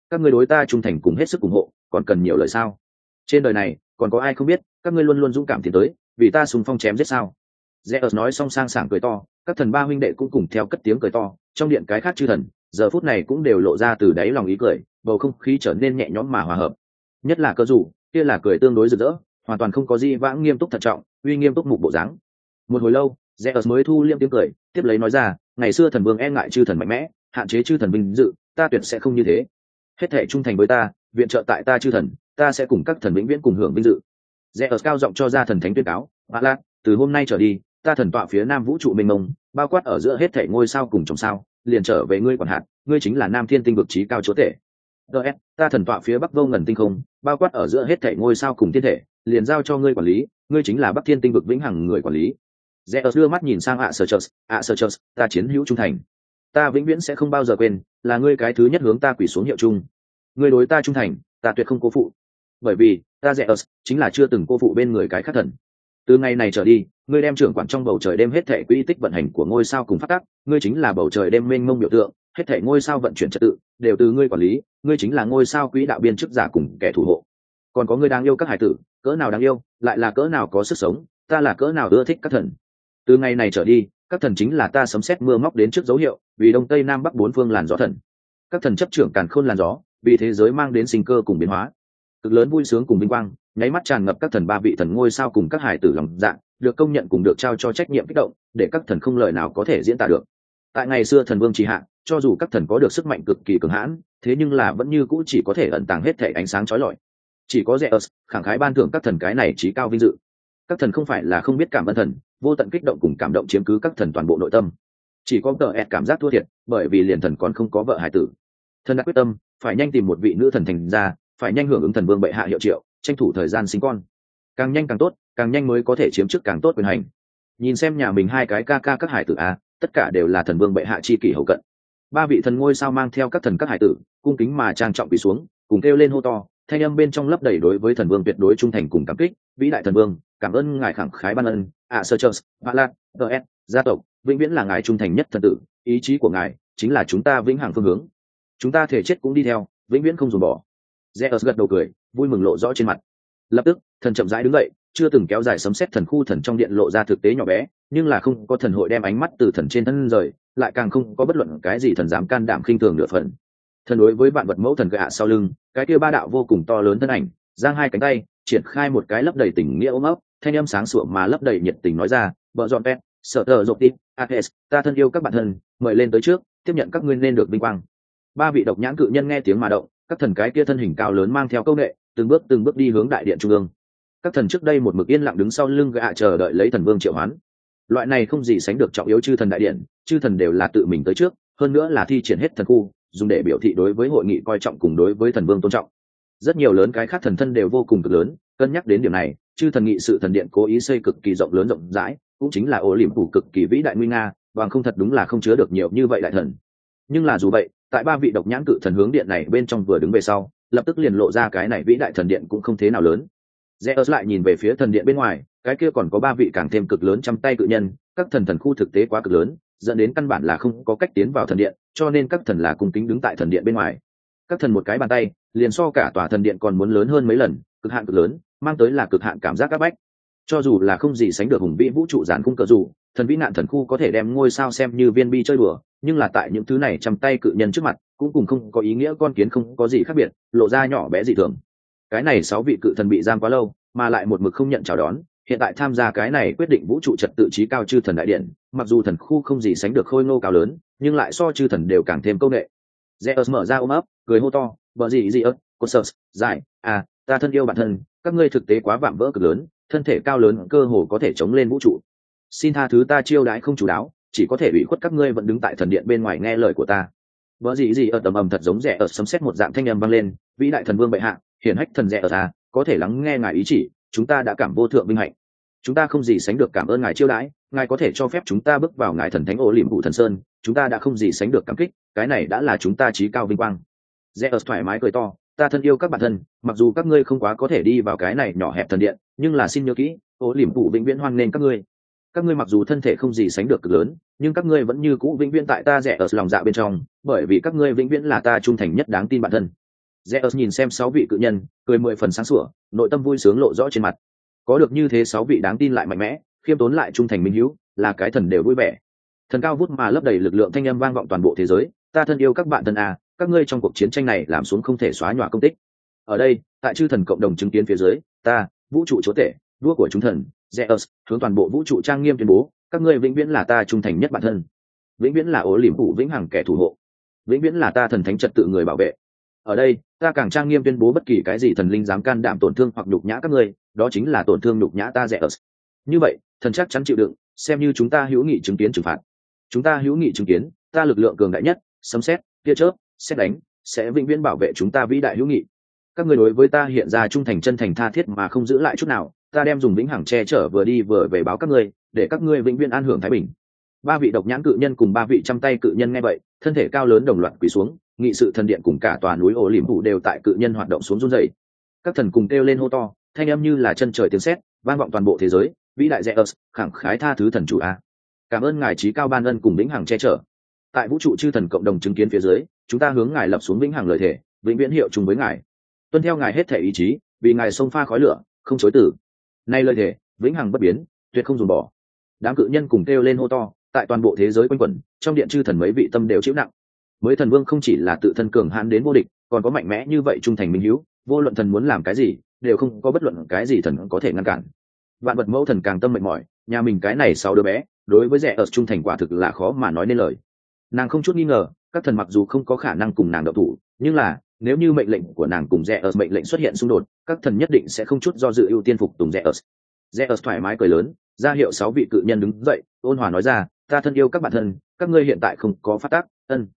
các ngươi đối ta trung thành cùng hết sức ủng hộ, còn cần nhiều lời sao? Trên đời này còn có ai không biết các ngươi luôn luôn dũng cảm tiến tới, vì ta xung phong chém giết sao? Zeus nói xong sang sảng cười to, các thần ba huynh đệ cũng cùng theo cất tiếng cười to, trong điện cái khác chư thần giờ phút này cũng đều lộ ra từ đáy lòng ý cười, bầu không khí trở nên nhẹ nhõm mà hòa hợp. Nhất là Cơ Dụ, kia là cười tương đối rực rỡ, hoàn toàn không có gì vãng nghiêm túc thận trọng, uy nghiêm túc mục bộ dáng. Một hồi lâu, Zeus mới thu liêm tiếng cười, tiếp lấy nói ra, ngày xưa thần vương e ngại chư thần mạnh mẽ, hạn chế chư thần vinh dự, ta tuyệt sẽ không như thế. Hết thảy trung thành với ta, viện trợ tại ta chư thần, ta sẽ cùng các thần vĩnh viễn cùng hưởng vinh dự. Zeus cao giọng cho ra thần thánh tuyên cáo, "Lát, từ hôm nay trở đi, ta thần tọa phía nam vũ trụ mênh mông, bao quát ở giữa hết thảy ngôi sao cùng chòm sao, liền trở về ngươi quản hạt, ngươi chính là Nam Thiên tinh vực chí cao chúa tể. Ta thần tọa phía bắc vô ngần tinh không, bao quát ở giữa hết thảy ngôi sao cùng thiên thể, liền giao cho ngươi quản lý, ngươi chính là Bắc Thiên tinh vực vĩnh hằng người quản lý." Zeus đưa mắt nhìn sang Acerchus, ta chiến hữu trung thành, ta vĩnh viễn sẽ không bao giờ quên, là ngươi cái thứ nhất hướng ta quỳ xuống hiệu chung. Ngươi đối ta trung thành, ta tuyệt không cố phụ, bởi vì ta Zeus chính là chưa từng cô phụ bên người cái khác thần. Từ ngày này trở đi, ngươi đem trưởng quản trong bầu trời đêm hết thảy quỹ tích vận hành của ngôi sao cùng phát tác, ngươi chính là bầu trời đêm mênh mông biểu tượng, hết thảy ngôi sao vận chuyển trật tự đều từ ngươi quản lý, ngươi chính là ngôi sao quỹ đạo biên chức giả cùng kẻ thủ hộ. Còn có ngươi đáng yêu các hải tử, cỡ nào đáng yêu, lại là cỡ nào có sức sống, ta là cỡ nào ưa thích các thần. Từ ngày này trở đi, các thần chính là ta sấm sét mưa móc đến trước dấu hiệu, vì đông tây nam bắc bốn phương làn gió thần. Các thần chấp trưởng càn khôn làn gió, vì thế giới mang đến sinh cơ cùng biến hóa. Cực lớn vui sướng cùng vinh quang, nháy mắt tràn ngập các thần ba vị thần ngôi sao cùng các hải tử lòng dạ, được công nhận cùng được trao cho trách nhiệm kích động, để các thần không lời nào có thể diễn tả được. Tại ngày xưa thần vương trì hạ, cho dù các thần có được sức mạnh cực kỳ cường hãn, thế nhưng là vẫn như cũ chỉ có thể ẩn tàng hết thể ánh sáng chói lọi. Chỉ có Zeus khẳng khái ban thưởng các thần cái này chí cao vinh dự. Các thần không phải là không biết cảm ơn thần, vô tận kích động cùng cảm động chiếm cứ các thần toàn bộ nội tâm. Chỉ có tờ cảm giác thua thiệt, bởi vì liền thần còn không có vợ hải tử. Thần đã quyết tâm phải nhanh tìm một vị nữ thần thành ra, phải nhanh hưởng ứng thần vương bệ hạ hiệu triệu, tranh thủ thời gian sinh con, càng nhanh càng tốt, càng nhanh mới có thể chiếm chức càng tốt quyền hành. Nhìn xem nhà mình hai cái ca các hải tử tất cả đều là thần vương bệ hạ chi kỷ hậu cận. Ba vị thần ngôi sao mang theo các thần các hải tử, cung kính mà trang trọng quỳ xuống, cùng kêu lên hô to, thanh âm bên trong lấp đầy đối với thần vương tuyệt đối trung thành cùng cảm kích. Vĩ đại thần vương, cảm ơn ngài khẳng khái ban ân, Acerchus, Valak, gia tộc, vĩnh viễn là ngài trung thành nhất thần tử, ý chí của ngài chính là chúng ta vĩnh hằng phương hướng, chúng ta thể chết cũng đi theo, vĩnh viễn không dồn bỏ. Zeus gật đầu cười, vui mừng lộ rõ trên mặt. Lập tức, thần chậm rãi đứng dậy, chưa từng kéo dài sấm sét thần khu thần trong điện lộ ra thực tế nhỏ bé, nhưng là không có thần hội đem ánh mắt từ thần trên thân rời, lại càng không có bất luận cái gì thần dám can đảm khinh thường nửa phần. Thần đối với vạn vật mẫu thần gạ sau lưng, cái kia ba đạo vô cùng to lớn thân ảnh, giang hai cánh tay, triển khai một cái lấp đầy tình nghĩa ôm ấp, thanh âm sáng sủa mà lấp đầy nhiệt tình nói ra, "Bợ dọn pet, sở tờ dọc tít, Ares, ta thân yêu các bạn thân, mời lên tới trước, tiếp nhận các ngươi nên được vinh quang." Ba vị độc nhãn cự nhân nghe tiếng mà động, các thần cái kia thân hình cao lớn mang theo câu nệ, từng bước đi hướng đại điện trung ương. Các thần trước đây một mực yên lặng đứng sau lưng gạ chờ đợi lấy thần vương triệu hoán. Loại này không gì sánh được trọng yếu chư thần đại điện, chư thần đều là tự mình tới trước, hơn nữa là thi triển hết thần khu, dùng để biểu thị đối với hội nghị coi trọng cùng đối với thần vương tôn trọng. Rất nhiều lớn cái khác thần thân đều vô cùng cực lớn, cân nhắc đến điểm này, chư thần nghị sự thần điện cố ý xây cực kỳ rộng lớn rộng rãi, cũng chính là ổ liềm phủ cực kỳ vĩ đại nguy nga, bằng không thật đúng là không chứa được nhiều như vậy đại thần. Nhưng là dù vậy, tại ba vị độc nhãn cự thần hướng điện này bên trong vừa đứng về sau, lập tức liền lộ ra cái này vĩ đại thần điện cũng không thế nào lớn. Zeus lại nhìn về phía thần điện bên ngoài, cái kia còn có ba vị càng thêm cực lớn trăm tay cự nhân, các thần khu thực tế quá cực lớn, dẫn đến căn bản là không có cách tiến vào thần điện, cho nên các thần là cung kính đứng tại thần điện bên ngoài. Các thần một cái bàn tay, liền so cả tòa thần điện còn muốn lớn hơn mấy lần, cực hạn cực lớn, mang tới là cực hạn cảm giác áp bách. Cho dù là không gì sánh được hùng vĩ vũ trụ giản khung cỡ dù, thần vĩ nạn thần khu có thể đem ngôi sao xem như viên bi chơi đùa, nhưng là tại những thứ này trăm tay cự nhân trước mặt, cũng cùng không có ý nghĩa con kiến không có gì khác biệt, lộ ra nhỏ bé dị thường. Cái này 6 vị cự thần bị giam quá lâu, mà lại một mực không nhận chào đón, hiện tại tham gia cái này quyết định vũ trụ trật tự trí cao chư thần đại điện, mặc dù thần khu không gì sánh được khôi ngô cao lớn, nhưng lại so chư thần đều càng thêm công nghệ. Zeus mở ra ôm ấp, cười hô to, "Bở gì ớt, Cossus, giải, ta thân yêu bạn thân, các ngươi thực tế quá vạm vỡ cực lớn, thân thể cao lớn cơ hồ có thể chống lên vũ trụ. Xin tha thứ ta chiêu đãi không chú đáo, chỉ có thể bị khuất các ngươi vẫn đứng tại thần điện bên ngoài nghe lời của ta." Bở gì ở tầm ầm thật giống rẻ ở sấm sét một dạng thanh âm vang lên, "Vĩ đại thần vương bệ hạ, hiển hách thần rẻ ở có thể lắng nghe ngài ý chỉ, chúng ta đã cảm vô thượng vinh hạnh. Chúng ta không gì sánh được cảm ơn ngài chiêu đãi, ngài có thể cho phép chúng ta bước vào ngài thần thánh ổ liềm vụ thần sơn, chúng ta đã không gì sánh được cảm kích, cái này đã là chúng ta chí cao vinh quang." Zeus thoải mái cười to, "Ta thân yêu các bạn thân, mặc dù các ngươi không quá có thể đi vào cái này nhỏ hẹp thần điện, nhưng là xin nhớ kỹ, ổ liềm vụ vĩnh viễn hoan nghênh các ngươi. Các ngươi mặc dù thân thể không gì sánh được cực lớn, nhưng các ngươi vẫn như cũ vĩnh viễn tại ta rẻ ở lòng dạ bên trong, bởi vì các ngươi vĩnh viễn là ta trung thành nhất đáng tin bạn thân." Zeus nhìn xem 6 vị cự nhân, cười 10 phần sáng sủa, nội tâm vui sướng lộ rõ trên mặt. Có được như thế 6 vị đáng tin lại mạnh mẽ, khiêm tốn lại trung thành minh hữu, là cái thần đều vui vẻ. Thần cao vút mà lấp đầy lực lượng thanh âm vang vọng toàn bộ thế giới, ta thân yêu các bạn thân à, các ngươi trong cuộc chiến tranh này làm xuống không thể xóa nhòa công tích. Ở đây, tại chư thần cộng đồng chứng kiến phía dưới, ta, vũ trụ chúa tể, vua của chúng thần, Zeus, hướng toàn bộ vũ trụ trang nghiêm tuyên bố, các ngươi vĩnh viễn là ta trung thành nhất bản thân, vĩnh viễn là ố liềm phủ vĩnh hằng kẻ thủ hộ, vĩnh viễn là ta thần thánh trật tự người bảo vệ. Ở đây, ta càng trang nghiêm tuyên bố bất kỳ cái gì thần linh dám can đảm tổn thương hoặc nhục nhã các ngươi, đó chính là tổn thương nhục nhã ta Zeus. Như vậy, thần chắc chắn chịu đựng, xem như chúng ta hữu nghị chứng kiến trừng phạt. Chúng ta hữu nghị chứng kiến, ta lực lượng cường đại nhất, sấm sét, tia chớp, sét đánh, sẽ vĩnh viễn bảo vệ chúng ta vĩ đại hữu nghị. Các ngươi đối với ta hiện ra trung thành chân thành tha thiết mà không giữ lại chút nào, ta đem dùng vĩnh hằng che chở vừa đi vừa về báo các ngươi, để các ngươi vĩnh viễn an hưởng thái bình. 3 vị độc nhãn cự nhân cùng 3 vị trăm tay cự nhân nghe vậy, thân thể cao lớn đồng loạt quỳ xuống, nghị sự thần điện cùng cả tòa núi ổ liềm phủ đều tại cự nhân hoạt động xuống run rẩy. Các thần cùng kêu lên hô to, thanh âm như là chân trời tiếng sét, vang vọng toàn bộ thế giới. Vĩ đại Zeus, khẳng khái tha thứ thần chủ a, cảm ơn ngài trí cao ban ân cùng vĩnh hằng che chở. Tại vũ trụ chư thần cộng đồng chứng kiến phía dưới, chúng ta hướng ngài lập xuống vĩnh hằng lời thề, vĩnh viễn hiệu chung với ngài, tuân theo ngài hết thể ý chí, vì ngài xông pha khói lửa, không chối từ. Nay lời thề, vĩnh hằng bất biến, tuyệt không dùng bỏ. Đám cự nhân cùng kêu lên hô to, tại toàn bộ thế giới quanh quẩn, trong điện chư thần mấy vị tâm đều chịu nặng. Mới thần vương không chỉ là tự thân cường hãn đến vô địch, còn có mạnh mẽ như vậy trung thành minh hiếu, vô luận thần muốn làm cái gì, đều không có bất luận cái gì thần có thể ngăn cản. Vạn vật mẫu thần càng tâm mệt mỏi, nhà mình cái này 6 đứa bé, đối với rẻ ở trung thành quả thực là khó mà nói nên lời. Nàng không chút nghi ngờ, các thần mặc dù không có khả năng cùng nàng đậu thủ, nhưng là nếu như mệnh lệnh của nàng cùng rẻ ở mệnh lệnh xuất hiện xung đột, các thần nhất định sẽ không chút do dự ưu tiên phục tùng rẻ ở. Rẻ ở thoải mái cười lớn, ra hiệu 6 vị cự nhân đứng dậy, ôn hòa nói ra, ta thân yêu các bạn thân, các ngươi hiện tại không có phát tác,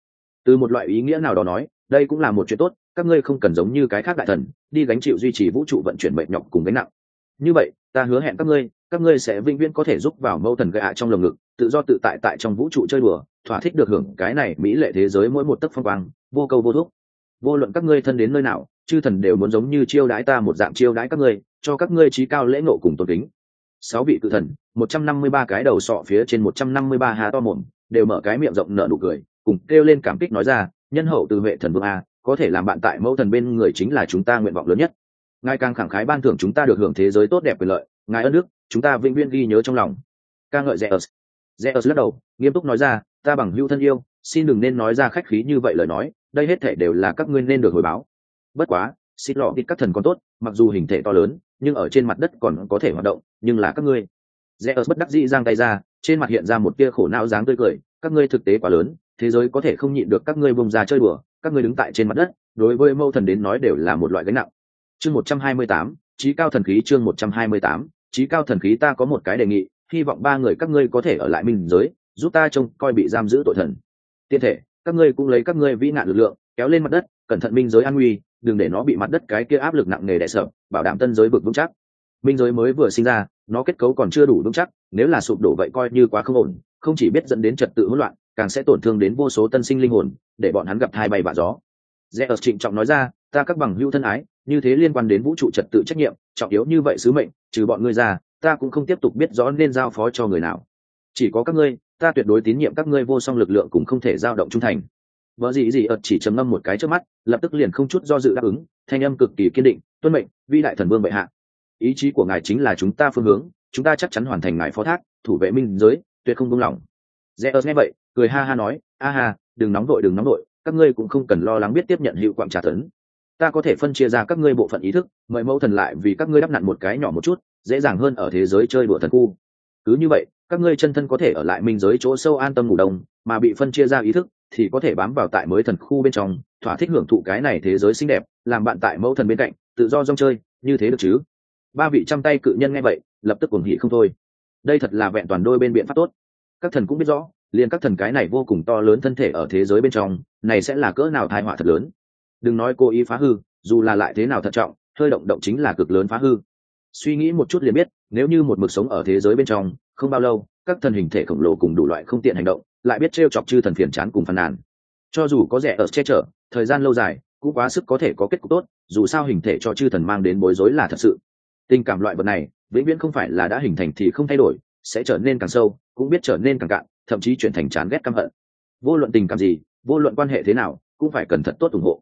từ một loại ý nghĩa nào đó nói, đây cũng là một chuyện tốt, các ngươi không cần giống như cái khác đại thần đi gánh chịu duy trì vũ trụ vận chuyển mệt nhọc cùng gánh nặng. Như vậy, ta hứa hẹn các ngươi sẽ vĩnh viễn có thể giúp vào mâu thần gạ trong lồng ngực, tự do tự tại tại trong vũ trụ chơi đùa, thỏa thích được hưởng cái này mỹ lệ thế giới mỗi một tấc phong quang, vô câu vô thúc. Vô luận các ngươi thân đến nơi nào, chư thần đều muốn giống như chiêu đãi ta một dạng chiêu đãi các ngươi, cho các ngươi trí cao lễ ngộ cùng tôn kính. 6 vị cự thần, 153 cái đầu sọ phía trên 153 há to mồm, đều mở cái miệng rộng nở nụ cười, cùng kêu lên cảm kích nói ra, nhân hậu từ vệ thần vương a, có thể làm bạn tại mẫu thần bên người chính là chúng ta nguyện vọng lớn nhất. Ngài càng khẳng khái ban thưởng chúng ta được hưởng thế giới tốt đẹp quyền lợi, ngài ơn đức, chúng ta vĩnh viễn ghi nhớ trong lòng. Ca ngợi Zeus. Zeus lắc đầu, nghiêm túc nói ra, ta bằng hữu thân yêu, xin đừng nên nói ra khách khí như vậy lời nói, đây hết thể đều là các ngươi nên được hồi báo. Bất quá, xịt lọ thịt các thần còn tốt, mặc dù hình thể to lớn, nhưng ở trên mặt đất còn có thể hoạt động, nhưng là các ngươi. Zeus bất đắc dĩ giang tay ra, trên mặt hiện ra một tia khổ não dáng tươi cười, các ngươi thực tế quá lớn, thế giới có thể không nhịn được các ngươi bông ra chơi đùa, các ngươi đứng tại trên mặt đất, đối với mâu thần đến nói đều là một loại gánh nặng. Chương 128, chí cao thần khí. Chương 128, chí cao thần khí. Ta có một cái đề nghị, hy vọng 3 người các ngươi có thể ở lại minh giới, giúp ta trông coi bị giam giữ tội thần. Tiên thể, các ngươi cũng lấy các ngươi vĩ nạn lực lượng kéo lên mặt đất, cẩn thận minh giới an nguy, đừng để nó bị mặt đất cái kia áp lực nặng nề đè sập, bảo đảm tân giới vực vững chắc. Minh giới mới vừa sinh ra, nó kết cấu còn chưa đủ vững chắc, nếu là sụp đổ vậy coi như quá không ổn, không chỉ biết dẫn đến trật tự hỗn loạn, càng sẽ tổn thương đến vô số tân sinh linh hồn, để bọn hắn gặp thai bay vạ gió. Zeus trịnh trọng nói ra, ta các bằng hữu thân ái, như thế liên quan đến vũ trụ trật tự trách nhiệm, trọng yếu như vậy sứ mệnh, trừ bọn ngươi ra, ta cũng không tiếp tục biết rõ nên giao phó cho người nào. Chỉ có các ngươi, ta tuyệt đối tín nhiệm các ngươi vô song lực lượng cũng không thể dao động trung thành. Vợ gì ợt chỉ trầm ngâm một cái trước mắt, lập tức liền không chút do dự đáp ứng, thanh âm cực kỳ kiên định, tuân mệnh, vĩ đại thần vương bệ hạ. Ý chí của ngài chính là chúng ta phương hướng, chúng ta chắc chắn hoàn thành ngài phó thác, thủ vệ minh giới, tuyệt không buông lỏng. Zeus nghe vậy, cười ha ha nói, a ha, đừng nóng đội, các ngươi cũng không cần lo lắng biết tiếp nhận hiệu quạng trả tấn. Ta có thể phân chia ra các ngươi bộ phận ý thức, mời mẫu thần lại vì các ngươi đắp nặn một cái nhỏ một chút, dễ dàng hơn ở thế giới chơi đùa thần khu. Cứ như vậy, các ngươi chân thân có thể ở lại minh giới chỗ sâu an tâm ngủ đông, mà bị phân chia ra ý thức thì có thể bám vào tại mới thần khu bên trong, thỏa thích hưởng thụ cái này thế giới xinh đẹp, làm bạn tại mẫu thần bên cạnh, tự do rong chơi, như thế được chứ? 3 vị trăm tay cự nhân nghe vậy, lập tức cuồng hỉ không thôi. Đây thật là vẹn toàn đôi bên biện pháp tốt. Các thần cũng biết rõ, liền các thần cái này vô cùng to lớn thân thể ở thế giới bên trong, này sẽ là cỡ nào tai họa thật lớn. Đừng nói cố ý phá hư, dù là lại thế nào thận trọng, hơi động động chính là cực lớn phá hư. Suy nghĩ một chút liền biết, nếu như một mực sống ở thế giới bên trong, không bao lâu, các thần hình thể khổng lồ cùng đủ loại không tiện hành động, lại biết trêu chọc chư thần phiền chán cùng phàn nàn. Cho dù có rẻ ở che chở, thời gian lâu dài, cũng quá sức có thể có kết cục tốt, dù sao hình thể cho chư thần mang đến bối rối là thật sự. Tình cảm loại vật này, vĩnh viễn không phải là đã hình thành thì không thay đổi, sẽ trở nên càng sâu, cũng biết trở nên càng cạn, thậm chí chuyển thành chán ghét căm hận. Vô luận tình cảm gì, vô luận quan hệ thế nào, cũng phải cẩn thận tốt ủng hộ.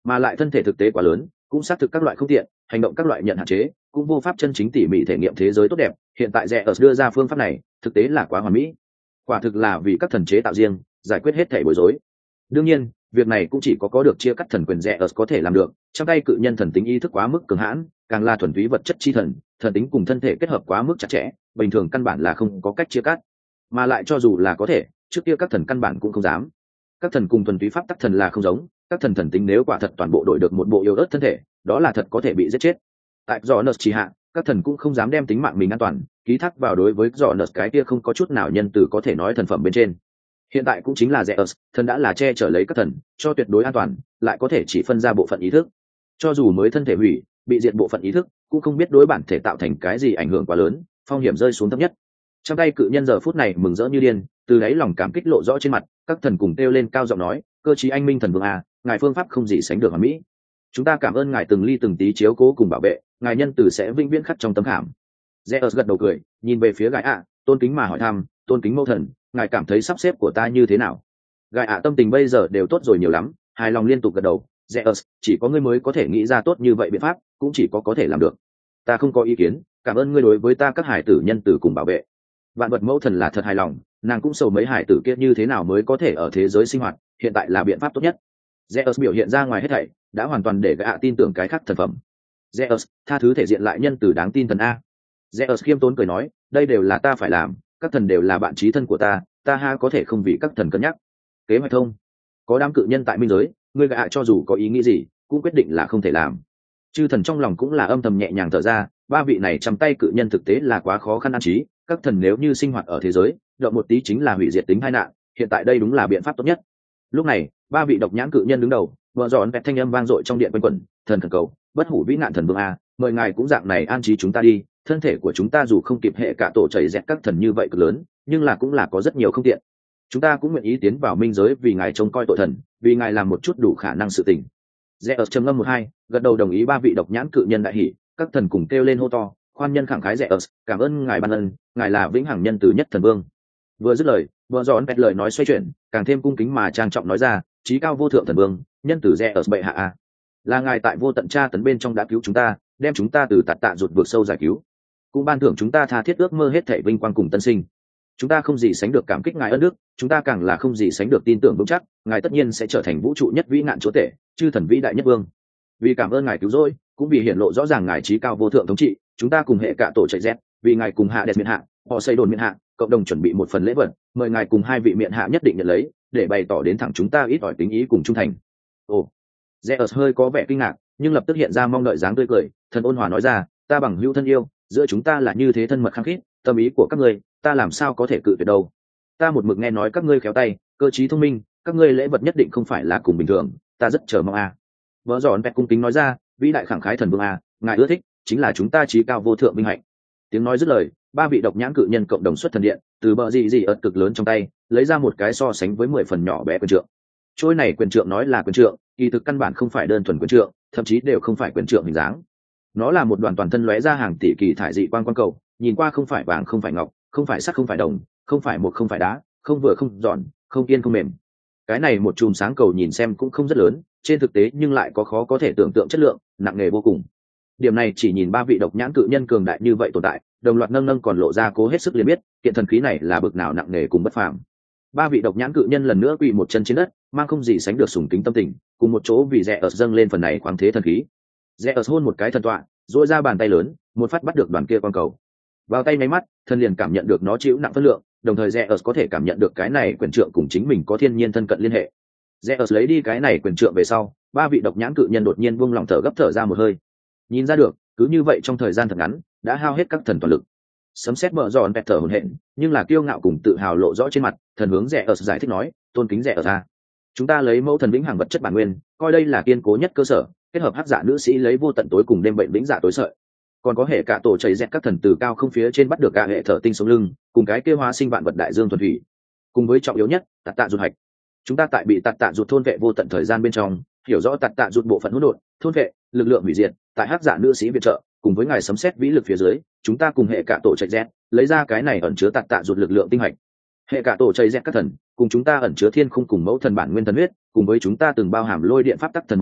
mà lại thân thể thực tế quá lớn cũng xác thực các loại không tiện, hành động các loại nhận hạn chế, cũng vô pháp chân chính tỉ mỉ thể nghiệm thế giới tốt đẹp. Hiện tại rẻ ở đưa ra phương pháp này thực tế là quá hoàn mỹ, quả thực là vì các thần chế tạo riêng giải quyết hết thể bối rối. Đương nhiên việc này cũng chỉ có được chia cắt thần quyền rẻ ở có thể làm được. Trong tay cự nhân thần tính ý thức quá mức cường hãn, càng là thuần túy vật chất chi thần, thần tính cùng thân thể kết hợp quá mức chặt chẽ, bình thường căn bản là không có cách chia cắt. Mà lại cho dù là có thể, trước kia các thần căn bản cũng không dám. Các thần cùng thuần túy pháp tắc thần là không giống, các thần thần tính nếu quả thật toàn bộ đổi được một bộ yếu ớt thân thể, đó là thật có thể bị giết chết. Tại Jonas chỉ hạ, các thần cũng không dám đem tính mạng mình an toàn ký thác vào đối với Jonas cái kia không có chút nào nhân từ có thể nói thần phẩm bên trên. Hiện tại cũng chính là Zeus, thần đã là che chở lấy các thần cho tuyệt đối an toàn, lại có thể chỉ phân ra bộ phận ý thức. Cho dù mới thân thể hủy, bị diệt bộ phận ý thức, cũng không biết đối bản thể tạo thành cái gì ảnh hưởng quá lớn, phong hiểm rơi xuống thấp nhất. Trong tay cự nhân giờ phút này mừng rỡ như điên, từ đáy lòng cảm kích lộ rõ trên mặt, các thần cùng kêu lên cao giọng nói, cơ chí anh minh thần vương à, ngài phương pháp không gì sánh được hoàn mỹ. Chúng ta cảm ơn ngài từng ly từng tí chiếu cố cùng bảo vệ, ngài nhân từ sẽ vĩnh viễn khắc trong tấm khảm. Zeus gật đầu cười, nhìn về phía gái ạ, tôn kính mà hỏi thăm, tôn kính mẫu thần, ngài cảm thấy sắp xếp của ta như thế nào? Gái ạ tâm tình bây giờ đều tốt rồi nhiều lắm, hài lòng liên tục gật đầu. Zeus, chỉ có ngươi mới có thể nghĩ ra tốt như vậy biện pháp, cũng chỉ có thể làm được. Ta không có ý kiến, cảm ơn ngươi đối với ta các hải tử nhân từ cùng bảo vệ. Vạn vật mẫu thần là thật hài lòng, nàng cũng sầu mấy hải tử kia như thế nào mới có thể ở thế giới sinh hoạt, hiện tại là biện pháp tốt nhất. Zeus biểu hiện ra ngoài hết thảy đã hoàn toàn để gã tin tưởng cái khác thần phẩm. Zeus, tha thứ thể diện lại nhân từ đáng tin thần a. Zeus khiêm tốn cười nói, đây đều là ta phải làm, các thần đều là bạn chí thân của ta, ta ha có thể không vì các thần cân nhắc. Kế hoạch thông, có đám cự nhân tại minh giới, ngươi gã cho dù có ý nghĩ gì, cũng quyết định là không thể làm. Chư thần trong lòng cũng là âm thầm nhẹ nhàng thở ra, ba vị này chăm tay cự nhân thực tế là quá khó khăn an trí, các thần nếu như sinh hoạt ở thế giới, động một tí chính là hủy diệt tính tai nạn, hiện tại đây đúng là biện pháp tốt nhất. Lúc này, ba vị độc nhãn cự nhân đứng đầu, vợ dọn vẹt thanh âm vang dội trong điện quanh quẩn, thần thần cầu, bất hủ vĩ nạn thần vương a, mời ngài cũng dạng này an trí chúng ta đi, thân thể của chúng ta dù không kịp hệ cả tổ chảy dẹt các thần như vậy cực lớn, nhưng là cũng là có rất nhiều không tiện. Chúng ta cũng nguyện ý tiến vào minh giới vì ngài trông coi tội thần, vì ngài làm một chút đủ khả năng sự tình. Zeus trầm ngâm một hai, gật đầu đồng ý ba vị độc nhãn cự nhân đại hỉ, các thần cùng kêu lên hô to, khoan nhân khẳng khái Zeus, cảm ơn ngài ban ân, ngài là vĩnh hằng nhân từ nhất thần vương. Vừa dứt lời, vợ dọn vẹt lời nói xoay chuyển, càng thêm cung kính mà trang trọng nói ra, chí cao vô thượng thần vương, nhân từ Zeus bệ hạ a, là ngài tại vô tận tra tấn bên trong đã cứu chúng ta, đem chúng ta từ tạt tạ rụt vượt sâu giải cứu, cũng ban thưởng chúng ta tha thiết ước mơ hết thảy vinh quang cùng tân sinh. Chúng ta không gì sánh được cảm kích ngài ơn đức, chúng ta càng là không gì sánh được tin tưởng vững chắc ngài tất nhiên sẽ trở thành vũ trụ nhất vĩ nạn chúa tể, chư thần vĩ đại nhất vương. Vì cảm ơn ngài cứu rỗi, cũng vì hiển lộ rõ ràng ngài trí cao vô thượng thống trị, chúng ta cùng hệ cả tổ chạy dẹt, vì ngài cùng hạ đẹp miện hạ, họ xây đồn miện hạ, cộng đồng chuẩn bị một phần lễ vật, mời ngài cùng hai vị miện hạ nhất định nhận lấy, để bày tỏ đến thẳng chúng ta ít ỏi tính ý cùng trung thành. Ồ, Zeus hơi có vẻ kinh ngạc, nhưng lập tức hiện ra mong đợi dáng tươi cười, thần ôn hòa nói ra, ta bằng hữu thân yêu, giữa chúng ta là như thế thân mật khăng khít, tâm ý của các ngươi, ta làm sao có thể cự tuyệt đâu. Ta một mực nghe nói các ngươi khéo tay, cơ trí thông minh, các ngươi lễ vật nhất định không phải là cùng bình thường, ta rất chờ mong a. Vợ dọn vẹt cung kính nói ra, vĩ đại khẳng khái thần vương a, ngài ưa thích, chính là chúng ta trí cao vô thượng vinh hạnh. Tiếng nói dứt lời, ba vị độc nhãn cự nhân cộng đồng xuất thần điện, từ bờ gì ợt cực lớn trong tay, lấy ra một cái so sánh với 10 phần nhỏ bé quyền trượng. Trôi này quyền trượng nói là quyền trượng, kỳ thực căn bản không phải đơn thuần quyền trượng, thậm chí đều không phải quyền trượng hình dáng. Nó là một đoàn toàn thân lóe ra hàng tỷ kỳ thải dị quang quang cầu, nhìn qua không phải vàng không phải ngọc, không phải sắt không phải đồng, không phải một không phải đá, không vừa không giòn, không kiên không mềm. Cái này một chùm sáng cầu nhìn xem cũng không rất lớn, trên thực tế nhưng lại có khó có thể tưởng tượng chất lượng, nặng nề vô cùng. Điểm này chỉ nhìn ba vị độc nhãn cự nhân cường đại như vậy tồn tại, đồng loạt nâng còn lộ ra cố hết sức liền biết, kiện thần khí này là bực nào nặng nề cùng bất phàm. Ba vị độc nhãn cự nhân lần nữa quỳ một chân trên đất, mang không gì sánh được sùng kính tâm tình, cùng một chỗ vì Zeus dâng lên phần này khoáng thế thần khí. Zeus hôn một cái thần tọa, duỗi ra bàn tay lớn, một phát bắt được đoàn kia quang cầu. Vào tay máy mắt, thần liền cảm nhận được nó chịu nặng phân lượng, đồng thời Zeus có thể cảm nhận được cái này quyền trượng cùng chính mình có thiên nhiên thân cận liên hệ. Zeus lấy đi cái này quyền trượng về sau, ba vị độc nhãn cự nhân đột nhiên buông lỏng thở gấp thở ra một hơi. Nhìn ra được, cứ như vậy trong thời gian thật ngắn, đã hao hết các thần toàn lực. Sấm sét mở giòn vẹt thở hổn hển, nhưng là kiêu ngạo cùng tự hào lộ rõ trên mặt, thần hướng Zeus giải thích nói, tôn kính Zeus ra. Chúng ta lấy mẫu thần vĩnh hằng vật chất bản nguyên, coi đây là kiên cố nhất cơ sở, kết hợp hắc dạ nữ sĩ lấy vô tận tối cùng đêm bệnh vĩnh dạ tối sợi. Còn có hệ cả tổ chảy dẹt các thần từ cao không phía trên bắt được cả hệ thở tinh sống lưng, cùng cái kêu hóa sinh vạn vật đại dương thuần thủy. Cùng với trọng yếu nhất, tạt tạ rụt hạch. Chúng ta tại bị tạt tạ rụt thôn vệ vô tận thời gian bên trong, hiểu rõ tạt tạ rụt bộ phận hỗn độn, thôn vệ, lực lượng hủy diệt, tại hắc dạ nữ sĩ viện trợ, cùng với ngài sấm sét vĩ lực phía dưới, chúng ta cùng hệ cả tổ chảy dẹt, lấy ra cái này ẩn chứa tạt tạ rụt lực lượng tinh hạch. Hệ cả tổ chảy dẹt các thần, cùng chúng ta ẩn chứa thiên khung cùng mẫu thần bản nguyên thần huyết, cùng với chúng ta từng bao hàm lôi điện pháp tắc thần máu,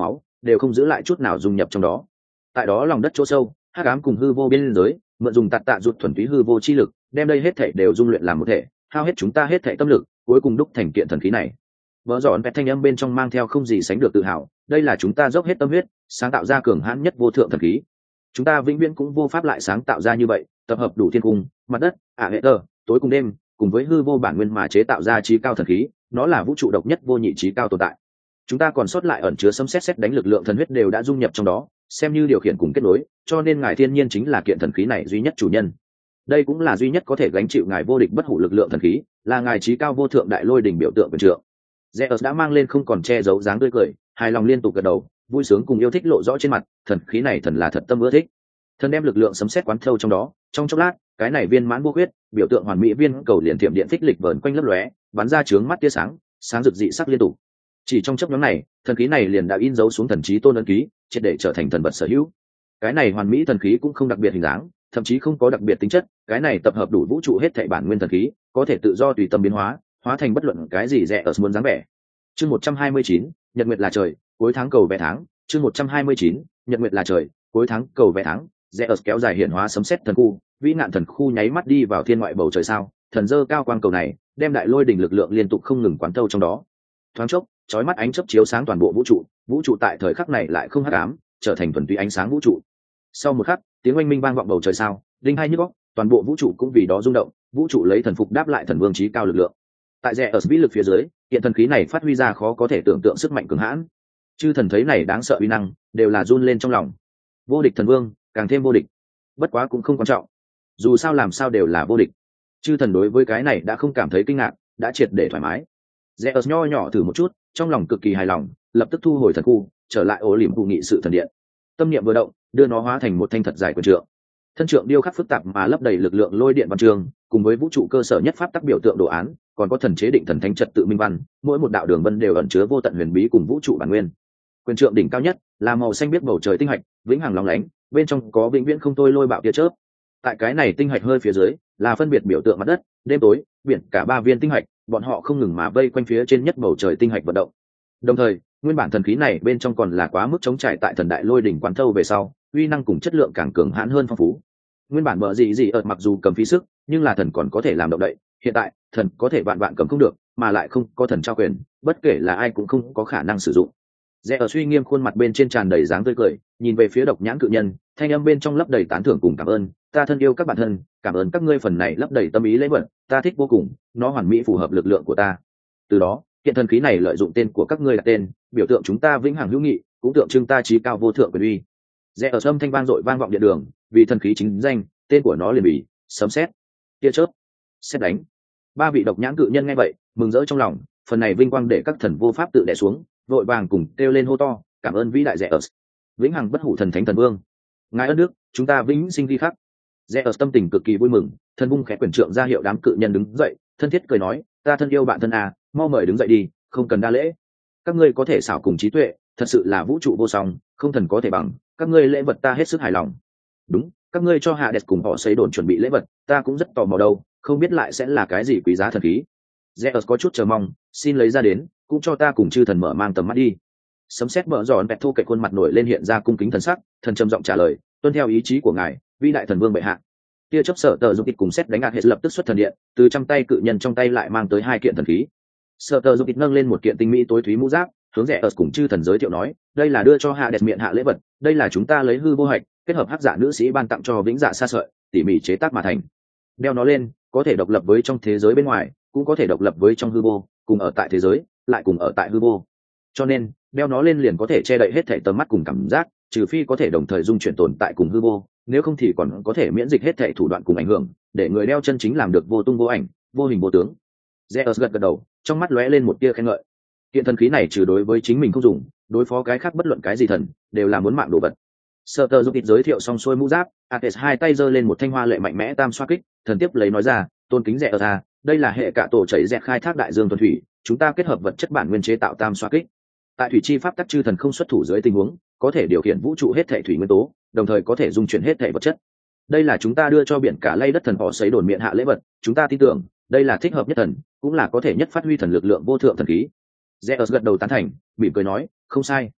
đều không giữ lại chút nào dung nhập trong đó. Tại đó lòng đất chỗ sâu, hắc ám cùng hư vô biên giới mượn dùng tạt tạ rụt thuần túy hư vô chi lực, đem đây hết thảy đều dung luyện làm một thể, hao hết chúng ta hết thảy tâm lực, cuối cùng đúc thành kiện thần khí này. Vỡ dọn vẹt thanh âm bên trong mang theo không gì sánh được tự hào, đây là chúng ta dốc hết tâm huyết sáng tạo ra cường hãn nhất vô thượng thần khí. Chúng ta vĩnh viễn cũng vô pháp lại sáng tạo ra như vậy, tập hợp đủ thiên cung, mặt đất, hệ tơ, tối cùng đêm, cùng với hư vô bản nguyên mà chế tạo ra trí cao thần khí, nó là vũ trụ độc nhất vô nhị trí cao tồn tại. Chúng ta còn sót lại ẩn chứa sấm sét đánh lực lượng thần huyết đều đã dung nhập trong đó, xem như điều khiển cùng kết nối, cho nên ngài thiên nhiên chính là kiện thần khí này duy nhất chủ nhân. Đây cũng là duy nhất có thể gánh chịu ngài vô địch bất hủ lực lượng thần khí, là ngài trí cao vô thượng đại lôi đỉnh biểu tượng quyền trượng. Zeus đã mang lên không còn che giấu dáng tươi cười, hài lòng liên tục gật đầu, vui sướng cùng yêu thích lộ rõ trên mặt, thần khí này thần là thật tâm ưa thích. Thần đem lực lượng sấm sét quán thâu trong đó, trong chốc lát, cái này viên mãn vô huyết, biểu tượng hoàn mỹ viên cầu liền tiệm điện phích lịch vờn quanh lấp lóe, bắn ra chướng mắt tia sáng, sáng rực dị sắc liên tục. Chỉ trong chốc ngắn này, thần khí này liền đã in dấu xuống thần chí tôn ấn ký, triệt để trở thành thần vật sở hữu. Cái này hoàn mỹ thần khí cũng không đặc biệt hình dáng, thậm chí không có đặc biệt tính chất, cái này tập hợp đủ vũ trụ hết thảy bản nguyên thần khí, có thể tự do tùy tâm biến hóa, hóa thành bất luận cái gì rẻ ở muốn dáng vẻ. Chương 129, Nhật nguyệt là trời, cuối tháng cầu vẽ tháng, chương 129, Nhật nguyệt là trời, cuối tháng cầu vẽ tháng, rẽ ở kéo dài hiện hóa sấm sét thần khu, vĩ ngạn thần khu nháy mắt đi vào thiên ngoại bầu trời sao, thần dơ cao quang cầu này, đem đại lôi đỉnh lực lượng liên tục không ngừng quán thâu trong đó. Thoáng chốc, chói mắt ánh chớp chiếu sáng toàn bộ vũ trụ tại thời khắc này lại không hắc ám, trở thành thuần túy ánh sáng vũ trụ. Sau một khắc, tiếng oanh minh vang vọng bầu trời sao, linh hai nhức óc, toàn bộ vũ trụ cũng vì đó rung động, vũ trụ lấy thần phục đáp lại thần vương chí cao lực lượng. Tại rẽ ở vĩ lực phía dưới, hiện thần khí này phát huy ra khó có thể tưởng tượng sức mạnh cường hãn. Chư thần thấy này đáng sợ uy năng, đều là run lên trong lòng. Vô địch thần vương, càng thêm vô địch. Bất quá cũng không quan trọng, dù sao làm sao đều là vô địch. Chư thần đối với cái này đã không cảm thấy kinh ngạc, đã triệt để thoải mái. Zeus nho nhỏ thử một chút, trong lòng cực kỳ hài lòng, lập tức thu hồi thần khu, trở lại ổ liềm cụ nghị sự thần điện. Tâm niệm vừa động, đưa nó hóa thành một thanh thật dài quyền trượng. Thân trượng điêu khắc phức tạp mà lấp đầy lực lượng lôi điện văn trường, cùng với vũ trụ cơ sở nhất pháp tắc biểu tượng đồ án, còn có thần chế định thần thánh trật tự minh văn, mỗi một đạo đường vân đều ẩn chứa vô tận huyền bí cùng vũ trụ bản nguyên. Quyền trượng đỉnh cao nhất là màu xanh biếc bầu trời tinh hạch, vĩnh hằng lóng lánh, bên trong có vĩnh viễn không thôi lôi bạo tia chớp. Tại cái này tinh hạch hơi phía dưới là phân biệt biểu tượng mặt đất, đêm tối, biển, cả ba viên tinh hạch, bọn họ không ngừng mà vây quanh phía trên nhất bầu trời tinh hạch vận động. Đồng thời, nguyên bản thần khí này bên trong còn là quá mức chống trải tại thần đại lôi đỉnh quán thâu về sau, uy năng cùng chất lượng càng cường hãn hơn phong phú. Nguyên bản bờ gì ở mặc dù cầm phí sức, nhưng là thần còn có thể làm động đậy, hiện tại thần có thể vạn vạn cầm không được, mà lại không có thần trao quyền, bất kể là ai cũng không có khả năng sử dụng. Rẽ ở suy nghiêm khuôn mặt bên trên tràn đầy dáng tươi cười, nhìn về phía độc nhãn cự nhân, thanh âm bên trong lấp đầy tán thưởng cùng cảm ơn, ta thân yêu các bạn thân, cảm ơn các ngươi phần này lấp đầy tâm ý lễ vật, ta thích vô cùng, nó hoàn mỹ phù hợp lực lượng của ta. Từ đó, kiện thần khí này lợi dụng tên của các ngươi là tên, biểu tượng chúng ta vĩnh hằng hữu nghị, cũng tượng trưng ta trí cao vô thượng quyền uy. Rẽ ở âm thanh vang dội vang vọng điện đường, vì thần khí chính danh, tên của nó liền bị sấm sét, tia chớp, sét đánh. Ba vị độc nhãn cự nhân nghe vậy, mừng rỡ trong lòng, phần này vinh quang để các thần vô pháp tự đè xuống, vội vàng cùng kêu lên hô to, cảm ơn vĩ đại rẽ ở, vĩnh hằng bất hủ thần thánh thần vương, ngài ơn đức, chúng ta vĩnh sinh ghi khắc. Rẽ ở tâm tình cực kỳ vui mừng, thần vung khẽ quyền trượng ra hiệu đám cự nhân đứng dậy, thân thiết cười nói, ta thân yêu bạn thân à, mau mời đứng dậy đi, không cần đa lễ. Các ngươi có thể xảo cùng trí tuệ, thật sự là vũ trụ vô song, không thần có thể bằng, các ngươi lễ vật ta hết sức hài lòng. Đúng, các ngươi cho hạ đẹp cùng họ xây đồn chuẩn bị lễ vật, ta cũng rất tò mò đâu, không biết lại sẽ là cái gì quý giá thần khí. Zeus có chút chờ mong, xin lấy ra đến, cũng cho ta cùng chư thần mở mang tầm mắt đi. Sấm sét mở giòn bẹt thu cậy khuôn mặt nổi lên hiện ra cung kính thần sắc, thần trầm giọng trả lời, tuân theo ý chí của ngài, vĩ đại thần vương bệ hạ. Tia chớp sở tờ dục kịch cùng sét đánh ạt hệ lập tức xuất thần điện, từ trong tay cự nhân trong tay lại mang tới hai kiện thần khí. Sở tờ dục kịch nâng lên một kiện tinh mỹ tối thúy mũ giáp, hướng rẽ ở cùng chư thần giới thiệu nói, đây là đưa cho hạ đẹp miệng hạ lễ vật, đây là chúng ta lấy hư vô hạch kết hợp hắc giả nữ sĩ ban tặng cho vĩnh dạ sa sợi, tỉ mỉ chế tác mà thành. Đeo nó lên, có thể độc lập với trong thế giới bên ngoài, cũng có thể độc lập với trong hư vô, cùng ở tại thế giới, lại cùng ở tại hư vô. Cho nên, đeo nó lên liền có thể che đậy hết thảy tầm mắt cùng cảm giác, trừ phi có thể đồng thời dung chuyển tồn tại cùng hư vô, nếu không thì còn có thể miễn dịch hết thảy thủ đoạn cùng ảnh hưởng, để người đeo chân chính làm được vô tung vô ảnh, vô hình vô tướng. Zeus gật gật đầu, trong mắt lóe lên một tia khen ngợi. Kiện thần khí này trừ đối với chính mình không dùng, đối phó cái khác bất luận cái gì thần, đều là muốn mạng đồ vật. Sở Tơ giúp ít giới thiệu xong xuôi mũ giáp, Ates hai tay giơ lên một thanh hoa lệ mạnh mẽ tam xoa kích, thần tiếp lấy nói ra, tôn kính rẻ ở ra, đây là hệ cả tổ chảy dẹt khai thác đại dương thuần thủy, chúng ta kết hợp vật chất bản nguyên chế tạo tam xoa kích. Tại thủy chi pháp tắc chư thần không xuất thủ dưới tình huống, có thể điều khiển vũ trụ hết thảy thủy nguyên tố, đồng thời có thể dung chuyển hết thảy vật chất. Đây là chúng ta đưa cho biển cả lay đất thần họ sấy đồn miệng hạ lễ vật, chúng ta tin tưởng, đây là thích hợp nhất thần, cũng là có thể nhất phát huy thần lực lượng vô thượng thần khí. Zeus gật đầu tán thành, mỉm cười nói, không sai.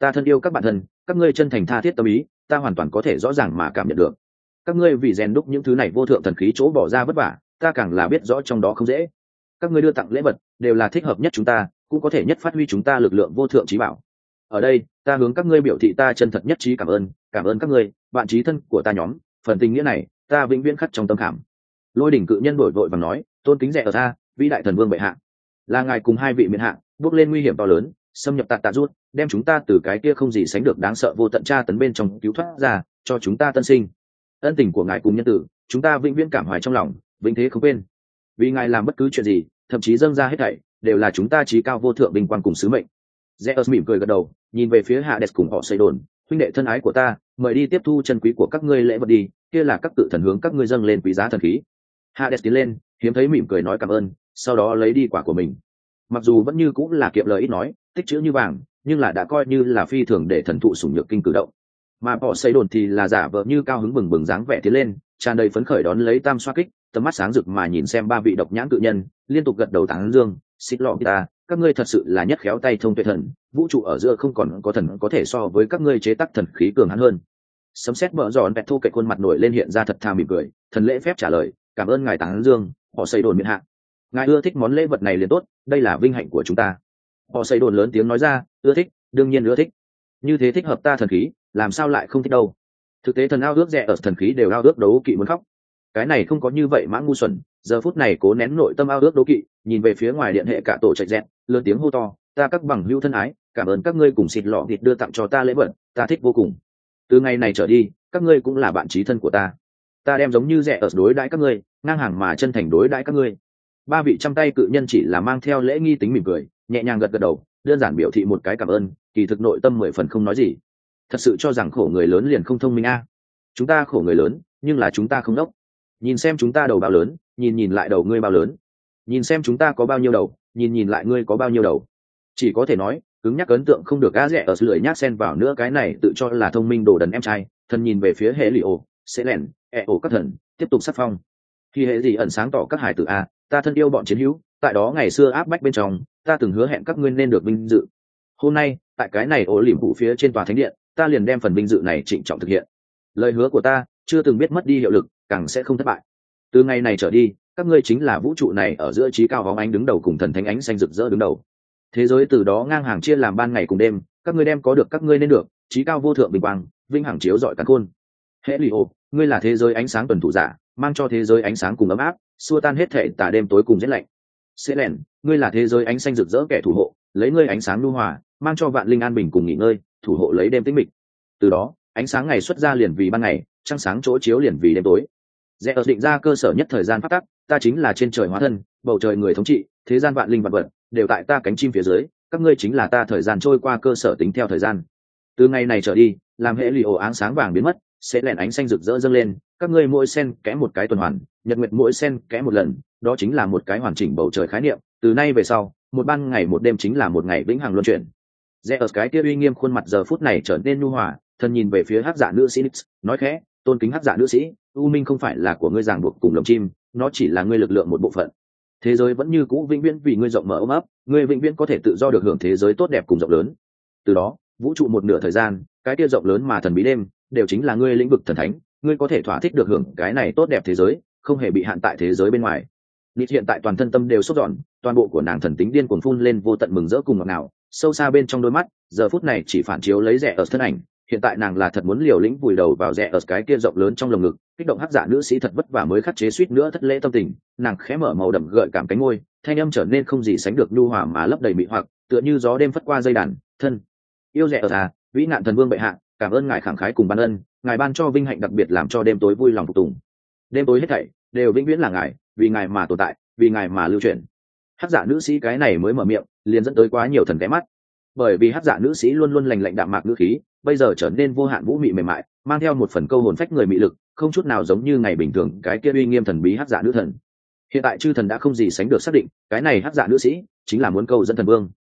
ta thân yêu các bạn thân, các ngươi chân thành tha thiết tâm ý ta hoàn toàn có thể rõ ràng mà cảm nhận được. Các ngươi vì rèn đúc những thứ này vô thượng thần khí chỗ bỏ ra vất vả, ta càng là biết rõ trong đó không dễ. Các ngươi đưa tặng lễ vật đều là thích hợp nhất chúng ta, cũng có thể nhất phát huy chúng ta lực lượng vô thượng trí bảo. Ở đây ta hướng các ngươi biểu thị ta chân thật nhất trí cảm ơn các ngươi bạn trí thân của ta nhóm, phần tình nghĩa này ta vĩnh viễn khắc trong tâm khảm. Lôi đỉnh cự nhân đổi vội và nói, tôn kính rẻ ở ta vĩ đại thần vương bệ hạ, là ngài cùng hai vị miền hạ bước lên nguy hiểm to lớn, xâm nhập tạ rút, đem chúng ta từ cái kia không gì sánh được đáng sợ vô tận tra tấn bên trong cứu thoát ra, cho chúng ta tân sinh. Ân tình của ngài cùng nhân tử chúng ta vĩnh viễn cảm hoài trong lòng, vĩnh thế không quên. Vì ngài làm bất cứ chuyện gì, thậm chí dâng ra hết thảy, đều là chúng ta trí cao vô thượng vinh quang cùng sứ mệnh. Zeus mỉm cười gật đầu, nhìn về phía Hades cùng họ xây đồn, huynh đệ thân ái của ta, mời đi tiếp thu chân quý của các ngươi lễ vật đi, kia là các tự thần hướng các ngươi dâng lên quý giá thần khí. Hades tiến lên, hiếm thấy mỉm cười nói cảm ơn, sau đó lấy đi quả của mình. Mặc dù vẫn như cũng là kiệm lời ít nói, tích chữ như vàng, nhưng là đã coi như là phi thường để thần thụ sủng nhược kinh cử động. Mà họ xây đồn thì là giả vờ như cao hứng bừng bừng dáng vẻ tiến lên, tràn đầy phấn khởi đón lấy tam xoa kích, tầm mắt sáng rực mà nhìn xem ba vị độc nhãn cự nhân, liên tục gật đầu tán dương, xích lọ ta, các ngươi thật sự là nhất khéo tay thông tuệ thần, vũ trụ ở giữa không còn có thần có thể so với các ngươi chế tác thần khí cường hãn hơn. Sấm sét mở giòn bẹt thu cậy khuôn mặt nổi lên hiện ra thật thà mỉm cười, thần lễ phép trả lời, cảm ơn ngài tán dương, họ xây đồn miễn hạ. Ngài ưa thích món lễ vật này liền tốt, đây là vinh hạnh của chúng ta. Họ xây đồn lớn tiếng nói ra, ưa thích, đương nhiên ưa thích. Như thế thích hợp ta thần khí, làm sao lại không thích đâu. Thực tế thần ao ước rẻ ở thần khí đều ao ước đấu kỵ muốn khóc. Cái này không có như vậy mã ngu xuẩn, giờ phút này cố nén nội tâm ao ước đấu kỵ, nhìn về phía ngoài điện hệ cả tổ chạy dẹt, lớn tiếng hô to, ta các bằng hữu thân ái, cảm ơn các ngươi cùng xịt lọ thịt đưa tặng cho ta lễ vật, ta thích vô cùng. Từ ngày này trở đi, các ngươi cũng là bạn chí thân của ta. Ta đem giống như rẻ ở đối đãi các ngươi, ngang hàng mà chân thành đối đãi các ngươi. Ba vị trăm tay cự nhân chỉ là mang theo lễ nghi tính mỉm cười, nhẹ nhàng gật gật đầu, đơn giản biểu thị một cái cảm ơn, kỳ thực nội tâm 10 phần không nói gì. Thật sự cho rằng khổ người lớn liền không thông minh a? Chúng ta khổ người lớn, nhưng là chúng ta không đốc. Nhìn xem chúng ta đầu bao lớn, nhìn lại đầu ngươi bao lớn. Nhìn xem chúng ta có bao nhiêu đầu, nhìn lại ngươi có bao nhiêu đầu. Chỉ có thể nói, cứng nhắc ấn tượng không được á rẻ ở lười nhác xen vào nữa cái này tự cho là thông minh đồ đần em trai. Thần nhìn về phía hệ lì ổ, sẽ lẻn, ổ các thần, tiếp tục sắc phong. Khi hệ gì ẩn sáng tỏ các hải tử a, ta thân yêu bọn chiến hữu, tại đó ngày xưa áp bách bên trong, ta từng hứa hẹn các ngươi nên được vinh dự. Hôm nay, tại cái này ổ liềm phụ phía trên tòa thánh điện, ta liền đem phần vinh dự này trịnh trọng thực hiện. Lời hứa của ta chưa từng biết mất đi hiệu lực, càng sẽ không thất bại. Từ ngày này trở đi, các ngươi chính là vũ trụ này ở giữa trí cao bóng ánh đứng đầu cùng thần thánh ánh xanh rực rỡ đứng đầu. Thế giới từ đó ngang hàng chia làm ban ngày cùng đêm, các ngươi đem có được các ngươi nên được, trí cao vô thượng bình quang, vinh hằng chiếu rọi càn khôn. Hệ lì ô, ngươi là thế giới ánh sáng tuần thủ giả, mang cho thế giới ánh sáng cùng ấm áp, xua tan hết thể tà đêm tối cùng rét lạnh. Sẽ lẻn, ngươi là thế giới ánh xanh rực rỡ kẻ thủ hộ, lấy ngươi ánh sáng nhu hòa, mang cho vạn linh an bình cùng nghỉ ngơi, thủ hộ lấy đêm tĩnh mịch. Từ đó, ánh sáng ngày xuất ra liền vì ban ngày, trăng sáng chỗ chiếu liền vì đêm tối. Rẽ ở định ra cơ sở nhất thời gian phát tắc, ta chính là trên trời hóa thân, bầu trời người thống trị, thế gian vạn linh vạn vật đều tại ta cánh chim phía dưới, các ngươi chính là ta thời gian trôi qua cơ sở tính theo thời gian. Từ ngày này trở đi, làm hệ lì ổ áng sáng vàng biến mất, sẽ lẻn ánh xanh rực rỡ dâng lên, các ngươi mỗi sen kẽ một cái tuần hoàn, nhật nguyệt mỗi sen kẽ một lần, đó chính là một cái hoàn chỉnh bầu trời khái niệm. Từ nay về sau, một ban ngày một đêm chính là một ngày vĩnh hằng luân chuyển. Rẽ ở cái kia uy nghiêm khuôn mặt giờ phút này trở nên nhu hòa, thân nhìn về phía hắc dạ nữ sĩ Nix, nói khẽ, tôn kính hắc dạ nữ sĩ, u minh không phải là của ngươi ràng buộc cùng lồng chim, nó chỉ là ngươi lực lượng một bộ phận. Thế giới vẫn như cũ vĩnh viễn vì ngươi rộng mở ôm ấp, ngươi vĩnh viễn có thể tự do được hưởng thế giới tốt đẹp cùng rộng lớn. Từ đó, vũ trụ một nửa thời gian, cái kia rộng lớn mà thần bí đêm, đều chính là ngươi lĩnh vực thần thánh, ngươi có thể thỏa thích được hưởng cái này tốt đẹp thế giới, không hề bị hạn tại thế giới bên ngoài. Nít hiện tại toàn thân tâm đều sốt giòn, toàn bộ của nàng thần tính điên cuồng phun lên vô tận mừng rỡ cùng ngọt ngào, sâu xa bên trong đôi mắt, giờ phút này chỉ phản chiếu lấy rẻ ở thân ảnh. Hiện tại nàng là thật muốn liều lĩnh vùi đầu vào rẽ ở cái kia rộng lớn trong lồng ngực, kích động hắc dạ nữ sĩ thật vất vả mới khắc chế suýt nữa thất lễ tâm tình, nàng khẽ mở màu đậm gợi cảm cánh môi, thanh âm trở nên không gì sánh được nhu hòa mà lấp đầy mị hoặc, tựa như gió đêm phất qua dây đàn. Thân yêu rẽ ở vĩ nạn thần vương bệ hạ, cảm ơn ngài khẳng khái cùng ban ân, ngài ban cho vinh hạnh đặc biệt làm cho đêm tối vui lòng phục tùng. Đêm tối hết thảy đều vĩnh viễn là ngài, vì ngài mà tồn tại, vì ngài mà lưu truyền. Hắc dạ nữ sĩ cái này mới mở miệng, liền dẫn tới quá nhiều thần ghé mắt. Bởi vì hắc dạ nữ sĩ luôn luôn lành lạnh đạm mạc ngữ khí, bây giờ trở nên vô hạn vũ mị mềm mại, mang theo một phần câu hồn phách người mị lực, không chút nào giống như ngày bình thường cái kia uy nghiêm thần bí hắc dạ nữ thần. Hiện tại chư thần đã không gì sánh được xác định, cái này hắc dạ nữ sĩ chính là muốn câu dẫn thần vương.